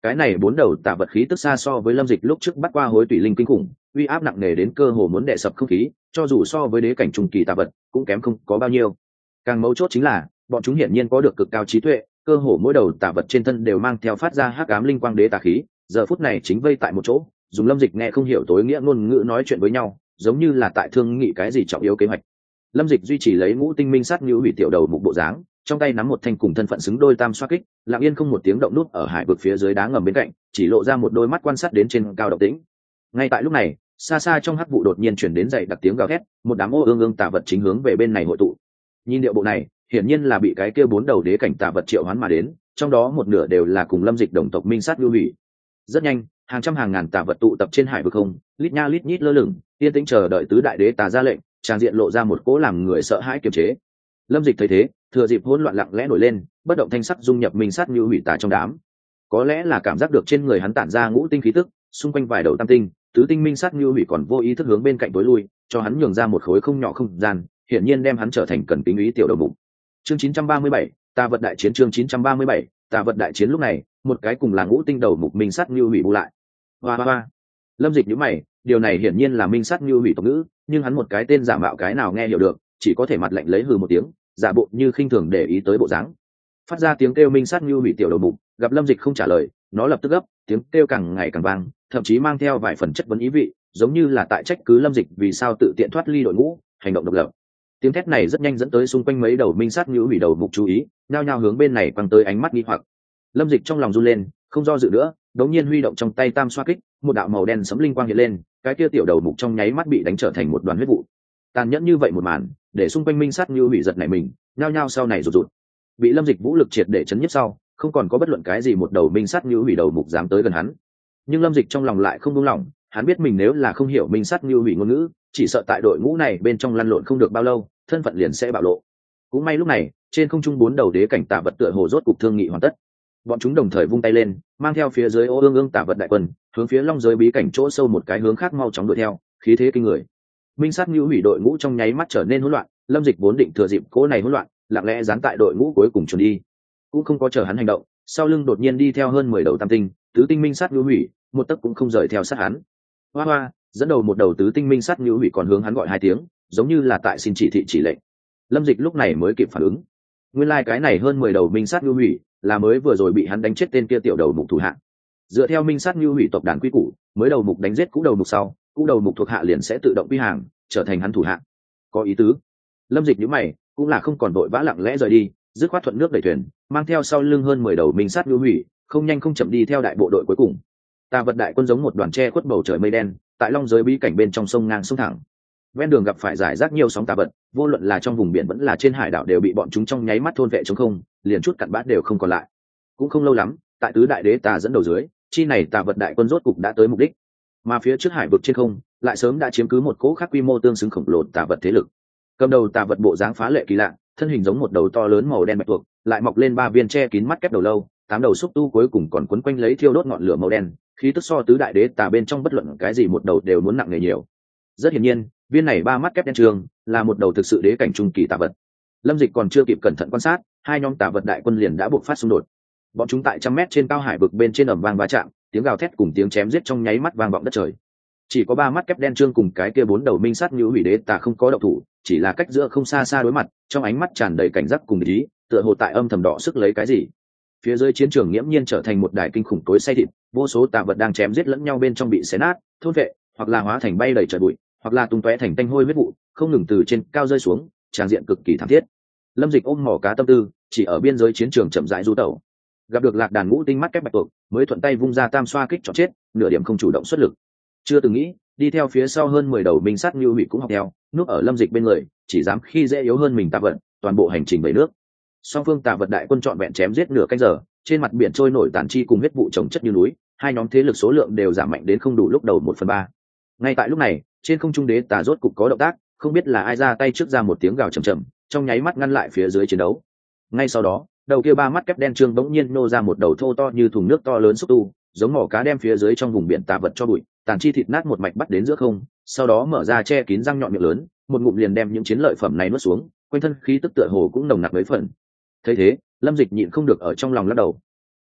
Cái này bốn đầu tà vật khí tức xa so với Lâm Dịch lúc trước bắt qua hối tủy linh kinh khủng, uy áp nặng nề đến cơ hồ muốn đè sập không khí, cho dù so với đế cảnh trung kỳ tà vật cũng kém không có bao nhiêu. Càng mấu chốt chính là bọn chúng hiển nhiên có được cực cao trí tuệ, cơ hồ mỗi đầu tà vật trên thân đều mang theo phát ra hắc ám linh quang đế tà khí, giờ phút này chính vây tại một chỗ, dùng Lâm Dịch nghe không hiểu tối nghĩa ngôn ngữ nói chuyện với nhau, giống như là tại thương nghị cái gì trọng yếu kế hoạch. Lâm Dịch duy trì lấy ngũ tinh minh sát như hủy tiểu đầu mục bộ dáng, trong tay nắm một thanh cùng thân phận xứng đôi tam xoa kích, lặng yên không một tiếng động nút ở hải vực phía dưới đá ngầm bên cạnh, chỉ lộ ra một đôi mắt quan sát đến trên cao động tĩnh. Ngay tại lúc này, xa xa trong hắc vụ đột nhiên chuyển đến dậy đặc tiếng gào thét, một đám ô ương ương tà vật chính hướng về bên này hội tụ. Nhìn điệu bộ này, hiển nhiên là bị cái kia bốn đầu đế cảnh tà vật triệu hoán mà đến, trong đó một nửa đều là cùng Lâm Dịch đồng tộc minh sát lưu hủy. Rất nhanh, hàng trăm hàng ngàn tà vật tụ tập trên hải vực không, lít nha lít nhít lơ lửng, yên tĩnh chờ đợi tứ đại đế tà ra lệnh, tràng diện lộ ra một cỗ làm người sợ hãi kiềm chế. Lâm Dịch thấy thế, thừa dịp hỗn loạn lặng lẽ nổi lên, bất động thanh sắc dung nhập minh sát như hủy tà trong đám. Có lẽ là cảm giác được trên người hắn tản ra ngũ tinh khí tức, xung quanh vài đầu tam tinh, tứ tinh minh sát như hủy còn vô ý thức hướng bên cạnh tối lui, cho hắn nhường ra một khối không nhỏ không gian, hiển nhiên đem hắn trở thành cần kính ý tiểu đầu mục. Chương 937, tà vật đại chiến. Chương 937, tà vật đại chiến. Lúc này, một cái cùng là ngũ tinh đầu mục minh sát như hủy bù lại. Hoa hoa hoa. Lâm Dịch nhíu mày, điều này hiển nhiên là minh sát như hủy tộc ngữ, nhưng hắn một cái tên giả mạo cái nào nghe hiểu được, chỉ có thể mặt lạnh lấy hừ một tiếng, giả bộ như khinh thường để ý tới bộ dáng. Phát ra tiếng kêu minh sát như hủy tiểu đầu mục, gặp Lâm Dịch không trả lời, nó lập tức gấp, tiếng kêu càng ngày càng vang, thậm chí mang theo vài phần chất vấn ý vị, giống như là tại trách cứ Lâm Dịch vì sao tự tiện thoát ly đội ngũ, hành động độc lập. Tiếng thét này rất nhanh dẫn tới xung quanh mấy đầu minh sát như hủy đầu mục chú ý, nhao nhao hướng bên này quăng tới ánh mắt nghi hoặc. Lâm Dịch trong lòng run lên, không do dự nữa, đống nhiên huy động trong tay tam xoa kích, một đạo màu đen sẫm linh quang hiện lên, cái kia tiểu đầu mục trong nháy mắt bị đánh trở thành một đoàn huyết vụ. Tàn nhẫn như vậy một màn, để xung quanh minh sát như hủy giật nảy mình, nhao nhao sau này rụt rụt. Bị Lâm Dịch vũ lực triệt để chấn nhất sau, không còn có bất luận cái gì một đầu minh sát như hủy đầu mục dám tới gần hắn. Nhưng Lâm Dịch trong lòng lại không buông lỏng, hắn biết mình nếu là không hiểu minh sát như hủy ngôn ngữ, chỉ sợ tại đội ngũ này bên trong lăn lộn không được bao lâu, thân phận liền sẽ bạo lộ. Cũng may lúc này, trên không trung bốn đầu đế cảnh tà vật tựa hồ rốt cục thương nghị hoàn tất. Bọn chúng đồng thời vung tay lên, mang theo phía dưới ô ương ương tà vật đại quân, hướng phía long giới bí cảnh chỗ sâu một cái hướng khác mau chóng đuổi theo, khí thế kinh người. Minh sát như hủy đội ngũ trong nháy mắt trở nên hỗn loạn, Lâm Dịch vốn định thừa dịp cỗ này hỗn loạn, lặng lẽ dán tại đội ngũ cuối cùng chuẩn đi, cũng không có chờ hắn hành động, sau lưng đột nhiên đi theo hơn 10 đầu tam tinh, tứ tinh minh sát như hủy, một tấc cũng không rời theo sát hắn. Hoa hoa, dẫn đầu một đầu tứ tinh minh sát như hủy còn hướng hắn gọi hai tiếng, giống như là tại xin chỉ thị chỉ lệnh. Lâm Dịch lúc này mới kịp phản ứng, nguyên lai cái này hơn 10 đầu minh sát như hủy là mới vừa rồi bị hắn đánh chết tên kia tiểu đầu mục thủ hạ. Dựa theo minh sát như hủy tộc đàn quy củ, mới đầu mục đánh giết cũ đầu mục sau, cũ đầu mục thuộc hạ liền sẽ tự động quy hàng, trở thành hắn thủ hạ. Có ý tứ. Lâm Dịch nhíu mày, cũng là không còn vội vã lặng lẽ rời đi, dứt khoát thuận nước đẩy thuyền, mang theo sau lưng hơn 10 đầu minh sát như hủy, không nhanh không chậm đi theo đại bộ đội cuối cùng. Tà vật đại quân giống một đoàn tre khuất bầu trời mây đen, tại long giới bí cảnh bên trong sông ngang sông thẳng. Ven đường gặp phải giải rác nhiều sóng tà vật, vô luận là trong vùng biển vẫn là trên hải đảo đều bị bọn chúng trong nháy mắt thôn vệ trống không, liền chút cặn bã đều không còn lại. Cũng không lâu lắm, tại tứ đại đế tà dẫn đầu dưới, chi này tà vật đại quân rốt cục đã tới mục đích. Mà phía trước hải vực trên không, lại sớm đã chiếm cứ một cỗ khác quy mô tương xứng khổng lồ tà vật thế lực. Cầm đầu tà vật bộ dáng phá lệ kỳ lạ, thân hình giống một đầu to lớn màu đen bạch tuộc, lại mọc lên 3 viên che kín mắt kép đầu lâu, 8 đầu xúc tu cuối cùng còn quấn quanh lấy thiêu đốt ngọn lửa màu đen, khí tức so tứ đại đế tà bên trong bất luận cái gì một đầu đều muốn nặng nề nhiều. Rất hiển nhiên, viên này 3 mắt kép đen trường là một đầu thực sự đế cảnh trung kỳ tà vật. Lâm Dịch còn chưa kịp cẩn thận quan sát, hai nhóm tà vật đại quân liền đã buộc phát xung đột. Bọn chúng tại trăm mét trên cao hải vực bên trên ầm vang va chạm, tiếng gào thét cùng tiếng chém giết trong nháy mắt vang vọng đất trời. Chỉ có 3 mắt kép đen trương cùng cái kia 4 đầu minh sát như hủy đế tà không có động thủ, chỉ là cách giữa không xa xa đối mặt, trong ánh mắt tràn đầy cảnh giác cùng ý, tựa hồ tại âm thầm đọ sức lấy cái gì. Phía dưới chiến trường nghiễm nhiên trở thành một đài kinh khủng tối say thịt, vô số tà vật đang chém giết lẫn nhau bên trong bị xé nát, thôn vệ, hoặc là hóa thành bay đầy trời bụi, hoặc là tung tóe thành tanh hôi huyết vụ, không ngừng từ trên cao rơi xuống, tràn diện cực kỳ thảm thiết. Lâm Dịch ôm mỏ cá tâm tư, chỉ ở biên giới chiến trường chậm rãi du tẩu. Gặp được lạc đàn ngũ tinh mắt kép bạch tuộc, mới thuận tay vung ra tam xoa kích chọn chết, nửa điểm không chủ động xuất lực. Chưa từng nghĩ, đi theo phía sau hơn 10 đầu minh sát như hủy cũng học theo, núp ở Lâm Dịch bên người, chỉ dám khi dễ yếu hơn mình tà vật, toàn bộ hành trình về nước. Song phương tà vật đại quân trọn vẹn chém giết nửa canh giờ, trên mặt biển trôi nổi tàn chi cùng huyết vụ chồng chất như núi, hai nhóm thế lực số lượng đều giảm mạnh đến không đủ lúc đầu 1/3. Ngay tại lúc này, trên không trung đế tà rốt cục có động tác, không biết là ai ra tay trước ra một tiếng gào trầm trầm, trong nháy mắt ngăn lại phía dưới chiến đấu. Ngay sau đó, đầu kia 3 mắt kép đen trương bỗng nhiên nô ra một đầu thô to như thùng nước to lớn xúc tu, giống mỏ cá đem phía dưới trong vùng biển tà vật cho bụi, tàn chi thịt nát một mạch bắt đến giữa không, sau đó mở ra che kín răng nhọn miệng lớn, một ngụm liền đem những chiến lợi phẩm này nuốt xuống, quanh thân khí tức tựa hồ cũng nồng nặc mấy phần. Thấy thế, Lâm Dịch nhịn không được ở trong lòng lắc đầu.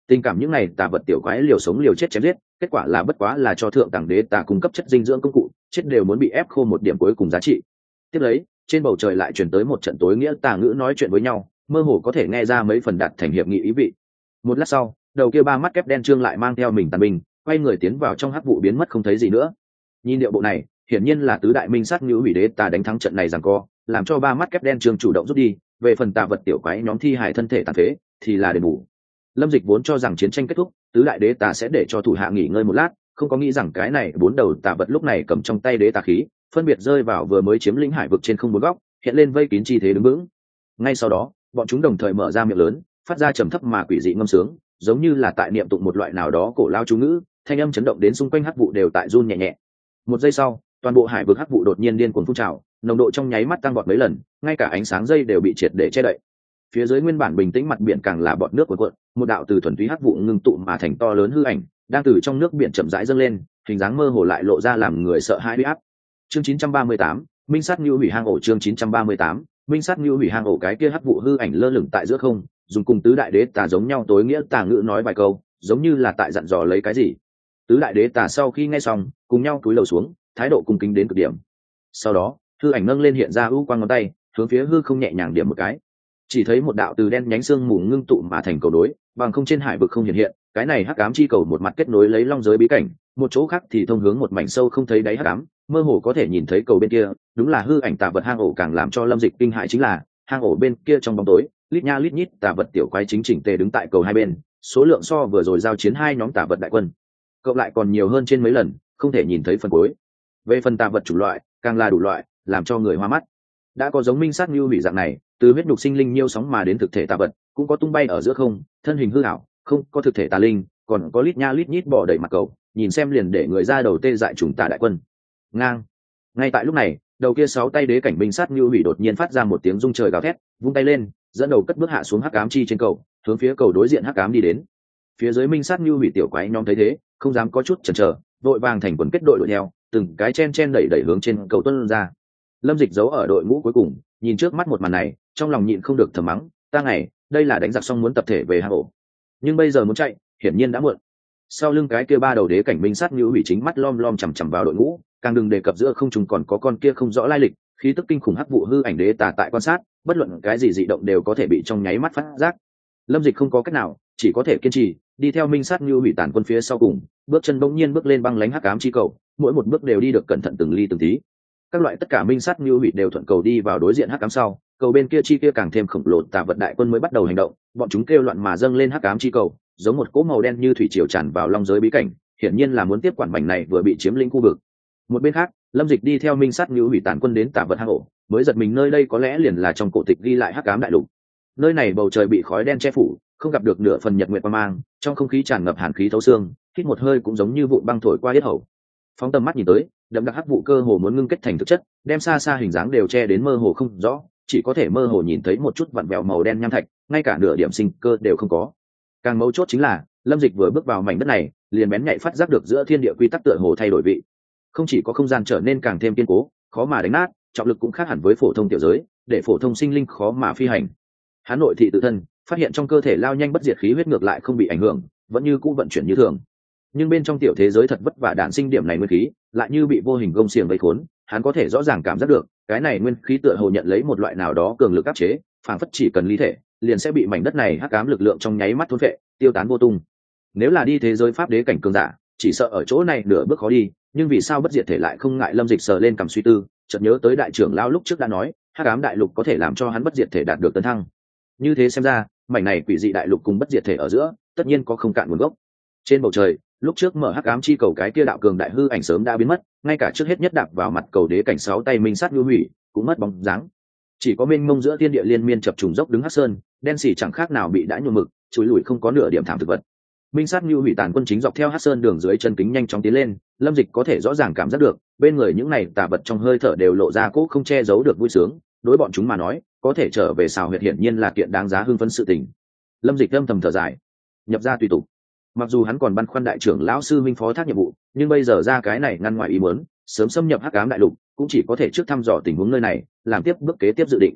Tình cảm những này tà vật tiểu quái liều sống liều chết chém giết, kết quả là bất quá là cho thượng tầng đế tà cung cấp chất dinh dưỡng công cụ, chết đều muốn bị ép khô một điểm cuối cùng giá trị. Tiếp lấy, trên bầu trời lại truyền tới một trận tối nghĩa tà ngữ nói chuyện với nhau, mơ hồ có thể nghe ra mấy phần đạt thành hiệp nghị ý vị. Một lát sau, đầu kia ba mắt kép đen trương lại mang theo mình tàn binh, quay người tiến vào trong hắc vụ biến mất không thấy gì nữa. Nhìn điệu bộ này, hiển nhiên là tứ đại minh sát ngữ hủy đế tà đánh thắng trận này giằng co, làm cho ba mắt kép đen trương chủ động rút đi. Về phần tà vật tiểu quái nhóm thi hài thân thể tàn phế, thì là đền bù. Lâm Dịch vốn cho rằng chiến tranh kết thúc, tứ đại đế tà sẽ để cho thủ hạ nghỉ ngơi một lát, không có nghĩ rằng cái này bốn đầu tà vật lúc này cầm trong tay đế tà khí, phân biệt rơi vào vừa mới chiếm lĩnh hải vực trên không bốn góc, hiện lên vây kín chi thế đứng vững. Ngay sau đó, bọn chúng đồng thời mở ra miệng lớn, phát ra trầm thấp mà quỷ dị ngâm sướng, giống như là tại niệm tụng một loại nào đó cổ lao chú ngữ, thanh âm chấn động đến xung quanh hắc vụ đều tại run nhẹ nhẹ. Một giây sau, toàn bộ hải vực hắc vụ đột nhiên điên cuồng phun trào, nồng độ trong nháy mắt tăng vọt mấy lần, ngay cả ánh sáng dây đều bị triệt để che đậy. Phía dưới nguyên bản bình tĩnh mặt biển càng là bọt nước cuộn cuộn, một đạo từ thuần túy hắc vụ ngưng tụ mà thành to lớn hư ảnh, đang từ trong nước biển chậm rãi dâng lên, hình dáng mơ hồ lại lộ ra làm người sợ hãi uy áp. Chương 938, Minh sát Nưu hủy hang ổ. Chương 938, Minh sát Nưu hủy hang ổ. Cái kia hắc vụ hư ảnh lơ lửng tại giữa không, dùng cùng tứ đại đế tà giống nhau tối nghĩa tà ngữ nói vài câu, giống như là tại dặn dò lấy cái gì. Tứ đại đế tà sau khi nghe xong, cùng nhau cúi đầu xuống, thái độ cung kính đến cực điểm. Sau đó, hư ảnh nâng lên hiện ra ưu quang ngón tay, hướng phía hư không nhẹ nhàng điểm một cái. Chỉ thấy một đạo từ đen nhánh xương mù ngưng tụ mà thành cầu đối, bằng không trên hải vực không hiện hiện, cái này hắc ám chi cầu một mặt kết nối lấy long giới bí cảnh, một chỗ khác thì thông hướng một mảnh sâu không thấy đáy hắc ám, mơ hồ có thể nhìn thấy cầu bên kia, đúng là hư ảnh tà vật hang ổ. Càng làm cho Lâm Dịch kinh hãi chính là, hang ổ bên kia trong bóng tối, lít nha lít nhít tà vật tiểu quái chính chỉnh tề đứng tại cầu hai bên, số lượng so vừa rồi giao chiến hai nhóm tà vật đại quân, cộng lại còn nhiều hơn trên mấy lần, không thể nhìn thấy phần cuối. Về phần tà vật chủng loại, càng là đủ loại, làm cho người hoa mắt. Đã có giống minh sát như hủy dạng này, từ huyết nhục sinh linh nhiêu sóng mà đến thực thể tà vật, cũng có tung bay ở giữa không, thân hình hư ảo, không có thực thể tà linh, còn có lít nha lít nhít bò đầy mặt cầu, nhìn xem liền để người ra đầu tê dại trùng tà đại quân. Ngang. Ngay tại lúc này, đầu kia sáu tay đế cảnh binh sát như hủy đột nhiên phát ra một tiếng rung trời gào thét, vung tay lên, dẫn đầu cất bước hạ xuống hắc ám chi trên cầu, hướng phía cầu đối diện hắc ám đi đến. Phía dưới minh sát như hủy tiểu quái nhóm thấy thế, không dám có chút chần chờ, vội vàng thành quần kết đội đuổi theo, từng cái chen chen đẩy hướng trên cầu tuân ra. Lâm Dịch giấu ở đội ngũ cuối cùng, nhìn trước mắt một màn này, trong lòng nhịn không được thầm mắng, ta ngày, đây là đánh giặc xong muốn tập thể về hang ổ, nhưng bây giờ muốn chạy, hiển nhiên đã muộn. Sau lưng cái kia ba đầu đế cảnh binh sát như hủy chính mắt lom lom chằm chằm vào đội ngũ, càng đừng đề cập giữa không trung còn có con kia không rõ lai lịch, khí tức kinh khủng hắc vụ hư ảnh đế tà tại quan sát, bất luận cái gì dị động đều có thể bị trong nháy mắt phát giác. Lâm Dịch không có cách nào, chỉ có thể kiên trì, đi theo minh sát như hủy tàn quân phía sau cùng, bước chân bỗng nhiên bước lên băng lánh hắc ám chi cầu, mỗi một bước đều đi được cẩn thận từng ly từng tí. Các loại tất cả minh sát như hủy đều thuận cầu đi vào đối diện hắc ám sau, cầu bên kia chi kia càng thêm khổng lồ tà vật đại quân mới bắt đầu hành động, bọn chúng kêu loạn mà dâng lên hắc ám chi cầu, giống một cỗ màu đen như thủy triều tràn vào long giới bí cảnh, hiển nhiên là muốn tiếp quản mảnh này vừa bị chiếm lĩnh khu vực. Một bên khác, Lâm Dịch đi theo minh sát như hủy tàn quân đến tà vật hang ổ, mới giật mình nơi đây có lẽ liền là trong cổ tịch ghi lại hắc ám đại lục. Nơi này bầu trời bị khói đen che phủ, không gặp được nửa phần nhật nguyệt quang mang, trong không khí tràn ngập hàn khí thấu xương, hít một hơi cũng giống như vụn băng thổi qua yết hầu. Phóng tầm mắt nhìn tới, đậm đặc hắc vụ cơ hồ muốn ngưng kết thành thực chất, đem xa xa hình dáng đều che đến mơ hồ không rõ, chỉ có thể mơ hồ nhìn thấy một chút vặn vẹo màu đen nham thạch, ngay cả nửa điểm sinh cơ đều không có. Càng mấu chốt chính là, Lâm Dịch vừa bước vào mảnh đất này, liền bén nhạy phát giác được giữa thiên địa quy tắc tựa hồ thay đổi vị. Không chỉ có không gian trở nên càng thêm kiên cố, khó mà đánh nát, trọng lực cũng khác hẳn với phổ thông tiểu giới, để phổ thông sinh linh khó mà phi hành. Hắn nội thị tự thân, phát hiện trong cơ thể lao nhanh bất diệt khí huyết ngược lại không bị ảnh hưởng, vẫn như cũ vận chuyển như thường. Nhưng bên trong tiểu thế giới thật vất vả đạn sinh điểm này nguyên khí, lại như bị vô hình gông xiềng vây khốn, hắn có thể rõ ràng cảm giác được, cái này nguyên khí tựa hồ nhận lấy một loại nào đó cường lực áp chế, phảng phất chỉ cần ly thể, liền sẽ bị mảnh đất này hắc ám lực lượng trong nháy mắt thôn phệ, tiêu tán vô tung. Nếu là đi thế giới pháp đế cảnh cường giả, chỉ sợ ở chỗ này nửa bước khó đi, nhưng vì sao bất diệt thể lại không ngại? Lâm Dịch sờ lên cằm suy tư, chợt nhớ tới đại trưởng lão lúc trước đã nói, hắc ám đại lục có thể làm cho hắn bất diệt thể đạt được tấn thăng. Như thế xem ra, mảnh này quỷ dị đại lục cùng bất diệt thể ở giữa, tất nhiên có không cạn nguồn gốc. Trên bầu trời, lúc trước mở hắc ám chi cầu cái kia đạo cường đại hư ảnh sớm đã biến mất, ngay cả trước hết nhất đạp vào mặt cầu đế cảnh sáu tay minh sát như hủy cũng mất bóng dáng. Chỉ có mênh mông giữa thiên địa liên miên chập trùng dốc đứng hắc sơn, đen xỉ chẳng khác nào bị đã nhuộm mực, chùi lùi không có nửa điểm thảm thực vật. Minh sát như hủy tàn quân chính dọc theo hắc sơn đường dưới chân kính nhanh chóng tiến lên, Lâm Dịch có thể rõ ràng cảm giác được, bên người những này tà vật trong hơi thở đều lộ ra cố không che giấu được vui sướng, đối bọn chúng mà nói, có thể trở về xào huyệt hiển nhiên là kiện đáng giá hưng phấn sự tình. Lâm Dịch âm thầm thở dài, nhập ra tùy tục. Mặc dù hắn còn băn khoăn đại trưởng lão sư minh phó thác nhiệm vụ, nhưng bây giờ ra cái này ngăn ngoài ý muốn, sớm xâm nhập hắc ám đại lục, cũng chỉ có thể trước thăm dò tình huống nơi này, làm tiếp bước kế tiếp dự định.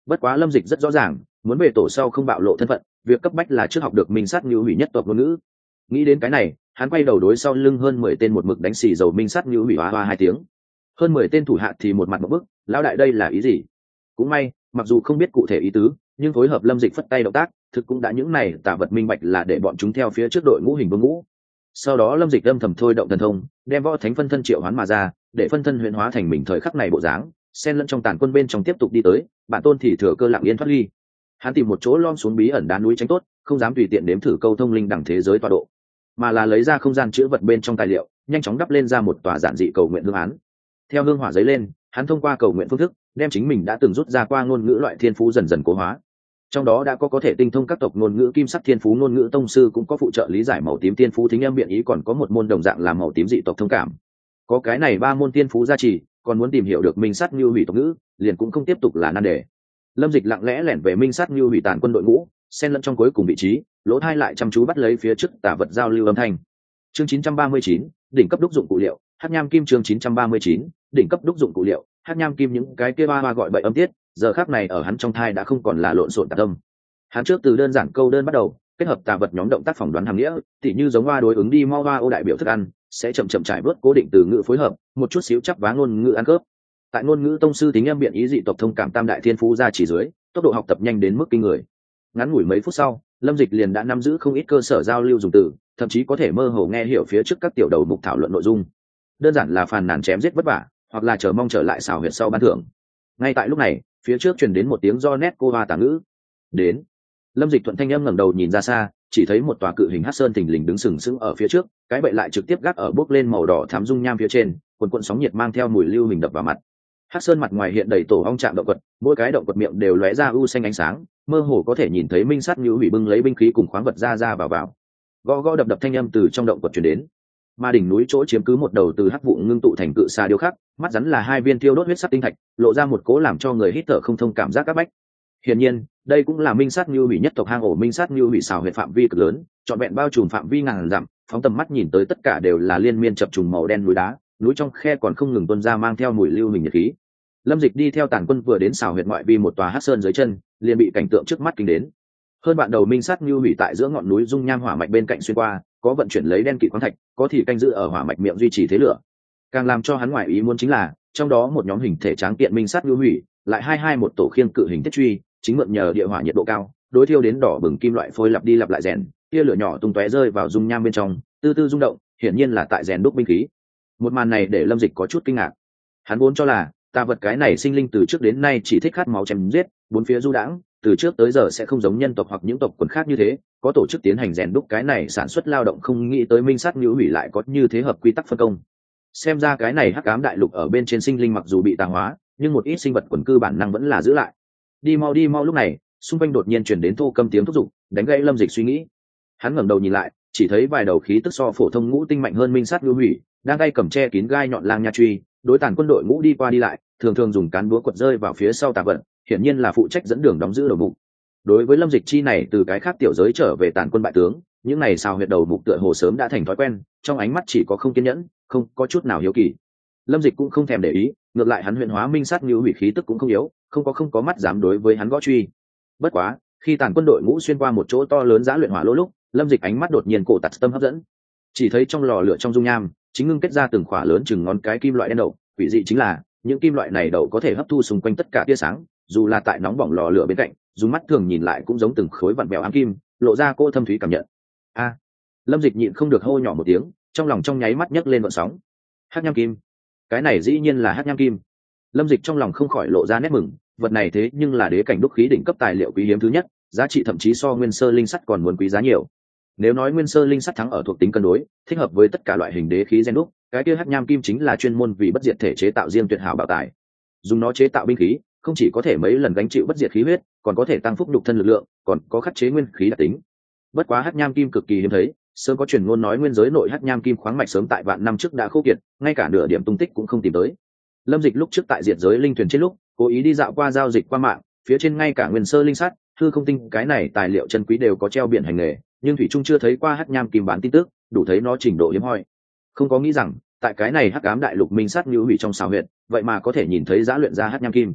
Bất quá Lâm Dịch rất rõ ràng, muốn về tổ sau không bạo lộ thân phận, việc cấp bách là trước học được minh sát như hủy nhất tộc ngôn ngữ. Nghĩ đến cái này, hắn quay đầu đối sau lưng hơn 10 tên một mực đánh xì dầu minh sát như hủy hoa 2 tiếng. Hơn 10 tên thủ hạ thì một mặt một bức, lão đại đây là ý gì? Cũng may, mặc dù không biết cụ thể ý tứ, nhưng phối hợp Lâm Dịch phất tay động tác, thực cũng đã những này tả vật minh bạch là để bọn chúng theo phía trước đội ngũ hình vương ngũ. Sau đó Lâm Dịch âm thầm thôi động thần thông, đem võ thánh phân thân triệu hoán mà ra, để phân thân huyễn hóa thành mình thời khắc này bộ dáng, xen lẫn trong tàn quân bên trong tiếp tục đi tới, bản tôn thì thừa cơ lặng yên thoát ly. Hắn tìm một chỗ lom xuống bí ẩn đá núi tránh tốt, không dám tùy tiện đếm thử câu thông linh đẳng thế giới tọa độ, mà là lấy ra không gian chứa vật bên trong tài liệu, nhanh chóng đắp lên ra một tòa giản dị cầu nguyện hương án. Theo hương hỏa giấy lên, hắn thông qua cầu nguyện phương thức, đem chính mình đã từng rút ra qua ngôn ngữ loại thiên phú dần dần cố hóa. Trong đó đã có thể tinh thông các tộc ngôn ngữ kim sắc thiên phú ngôn ngữ tông sư, cũng có phụ trợ lý giải màu tím thiên phú thính âm biện ý, còn có một môn đồng dạng là màu tím dị tộc thông cảm. Có cái này 3 môn thiên phú gia trì, còn muốn tìm hiểu được minh sát như hủy tộc ngữ, liền cũng không tiếp tục là nan đề. Lâm Dịch lặng lẽ lẻn về minh sát như hủy tàn quân đội ngũ, xen lẫn trong cuối cùng vị trí, lỗ thai lại chăm chú bắt lấy phía trước tả vật giao lưu âm thanh. Chương 939, đỉnh cấp đúc dụng cụ liệu, Hắc Nham Kim. Chương 939, đỉnh cấp đúc dụng cụ liệu, Hắc Nham Kim. Những cái kia ba gọi bậy âm tiết, giờ khắc này ở hắn trong thai đã không còn là lộn xộn tạp tâm. Hắn trước từ đơn giản câu đơn bắt đầu, kết hợp tà vật nhóm động tác phỏng đoán hàm nghĩa, tỉ như giống hoa đối ứng đi mau hoa ô đại biểu thức ăn, sẽ chậm chậm trải bớt cố định từ ngữ phối hợp, một chút xíu chắp vá ngôn ngữ ăn cướp. Tại ngôn ngữ tông sư tính âm biện ý dị tộc thông cảm tam đại thiên phú ra chỉ dưới, tốc độ học tập nhanh đến mức kinh người. Ngắn ngủi mấy phút sau, Lâm Dịch liền đã nắm giữ không ít cơ sở giao lưu dùng từ, thậm chí có thể mơ hồ nghe hiểu phía trước các tiểu đầu mục thảo luận nội dung. Đơn giản là phàn nàn chém giết vất vả, hoặc là chờ mong trở lại xào huyệt sau ban thưởng. Ngay tại lúc này, phía trước truyền đến một tiếng do nét cô hoa tả ngữ. Đến. Lâm Dịch thuận thanh âm ngẩng đầu nhìn ra xa, chỉ thấy một tòa cự hình hắc sơn thình lình đứng sừng sững ở phía trước, cái bậy lại trực tiếp gác ở bốc lên màu đỏ thắm dung nham phía trên, cuồn cuộn sóng nhiệt mang theo mùi lưu hình đập vào mặt. Hắc sơn mặt ngoài hiện đầy tổ ong trạng động vật, mỗi cái động vật miệng đều lóe ra u xanh ánh sáng, mơ hồ có thể nhìn thấy minh sát như hủy bưng lấy binh khí cùng khoáng vật ra vào. Gõ gõ đập đập thanh âm từ trong động vật truyền đến. Mà đỉnh núi chỗ chiếm cứ một đầu từ hắc vụ ngưng tụ thành cự xà điêu khắc, mắt rắn là 2 viên tiêu đốt huyết sắc tinh thạch, lộ ra một cố làm cho người hít thở không thông cảm giác các bách. Hiển nhiên, đây cũng là minh sát như hủy nhất tộc hang ổ minh sát như hủy xào huyệt phạm vi cực lớn, trọn vẹn bao trùm phạm vi ngàn dặm, phóng tầm mắt nhìn tới tất cả đều là liên miên chập trùng màu đen núi đá, núi trong khe còn không ngừng tuôn ra mang theo mùi lưu hình nhiệt khí. Lâm Dịch đi theo tàn quân vừa đến xào huyệt ngoại vi một tòa hắc sơn dưới chân, liền bị cảnh tượng trước mắt kinh đến. Hơn bạn đầu minh sát như hủy tại giữa ngọn núi dung nham hỏa mạch bên cạnh xuyên qua, có vận chuyển lấy đen kịt khoáng thạch, có thì canh giữ ở hỏa mạch miệng duy trì thế lửa. Càng làm cho hắn ngoại ý muốn chính là, trong đó một nhóm hình thể tráng kiện minh sát như hủy, lại hai một tổ khiêng cự hình thiết truy, chính mượn nhờ địa hỏa nhiệt độ cao, đối thiêu đến đỏ bừng kim loại phôi lặp đi lặp lại rèn, tia lửa nhỏ tung tóe rơi vào dung nham bên trong, từ từ rung động, hiển nhiên là tại rèn đúc binh khí. Một màn này để Lâm Dịch có chút kinh ngạc. Hắn vốn cho là tà vật cái này sinh linh từ trước đến nay chỉ thích khát máu chém giết, bốn phía du đãng, từ trước tới giờ sẽ không giống nhân tộc hoặc những tộc quần khác như thế, có tổ chức tiến hành rèn đúc cái này sản xuất lao động, không nghĩ tới minh sát như hủy lại có như thế hợp quy tắc phân công. Xem ra cái này hắc ám đại lục ở bên trên sinh linh mặc dù bị tà hóa, nhưng một ít sinh vật quần cư bản năng vẫn là giữ lại. Đi mau lúc này, xung quanh đột nhiên truyền đến thô câm tiếng thúc giục, đánh gãy Lâm Dịch suy nghĩ. Hắn ngẩng đầu nhìn lại, chỉ thấy vài đầu khí tức so phổ thông ngũ tinh mạnh hơn minh sát như hủy, đang tay cầm che kín gai nhọn lang nha truy, đối tàn quân đội ngũ đi qua đi lại, thường dùng cán búa quật rơi vào phía sau tà vận, hiển nhiên là phụ trách dẫn đường đóng giữ đầu mục. Đối với Lâm Dịch chi này từ cái khác tiểu giới trở về tàn quân bại tướng, những này sao huyệt đầu mục tựa hồ sớm đã thành thói quen, trong ánh mắt chỉ có không kiên nhẫn, không có chút nào hiếu kỳ. Lâm Dịch cũng không thèm để ý, ngược lại hắn huyện hóa minh sát như hủy khí tức cũng không yếu, không có mắt dám đối với hắn gõ truy. Bất quá, khi tàn quân đội ngũ xuyên qua một chỗ to lớn giã luyện hỏa lỗ lúc, Lâm Dịch ánh mắt đột nhiên cổ tạt tâm hấp dẫn. Chỉ thấy trong lò lửa trong dung nham, chính ngưng kết ra từng khỏa lớn chừng ngón cái kim loại đen đậu, quỷ dị chính là những kim loại này đậu có thể hấp thu xung quanh tất cả tia sáng, dù là tại nóng bỏng lò lửa bên cạnh, dùng mắt thường nhìn lại cũng giống từng khối vặn vẹo ám kim, lộ ra cô thâm thúy cảm nhận. A! Lâm Dịch nhịn không được hô nhỏ một tiếng, trong lòng trong nháy mắt nhấc lên vận sóng. Hắc nham kim, cái này dĩ nhiên là hắc nham kim. Lâm Dịch trong lòng không khỏi lộ ra nét mừng, vật này thế nhưng là đế cảnh đúc khí đỉnh cấp tài liệu quý hiếm thứ nhất, giá trị thậm chí so nguyên sơ linh sắt còn muốn quý giá nhiều. Nếu nói nguyên sơ linh sắt thắng ở thuộc tính cân đối, thích hợp với tất cả loại hình đế khí gen đúc, cái kia hắc nham kim chính là chuyên môn vì bất diệt thể chế tạo riêng tuyệt hảo bảo tài. Dùng nó chế tạo binh khí, không chỉ có thể mấy lần gánh chịu bất diệt khí huyết, còn có thể tăng phúc nhục thân lực lượng, còn có khắc chế nguyên khí đặc tính. Bất quá hắc nham kim cực kỳ hiếm thấy, sớm có truyền ngôn nói nguyên giới nội hắc nham kim khoáng mạch sớm tại vạn năm trước đã khô kiệt, ngay cả nửa điểm tung tích cũng không tìm tới. Lâm Dịch lúc trước tại diệt giới linh thuyền trên lúc, cố ý đi dạo qua giao dịch qua mạng, phía trên ngay cả nguyên sơ linh sắt, hư không tinh cái này tài liệu chân quý đều có treo biển hành nghề, nhưng thủy trung chưa thấy qua hắc nham kim bán tin tức, đủ thấy nó trình độ hiếm hoi. Không có nghĩ rằng tại cái này hắc ám đại lục minh sát như hủy trong xào huyệt, vậy mà có thể nhìn thấy giá luyện ra hắc nham kim.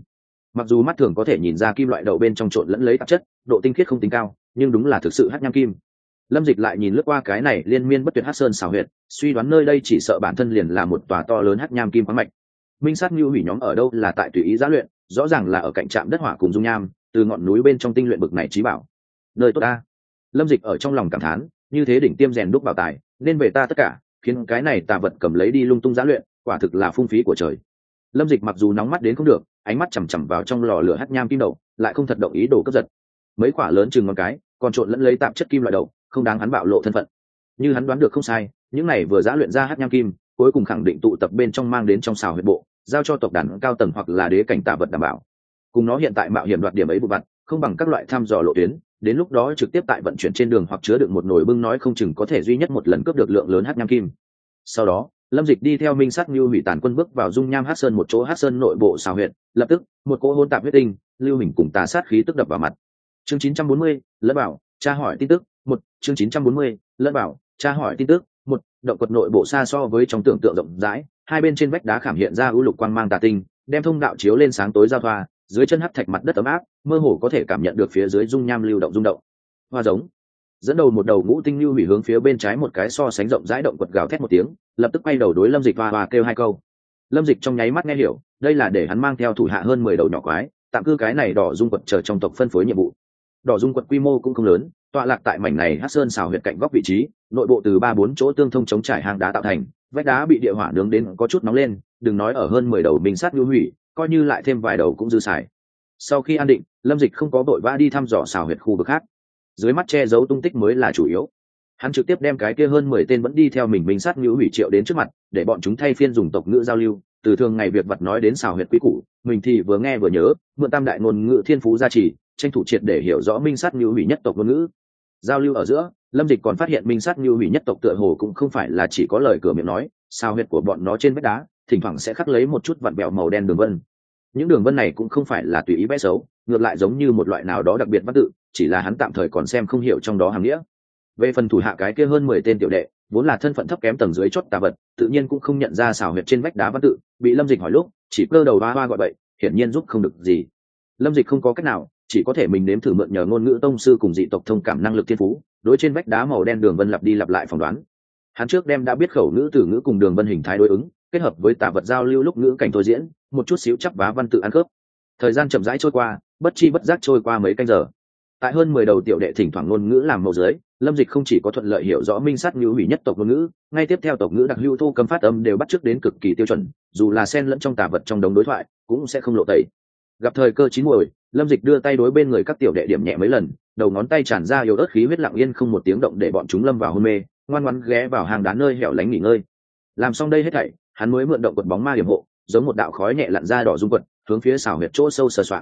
mặc dù mắt thường có thể nhìn ra kim loại đậu bên trong trộn lẫn lấy tạp chất, độ tinh khiết không tính cao, nhưng đúng là thực sự hắc nham kim. Lâm Dịch lại nhìn lướt qua cái này liên miên bất tuyệt hắc sơn xào huyệt, suy đoán nơi đây chỉ sợ bản thân liền là một tòa to lớn hắc nham kim khoáng mạch. Minh sát như hủy nhóm ở đâu là tại tùy ý giá luyện, rõ ràng là ở cạnh trạm đất hỏa cùng dung nham, từ ngọn núi bên trong tinh luyện bực này trí bảo. Nơi tốt ta. Lâm Dịch ở trong lòng cảm thán, như thế đỉnh tiêm rèn đúc bảo tài, nên về ta tất cả, khiến cái này tà vật cầm lấy đi lung tung giá luyện, quả thực là phung phí của trời. Lâm Dịch mặc dù nóng mắt đến không được, ánh mắt chằm chằm vào trong lò lửa hắc nham kim đậu, lại không thật động ý đồ cướp giật. Mấy quả lớn chừng ngón cái, còn trộn lẫn lấy tạp chất kim loại đậu, không đáng hắn bạo lộ thân phận. Như hắn đoán được không sai, những này vừa giá luyện ra hắc nham kim, cuối cùng khẳng định tụ tập bên trong mang đến trong xào huyệt bộ, giao cho tộc đàn cao tầng hoặc là đế cảnh tà vật đảm bảo. Cùng nó hiện tại mạo hiểm đoạt điểm ấy bụt vặt, không bằng các loại thăm dò lộ tuyến, đến lúc đó trực tiếp tại vận chuyển trên đường hoặc chứa đựng một nồi bưng nói không chừng có thể duy nhất một lần cướp được lượng lớn hắc nham kim. Sau đó, Lâm Dịch đi theo Minh Sát Như Hủy tàn quân bước vào dung nham hắc sơn một chỗ hắc sơn nội bộ xào huyệt, lập tức, một cỗ hỗn tạp huyết tinh, lưu hình cùng tà sát khí tức đập vào mặt. Chương 940, lẫn bảo, tra hỏi tin tức, một chương 940, lẫn bảo, tra hỏi tin tức, một động quật nội bộ xa so với trong tưởng tượng rộng rãi, hai bên trên vách đá khảm hiện ra ưu lục quang mang tà tinh, đem thông đạo chiếu lên sáng tối giao thoa, dưới chân hắc thạch mặt đất ấm áp, mơ hồ có thể cảm nhận được phía dưới dung nham lưu động rung động. Hoa giống dẫn đầu một đầu ngũ tinh lưu hủy hướng phía bên trái một cái so sánh rộng rãi động quật gào thét một tiếng, lập tức quay đầu đối Lâm Dịch hoa kêu hai câu. Lâm Dịch trong nháy mắt nghe hiểu, đây là để hắn mang theo thủ hạ hơn 10 đầu nhỏ quái, tạm cư cái này đỏ dung quật chờ trong tộc phân phối nhiệm vụ. Đỏ dung quật quy mô cũng không lớn, tọa lạc tại mảnh này hắc sơn xào huyệt cạnh góc vị trí, nội bộ từ 3-4 chỗ tương thông chống trải hang đá tạo thành, vách đá bị địa hỏa nướng đến có chút nóng lên, đừng nói ở hơn 10 đầu binh sát lưu hủy, coi như lại thêm vài đầu cũng dư xài. Sau khi an định, Lâm Dịch không có vội vã đi thăm dò xào huyệt khu vực khác, dưới mắt che giấu tung tích mới là chủ yếu. Hắn trực tiếp đem cái kia hơn 10 tên vẫn đi theo mình binh sát lưu hủy triệu đến trước mặt, để bọn chúng thay phiên dùng tộc ngữ giao lưu, từ thường ngày việc vật nói đến xào huyệt quý củ, mình thì vừa nghe vừa nhớ, mượn tam đại ngôn ngữ thiên phú gia trì, tranh thủ triệt để hiểu rõ minh sát lưu hủy nhất tộc ngôn ngữ. Giao lưu ở giữa, Lâm Dịch còn phát hiện minh sát lưu hủy nhất tộc tựa hồ cũng không phải là chỉ có lời cửa miệng nói, xào huyệt của bọn nó trên vách đá thỉnh thoảng sẽ khắc lấy một chút vặn bẹo màu đen đường vân. Những đường vân này cũng không phải là tùy ý vẽ xấu, ngược lại giống như một loại nào đó đặc biệt văn tự, chỉ là hắn tạm thời còn xem không hiểu trong đó hàm nghĩa. Về phần thủ hạ cái kia hơn 10 tên tiểu đệ, vốn là thân phận thấp kém tầng dưới chót tà vật, tự nhiên cũng không nhận ra xào huyệt trên vách đá văn tự, bị Lâm Dịch hỏi lúc, chỉ cơ đầu hoa gọi bậy, hiển nhiên giúp không được gì. Lâm Dịch không có cách nào, chỉ có thể mình nếm thử mượn nhờ ngôn ngữ tông sư cùng dị tộc thông cảm năng lực thiên phú, đối trên vách đá màu đen đường vân lặp đi lặp lại phỏng đoán. Hắn trước đem đã biết khẩu ngữ từ ngữ cùng đường vân hình thái đối ứng, kết hợp với tà vật giao lưu lúc ngữ cảnh thôi diễn, một chút xíu chắp vá văn tự ăn khớp. Thời gian chậm rãi trôi qua, bất chi bất giác trôi qua mấy canh giờ. Tại hơn 10 đầu tiểu đệ thỉnh thoảng ngôn ngữ làm mẫu dưới, Lâm Dịch không chỉ có thuận lợi hiểu rõ minh sát ngữ hủy nhất tộc ngôn ngữ, ngay tiếp theo tộc ngữ đặc hữu thu cấm phát âm đều bắt chước đến cực kỳ tiêu chuẩn, dù là xen lẫn trong tà vật trong đống đối thoại, cũng sẽ không lộ tẩy. Gặp thời cơ chín muồi, Lâm Dịch đưa tay đối bên người các tiểu đệ điểm nhẹ mấy lần, đầu ngón tay tràn ra yếu ớt khí huyết lặng yên không một tiếng động để bọn chúng lâm vào hôn mê, ngoan ngoãn ghé vào hang đá nơi hẻo lánh nghỉ ngơi. Làm xong đây hết thảy, hắn mới mượn động quật bóng ma điểm hộ, giống một đạo khói nhẹ lặn ra đỏ dung quật, hướng phía xào huyệt chỗ sâu sờ soạng.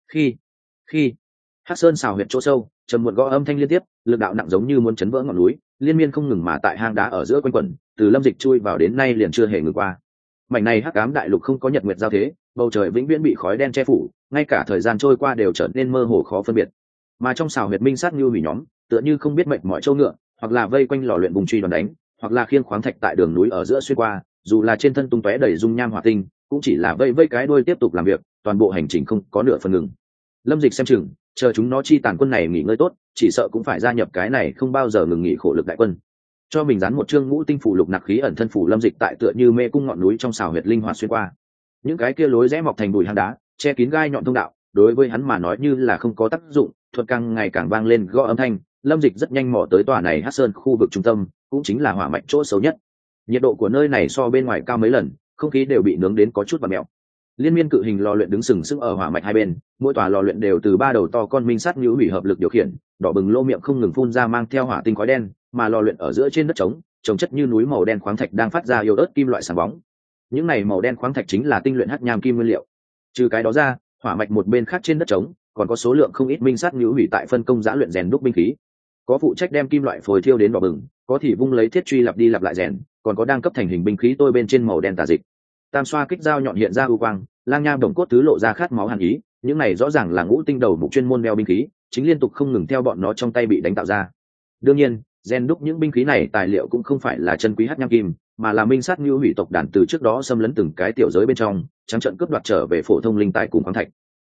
Khi Hắc Sơn xào huyệt chỗ sâu, trầm muộn gõ âm thanh liên tiếp, lực đạo nặng giống như muốn chấn vỡ ngọn núi, liên miên không ngừng mà tại hang đá ở giữa quanh quẩn, từ Lâm Dịch chui vào đến nay liền chưa hề ngừng qua. Mảnh này hắc ám đại lục không có nhật nguyệt giao thế, bầu trời vĩnh viễn bị khói đen che phủ, ngay cả thời gian trôi qua đều trở nên mơ hồ khó phân biệt. Mà trong xào huyệt minh sát như hủy nhóm, tựa như không biết mệnh mọi châu ngựa, hoặc là vây quanh lò luyện vùng truy đòn đánh, hoặc là khiêng khoáng thạch tại đường núi ở giữa xuyên qua, dù là trên thân tung tóe đầy dung nham hỏa tinh, cũng chỉ là vây cái đuôi tiếp tục làm việc, toàn bộ hành trình không có nửa phần ngừng. Lâm Dịch xem chừng, chờ chúng nó chi tàn quân này nghỉ ngơi tốt, chỉ sợ cũng phải gia nhập cái này không bao giờ ngừng nghỉ khổ lực đại quân. Cho mình dán một chương ngũ tinh phủ lục nặc khí ẩn thân phủ Lâm Dịch tại tựa như mê cung ngọn núi trong xào huyệt linh hoạt xuyên qua. Những cái kia lối rẽ mọc thành bụi hang đá, che kín gai nhọn thông đạo, đối với hắn mà nói như là không có tác dụng, thuật càng ngày càng vang lên gõ âm thanh. Lâm Dịch rất nhanh mò tới tòa này Hắc Sơn khu vực trung tâm, cũng chính là hỏa mạch chỗ xấu nhất. Nhiệt độ của nơi này so bên ngoài cao mấy lần, không khí đều bị nướng đến có chút vặn mèo. Liên miên cự hình lò luyện đứng sừng sững ở hỏa mạch hai bên, mỗi tòa lò luyện đều từ 3 đầu to con minh sắt nhũ hủy hợp lực điều khiển, đỏ bừng lô miệng không ngừng phun ra mang theo hỏa tinh khói đen, mà lò luyện ở giữa trên đất trống, trồng chất như núi màu đen khoáng thạch đang phát ra yếu ớt kim loại sáng bóng. Những này màu đen khoáng thạch chính là tinh luyện hắc nham kim nguyên liệu. Trừ cái đó ra, hỏa mạch một bên khác trên đất trống, còn có số lượng không ít minh sắt nhũ hủy tại phân công giã luyện rèn đúc binh khí. Có phụ trách đem kim loại phồi thiêu đến đỏ bừng, có thì vung lấy thiết truy lặp đi lặp lại rèn, còn có đang cấp thành hình binh khí tôi bên trên màu đen tà dịch. Tam xoa kích dao nhọn hiện ra ưu quang, lang nha đồng cốt tứ lộ ra khát máu hàn ý, những này rõ ràng là ngũ tinh đầu mục chuyên môn đeo binh khí, chính liên tục không ngừng theo bọn nó trong tay bị đánh tạo ra. Đương nhiên, rèn đúc những binh khí này tài liệu cũng không phải là chân quý hắc nham kim, mà là minh sát như hủy tộc đàn từ trước đó xâm lấn từng cái tiểu giới bên trong, trắng trận cướp đoạt trở về phổ thông linh tài cùng khoáng thạch.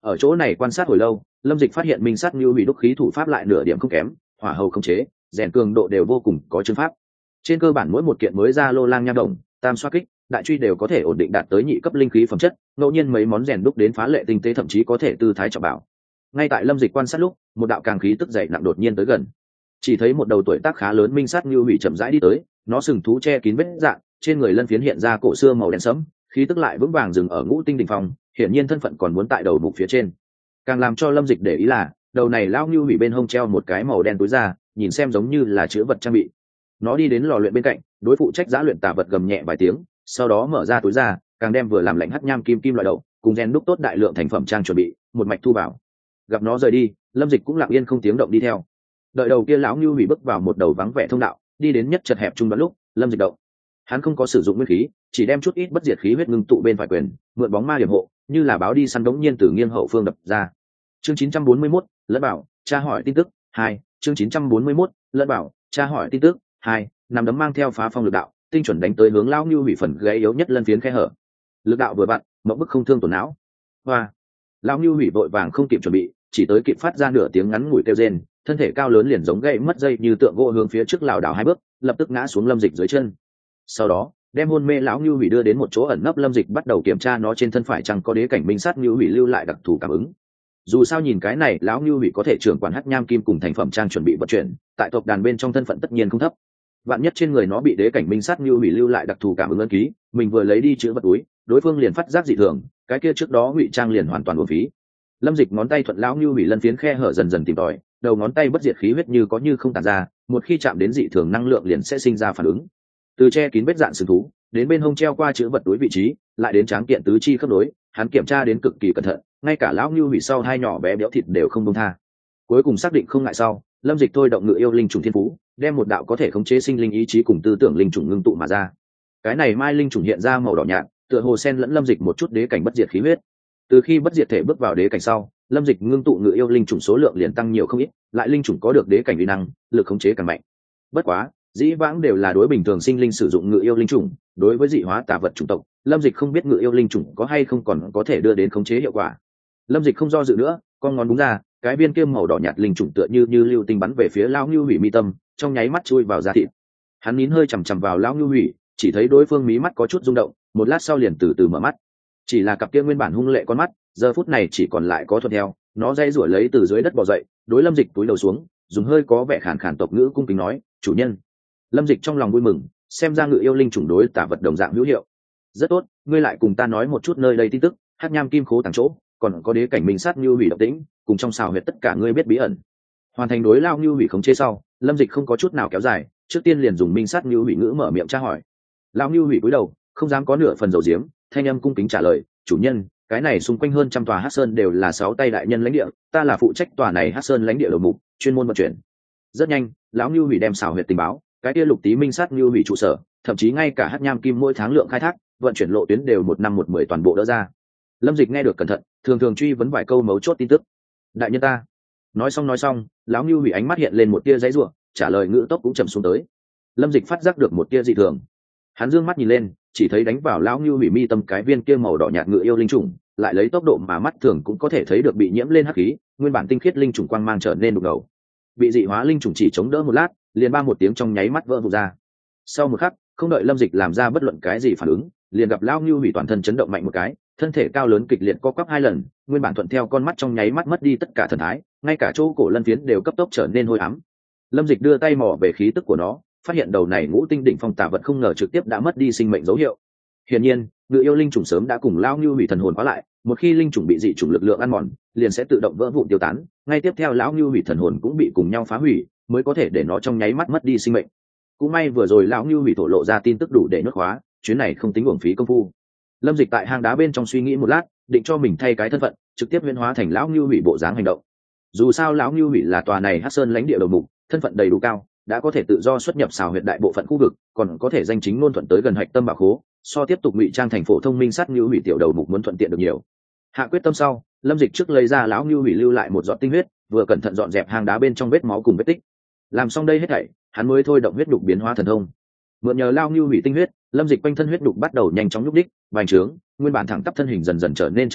Ở chỗ này quan sát hồi lâu, lâm dịch phát hiện minh sát như hủy đúc khí thủ pháp lại nửa điểm không kém, hỏa hầu không chế, rèn cường độ đều vô cùng có chương pháp. Trên cơ bản mỗi một kiện mới ra lô lang nha động, tam xoa kích, đại truy đều có thể ổn định đạt tới nhị cấp linh khí phẩm chất, ngẫu nhiên mấy món rèn đúc đến phá lệ tinh tế, thậm chí có thể tư thái trọng bảo. Ngay tại lâm dịch quan sát lúc, một đạo càng khí tức dậy nặng đột nhiên tới gần. Chỉ thấy một đầu tuổi tác khá lớn minh sát như hủy chậm rãi đi tới, nó sừng thú che kín vết dạng, trên người lân phiến hiện ra cổ xưa màu đen sẫm, khí tức lại vững vàng dừng ở ngũ tinh đỉnh phong, hiển nhiên thân phận còn muốn tại đầu mục phía trên. Càng làm cho lâm dịch để ý là đầu này lão như hủy bên hông treo một cái màu đen túi da, nhìn xem giống như là chứa vật trang bị. Nó đi đến lò luyện bên cạnh, đối phụ trách giã luyện tà vật gầm nhẹ vài tiếng, sau đó mở ra túi da, càng đem vừa làm lạnh hắc nham kim loại đậu cùng rèn đúc tốt đại lượng thành phẩm trang chuẩn bị một mạch thu vào. Gặp nó rời đi, lâm dịch cũng lặng yên không tiếng động đi theo. Đợi đầu kia lão như hủy bước vào một đầu vắng vẻ thông đạo, đi đến nhất chật hẹp trung đoạn lúc lâm dịch động. Hắn không có sử dụng nguyên khí, chỉ đem chút ít bất diệt khí huyết ngưng tụ bên phải quyền, mượn bóng ma điểm hộ, như là báo đi săn đống nhiên từ nghiêng hậu phương đập ra. Chương 941, lẫn bảo tra hỏi tin tức 2. Chương 941, lẫn bảo tra hỏi tin tức 2. Nằm đấm mang theo phá phong lực đạo, tinh chuẩn đánh tới hướng lão như hủy phần gáy yếu nhất lân phiến khe hở. Lực đạo vừa vặn, mộng bức không thương tổn não. Hoa! Lão như hủy vội vàng không kịp chuẩn bị, chỉ tới kịp phát ra nửa tiếng ngắn ngủi kêu rên, thân thể cao lớn liền giống gãy mất dây như tượng gỗ hướng phía trước lảo đảo hai bước, lập tức ngã xuống lâm dịch dưới chân. Sau đó đem hôn mê lão như hủy đưa đến một chỗ ẩn nấp, lâm dịch bắt đầu kiểm tra nó trên thân phải chăng có đế cảnh minh sát như hủy lưu lại đặc thù cảm ứng. Dù sao nhìn cái này lão như hủy có thể trưởng quản hắc nham kim cùng thành phẩm trang chuẩn bị vận chuyển, tại tộc đàn bên trong thân phận tất nhiên không thấp. Vạn nhất trên người nó bị đế cảnh minh sát như hủy lưu lại đặc thù cảm ứng ấn ký, mình vừa lấy đi chữ vật túi, đối phương liền phát giác dị thường, cái kia trước đó ngụy trang liền hoàn toàn uổng phí. Lâm dịch ngón tay thuận lão như hủy lân phiến khe hở dần dần tìm tòi, đầu ngón tay bất diệt khí huyết như có như không tản ra, một khi chạm đến dị thường năng lượng liền sẽ sinh ra phản ứng. Từ che kín vết dạn sừng thú đến bên hông treo qua chữ vật túi vị trí, lại đến tráng kiện tứ chi khớp nối, hắn kiểm tra đến cực kỳ cẩn thận, ngay cả lão như hủy sau hai nhỏ bé béo thịt đều không buông tha. Cuối cùng xác định không ngại sau, lâm dịch thôi động ngự yêu linh trùng thiên phú, đem một đạo có thể khống chế sinh linh ý chí cùng tư tưởng linh trùng ngưng tụ mà ra. Cái này mai linh trùng hiện ra màu đỏ nhạt, tựa hồ sen lẫn lâm dịch một chút đế cảnh bất diệt khí huyết. Từ khi bất diệt thể bước vào đế cảnh sau, lâm dịch ngưng tụ ngự yêu linh trùng số lượng liền tăng nhiều không ít, lại linh trùng có được đế cảnh uy năng, lực khống chế càng mạnh. Bất quá dĩ vãng đều là đối bình thường sinh linh sử dụng ngự yêu linh trùng, đối với dị hóa tà vật chủng tộc, lâm dịch không biết ngự yêu linh trùng có hay không còn có thể đưa đến khống chế hiệu quả. Lâm dịch không do dự nữa, con ngón đúng ra, cái viên kiêm màu đỏ nhạt linh trùng tựa như lưu tinh bắn về phía lão ngưu hủy mi tâm, trong nháy mắt chui vào da thịt. Hắn nín hơi chằm chằm vào lão ngưu hủy, chỉ thấy đối phương mí mắt có chút rung động, một lát sau liền từ từ mở mắt. Chỉ là cặp kia nguyên bản hung lệ con mắt, giờ phút này chỉ còn lại có thuận theo, nó dây rủa lấy từ dưới đất bò dậy, đối lâm dịch túi đầu xuống, dùng hơi có vẻ khàn khàn tộc ngữ cung kính nói, chủ nhân. Lâm dịch trong lòng vui mừng, xem ra ngự yêu linh chủng đối tả vật đồng dạng hữu hiệu. Rất tốt, ngươi lại cùng ta nói một chút nơi đây tin tức, hắc nham kim khố tàng chỗ, còn có đế cảnh minh sát như hủy động tĩnh, cùng trong xào huyệt tất cả ngươi biết bí ẩn. Hoàn thành đối lao như hủy khống chế sau, lâm dịch không có chút nào kéo dài, trước tiên liền dùng minh sát như hủy ngữ mở miệng tra hỏi. Lao như hủy cúi đầu, không dám có nửa phần dầu diếm, thanh âm cung kính trả lời, chủ nhân, cái này xung quanh hơn trăm tòa hắc sơn đều là 6 tay đại nhân lãnh địa, ta là phụ trách tòa này hắc sơn lãnh địa đầu mục, chuyên môn vận chuyển. Rất nhanh, lão như hủy đem xào huyệt tình báo, cái kia lục tí minh sát như hủy trụ sở, thậm chí ngay cả hắc nham kim mỗi tháng lượng khai thác, vận chuyển lộ tuyến đều 1 năm 1 10 toàn bộ đỡ ra. Lâm dịch nghe được cẩn thận, thường thường truy vấn vài câu mấu chốt tin tức. Đại nhân ta. Nói xong, lão như hủy ánh mắt hiện lên một tia giấy rủa, trả lời ngữ tốc cũng trầm xuống tới. Lâm dịch phát giác được một tia dị thường, hắn dương mắt nhìn lên, chỉ thấy đánh vào lão như hủy mi tâm cái viên kia màu đỏ nhạt ngự yêu linh trùng, lại lấy tốc độ mà mắt thường cũng có thể thấy được bị nhiễm lên hắc khí, nguyên bản tinh khiết linh trùng quang mang trở nên đục ngầu. Bị dị hóa linh trùng chỉ chống đỡ một lát, liền ba một tiếng trong nháy mắt vỡ vụn ra. Sau một khắc, không đợi lâm dịch làm ra bất luận cái gì phản ứng, liền gặp lão như hủy toàn thân chấn động mạnh một cái, thân thể cao lớn kịch liệt co quắp 2 lần, nguyên bản thuận theo con mắt trong nháy mắt mất đi tất cả thần thái, ngay cả chỗ cổ lân phiến đều cấp tốc trở nên hôi ám. Lâm dịch đưa tay mò về khí tức của nó, phát hiện đầu này ngũ tinh đỉnh phong tà vật không ngờ trực tiếp đã mất đi sinh mệnh dấu hiệu. Hiển nhiên, ngự yêu linh trùng sớm đã cùng lão như hủy thần hồn hóa lại, một khi linh trùng bị dị trùng lực lượng ăn mòn, liền sẽ tự động vỡ vụn tiêu tán, ngay tiếp theo lão như hủy thần hồn cũng bị cùng nhau phá hủy, mới có thể để nó trong nháy mắt mất đi sinh mệnh. Cũng may vừa rồi lão như hủy thổ lộ ra tin tức đủ để nhốt khóa, chuyến này không tính uổng phí công phu. Lâm dịch tại hang đá bên trong suy nghĩ một lát, định cho mình thay cái thân phận, trực tiếp huyễn hóa thành lão như hủy bộ dáng hành động. Dù sao lão như hủy là tòa này hắc sơn lãnh địa đầu mục, thân phận đầy đủ cao, đã có thể tự do xuất nhập xào huyệt đại bộ phận khu vực, còn có thể danh chính ngôn thuận tới gần hạch tâm bảo khố, so tiếp tục ngụy trang thành phổ thông minh sát như hủy tiểu đầu mục muốn thuận tiện được nhiều. Hạ quyết tâm sau, lâm dịch trước lấy ra lão như hủy lưu lại một giọt tinh huyết, vừa cẩn thận dọn dẹp hang đá bên trong vết máu cùng vết tích. Làm xong đây hết thảy, hắn mới thôi động huyết đục biến hóa thần thông. Mượn nhờ lão như hủy tinh huyết, lâm dịch quanh thân huyết đục bắt đầu nhanh chóng nhúc đích, bành trướng, nguyên bản thẳng tắp thân hình dần dần trở nên trắng kiện,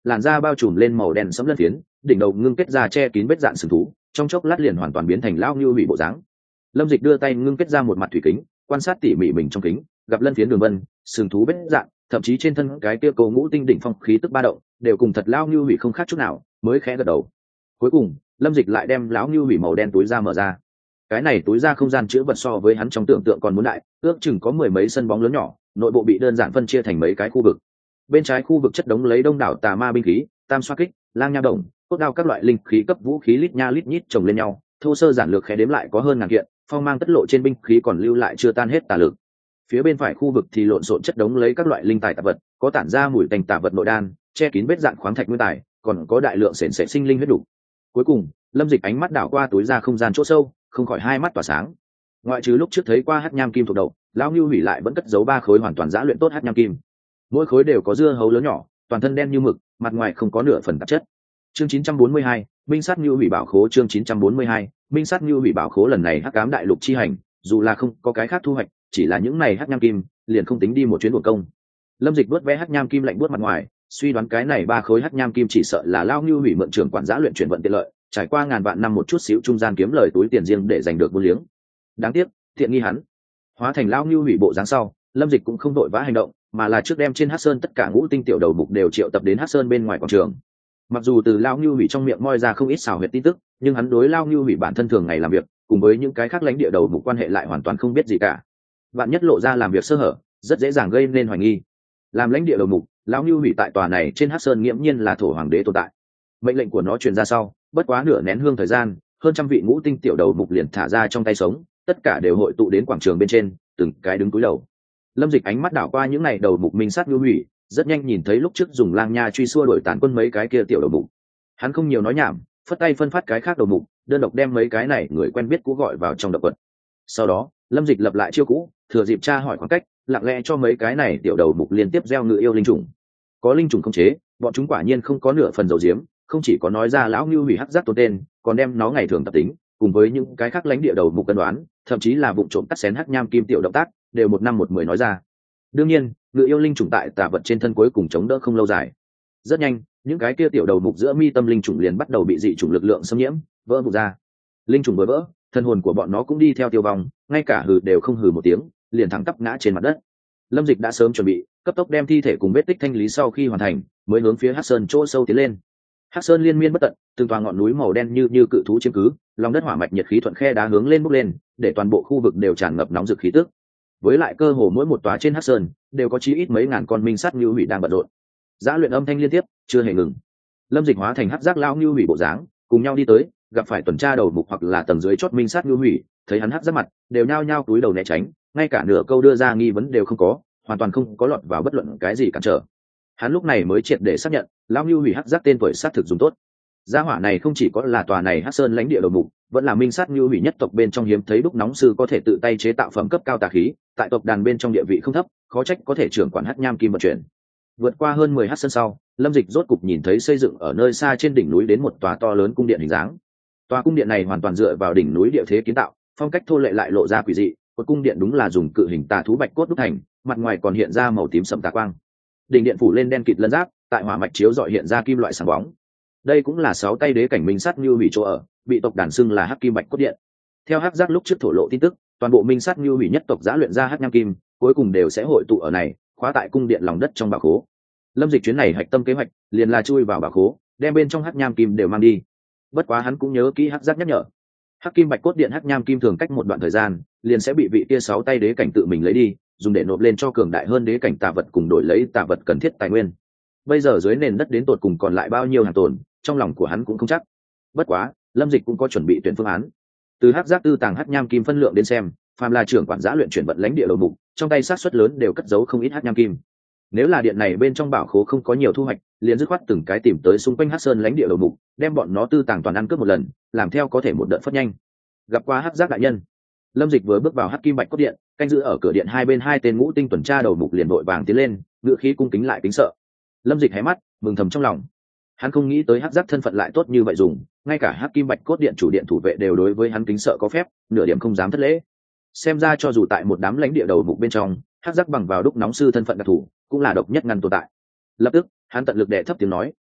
làn da bao trùm lên màu đen sẫm lân phiến, đỉnh đầu ngưng kết ra che kín vết dạn sừng thú, trong chốc lát liền hoàn toàn biến thành lão ngưu hủy bộ dáng. Lâm Dịch đưa tay ngưng kết ra một mặt thủy kính, quan sát tỉ mỉ mình trong kính, gặp lân phiến đường vân, sừng thú vết dạn, thậm chí trên thân cái kia cầu ngũ tinh đỉnh phong khí tức ba động, đều cùng thật lão ngưu hủy không khác chút nào, mới khẽ gật đầu. Cuối cùng, Lâm Dịch lại đem lão ngưu hủy màu đen túi da mở ra. Cái này túi da không gian chứa vật so với hắn trong tưởng tượng còn muốn đại, ước chừng có mười mấy sân bóng lớn nhỏ, nội bộ bị đơn giản phân chia thành mấy cái khu vực. Bên trái khu vực chất đống lấy đông đảo tà ma binh khí, tam xoa kích, lang nha đồng, cốt đao các loại linh khí cấp vũ khí lít nha lít nhít chồng lên nhau, thô sơ giản lược khẽ đếm lại có hơn ngàn kiện, phong mang tất lộ trên binh khí còn lưu lại chưa tan hết tà lực. Phía bên phải khu vực thì lộn xộn chất đống lấy các loại linh tài tà vật, có tản ra mùi tanh tà vật nội đan, che kín vết dạn khoáng thạch nguyên tài, còn có đại lượng sền sệt sinh linh huyết đủ. Cuối cùng, Lâm Dịch ánh mắt đảo qua túi da không gian chỗ sâu, không khỏi hai mắt tỏa sáng. Ngoại trừ lúc trước thấy qua hắc nham kim thuộc đầu, lão Nưu hủy lại vẫn cất giấu ba khối hoàn toàn giã luyện tốt hắc nham kim. Mỗi khối đều có dưa hấu lớn nhỏ, toàn thân đen như mực, mặt ngoài không có nửa phần tạp chất. Chương 942, Minh sát Nưu hủy bảo khố. Chương 942, Minh sát Nưu hủy bảo khố. Lần này hắc ám đại lục chi hành, dù là không có cái khác thu hoạch, chỉ là những này hắc nham kim, liền không tính đi một chuyến uổng công. Lâm Dịch vuốt ve hắc nham kim lạnh buốt mặt ngoài, suy đoán cái này ba khối hắc nham kim chỉ sợ là lão Nưu hủy mượn trưởng quản giã luyện chuyển vận tiện lợi, trải qua ngàn vạn năm một chút xíu trung gian kiếm lời túi tiền riêng để giành được vô liếng. Đáng tiếc, thiện nghi hắn. Hóa thành lão Nưu hủy bộ dáng sau, Lâm Dịch cũng không đội vã hành động, mà là trước đem trên Hắc Sơn tất cả ngũ tinh tiểu đầu mục đều triệu tập đến Hắc Sơn bên ngoài quảng trường. Mặc dù từ lão Nưu hủy trong miệng moi ra không ít xào huyệt tin tức, nhưng hắn đối lão Nưu hủy bản thân thường ngày làm việc, cùng với những cái khác lãnh địa đầu mục quan hệ lại hoàn toàn không biết gì cả. Vạn nhất lộ ra làm việc sơ hở, rất dễ dàng gây nên hoài nghi. Làm lãnh địa đầu mục, lão Nưu hủy tại tòa này trên Hắc Sơn nghiễm nhiên là thổ hoàng đế tồn tại. Mệnh lệnh của nó truyền ra sau, bất quá nửa nén hương thời gian, hơn trăm vị ngũ tinh tiểu đầu mục liền thả ra trong tay sống, tất cả đều hội tụ đến quảng trường bên trên, từng cái đứng cúi đầu. Lâm Dịch ánh mắt đảo qua những này đầu mục minh sát Nưu hủy, rất nhanh nhìn thấy lúc trước dùng lang nha truy xua đuổi tàn quân mấy cái kia tiểu đầu mục. Hắn không nhiều nói nhảm, phất tay phân phát cái khác đầu mục, đơn độc đem mấy cái này người quen biết cũ gọi vào trong đập quật. Sau đó, Lâm Dịch lập lại chiêu cũ, thừa dịp tra hỏi khoảng cách, lặng lẽ cho mấy cái này tiểu đầu mục liên tiếp gieo ngự yêu linh trùng. Có linh trùng không chế, bọn chúng quả nhiên không có nửa phần dầu diếm, không chỉ có nói ra lão Nưu hủy hắc giác tôn tên, còn đem nó ngày thường tập tính, cùng với những cái khác lãnh địa đầu mục cân đoán, thậm chí là vụ trộm cắt xén hắc nham kim tiểu động tác, đều một năm một mười nói ra. Đương nhiên, ngự yêu linh trùng tại tà vật trên thân cuối cùng chống đỡ không lâu dài. Rất nhanh, những cái kia tiểu đầu mục giữa mi tâm linh trùng liền bắt đầu bị dị trùng lực lượng xâm nhiễm, vỡ vụn ra. Linh trùng vừa vỡ, thân hồn của bọn nó cũng đi theo tiêu vong, ngay cả hừ đều không hừ một tiếng, liền thẳng tắp ngã trên mặt đất. Lâm Dịch đã sớm chuẩn bị, cấp tốc đem thi thể cùng vết tích thanh lý sau khi hoàn thành, mới hướng phía Hắc Sơn chỗ sâu tiến lên. Hắc Sơn liên miên bất tận, từng tòa ngọn núi màu đen như cự thú chiếm cứ, lòng đất hỏa mạch nhiệt khí thuận khe đá hướng lên bốc lên, để toàn bộ khu vực đều tràn ngập nóng rực khí tức. Với lại cơ hồ mỗi một tòa trên Hắc Sơn đều có chí ít mấy ngàn con minh sát Nưu hủy đang bận rộn. Dã luyện âm thanh liên tiếp, chưa hề ngừng. Lâm Dịch hóa thành hắc giác lão Nưu hủy bộ dáng, cùng nhau đi tới, gặp phải tuần tra đầu mục hoặc là tầng dưới chót minh sát Nưu hủy, thấy hắn hắc giác mặt, đều nhao nhao túi đầu né tránh, ngay cả nửa câu đưa ra nghi vấn đều không có, hoàn toàn không có lọt vào bất luận cái gì cản trở. Hắn lúc này mới triệt để xác nhận, lão Nưu hủy hắc giác tên tuổi sát thực dùng tốt. Gia hỏa này không chỉ có là tòa này Hắc Sơn lãnh địa đầu mục, vẫn là minh sát Nưu hủy nhất tộc bên trong hiếm thấy đúc nóng sư có thể tự tay chế tạo phẩm cấp cao tà khí, tại tộc đàn bên trong địa vị không thấp, khó trách có thể trưởng quản hắc nham kim vận chuyển. Vượt qua hơn 10 Hắc Sơn sau, Lâm Dịch rốt cục nhìn thấy xây dựng ở nơi xa trên đỉnh núi đến một tòa to lớn cung điện hình dáng. Tòa cung điện này hoàn toàn dựa vào đỉnh núi địa thế kiến tạo, phong cách thô lệ lại lộ ra quỷ dị, một cung điện đúng là dùng cự hình tà thú bạch cốt đúc thành, mặt ngoài còn hiện ra màu tím sẫm tà quang. Đỉnh điện phủ lên đen kịt lân giáp, tại hỏa mạch chiếu rọi hiện ra kim loại sáng bóng. Đây cũng là 6 tay đế cảnh minh sát Nưu hủy chỗ ở, bị tộc đàn xưng là hắc kim bạch cốt điện. Theo hắc giác lúc trước thổ lộ tin tức, toàn bộ minh sát Nưu hủy nhất tộc giã luyện ra hắc nham kim, cuối cùng đều sẽ hội tụ ở này, khóa tại cung điện lòng đất trong bảo khố. Lâm Dịch chuyến này hạch tâm kế hoạch liền là chui vào bảo khố, đem bên trong hắc nham kim đều mang đi. Bất quá hắn cũng nhớ kỹ hắc giác nhắc nhở, hắc kim bạch cốt điện hắc nham kim thường cách một đoạn thời gian liền sẽ bị vị kia 6 tay đế cảnh tự mình lấy đi, dùng để nộp lên cho cường đại hơn đế cảnh tà vật cùng đổi lấy tà vật cần thiết tài nguyên. Bây giờ dưới nền đất đến tột cùng còn lại bao nhiêu hàng tồn, trong lòng của hắn cũng không chắc. Bất quá, Lâm Dịch cũng có chuẩn bị tuyển phương án. Từ hắc giác tư tàng hắc nham kim phân lượng đến xem, phàm là trưởng quản giã luyện chuyển vận lãnh địa đầu mục, trong tay sát suất lớn đều cất giấu không ít hắc nham kim. Nếu là điện này bên trong bảo khố không có nhiều thu hoạch, liền dứt khoát từng cái tìm tới xung quanh Hắc Sơn lãnh địa đầu mục, đem bọn nó tư tàng toàn ăn cướp một lần, làm theo có thể một đợt phất nhanh. Gặp qua hắc giác đại nhân, Lâm Dịch vừa bước vào hắc kim bạch cốt điện, canh giữ ở cửa điện hai bên hai tên ngũ tinh tuần tra đầu mục liền vội vàng tiến lên, ngựa khí cung kính lại kính sợ. Lâm Dịch hé mắt, mừng thầm trong lòng. Hắn không nghĩ tới hắc giác thân phận lại tốt như vậy dùng, ngay cả hắc kim bạch cốt điện chủ điện thủ vệ đều đối với hắn kính sợ có phép, nửa điểm không dám thất lễ. Xem ra cho dù tại một đám lãnh địa đầu mục bên trong, hắc giác bằng vào đúc nóng sư thân phận đặc thù, cũng là độc nhất ngăn tồn tại. Lập tức, hắn tận lực đệ thấp tiếng nói,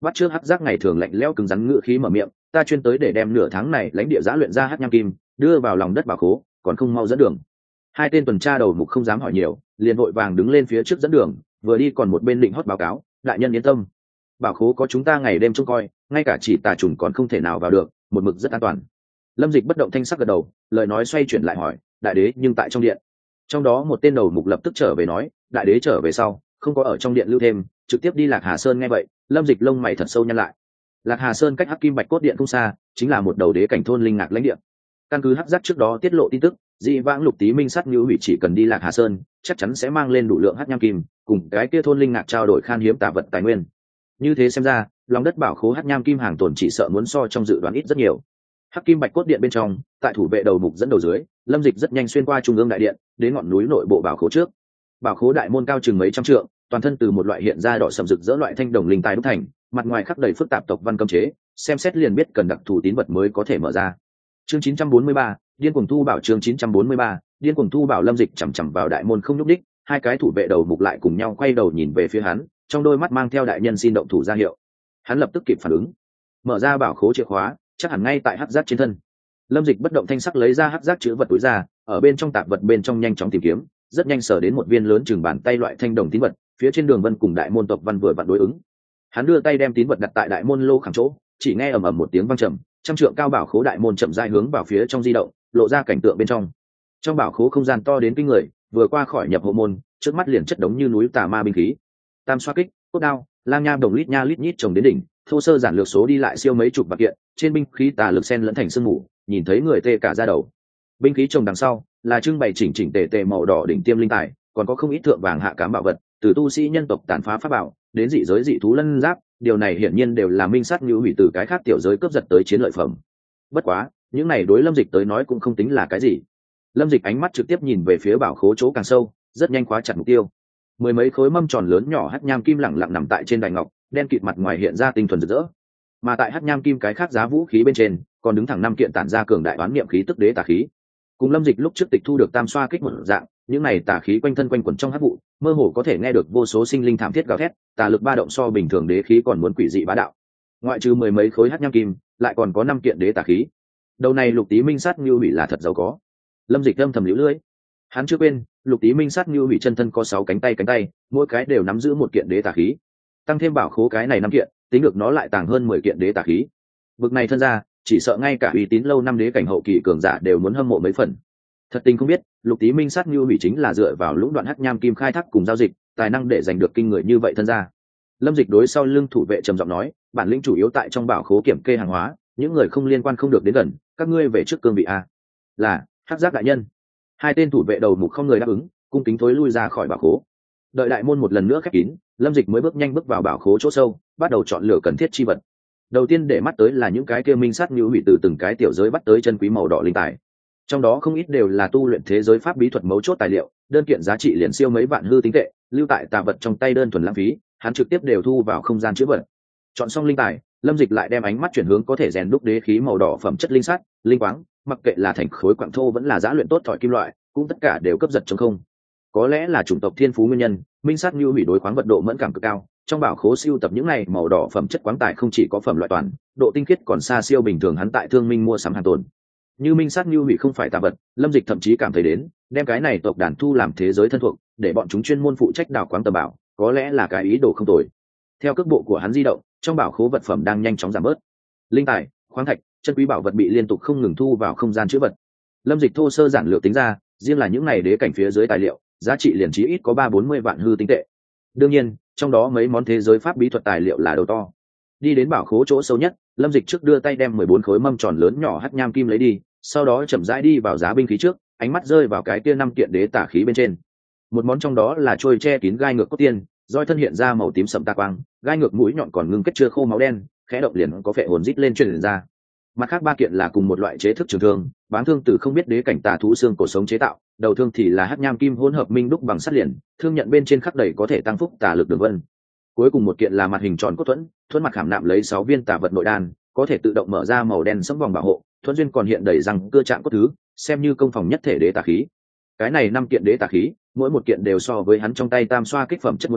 bắt trước hắc giác ngày thường lạnh lẽo cứng rắn ngựa khí mở miệng, ta chuyên tới để đem nửa tháng này lãnh địa giã luyện ra hắc nham kim đưa vào lòng đất bảo khố, còn không mau dẫn đường. Hai tên tuần tra đầu mục không dám hỏi nhiều, liền vội vàng đứng lên phía trước dẫn đường, vừa đi còn một bên định hót báo cáo, đại nhân yên tâm, bảo khố có chúng ta ngày đêm trông coi, ngay cả chỉ tà trùng còn không thể nào vào được, một mực rất an toàn. Lâm Dịch bất động thanh sắc gật đầu, lời nói xoay chuyển lại hỏi, đại đế nhưng tại trong điện? Trong đó một tên đầu mục lập tức trở về nói, đại đế trở về sau không có ở trong điện lưu thêm, trực tiếp đi Lạc Hà Sơn. Nghe vậy Lâm Dịch lông mày thật sâu nhăn lại. Lạc Hà Sơn cách Hắc Kim Bạch Cốt Điện không xa, chính là một đầu đế cảnh thôn linh ngạc lãnh địa. Căn cứ hắc giác trước đó tiết lộ tin tức, dị vãng Lục Tý Minh sát như hủy chỉ cần đi Lạc Hà Sơn chắc chắn sẽ mang lên đủ lượng hắc nham kim, cùng cái kia thôn linh ngạc trao đổi khan hiếm tà vật tài nguyên. Như thế xem ra lòng đất bảo khố hắc nham kim hàng tồn chỉ sợ muốn so trong dự đoán ít rất nhiều. Hắc Kim Bạch Cốt Điện bên trong, tại thủ vệ đầu mục dẫn đầu dưới, Lâm Dịch rất nhanh xuyên qua trung ương đại điện, đến ngọn núi nội bộ bảo khố trước. Bảo khố đại môn cao chừng mấy trăm trượng, toàn thân từ một loại hiện ra đỏ sầm rực rỡ loại thanh đồng linh tài đúc thành, mặt ngoài khắc đầy phức tạp tộc văn cấm chế, xem xét liền biết cần đặc thù tín vật mới có thể mở ra. Chương 943, điên cuồng thu bảo. Chương 943, điên cuồng thu bảo. Lâm Dịch chằm chằm vào đại môn không nhúc đích, hai cái thủ vệ đầu mục lại cùng nhau quay đầu nhìn về phía hắn, trong đôi mắt mang theo đại nhân xin động thủ ra hiệu. Hắn lập tức kịp phản ứng, mở ra bảo khố chìa khóa chắc hẳn ngay tại hắc giác trên thân. Lâm Dịch bất động thanh sắc lấy ra hắc giác chứa vật túi ra, ở bên trong tạp vật bên trong nhanh chóng tìm kiếm, rất nhanh sở đến một viên lớn chừng bàn tay loại thanh đồng tín vật, phía trên đường vân cùng đại môn tộc văn vừa vặn đối ứng. Hắn đưa tay đem tín vật đặt tại đại môn lô khảm chỗ, chỉ nghe ầm ầm một tiếng vang trầm, trăm trượng cao bảo khố đại môn chậm rãi hướng vào phía trong di động, lộ ra cảnh tượng bên trong. Trong bảo khố không gian to đến kinh người, vừa qua khỏi nhập hộ môn, trước mắt liền chất đống như núi tà ma binh khí, tam xoa kích, cốt đao, lang nha đồng lít nha lít nhít chồng đến đỉnh, thô sơ giản lược số đi lại siêu mấy chục bạc kiện, trên binh khí tà lực xen lẫn thành sương mù, nhìn thấy người tê cả da đầu. Binh khí chồng đằng sau là trưng bày chỉnh chỉnh tề tề màu đỏ đỉnh tiêm linh tài, còn có không ít thượng vàng hạ cám bảo vật, từ tu sĩ nhân tộc tàn phá pháp bảo đến dị giới dị thú lân giáp, điều này hiển nhiên đều là minh sát như hủy từ cái khác tiểu giới cướp giật tới chiến lợi phẩm. Bất quá những này đối Lâm Dịch tới nói cũng không tính là cái gì. Lâm Dịch ánh mắt trực tiếp nhìn về phía bảo khố chỗ càng sâu, rất nhanh khóa chặt mục tiêu. Mười mấy khối mâm tròn lớn nhỏ hắc nham kim lẳng lặng nằm tại trên đài ngọc, đen kịt mặt ngoài hiện ra tinh thuần rực rỡ. Mà tại hắc nham kim cái khác giá vũ khí bên trên còn đứng thẳng năm kiện tản ra cường đại oán niệm khí tức đế tà khí. Cùng Lâm Dịch lúc trước tịch thu được tam xoa kích một dạng, những này tà khí quanh thân quanh quẩn trong hắc vụ, mơ hồ có thể nghe được vô số sinh linh thảm thiết gào thét, tà lực ba động so bình thường đế khí còn muốn quỷ dị bá đạo. Ngoại trừ mười mấy khối hắc nham kim, lại còn có năm kiện đế tà khí. Đầu này Lục Tý Minh sát như hủy là thật giàu có. Lâm Dịch âm thầm liễu lưỡi. Hắn chưa quên, Lục Tý Minh sát như hủy chân thân có 6 cánh tay, mỗi cái đều nắm giữ một kiện đế tà khí. Tăng thêm bảo khố cái này 5 kiện, tính được nó lại tàng hơn 10 kiện đế tà khí. Vực này thân ra, chỉ sợ ngay cả uy tín lâu năm đế cảnh hậu kỳ cường giả đều muốn hâm mộ mấy phần. Thật tình không biết, Lục Tý Minh sát như hủy chính là dựa vào lũng đoạn hắc nham kim khai thác cùng giao dịch, tài năng để giành được kinh người như vậy thân ra. Lâm Dịch đối sau lưng thủ vệ trầm giọng nói, bản lĩnh chủ yếu tại trong bảo khố kiểm kê hàng hóa, những người không liên quan không được đến gần, các ngươi về trước cương vị a. Là, hắc giác đại nhân. Hai tên thủ vệ đầu mục không người đáp ứng, cung kính thối lui ra khỏi bảo khố. Đợi đại môn một lần nữa khép kín, Lâm Dịch mới bước nhanh bước vào bảo khố chỗ sâu, bắt đầu chọn lựa cần thiết chi vật. Đầu tiên để mắt tới là những cái kia minh sát như hủy từ từng cái tiểu giới bắt tới chân quý màu đỏ linh tài. Trong đó không ít đều là tu luyện thế giới pháp bí thuật mấu chốt tài liệu, đơn kiện giá trị liền siêu mấy vạn hư tinh tệ, lưu tại tà vật trong tay đơn thuần lãng phí, hắn trực tiếp đều thu vào không gian chứa vật. Chọn xong linh tài, Lâm Dịch lại đem ánh mắt chuyển hướng có thể rèn đúc đế khí màu đỏ phẩm chất linh sắt, linh quáng, mặc kệ là thành khối quặng thô vẫn là giá luyện tốt thỏi kim loại, cũng tất cả đều cấp giật trong không. Có lẽ là chủng tộc thiên phú nguyên nhân, minh sát như hủy đối khoáng vật độ mẫn cảm cực cao, trong bảo khố siêu tập những này màu đỏ phẩm chất quáng tài không chỉ có phẩm loại toàn, độ tinh khiết còn xa siêu bình thường hắn tại thương minh mua sắm hàng tồn. Như minh sát như hủy không phải tà vật, Lâm Dịch thậm chí cảm thấy đến đem cái này tộc đàn thu làm thế giới thân thuộc, để bọn chúng chuyên môn phụ trách đào quáng tầm bảo, có lẽ là cái ý đồ không tồi. Theo cước bộ của hắn di động, trong bảo khố vật phẩm đang nhanh chóng giảm bớt. Linh tài, khoáng thạch, chân quý bảo vật bị liên tục không ngừng thu vào không gian chứa vật. Lâm Dịch thô sơ giản lược tính ra, riêng là những này đế cảnh phía dưới tài liệu, giá trị liền chí ít có 3-40 vạn hư tinh tệ. Đương nhiên, trong đó mấy món thế giới pháp bí thuật tài liệu là đầu to. Đi đến bảo khố chỗ sâu nhất, Lâm Dịch trước đưa tay đem 14 khối mâm tròn lớn nhỏ hắc nham kim lấy đi, sau đó chậm rãi đi vào giá binh khí trước, ánh mắt rơi vào cái kia 5 kiện đế tà khí bên trên. Một món trong đó là trôi che kín gai ngược cốt tiên, roi thân hiện ra màu tím sẫm tà quang, gai ngược mũi nhọn còn ngưng kết chưa khô máu đen, khẽ động liền có phệ hồn rít lên truyền ra. Mặt khác 3 kiện là cùng một loại chế thức trường thương, báng thương từ không biết đế cảnh tà thú xương cổ sống chế tạo, đầu thương thì là hắc nham kim hỗn hợp minh đúc bằng sắt liền, thương nhận bên trên khắc đầy có thể tăng phúc tà lực đường vân. Cuối cùng một kiện là mặt hình tròn cốt thuẫn mặt khảm nạm lấy 6 viên tà vật nội đan, có thể tự động mở ra màu đen sẫm vòng bảo hộ, thuẫn duyên còn hiện đầy răng cưa trạng cốt thứ, xem như công phòng nhất thể đế tà khí. Cái này 5 kiện đế tà khí, mỗi một kiện đều so với hắn trong tay tam xoa kích phẩm chất muốn cao,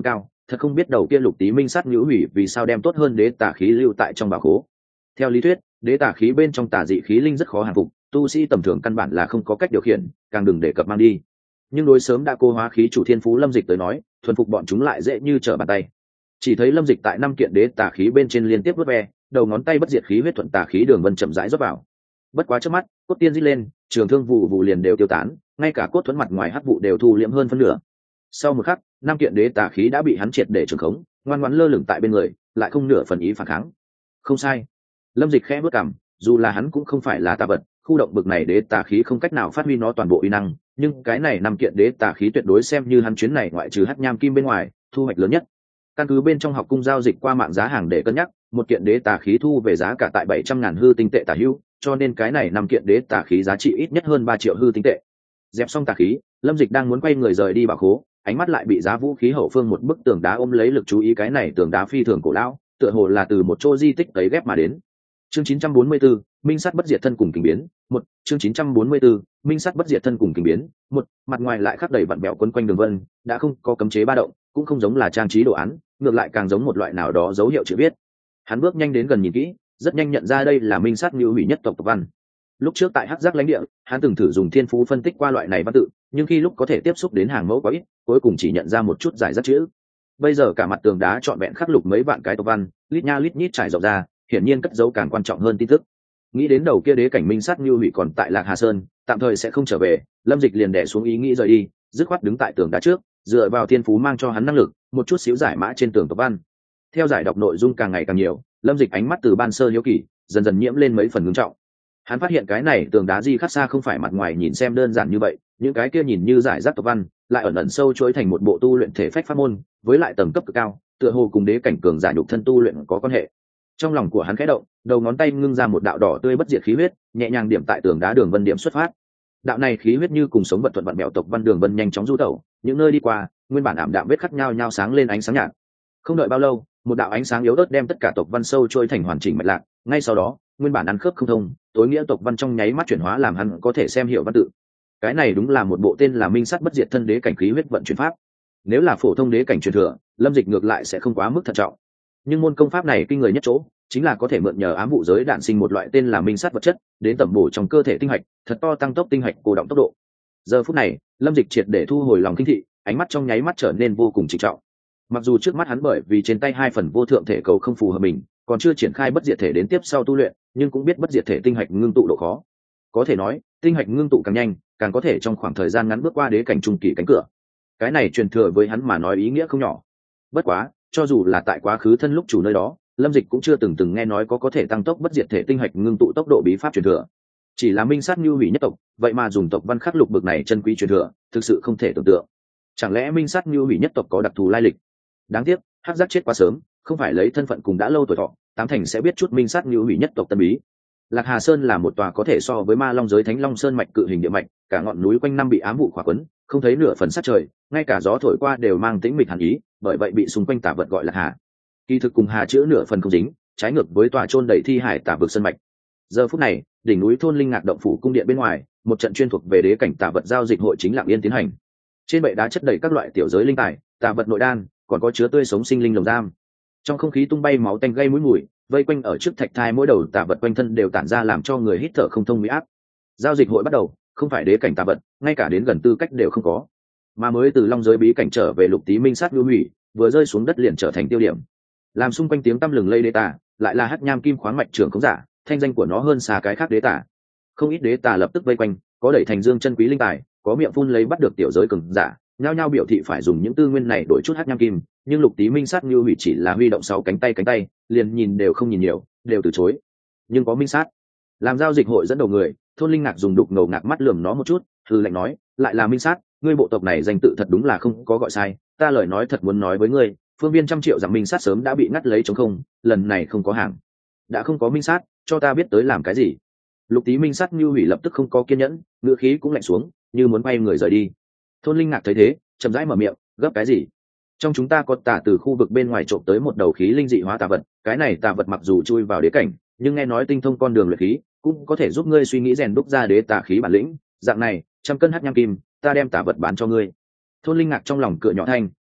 thật không biết đầu kia lục tý minh sát nhũ hủy vì sao đem tốt hơn đế tà khí lưu tại trong bảo khố. Theo lý thuyết, đế tà khí bên trong tà dị khí linh rất khó hàng phục, tu sĩ tầm thường căn bản là không có cách điều khiển, càng đừng đề cập mang đi. Nhưng đối sớm đã cô hóa khí chủ thiên phú Lâm Dịch tới nói, thuần phục bọn chúng lại dễ như trở bàn tay. Chỉ thấy Lâm Dịch tại 5 kiện đế tà khí bên trên liên tiếp vớt ve, đầu ngón tay bất diệt khí huyết thuận tà khí đường vân chậm rãi rót vào. Bất quá trước mắt, cốt tiên rít lên, trường thương vụ vụ liền đều tiêu tán, ngay cả cốt thuẫn mặt ngoài hắc vụ đều thu liễm hơn phân nửa. Sau một khắc, 5 kiện đế tà khí đã bị hắn triệt để trường khống, ngoan ngoãn lơ lửng tại bên người, lại không nửa phần ý phản kháng. Không sai. Lâm Dịch khẽ bước cằm, dù là hắn cũng không phải là tà vật, khu động bực này đế tà khí không cách nào phát huy nó toàn bộ uy năng, nhưng cái này 5 kiện đế tà khí tuyệt đối xem như hắn chuyến này ngoại trừ hắc nham kim bên ngoài, thu hoạch lớn nhất. Căn cứ bên trong học cung giao dịch qua mạng giá hàng để cân nhắc, một kiện đế tà khí thu về giá cả tại 700.000 hư tinh tệ tả hữu, cho nên cái này 5 kiện đế tà khí giá trị ít nhất hơn 3 triệu hư tinh tệ. Dẹp xong tà khí, Lâm Dịch đang muốn quay người rời đi bảo khố, ánh mắt lại bị giá vũ khí hậu phương một bức tường đá ôm lấy lực chú ý. Cái này tường đá phi thường cổ lão, tựa hồ là từ một chỗ di tích tấy ghép mà đến. Chương 944, Minh sắt bất diệt thân cùng kình biến. Một, chương 944, Minh sắt bất diệt thân cùng kình biến. Một, mặt ngoài lại khắc đầy vặn vẹo quấn quanh đường vân, đã không có cấm chế ba động, cũng không giống là trang trí đồ án, ngược lại càng giống một loại nào đó dấu hiệu chữ viết. Hắn bước nhanh đến gần nhìn kỹ, rất nhanh nhận ra đây là Minh sắt Nưu Hủy nhất tộc tộc văn. Lúc trước tại Hắc Giác lãnh địa, hắn từng thử dùng thiên phú phân tích qua loại này văn tự, nhưng khi lúc có thể tiếp xúc đến hàng mẫu quá ít, cuối cùng chỉ nhận ra một chút giải rác chữ. Bây giờ cả mặt tường đá trọn vẹn khắc lục mấy vạn cái tộc văn, lít nha lít nhít trải rộng ra, hiển nhiên cất dấu càng quan trọng hơn tin tức. Nghĩ đến đầu kia đế cảnh Minh sắt Nưu Hủy còn tại Lạc Hà Sơn, tạm thời sẽ không trở về, Lâm Dịch liền đè xuống ý nghĩ rời đi, dứt khoát đứng tại tường đá trước, dựa vào thiên phú mang cho hắn năng lực, một chút xíu giải mã trên tường tộc văn. Theo giải đọc nội dung càng ngày càng nhiều, Lâm Dịch ánh mắt từ ban sơ hiếu kỳ dần dần nhiễm lên mấy phần ngưng trọng. Hắn phát hiện cái này tường đá di khắc xa không phải mặt ngoài nhìn xem đơn giản như vậy, những cái kia nhìn như giải rác tộc văn lại ẩn ẩn sâu chuỗi thành một bộ tu luyện thể phách pháp môn, với lại tầng cấp cực cao, tựa hồ cùng đế cảnh cường giả nhục thân tu luyện có quan hệ. Trong lòng của hắn khẽ động, đầu ngón tay ngưng ra một đạo đỏ tươi bất diệt khí huyết, nhẹ nhàng điểm tại tường đá đường vân điểm xuất phát. Đạo này khí huyết như cùng sống vật thuận vặn mèo tộc văn đường vân nhanh chóng du tẩu, những nơi đi qua, nguyên bản ảm đạm vết khắc nhau nhau sáng lên ánh sáng nhạt. Không đợi bao lâu, một đạo ánh sáng yếu ớt đem tất cả tộc văn sâu trôi thành hoàn chỉnh mạch lạc, ngay sau đó, nguyên bản ăn khớp không thông, tối nghĩa tộc văn trong nháy mắt chuyển hóa làm hắn có thể xem hiểu văn tự. Cái này đúng là một bộ tên là Minh sắt bất diệt thân đế cảnh khí huyết vận chuyển pháp. Nếu là phổ thông đế cảnh truyền thừa, Lâm Dịch ngược lại sẽ không quá mức thận trọng. Nhưng môn công pháp này kinh người nhất chỗ, chính là có thể mượn nhờ ám vụ giới đạn sinh một loại tên là minh sắt vật chất, đến tẩm bổ trong cơ thể tinh hạch, thật to tăng tốc tinh hạch cô động tốc độ. Giờ phút này, Lâm Dịch triệt để thu hồi lòng kinh thị, ánh mắt trong nháy mắt trở nên vô cùng trịnh trọng. Mặc dù trước mắt hắn bởi vì trên tay 2 phần vô thượng thể cầu không phù hợp mình, còn chưa triển khai bất diệt thể đến tiếp sau tu luyện, nhưng cũng biết bất diệt thể tinh hạch ngưng tụ độ khó. Có thể nói, tinh hạch ngưng tụ càng nhanh, càng có thể trong khoảng thời gian ngắn bước qua đế cảnh trung kỳ cánh cửa. Cái này truyền thừa với hắn mà nói ý nghĩa không nhỏ. Bất quá, cho dù là tại quá khứ thân lúc chủ nơi đó, Lâm Dịch cũng chưa từng nghe nói có thể tăng tốc bất diệt thể tinh hạch ngưng tụ tốc độ bí pháp truyền thừa. Chỉ là Minh sát Nưu Hủy nhất tộc, vậy mà dùng tộc văn khắc lục bực này chân quý truyền thừa, thực sự không thể tưởng tượng. Chẳng lẽ Minh sát Nưu Hủy nhất tộc có đặc thù lai lịch? Đáng tiếc, Hắc Giác chết quá sớm, không phải lấy thân phận cùng đã lâu tuổi thọ, tám thành sẽ biết chút Minh sát Nưu Hủy nhất tộc tân bí. Lạc Hà Sơn là một tòa có thể so với Ma Long giới Thánh Long Sơn mạch cự hình địa mạch, cả ngọn núi quanh năm bị ám vụ khỏa quấn, không thấy nửa phần sát trời, ngay cả gió thổi qua đều mang tĩnh mịch hàn ý, bởi vậy bị xung quanh tà vật gọi là Hà. Kỳ thực cùng Hà chữ nửa phần không dính, trái ngược với tòa chôn đầy thi hải tà vực sơn mạch. Giờ phút này, đỉnh núi thôn linh ngạc động phủ cung điện bên ngoài, một trận chuyên thuộc về đế cảnh tà vật giao dịch hội chính lặng yên tiến hành. Trên bệ đá chất đầy các loại tiểu giới linh tài, tà vật nội đan, còn có chứa tươi sống sinh linh lồng giam. Trong không khí tung bay máu tanh gây mũi mùi, vây quanh ở trước thạch thai mỗi đầu tà vật quanh thân đều tản ra làm cho người hít thở không thông mỹ áp. Giao dịch hội bắt đầu, không phải đế cảnh tà vật, ngay cả đến gần tư cách đều không có, mà mới từ long giới bí cảnh trở về Lục Tý Minh sát Nưu Hủy, vừa rơi xuống đất liền trở thành tiêu điểm. Làm xung quanh tiếng tăm lừng lây đế tà, lại là Hắc Nham Kim khoáng mạch trưởng không giả, thanh danh của nó hơn xa cái khác đế tà. Không ít đế tà lập tức vây quanh, có đẩy thành dương chân quý linh tài, có miệng phun lấy bắt được tiểu giới cường giả, nhao nhao biểu thị phải dùng những tư nguyên này đổi chút Hắc Nham Kim, nhưng Lục Tý Minh sát Nưu Hủy chỉ là huy động 6 cánh tay, liền nhìn đều không nhìn nhiều, đều từ chối. Nhưng có Minh sát, làm giao dịch hội dẫn đầu người, thôn linh ngạc dùng đục ngầu ngạc mắt lườm nó một chút, hừ lạnh nói, lại là Minh sát, ngươi bộ tộc này danh tự thật đúng là không có gọi sai, ta lời nói thật muốn nói với ngươi, phương viên 100 triệu dặm Minh sát sớm đã bị ngắt lấy trống không, lần này không có hàng. Đã không có Minh sát, cho ta biết tới làm cái gì. Lục Tý Minh sát Nưu Hủy lập tức không có kiên nhẫn, ngữ khí cũng lạnh xuống, như muốn bay người rời đi. Thôn linh ngạc thấy thế, chậm rãi mở miệng, gấp cái gì? Trong chúng ta có tà từ khu vực bên ngoài trộm tới một đầu khí linh dị hóa tà vật, cái này tà vật mặc dù chui vào đế cảnh, nhưng nghe nói tinh thông con đường luyện khí, cũng có thể giúp ngươi suy nghĩ rèn đúc ra đế tà khí bản lĩnh, dạng này, 100 cân Hắc Nham Kim, ta đem tà vật bán cho ngươi. Thôn linh ngạc trong lòng cựa nhỏ thanh,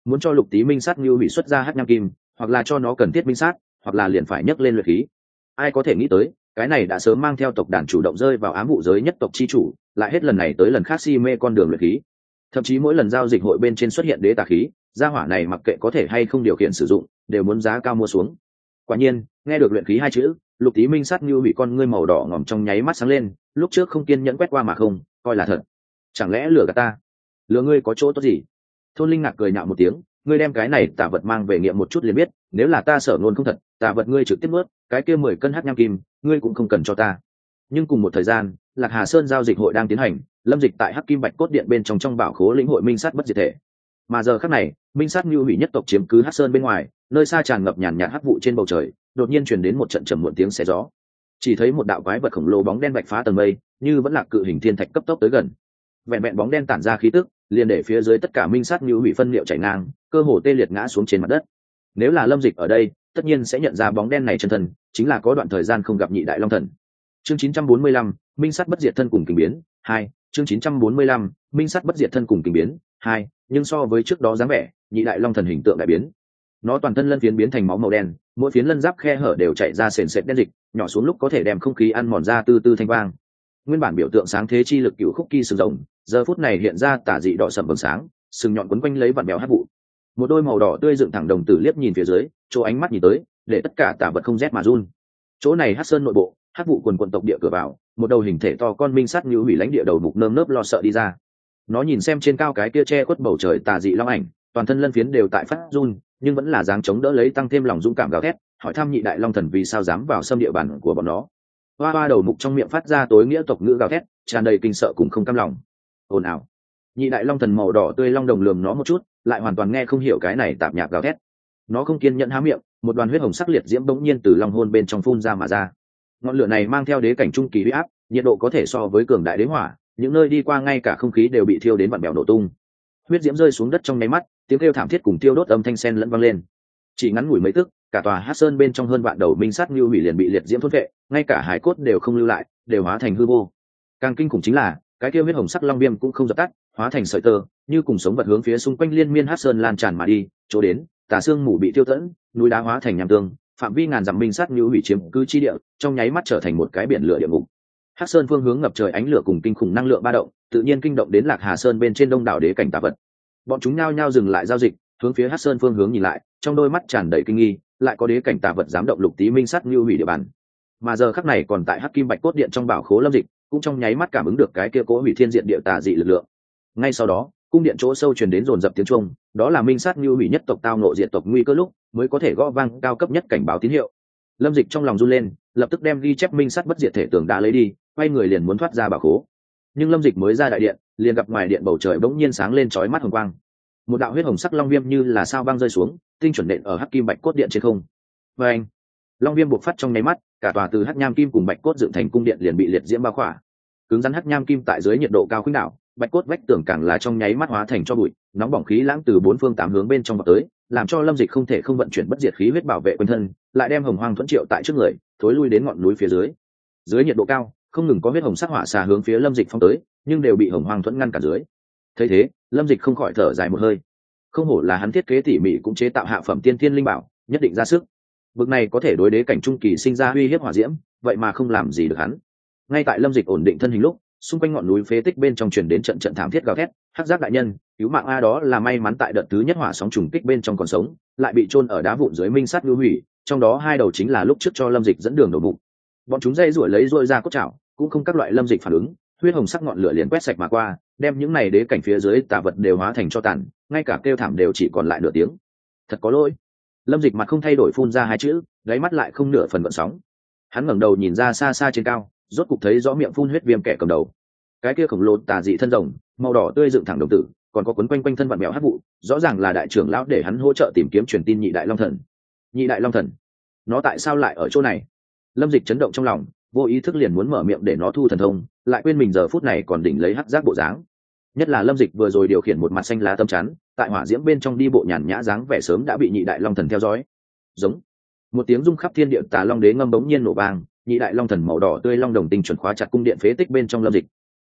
muốn cho lục tý minh sát như hủy xuất ra hắc nham kim, hoặc là cho nó cần thiết minh sát, hoặc là liền phải nhấc lên luyện khí. Ai có thể nghĩ tới, cái này đã sớm mang theo tộc đàn chủ động rơi vào ám vụ giới nhất tộc chi chủ, lại hết lần này tới lần khác si mê con đường luyện khí. Thậm chí mỗi lần giao dịch hội bên trên xuất hiện đế tà khí, gia hỏa này mặc kệ có thể hay không điều khiển sử dụng, đều muốn giá cao mua xuống. Quả nhiên, nghe được luyện khí hai chữ, lục tý minh sát như hủy con ngươi màu đỏ ngòm trong nháy mắt sáng lên, lúc trước không kiên nhẫn quét qua mà không coi là thật. Chẳng lẽ lừa gạt ta? Lừa ngươi có chỗ tốt gì? Thôn linh ngạc cười nhạo một tiếng, ngươi đem cái này tà vật mang về nghiệm một chút liền biết, nếu là ta sở ngôn không thật, tà vật ngươi trực tiếp nuốt, cái kia 10 cân hắc nham kim, ngươi cũng không cần cho ta. Nhưng cùng một thời gian, Lạc Hà Sơn giao dịch hội đang tiến hành, lâm dịch tại hắc kim bạch cốt điện bên trong bảo khố lĩnh hội minh sát bất diệt thể. Mà giờ khắc này, minh sát như hủy nhất tộc chiếm cứ hắc sơn bên ngoài, nơi xa tràn ngập nhàn nhạt hắc vụ trên bầu trời, đột nhiên truyền đến một trận trầm muộn tiếng xé gió. Chỉ thấy một đạo quái vật khổng lồ bóng đen bạch phá tầng mây, như vẫn là cự hình thiên thạch cấp tốc tới gần. Vẹn vẹn bóng đen tản ra khí tức, liền để phía dưới tất cả minh sát như hủy phân liệu chảy ngang, cơ hồ tê liệt ngã xuống trên mặt đất. Nếu là lâm dịch ở đây, tất nhiên sẽ nhận ra bóng đen này chân thân, chính là có đoạn thời gian không gặp nhị đại long thần. Chương 945, minh sát bất diệt thân cùng kình biến 2. Chương 945, minh sát bất diệt thân cùng kình biến 2. Nhưng so với trước đó dáng vẻ, nhị đại long thần hình tượng đại biến. Nó toàn thân lân phiến biến thành máu màu đen, mỗi phiến lân giáp khe hở đều chảy ra sền sệt đen dịch, nhỏ xuống lúc có thể đem không khí ăn mòn ra từ từ thanh vang. Nguyên bản biểu tượng sáng thế chi lực cựu khúc kỳ sừng rồng, giờ phút này hiện ra tả dị đỏ sầm vầng sáng, sừng nhọn quấn quanh lấy vặn béo hắc vụ. Một đôi màu đỏ tươi dựng thẳng đồng tử liếc nhìn phía dưới, chỗ ánh mắt nhìn tới, để tất cả tà vật không rét mà run. Chỗ này hắc sơn nội bộ, hắc vụ quần quần tộc địa cửa vào, một đầu hình thể to con minh sắt như hủy lãnh địa đầu mục nơm nớp lo sợ đi ra. Nó nhìn xem trên cao cái kia che khuất bầu trời tà dị long ảnh, toàn thân lân phiến đều tại phát run, nhưng vẫn là dáng chống đỡ lấy, tăng thêm lòng dũng cảm gào thét, hỏi thăm nhị đại long thần vì sao dám vào xâm địa bàn của bọn nó. Hoa hoa đầu mục trong miệng phát ra tối nghĩa tộc ngữ gào thét, tràn đầy kinh sợ cùng không cam lòng. Ồn ào. Nhị đại long thần màu đỏ tươi long đồng lườm nó một chút, lại hoàn toàn nghe không hiểu cái này tạp nhạp gào thét. Nó không kiên nhẫn há miệng, một đoàn huyết hồng sắc liệt diễm bỗng nhiên từ long hôn bên trong phun ra mà ra. Ngọn lửa này mang theo đế cảnh trung kỳ uy áp, nhiệt độ có thể so với cường đại đế hỏa, những nơi đi qua ngay cả không khí đều bị thiêu đến vặn bèo nổ tung. Huyết diễm rơi xuống đất trong nháy mắt, tiếng kêu thảm thiết cùng tiêu đốt âm thanh sen lẫn vang lên. Chỉ ngắn ngủi mấy tức, cả tòa Hắc Sơn bên trong hơn vạn đầu minh sát như hủy liền bị liệt diễm thôn vệ, ngay cả hải cốt đều không lưu lại, đều hóa thành hư vô. Càng kinh khủng chính là, cái kia huyết hồng sắc long viêm cũng không dập tắt, hóa thành sợi tơ, như cùng sống vật hướng phía xung quanh liên miên Hắc Sơn lan tràn mà đi, chỗ đến, tà xương mù bị tiêu tẫn, núi đá hóa thành nham tương, phạm vi ngàn dặm minh sát như hủy chiếm cứ chi địa, trong nháy mắt trở thành một cái biển lửa địa ngục. Hắc Sơn phương hướng ngập trời ánh lửa cùng kinh khủng năng lượng ba động, tự nhiên kinh động đến Lạc Hà Sơn bên trên đông đảo đế cảnh tà vật. Bọn chúng nhao nhao dừng lại giao dịch, hướng phía Hắc Sơn phương hướng nhìn lại, trong đôi mắt tràn đầy kinh nghi, lại có đế cảnh tà vật dám động lục tí minh sát như hủy địa bàn. Mà giờ khắc này còn tại Hắc Kim Bạch cốt điện trong bảo khố lâm dịch, cũng trong nháy mắt cảm ứng được cái kia cố hủy thiên diện địa tà dị lực lượng. Ngay sau đó, cung điện chỗ sâu truyền đến dồn dập tiếng chuông, đó là minh sát như hủy nhất tộc tao nộ diện tộc nguy cơ lúc mới có thể gõ vang cao cấp nhất cảnh báo tín hiệu. Lâm dịch trong lòng run lên, lập tức đem ghi chép minh sát bất diệt thể tường đã lấy đi, quay người liền muốn thoát ra bảo khố. Nhưng lâm dịch mới ra đại điện, liền gặp ngoài điện bầu trời bỗng nhiên sáng lên chói mắt hồng quang. Một đạo huyết hồng sắc long viêm như là sao băng rơi xuống, tinh chuẩn nện ở Hắc Kim Bạch cốt điện trên không. Và anh, long viêm bộc phát trong nháy mắt, cả tòa từ hắc nham kim cùng bạch cốt dựng thành cung điện liền bị liệt diễm bao khỏa. Cứng rắn hắc nham kim tại dưới nhiệt độ cao khuynh đảo, bạch cốt vách tường càng là trong nháy mắt hóa thành cho bụi, nóng bỏng khí lãng từ bốn phương tám hướng bên trong vào tới, làm cho lâm dịch không thể không vận chuyển bất diệt khí huyết bảo vệ quanh thân, lại đem hồng hoang thuẫn triệu tại trước người, thối lui đến ngọn núi phía dưới. Dưới nhiệt độ cao, không ngừng có huyết hồng sắc hỏa xà hướng phía lâm dịch phong tới, nhưng đều bị hồng hoang thuẫn ngăn cả dưới. Thấy thế, lâm dịch không khỏi thở dài một hơi. Không hổ là hắn thiết kế tỉ mỉ cũng chế tạo hạ phẩm tiên thiên linh bảo, nhất định ra sức. Bực này có thể đối đế cảnh trung kỳ sinh ra uy hiếp hỏa diễm, vậy mà không làm gì được hắn. Ngay tại lâm dịch ổn định thân hình lúc, xung quanh ngọn núi phế tích bên trong truyền đến trận trận thảm thiết gào thét. Hắc giác đại nhân, cứu mạng a! Đó là may mắn tại đợt thứ nhất hỏa sóng trùng kích bên trong còn sống, lại bị chôn ở đá vụn dưới minh sát lưu hủy, trong đó hai đầu chính là lúc trước cho lâm dịch dẫn đường đổ bụng. Bọn chúng dây ruổi lấy ruôi ra cốt chảo, cũng không các loại lâm dịch phản ứng, huyết hồng sắc ngọn lửa liền quét sạch mà qua, đem những này đế cảnh phía dưới tà vật đều hóa thành cho tàn, ngay cả kêu thảm đều chỉ còn lại nửa tiếng. Thật có lỗi. Lâm dịch mặt không thay đổi phun ra hai chữ, gáy mắt lại không nửa phần gợn sóng. Hắn ngẩng đầu nhìn ra xa xa trên cao, rốt cục thấy rõ miệng phun huyết viêm kẻ cầm đầu. Cái kia khổng lồ tà dị thân rồng, màu đỏ tươi dựng thẳng đồng tử, còn có quấn quanh quanh thân vặn mèo hắc vụ, rõ ràng là đại trưởng lão để hắn hỗ trợ tìm kiếm truyền tin nhị đại long thần. Nhị đại long thần, nó tại sao lại ở chỗ này? Lâm dịch chấn động trong lòng, vô ý thức liền muốn mở miệng để nó thu thần thông, lại quên mình giờ phút này còn đỉnh lấy hắc giác bộ dáng. Nhất là lâm dịch vừa rồi điều khiển một mặt xanh lá tâm chắn, tại hỏa diễm bên trong đi bộ nhàn nhã dáng vẻ sớm đã bị nhị đại long thần theo dõi. Giống một tiếng rung khắp thiên địa tà long đế ngâm bỗng nhiên nổ vang, nhị đại long thần màu đỏ tươi long đồng tinh chuẩn khóa chặt cung điện phế tích bên trong lâm dịch.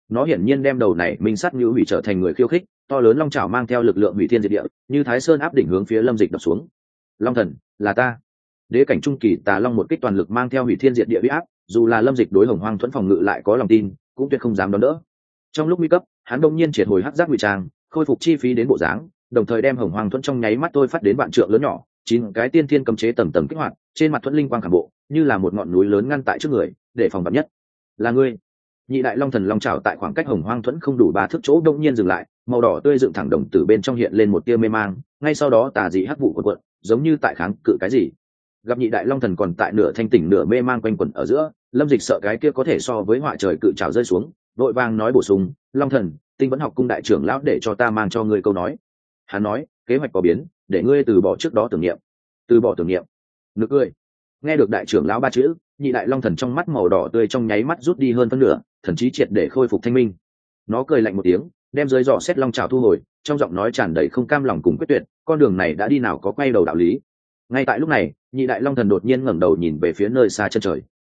nó hiển nhiên đem đầu này minh sát như hủy trở thành người khiêu khích, to lớn long trào mang theo lực lượng hủy thiên diệt địa, như thái sơn áp đỉnh hướng phía Lâm Dịch đập xuống. Long thần, là ta. Đế cảnh trung kỳ tà long một kích toàn lực mang theo hủy thiên diệt địa uy áp, dù là Lâm Dịch đối Hồng Hoang Thuẫn phòng ngự lại có lòng tin, cũng tuyệt không dám đón đỡ. Trong lúc nguy cấp, hắn đông nhiên triệt hồi hắc giác ngụy trang, khôi phục chi phí đến bộ dáng, đồng thời đem Hồng Hoang Thuẫn trong nháy mắt tôi phát đến vạn trượng lớn nhỏ, 9 cái tiên thiên cấm chế tầng tầng kích hoạt, trên mặt thuẫn linh quang khảm bộ, như là một ngọn núi lớn ngăn tại trước người, để phòng vạn nhất. Là ngươi. Nhị đại long thần long trảo tại khoảng cách Hồng Hoang Thuẫn không đủ 3 thước chỗ đông nhiên dừng lại, màu đỏ tươi dựng thẳng đồng tử bên trong hiện lên một tia mê mang, ngay sau đó tà dị hắc vụ cuộn cuộn, giống như tại kháng cự cái gì. Gặp nhị đại long thần còn tại nửa thanh tỉnh nửa mê mang quanh quẩn ở giữa, Lâm Dịch sợ cái kia có thể so với họa trời cự trảo rơi xuống, vội vàng nói bổ sung, long thần, Tinh Vẫn học cung đại trưởng lão để cho ta mang cho ngươi câu nói. Hắn nói, kế hoạch có biến, để ngươi từ bỏ trước đó tưởng niệm. Từ bỏ tưởng niệm? Nực cười. Nghe được đại trưởng lão 3 chữ, nhị đại long thần trong mắt màu đỏ tươi trong nháy mắt rút đi hơn phân nửa, thần chí triệt để khôi phục thanh minh. Nó cười lạnh một tiếng, đem dưới giỏ xét long trào thu hồi, trong giọng nói tràn đầy không cam lòng cùng quyết tuyệt, con đường này đã đi nào có quay đầu đạo lý. Ngay tại lúc này, nhị đại long thần đột nhiên ngẩng đầu nhìn về phía nơi xa chân trời.